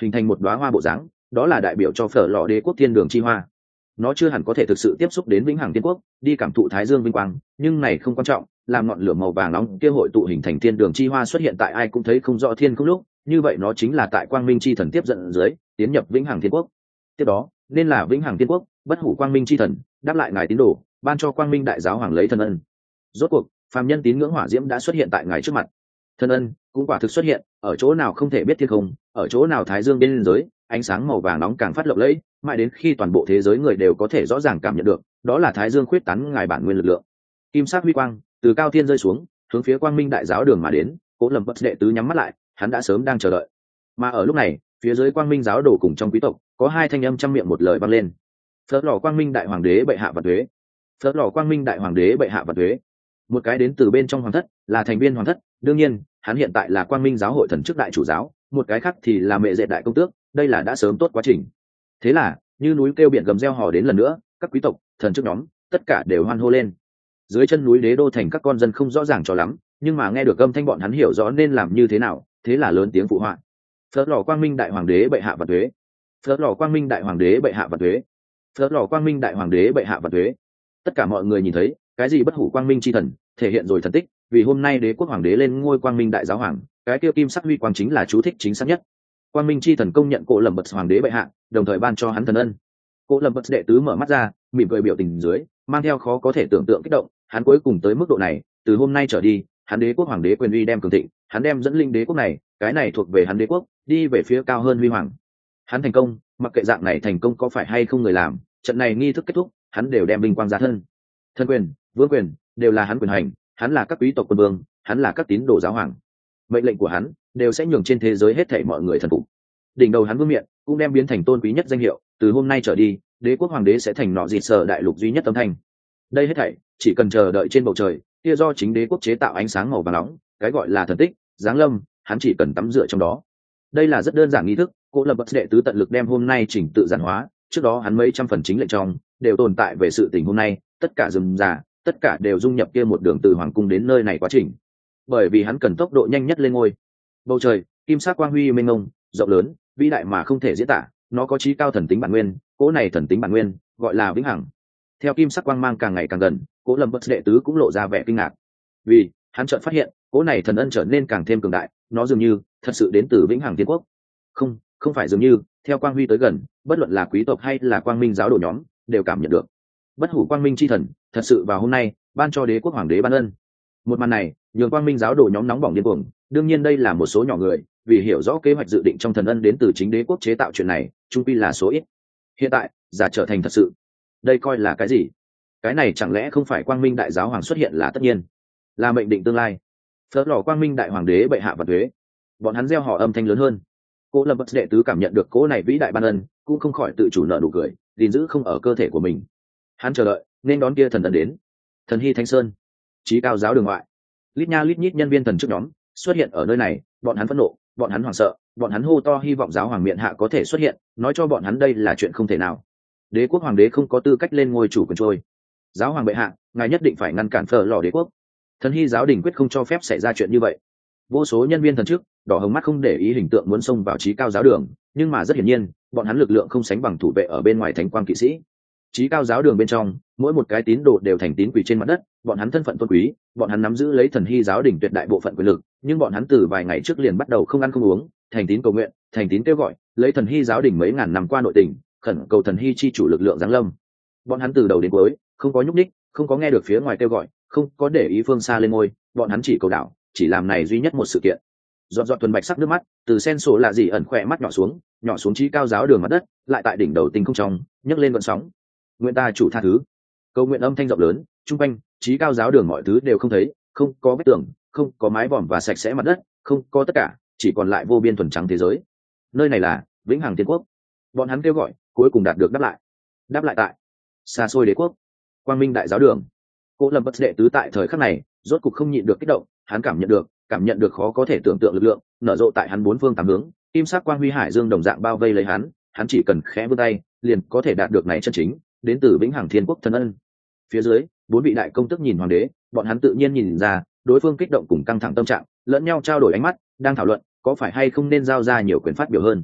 hình thành một đóa hoa bộ dáng, đó là đại biểu cho phở lò đế quốc thiên đường chi hoa. Nó chưa hẳn có thể thực sự tiếp xúc đến vĩnh hằng thiên quốc, đi cảm thụ thái dương vinh quang, nhưng này không quan trọng, làm ngọn lửa màu vàng nóng kia hội tụ hình thành thiên đường chi hoa xuất hiện tại ai cũng thấy không rõ thiên không lúc, như vậy nó chính là tại quang minh chi thần tiếp dẫn dưới, tiến nhập vĩnh hằng thiên quốc. Tiếp đó, nên là vĩnh hằng thiên quốc, bất hủ quang minh chi thần, đáp lại ngài tín đồ, ban cho quang minh đại giáo hoàng lấy thân ân. Rốt cuộc, phàm nhân tín ngưỡng hỏa diễm đã xuất hiện tại ngài trước mặt. Thân ân cũng quả thực xuất hiện, ở chỗ nào không thể biết thiên không, ở chỗ nào thái dương bên dưới, ánh sáng màu vàng nóng càng phát lộng lẫy, mãi đến khi toàn bộ thế giới người đều có thể rõ ràng cảm nhận được, đó là thái dương khuyết tán ngài bản nguyên lực lượng. Kim sắc huy quang từ cao thiên rơi xuống, hướng phía quang minh đại giáo đường mà đến. Cố Lâm Bất đệ tứ nhắm mắt lại, hắn đã sớm đang chờ đợi. Mà ở lúc này, phía dưới quang minh giáo đồ cùng trong quý tộc, có hai thanh âm trăm miệng một lời vang lên. Phớt lò quang minh đại hoàng đế bệ hạ và thuế. Phớt lò quang minh đại hoàng đế bệ hạ và thuế. Một cái đến từ bên trong hoàng thất, là thành viên hoàng thất, đương nhiên, hắn hiện tại là quang minh giáo hội thần chức đại chủ giáo, một cái khác thì là mẹ dệt đại công tước, đây là đã sớm tốt quá trình. Thế là, như núi kêu biển gầm reo hò đến lần nữa, các quý tộc, thần chức nhóm, tất cả đều hoan hô lên. Dưới chân núi đế đô thành các con dân không rõ ràng cho lắm, nhưng mà nghe được âm thanh bọn hắn hiểu rõ nên làm như thế nào, thế là lớn tiếng phụ họa. Phớt lò quang minh đại hoàng đế bệ hạ và thuế. Phớt lò quang minh đại hoàng đế bệ hạ và thuế. Phớt lò quang minh đại hoàng đế bệ hạ và thuế. Tất cả mọi người nhìn thấy, cái gì bất hủ quang minh chi thần, thể hiện rồi thần tích, vì hôm nay đế quốc hoàng đế lên ngôi quang minh đại giáo hoàng, cái kia kim sắc huy quang chính là chú thích chính xác nhất. Quang minh chi thần công nhận Cố Lâm Bất hoàng đế bệ hạ, đồng thời ban cho hắn thần ân. Cố Lâm Bất đệ tứ mở mắt ra, mỉm cười biểu tình dưới, mang theo khó có thể tưởng tượng kích động, hắn cuối cùng tới mức độ này, từ hôm nay trở đi, hắn đế quốc hoàng đế quyền uy đem cường thịnh, hắn đem dẫn linh đế quốc này, cái này thuộc về hắn đế quốc, đi về phía cao hơn huy hoàng. Hắn thành công, mặc kệ dạng này thành công có phải hay không người làm, trận này nghi thức kết thúc, hắn đều đem vinh quang ra thân. Thân quyền, vương quyền, đều là hắn quyền hành, hắn là các quý tộc quân vương, hắn là các tín đồ giáo hoàng. Mệnh lệnh của hắn đều sẽ nhường trên thế giới hết thảy mọi người thần phục. Đỉnh đầu hắn vương miện cũng đem biến thành tôn quý nhất danh hiệu, từ hôm nay trở đi, đế quốc hoàng đế sẽ thành nọ dịt sở đại lục duy nhất âm thanh. Đây hết thảy chỉ cần chờ đợi trên bầu trời, kia do chính đế quốc chế tạo ánh sáng màu vàng nóng, cái gọi là thần tích, giáng lâm, hắn chỉ cần tắm rửa trong đó. Đây là rất đơn giản nghi thức, Cố Lâm Bất đệ tứ tận lực đem hôm nay chỉnh tự giản hóa, trước đó hắn mấy trăm phần chính lệnh trong đều tồn tại về sự tình hôm nay, tất cả rườm rà, tất cả đều dung nhập kia một đường từ hoàng cung đến nơi này quá trình. Bởi vì hắn cần tốc độ nhanh nhất lên ngôi. Bầu trời, kim sắc quang huy mênh mông, rộng lớn, vĩ đại mà không thể diễn tả, nó có chí cao thần tính bản nguyên, cỗ này thần tính bản nguyên gọi là vĩnh hằng. Theo kim sắc quang mang càng ngày càng gần, Cố Lâm Bất đệ tứ cũng lộ ra vẻ kinh ngạc, vì hắn chợt phát hiện cỗ này thần ân trở nên càng thêm cường đại, nó dường như thật sự đến từ vĩnh hằng thiên quốc. Không, không phải dường như, theo quang huy tới gần, bất luận là quý tộc hay là quang minh giáo đồ nhóm đều cảm nhận được bất hủ quang minh chi thần thật sự vào hôm nay ban cho đế quốc hoàng đế ban ân. Một màn này nhường quang minh giáo đồ nhóm nóng bỏng điên cuồng, đương nhiên đây là một số nhỏ người, vì hiểu rõ kế hoạch dự định trong thần ân đến từ chính đế quốc chế tạo chuyện này, trung quy là số ít. Hiện tại giả trở thành thật sự, đây coi là cái gì? Cái này chẳng lẽ không phải quang minh đại giáo hoàng xuất hiện là tất nhiên, là mệnh định tương lai? Phớt lò quang minh đại hoàng đế bệ hạ và thuế. Bọn hắn gieo họ âm thanh lớn hơn. Cố Lâm Bất đệ tứ cảm nhận được cỗ này vĩ đại ban ân, cũng không khỏi tự chủ nợ nụ cười, gìn giữ không ở cơ thể của mình. Hắn chờ đợi nên đón kia thần ân đến. Thần hy thánh sơn, chí cao giáo đường ngoại, lít nha lít nhít nhân viên thần chức nhóm xuất hiện ở nơi này, bọn hắn phẫn nộ, bọn hắn hoảng sợ, bọn hắn hô to hy vọng giáo hoàng miện hạ có thể xuất hiện, nói cho bọn hắn đây là chuyện không thể nào. Đế quốc hoàng đế không có tư cách lên ngôi chủ quyền trôi. Giáo hoàng bệ hạ, ngài nhất định phải ngăn cản phở lò đế quốc. Thần hy giáo đình quyết không cho phép xảy ra chuyện như vậy. Vô số nhân viên thần chức đỏ hồng mắt không để ý hình tượng muốn xông vào chí cao giáo đường, nhưng mà rất hiển nhiên bọn hắn lực lượng không sánh bằng thủ vệ ở bên ngoài thánh quang kỵ sĩ. Chí cao giáo đường bên trong, mỗi một cái tín đồ đều thành tín quỳ trên mặt đất, bọn hắn thân phận tôn quý, bọn hắn nắm giữ lấy thần hy giáo đình tuyệt đại bộ phận quyền lực, nhưng bọn hắn từ vài ngày trước liền bắt đầu không ăn không uống, thành tín cầu nguyện, thành tín kêu gọi, lấy thần hy giáo đình mấy ngàn năm qua nội tình, khẩn cầu thần hy chi chủ lực lượng giáng lâm. Bọn hắn từ đầu đến cuối không có nhúc nhích, không có nghe được phía ngoài kêu gọi, không có để ý phương xa lên ngôi, bọn hắn chỉ cầu đạo, chỉ làm này duy nhất một sự kiện. Giọt giọt thuần bạch sắc nước mắt từ sen sổ lạ gì ẩn khỏe mắt nhỏ xuống, nhỏ xuống chí cao giáo đường mặt đất, lại tại đỉnh đầu tinh không trong nhấc lên gợn sóng. Nguyện ta chủ tha thứ. Câu nguyện âm thanh rộng lớn, trung quanh chí cao giáo đường mọi thứ đều không thấy, không có vết tường, không có mái vòm và sạch sẽ mặt đất, không có tất cả, chỉ còn lại vô biên thuần trắng thế giới. Nơi này là vĩnh hằng thiên quốc. Bọn hắn kêu gọi, cuối cùng đạt được đáp lại. Đáp lại tại xa xôi đế quốc, quang minh đại giáo đường. Cố Lâm Bất đệ tứ tại thời khắc này rốt cục không nhịn được kích động, hắn cảm nhận được, cảm nhận được khó có thể tưởng tượng lực lượng nở rộ tại hắn bốn phương tám hướng, kim sắc quang huy hải dương đồng dạng bao vây lấy hắn, hắn chỉ cần khẽ vươn tay, liền có thể đạt được này chân chính, đến từ vĩnh hằng thiên quốc thần ân. Phía dưới, bốn vị đại công tước nhìn hoàng đế, bọn hắn tự nhiên nhìn ra, đối phương kích động cùng căng thẳng tâm trạng, lẫn nhau trao đổi ánh mắt, đang thảo luận có phải hay không nên giao ra nhiều quyền phát biểu hơn.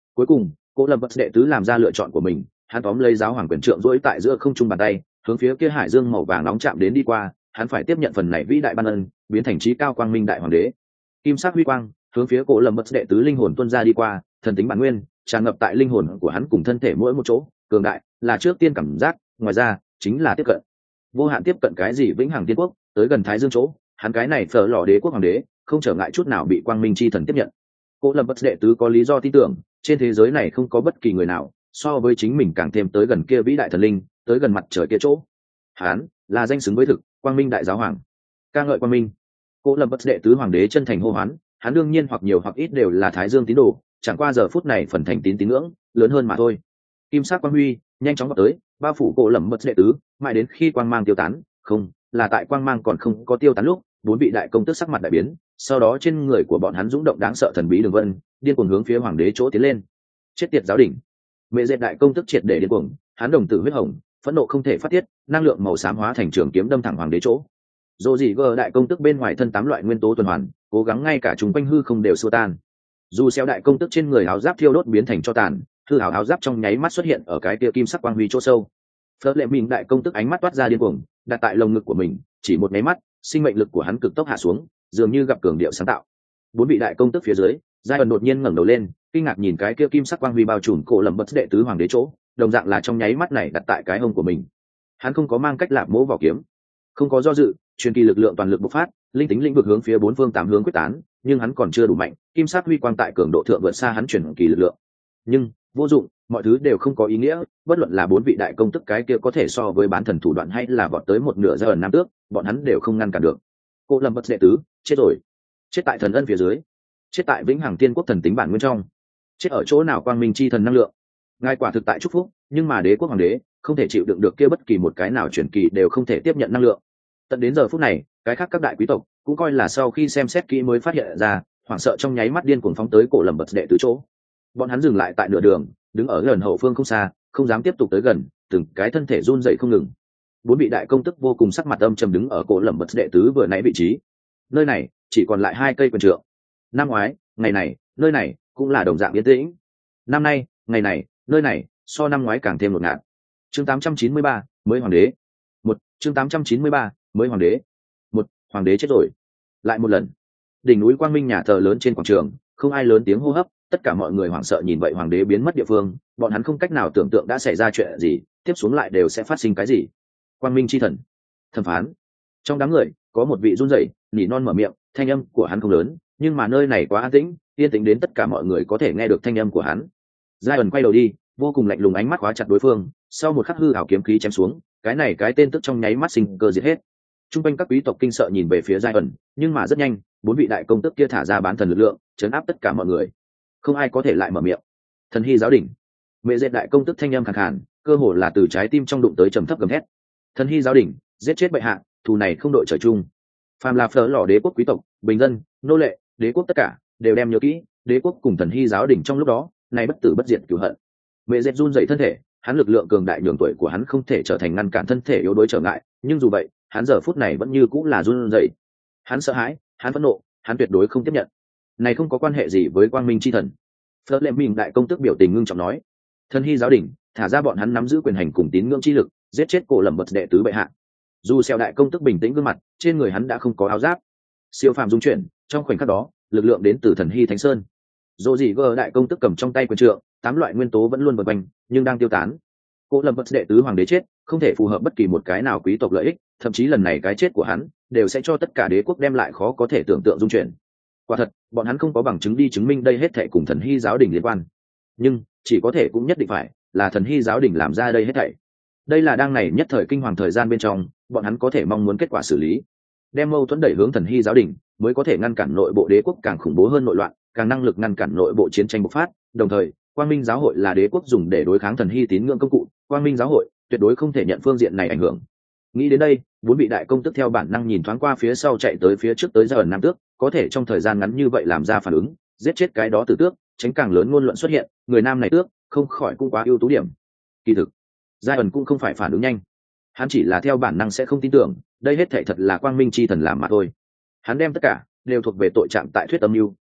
Cuối cùng cô lâm bất đệ tứ làm ra lựa chọn của mình, hắn tóm lấy giáo hoàng quyền trượng duỗi tại giữa không trung bàn tay, hướng phía kia hải dương màu vàng nóng chạm đến đi qua. Hắn phải tiếp nhận phần này vĩ đại ban ân, biến thành trí cao quang minh đại hoàng đế. Kim sắc huy quang hướng phía cổ lâm bất đệ tứ linh hồn tuôn ra đi qua, thần tính bản nguyên tràn ngập tại linh hồn của hắn cùng thân thể mỗi một chỗ, cường đại là trước tiên cảm giác, ngoài ra chính là tiếp cận. Vô hạn tiếp cận cái gì vĩnh hằng tiên quốc, tới gần thái dương chỗ, hắn cái này phở lò đế quốc hoàng đế không trở ngại chút nào bị quang minh chi thần tiếp nhận. Cổ lâm bất đệ tứ có lý do tin tưởng, trên thế giới này không có bất kỳ người nào so với chính mình càng thêm tới gần kia vĩ đại thần linh, tới gần mặt trời kia chỗ. Hắn là danh xứng với thực quang minh đại giáo hoàng, ca ngợi quang minh. Cổ lâm bất đệ tứ hoàng đế chân thành hô hoán, hắn đương nhiên hoặc nhiều hoặc ít đều là thái dương tín đồ, chẳng qua giờ phút này phần thành tín tín ngưỡng lớn hơn mà thôi. Kim sắc quang huy nhanh chóng vào tới, bao phủ cổ lâm bất đệ tứ, mãi đến khi quang mang tiêu tán. Không, là tại quang mang còn không có tiêu tán lúc, bốn vị đại công tước sắc mặt đại biến, sau đó trên người của bọn hắn dũng động đáng sợ thần bí đường vân, điên cuồng hướng phía hoàng đế chỗ tiến lên. Chết tiệt giáo đỉnh! Mẹ dệt đại công tước triệt để điên cuồng, hắn đồng tử huyết hồng, phẫn nộ không thể phát tiết, năng lượng màu xám hóa thành trường kiếm đâm thẳng hoàng đế chỗ. Dù gì gờ đại công tước bên ngoài thân tám loại nguyên tố tuần hoàn, cố gắng ngay cả chúng quanh hư không đều xua tan. Dù xeo đại công tước trên người áo giáp thiêu đốt biến thành cho tàn, hư áo áo giáp trong nháy mắt xuất hiện ở cái kia kim sắc quang huy chỗ sâu. Phớt lệ mình đại công tước ánh mắt toát ra điên cuồng, đặt tại lồng ngực của mình, chỉ một nháy mắt, sinh mệnh lực của hắn cực tốc hạ xuống, dường như gặp cường điệu sáng tạo. Bốn vị đại công tước phía dưới, giai ẩn đột nhiên ngẩng đầu lên, kinh ngạc nhìn cái kia kim sắc quang huy bao trùm cổ lầm bất đệ tứ hoàng đế chỗ, đồng dạng là trong nháy mắt này đặt tại cái hông của mình. Hắn không có mang cách lạp mỗ vào kiếm, không có do dự, truyền kỳ lực lượng toàn lực bộc phát, linh tính lĩnh vực hướng phía bốn phương tám hướng quyết tán, nhưng hắn còn chưa đủ mạnh, kim sắc huy quang tại cường độ thượng vượt xa hắn truyền kỳ lực lượng. Nhưng vô dụng, mọi thứ đều không có ý nghĩa, bất luận là bốn vị đại công tức cái kia có thể so với bán thần thủ đoạn hay là vọt tới một nửa giờ năm tước, bọn hắn đều không ngăn cản được. Cô lâm bất đệ tứ chết rồi, chết tại thần ân phía dưới, chết tại vĩnh hằng tiên quốc thần tính bản nguyên trong, chết ở chỗ nào quang minh chi thần năng lượng. Ngài quả thực tại chúc phúc, nhưng mà đế quốc hoàng đế không thể chịu đựng được kia bất kỳ một cái nào truyền kỳ đều không thể tiếp nhận năng lượng. Tận đến giờ phút này, cái khác các đại quý tộc cũng coi là sau khi xem xét kỹ mới phát hiện ra, hoảng sợ trong nháy mắt điên cuồng phóng tới cổ lầm bật đệ tứ chỗ. Bọn hắn dừng lại tại nửa đường, đứng ở gần hậu phương không xa, không dám tiếp tục tới gần, từng cái thân thể run rẩy không ngừng. Bốn vị đại công tức vô cùng sắc mặt âm trầm đứng ở cổ lầm bật đệ tứ vừa nãy vị trí. Nơi này chỉ còn lại hai cây quyền trượng. Năm ngoái, ngày này, nơi này cũng là đồng dạng yên tĩnh. Năm nay, ngày này, nơi này so năm ngoái càng thêm một ngạt. Chương tám trăm chín mươi ba, mới hoàng đế. Một, chương tám trăm chín mươi ba, mới hoàng đế. Một, hoàng đế chết rồi. Lại một lần. Đỉnh núi Quang Minh nhà thờ lớn trên quảng trường, không ai lớn tiếng hô hấp, tất cả mọi người hoảng sợ nhìn vậy hoàng đế biến mất địa phương, bọn hắn không cách nào tưởng tượng đã xảy ra chuyện gì, tiếp xuống lại đều sẽ phát sinh cái gì. Quang Minh chi thần, thẩm phán. Trong đám người, có một vị run rẩy, nỉ non mở miệng, thanh âm của hắn không lớn, nhưng mà nơi này quá an tĩnh, yên tĩnh đến tất cả mọi người có thể nghe được thanh âm của hắn. Giai ẩn quay đầu đi, vô cùng lạnh lùng ánh mắt khóa chặt đối phương, sau một khắc hư ảo kiếm khí chém xuống, cái này cái tên tức trong nháy mắt sinh cơ diệt hết. Trung quanh các quý tộc kinh sợ nhìn về phía Giai ẩn, nhưng mà rất nhanh, bốn vị đại công tước kia thả ra bán thần lực lượng, chấn áp tất cả mọi người. Không ai có thể lại mở miệng. Thần hy giáo đỉnh. Mẹ dệt đại công tước thanh âm khàn khàn, cơ hồ là từ trái tim trong đụng tới trầm thấp gầm thét. Thần hy giáo đỉnh, giết chết bệ hạ, thù này không đội trời chung. Phàm là phở lò đế quốc quý tộc, bình dân, nô lệ, đế quốc tất cả đều đem nhớ kỹ, đế quốc cùng thần hy giáo đỉnh trong lúc đó, này bất tử bất diệt cửu hận. Mẹ dệt run dậy thân thể, hắn lực lượng cường đại nhường tuổi của hắn không thể trở thành ngăn cản thân thể yếu đuối trở ngại, nhưng dù vậy, hắn giờ phút này vẫn như cũng là run rẩy. Hắn sợ hãi, hắn phẫn nộ, hắn tuyệt đối không tiếp nhận. Này không có quan hệ gì với quang minh chi thần. Phớt lệ mình đại công tước biểu tình ngưng trọng nói, thần hy giáo đỉnh thả ra bọn hắn nắm giữ quyền hành cùng tín ngưỡng chi lực, giết chết cổ lầm bật đệ tứ bệ hạ. Dù xeo đại công tước bình tĩnh gương mặt, trên người hắn đã không có áo giáp. Siêu phàm dung chuyển, trong khoảnh khắc đó, lực lượng đến từ thần hy thánh sơn. Dỗ dị gờ đại công tước cầm trong tay quyền trượng, tám loại nguyên tố vẫn luôn vần quanh, nhưng đang tiêu tán. Cổ lầm bật đệ tứ hoàng đế chết, không thể phù hợp bất kỳ một cái nào quý tộc lợi ích, thậm chí lần này cái chết của hắn đều sẽ cho tất cả đế quốc đem lại khó có thể tưởng tượng dung chuyển. Quả thật, bọn hắn không có bằng chứng đi chứng minh đây hết thảy cùng thần hy giáo đình liên quan, nhưng chỉ có thể cũng nhất định phải là thần hy giáo đình làm ra đây hết thảy. Đây là đang này nhất thời kinh hoàng thời gian bên trong, bọn hắn có thể mong muốn kết quả xử lý, đem mâu thuẫn đẩy hướng thần hy giáo đình, mới có thể ngăn cản nội bộ đế quốc càng khủng bố hơn nội loạn, càng năng lực ngăn cản nội bộ chiến tranh bộc phát. Đồng thời, Quang Minh giáo hội là đế quốc dùng để đối kháng thần hy tín ngưỡng công cụ, Quang Minh giáo hội tuyệt đối không thể nhận phương diện này ảnh hưởng. Nghĩ đến đây, bốn vị đại công tức theo bản năng nhìn thoáng qua phía sau chạy tới phía trước tới giờ nam tước, có thể trong thời gian ngắn như vậy làm ra phản ứng, giết chết cái đó tử tước, tránh càng lớn ngôn luận xuất hiện, người nam này tước không khỏi cũng quá ưu tú điểm. Kỳ thực, giai ẩn cũng không phải phản ứng nhanh, hắn chỉ là theo bản năng sẽ không tin tưởng đây hết thảy thật là quang minh chi thần làm mà thôi. Hắn đem tất cả đều thuộc về tội trạng tại thuyết âm mưu,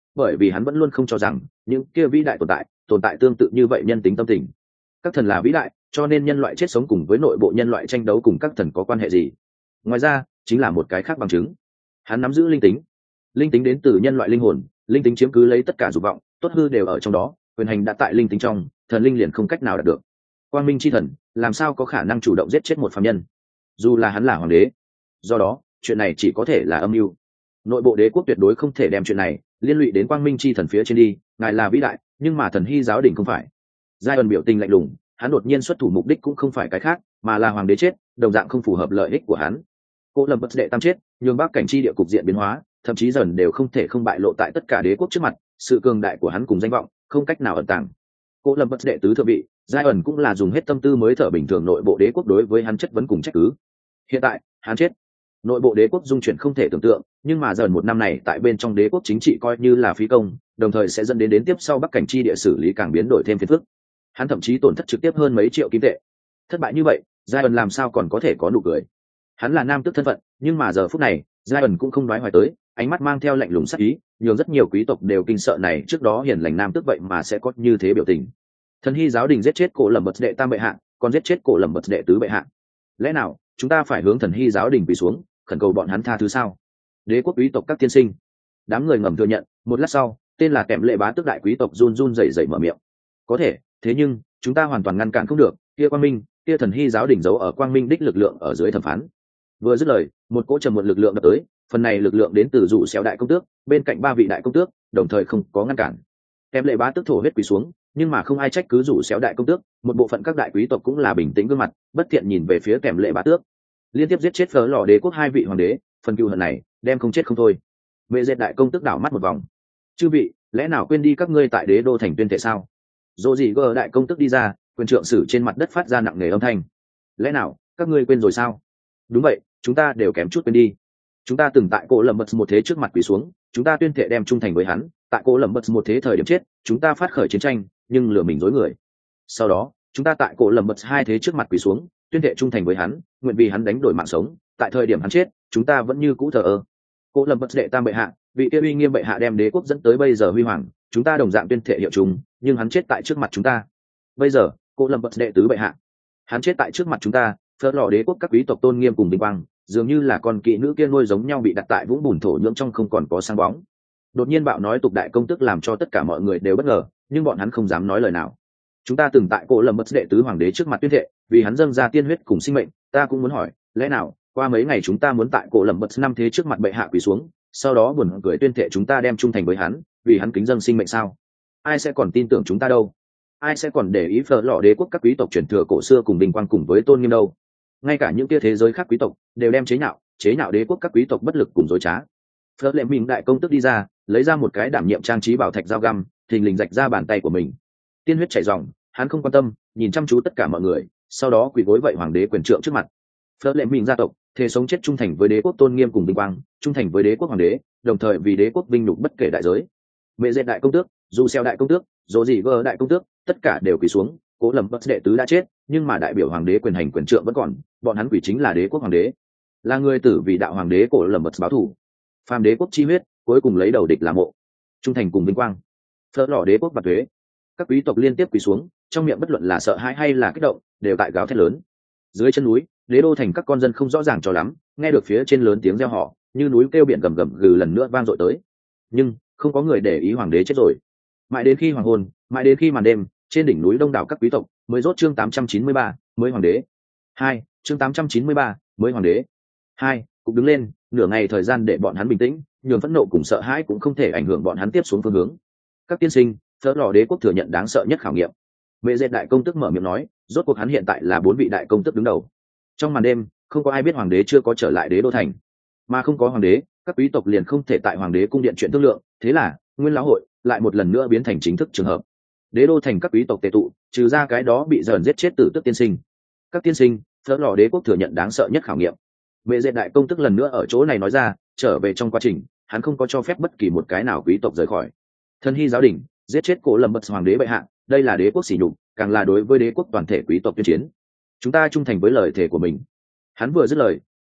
bởi vì hắn vẫn luôn không cho rằng những kia vĩ đại tồn tại tồn tại tương tự như vậy nhân tính tâm tình. Các thần là vĩ đại, cho nên nhân loại chết sống cùng với nội bộ nhân loại tranh đấu cùng các thần có quan hệ gì? Ngoài ra chính là một cái khác bằng chứng. Hắn nắm giữ linh tính. Linh tính đến từ nhân loại linh hồn, linh tính chiếm cứ lấy tất cả dục vọng, tốt hư đều ở trong đó, quyền hành đã tại linh tính trong, thần linh liền không cách nào đạt được. Quang minh chi thần làm sao có khả năng chủ động giết chết một phàm nhân, dù là hắn là hoàng đế? Do đó chuyện này chỉ có thể là âm mưu. Nội bộ đế quốc tuyệt đối không thể đem chuyện này liên lụy đến quang minh chi thần phía trên đi, ngài là vĩ đại nhưng mà thần hy giáo đình không phải. Giai ẩn biểu tình lạnh lùng, hắn đột nhiên xuất thủ mục đích cũng không phải cái khác mà là hoàng đế chết, đồng dạng không phù hợp lợi ích của hắn. Cô lầm bất đệ tam chết, nhường bắc cảnh chi địa cục diện biến hóa, thậm chí dần đều không thể không bại lộ tại tất cả đế quốc trước mặt, sự cường đại của hắn cùng danh vọng không cách nào ẩn tàng. Cô lầm bất đệ tứ thượng vị, Giai ẩn cũng là dùng hết tâm tư mới thở bình thường nội bộ đế quốc đối với hắn chất vấn cùng trách cứ. Hiện tại hắn chết, nội bộ đế quốc dung chuyển không thể tưởng tượng, nhưng mà dần một năm này tại bên trong đế quốc chính trị coi như là phí công, đồng thời sẽ dẫn đến đến tiếp sau bắc cảnh chi địa xử lý càng biến đổi thêm phiền phức. Hắn thậm chí tổn thất trực tiếp hơn mấy triệu kim tệ. Thất bại như vậy, Giai ẩn làm sao còn có thể có nụ cười? Hắn là nam tước thân phận, nhưng mà giờ phút này Giai ẩn cũng không đoái hoài tới, ánh mắt mang theo lạnh lùng sắc ý, nhường rất nhiều quý tộc đều kinh sợ này trước đó hiền lành nam tước vậy mà sẽ có như thế biểu tình. Thần hy giáo đình giết chết cổ lầm bật đệ tam bệ hạ, còn giết chết cổ lầm bật đệ tứ bệ hạ. Lẽ nào chúng ta phải hướng thần hy giáo đình quỳ xuống khẩn cầu bọn hắn tha thứ sao? Đế quốc quý tộc các tiên sinh, đám người ngầm thừa nhận. Một lát sau, tên là kèm lệ bá tước đại quý tộc run run rẩy rẩy mở miệng. Có thể, thế nhưng chúng ta hoàn toàn ngăn cản không được kia quang minh, kia thần hy giáo đình giấu ở quang minh đích lực lượng ở dưới thẩm phán. Vừa dứt lời, một cỗ trầm một lực lượng đập tới, phần này lực lượng đến từ dụ xéo đại công tước, bên cạnh ba vị đại công tước đồng thời không có ngăn cản. Kèm lệ bá tước thổ huyết quỳ xuống, nhưng mà không ai trách cứ dụ xéo đại công tước, một bộ phận các đại quý tộc cũng là bình tĩnh gương mặt bất thiện nhìn về phía kèm lệ bá tước. Liên tiếp giết chết phở lò đế quốc hai vị hoàng đế, phần cừu hận này đem không chết không thôi. Mẹ dệt đại công tước đảo mắt một vòng. Chư vị, lẽ nào quên đi các ngươi tại đế đô thành tuyên thệ sao? Dỗ gì gờ đại công tước đi ra, quyền trượng sử trên mặt đất phát ra nặng nề âm thanh. Lẽ nào các ngươi quên rồi sao? Đúng vậy, chúng ta đều kém chút quên đi. Chúng ta từng tại cổ lầm bật một thế trước mặt quỳ xuống, chúng ta tuyên thệ đem trung thành với hắn. Tại cổ lầm bật một thế thời điểm chết, chúng ta phát khởi chiến tranh, nhưng lừa mình dối người. Sau đó, chúng ta tại cổ lầm bật hai thế trước mặt quỳ xuống, tuyên thệ trung thành với hắn, nguyện vì hắn đánh đổi mạng sống. Tại thời điểm hắn chết, chúng ta vẫn như cũ thờ ơ. Cổ lầm bật đệ tam bệ hạ, vị kia uy nghiêm bệ hạ đem đế quốc dẫn tới bây giờ huy hoàng, chúng ta đồng dạng tuyên thệ hiệu chung, nhưng hắn chết tại trước mặt chúng ta. Bây giờ, cổ lầm bật đệ tứ bệ hạ, hắn chết tại trước mặt chúng ta, phớt lò đế quốc các quý tộc tôn nghiêm cùng vinh quang, dường như là con kỵ nữ kia nuôi giống nhau bị đặt tại vũng bùn thổ nhưỡng trong không còn có sáng bóng. Đột nhiên bạo nói tục đại công tức làm cho tất cả mọi người đều bất ngờ, nhưng bọn hắn không dám nói lời nào. Chúng ta từng tại cổ lầm bật đệ tứ hoàng đế trước mặt tuyên thệ, vì hắn dâng ra tiên huyết cùng sinh mệnh. Ta cũng muốn hỏi, lẽ nào qua mấy ngày chúng ta muốn tại cổ lầm bật năm thế trước mặt bệ hạ quỳ xuống, sau đó buồn cười tuyên thệ chúng ta đem trung thành với hắn, vì hắn kính dâng sinh mệnh sao? Ai sẽ còn tin tưởng chúng ta đâu? Ai sẽ còn để ý phở lò đế quốc các quý tộc truyền thừa cổ xưa cùng bình quang cùng với tôn nghiêm đâu? Ngay cả những kia thế giới khác quý tộc đều đem chế nhạo chế nhạo đế quốc các quý tộc bất lực cùng dối trá. Phớt lệ mình đại công tức đi ra, lấy ra một cái đảm nhiệm trang trí bảo thạch dao găm, thình lình rạch ra bàn tay của mình. Tiên huyết chảy ròng, hắn không quan tâm, nhìn chăm chú tất cả mọi người, sau đó quỳ gối vậy hoàng đế quyền trượng trước mặt. Phớt lệ mình gia tộc thề sống chết trung thành với đế quốc tôn nghiêm cùng vinh quang, trung thành với đế quốc hoàng đế, đồng thời vì đế quốc vinh nhục bất kể đại giới. Mẹ dệt đại công tước, dù xeo đại công tước, dỗ gì gờ đại công tước, tất cả đều quỳ xuống. Cố lầm bất đệ tứ đã chết, nhưng mà đại biểu hoàng đế quyền hành quyền trượng vẫn còn, bọn hắn quỳ chính là đế quốc hoàng đế, là người tử vì đạo hoàng đế cổ lầm bất báo thù. Phàm đế quốc chi huyết, cuối cùng lấy đầu địch làm mộ, trung thành cùng vinh quang. Phớt lò đế quốc bạc thuế, các quý tộc liên tiếp quỳ xuống, trong miệng bất luận là sợ hãi hay là kích động, đều tại gào thét lớn. Dưới chân núi, đế đô thành các con dân không rõ ràng cho lắm, nghe được phía trên lớn tiếng reo hò, như núi kêu biển gầm gầm gừ lần nữa vang dội tới. Nhưng không có người để ý hoàng đế chết rồi. Mãi đến khi hoàng hôn, mãi đến khi màn đêm, trên đỉnh núi đông đảo các quý tộc mới rốt chương tám trăm chín mươi ba, mới hoàng đế. Hai, chương tám trăm chín mươi ba, mới hoàng đế. Hai, cục đứng lên, nửa ngày thời gian để bọn hắn bình tĩnh, nhường phẫn nộ cùng sợ hãi cũng không thể ảnh hưởng bọn hắn tiếp xuống phương hướng. Các tiên sinh, phớt lò đế quốc thừa nhận đáng sợ nhất khảo nghiệm. Mẹ dệt đại công tức mở miệng nói, rốt cuộc hắn hiện tại là bốn vị đại công tức đứng đầu. Trong màn đêm, không có ai biết hoàng đế chưa có trở lại đế đô thành, mà không có hoàng đế, các quý tộc liền không thể tại hoàng đế cung điện chuyện thương lượng. Thế là nguyên lão hội lại một lần nữa biến thành chính thức trường hợp. Đế đô thành các quý tộc tề tụ, trừ ra cái đó bị dần giết chết tử tức tiên sinh. Các tiên sinh, phớt lò đế quốc thừa nhận đáng sợ nhất khảo nghiệm. Mẹ dệt đại công tức lần nữa ở chỗ này nói ra, trở về trong quá trình, hắn không có cho phép bất kỳ một cái nào quý tộc rời khỏi. Thần hy giáo đình giết chết cổ lầm bật hoàng đế bệ hạ, đây là đế quốc sỉ nhục, càng là đối với đế quốc toàn thể quý tộc tuyên chiến. Chúng ta trung thành với lời thề của mình. Hắn vừa dứt lời,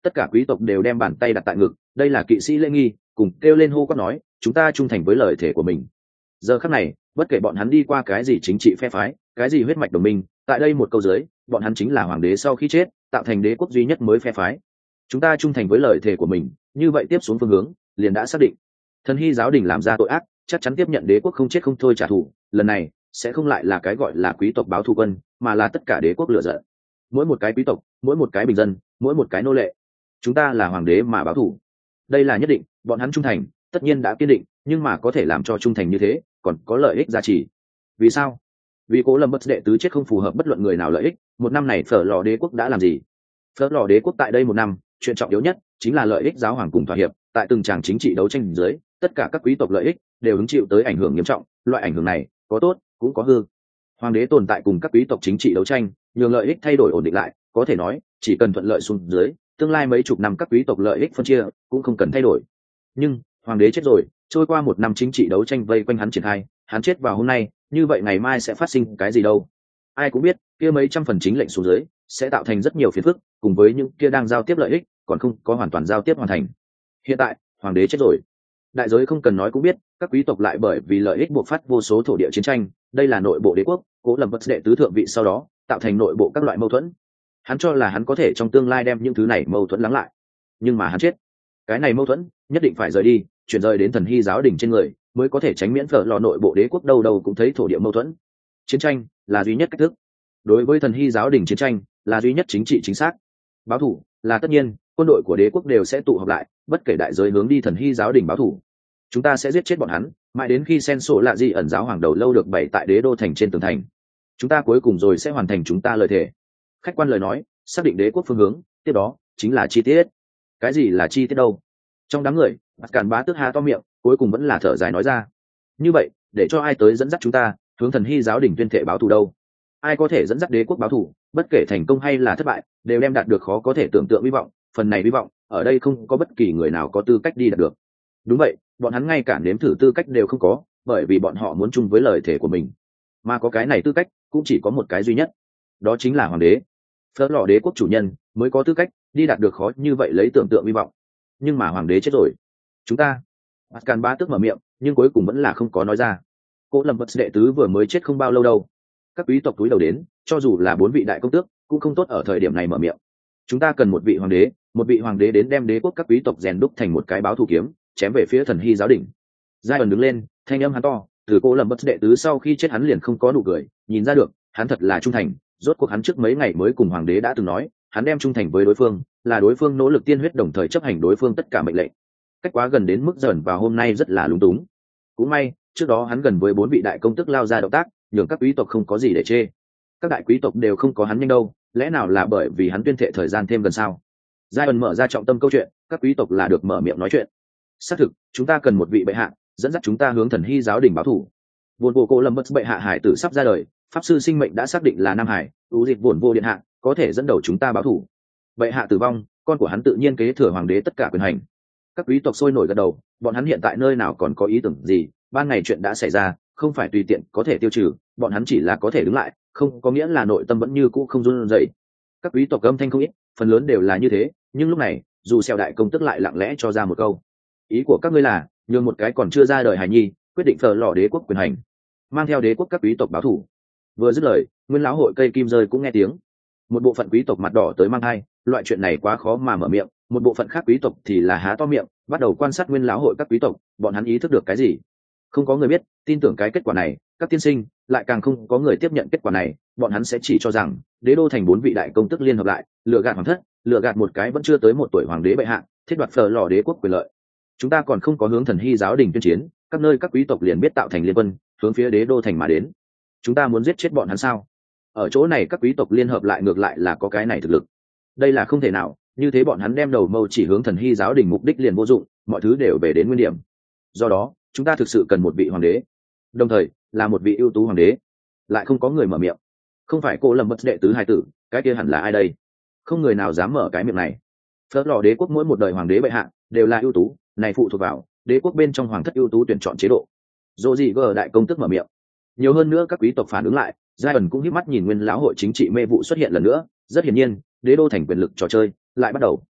tất cả quý tộc đều đem bàn tay đặt tại ngực, đây là kỵ sĩ lễ nghi, cùng kêu lên hô quát nói, chúng ta trung thành với lời thể của mình. Giờ khắc này, bất kể bọn hắn đi qua cái gì chính trị phe phái, cái gì huyết mạch đồng minh, tại đây một câu dưới, bọn hắn chính là hoàng đế sau khi chết tạo thành đế quốc duy nhất mới phe phái. Chúng ta trung thành với lời thề của mình, như vậy tiếp xuống phương hướng liền đã xác định. Thần Hy giáo đình làm ra tội ác, chắc chắn tiếp nhận đế quốc không chết không thôi trả thù, lần này sẽ không lại là cái gọi là quý tộc báo thù quân, mà là tất cả đế quốc lựa giận. Mỗi một cái quý tộc, mỗi một cái bình dân, mỗi một cái nô lệ, chúng ta là hoàng đế mà báo thù. Đây là nhất định, bọn hắn trung thành, tất nhiên đã kiên định, nhưng mà có thể làm cho trung thành như thế, còn có lợi ích giá trị. Vì sao? Vì Cố Lâm Bất đệ tứ chết không phù hợp bất luận người nào lợi ích. Một năm này Phở Lò đế quốc đã làm gì? Phở Lò đế quốc tại đây một năm, chuyện trọng yếu nhất chính là lợi ích giáo hoàng cùng thỏa hiệp. Tại từng tràng chính trị đấu tranh dưới, tất cả các quý tộc lợi ích đều hứng chịu tới ảnh hưởng nghiêm trọng. Loại ảnh hưởng này có tốt cũng có hư. Hoàng đế tồn tại cùng các quý tộc chính trị đấu tranh, nhường lợi ích thay đổi ổn định lại. Có thể nói, chỉ cần thuận lợi xuống dưới, tương lai mấy chục năm các quý tộc lợi ích phân chia cũng không cần thay đổi. Nhưng hoàng đế chết rồi, trôi qua một năm chính trị đấu tranh vây quanh hắn triển khai, hắn chết vào hôm nay, như vậy ngày mai sẽ phát sinh cái gì đâu? Ai cũng biết, kia mấy trăm phần chính lệnh xuống dưới sẽ tạo thành rất nhiều phiền phức, cùng với những kia đang giao tiếp lợi ích còn không có hoàn toàn giao tiếp hoàn thành. Hiện tại hoàng đế chết rồi, đại giới không cần nói cũng biết, các quý tộc lại bởi vì lợi ích buộc phát vô số thổ địa chiến tranh, đây là nội bộ đế quốc. Cố Lâm Bất đệ tứ thượng vị sau đó tạo thành nội bộ các loại mâu thuẫn, hắn cho là hắn có thể trong tương lai đem những thứ này mâu thuẫn lắng lại, nhưng mà hắn chết, cái này mâu thuẫn nhất định phải rời đi, chuyển rời đến Thần Hy giáo đình trên người, mới có thể tránh miễn Phở Lò nội bộ đế quốc đâu đâu cũng thấy thổ địa mâu thuẫn. Chiến tranh là duy nhất cách thức, đối với Thần Hy giáo đình chiến tranh là duy nhất chính trị chính xác. Báo thù là tất nhiên, quân đội của đế quốc đều sẽ tụ họp lại, bất kể đại giới hướng đi Thần Hy giáo đình báo thù. Chúng ta sẽ giết chết bọn hắn, mãi đến khi sen sổ lạ gì ẩn giáo hoàng đầu lâu được bày tại đế đô thành trên tường thành. Chúng ta cuối cùng rồi sẽ hoàn thành chúng ta lời thề. Khách quan lời nói, xác định đế quốc phương hướng, tiếp đó chính là chi tiết. Cái gì là chi tiết đâu? Trong đám người, Bạt Cản Bá tức há to miệng, cuối cùng vẫn là thở dài nói ra. Như vậy, để cho ai tới dẫn dắt chúng ta hướng Thần Hy giáo đình tuyên thệ báo thù đâu? Ai có thể dẫn dắt đế quốc báo thù, bất kể thành công hay là thất bại, đều đem đạt được khó có thể tưởng tượng hy vọng. Phần này hy vọng, ở đây không có bất kỳ người nào có tư cách đi đạt được. Đúng vậy, bọn hắn ngay cả nếm thử tư cách đều không có, bởi vì bọn họ muốn chung với lời thể của mình. Mà có cái này tư cách, cũng chỉ có một cái duy nhất, đó chính là hoàng đế. Phở Lò đế quốc chủ nhân mới có tư cách đi đạt được khó như vậy lấy tưởng tượng hy vọng. Nhưng mà hoàng đế chết rồi, chúng ta Bạt Cản Bá tức mở miệng, nhưng cuối cùng vẫn là không có nói ra. Cố Lâm Bất đệ tứ vừa mới chết không bao lâu đâu. Các quý tộc túi đầu đến, cho dù là bốn vị đại công tước cũng không tốt ở thời điểm này mở miệng. Chúng ta cần một vị hoàng đế, một vị hoàng đế đến đem đế quốc các quý tộc rèn đúc thành một cái báo thù kiếm, chém về phía Thần Hy giáo đình. Giai ẩn đứng lên, thanh âm hắn to, từ Cố Lâm Bất đệ tứ sau khi chết hắn liền không có nụ cười, nhìn ra được hắn thật là trung thành. Rốt cuộc hắn trước mấy ngày mới cùng hoàng đế đã từng nói, hắn đem trung thành với đối phương, là đối phương nỗ lực tiên huyết đồng thời chấp hành đối phương tất cả mệnh lệnh. Cách quá gần đến mức dần vào hôm nay rất là lúng túng. Cũng may, trước đó hắn gần với bốn vị đại công tức lao ra động tác, nhường các quý tộc không có gì để chê. Các đại quý tộc đều không có hắn nhanh đâu, lẽ nào là bởi vì hắn tuyên thệ thời gian thêm gần sao? Giai ẩn mở ra trọng tâm câu chuyện, các quý tộc là được mở miệng nói chuyện. Xác thực, chúng ta cần một vị bệ hạ dẫn dắt chúng ta hướng Thần Hy giáo đình báo thù. Vốn vô Cố Lâm Bất bệ hạ hải tử sắp ra đời, pháp sư sinh mệnh đã xác định là Nam Hải, ưu dịch vốn vô điện hạ có thể dẫn đầu chúng ta báo thù. Bệ hạ tử vong, con của hắn tự nhiên kế thừa hoàng đế tất cả quyền hành. Các quý tộc sôi nổi gật đầu, bọn hắn hiện tại nơi nào còn có ý tưởng gì, ban ngày chuyện đã xảy ra, không phải tùy tiện có thể tiêu trừ, bọn hắn chỉ là có thể đứng lại, không có nghĩa là nội tâm vẫn như cũ không run rẩy. Các quý tộc âm thanh không ít, phần lớn đều là như thế, nhưng lúc này, dù xeo đại công tức lại lặng lẽ cho ra một câu. Ý của các ngươi là, nhường một cái còn chưa ra đời hài nhi, quyết định Phở Lò đế quốc quyền hành, mang theo đế quốc các quý tộc báo thù. Vừa dứt lời, nguyên lão hội cây kim rơi cũng nghe tiếng. Một bộ phận quý tộc mặt đỏ tới mang hai, loại chuyện này quá khó mà mở miệng, một bộ phận khác quý tộc thì là há to miệng, bắt đầu quan sát nguyên lão hội các quý tộc, bọn hắn ý thức được cái gì? Không có người biết, tin tưởng cái kết quả này, các tiên sinh, lại càng không có người tiếp nhận kết quả này, bọn hắn sẽ chỉ cho rằng đế đô thành bốn vị đại công tức liên hợp lại, lừa gạt hoàng thất, lừa gạt một cái vẫn chưa tới một tuổi hoàng đế bệ hạ, thiết đoạt Phở Lò đế quốc quyền lợi. Chúng ta còn không có hướng Thần Hy giáo đình tuyên chiến, các nơi các quý tộc liền biết tạo thành liên quân, hướng phía đế đô thành mà đến. Chúng ta muốn giết chết bọn hắn sao? Ở chỗ này các quý tộc liên hợp lại ngược lại là có cái này thực lực. Đây là không thể nào, như thế bọn hắn đem đầu mâu chỉ hướng Thần Hy giáo đình mục đích liền vô dụng, mọi thứ đều về đến nguyên điểm. Do đó, chúng ta thực sự cần một vị hoàng đế, đồng thời là một vị ưu tú hoàng đế. Lại không có người mở miệng. Không phải Cố Lâm Bất đệ tứ hai tử, cái kia hẳn là ai đây? Không người nào dám mở cái miệng này. Phở Lò đế quốc mỗi một đời hoàng đế bệ hạ đều là ưu tú, này phụ thuộc vào đế quốc bên trong hoàng thất ưu tú tuyển chọn chế độ. Dỗ gì gờ đại công tức mở miệng. Nhiều hơn nữa các quý tộc phản ứng lại, Giai ẩn cũng híp mắt nhìn nguyên lão hội chính trị mê vụ xuất hiện lần nữa, rất hiển nhiên, đế đô thành quyền lực trò chơi lại bắt đầu.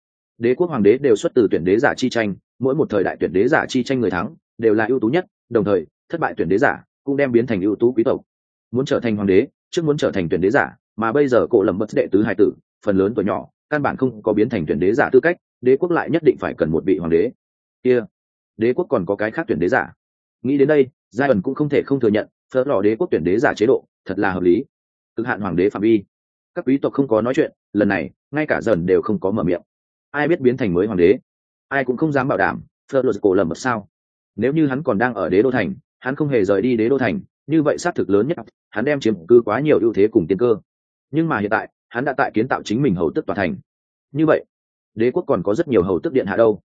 Đế quốc hoàng đế đều xuất từ tuyển đế giả chi tranh, mỗi một thời đại tuyển đế giả chi tranh người thắng đều là ưu tú nhất, đồng thời thất bại tuyển đế giả cũng đem biến thành ưu tú quý tộc. Muốn trở thành hoàng đế trước muốn trở thành tuyển đế giả, mà bây giờ cổ lầm bất đệ tứ hải tử phần lớn tuổi nhỏ căn bản không có biến thành tuyển đế giả tư cách, đế quốc lại nhất định phải cần một vị hoàng đế. Kia đế quốc còn có cái khác tuyển đế giả? Nghĩ đến đây, giai ẩn cũng không thể không thừa nhận phớt lò đế quốc tuyển đế giả chế độ thật là hợp lý. Cực hạn hoàng đế phạm vi, các quý tộc không có nói chuyện, lần này ngay cả dần đều không có mở miệng. Ai biết biến thành mới hoàng đế, ai cũng không dám bảo đảm. Phớt lò cổ lầm bất sao? Nếu như hắn còn đang ở đế đô thành, hắn không hề rời đi đế đô thành, như vậy xác thực lớn nhất hắn đem chiếm cứ quá nhiều ưu thế cùng tiên cơ. Nhưng mà hiện tại hắn đã tại kiến tạo chính mình hầu tước tòa thành, như vậy đế quốc còn có rất nhiều hầu tước điện hạ đâu.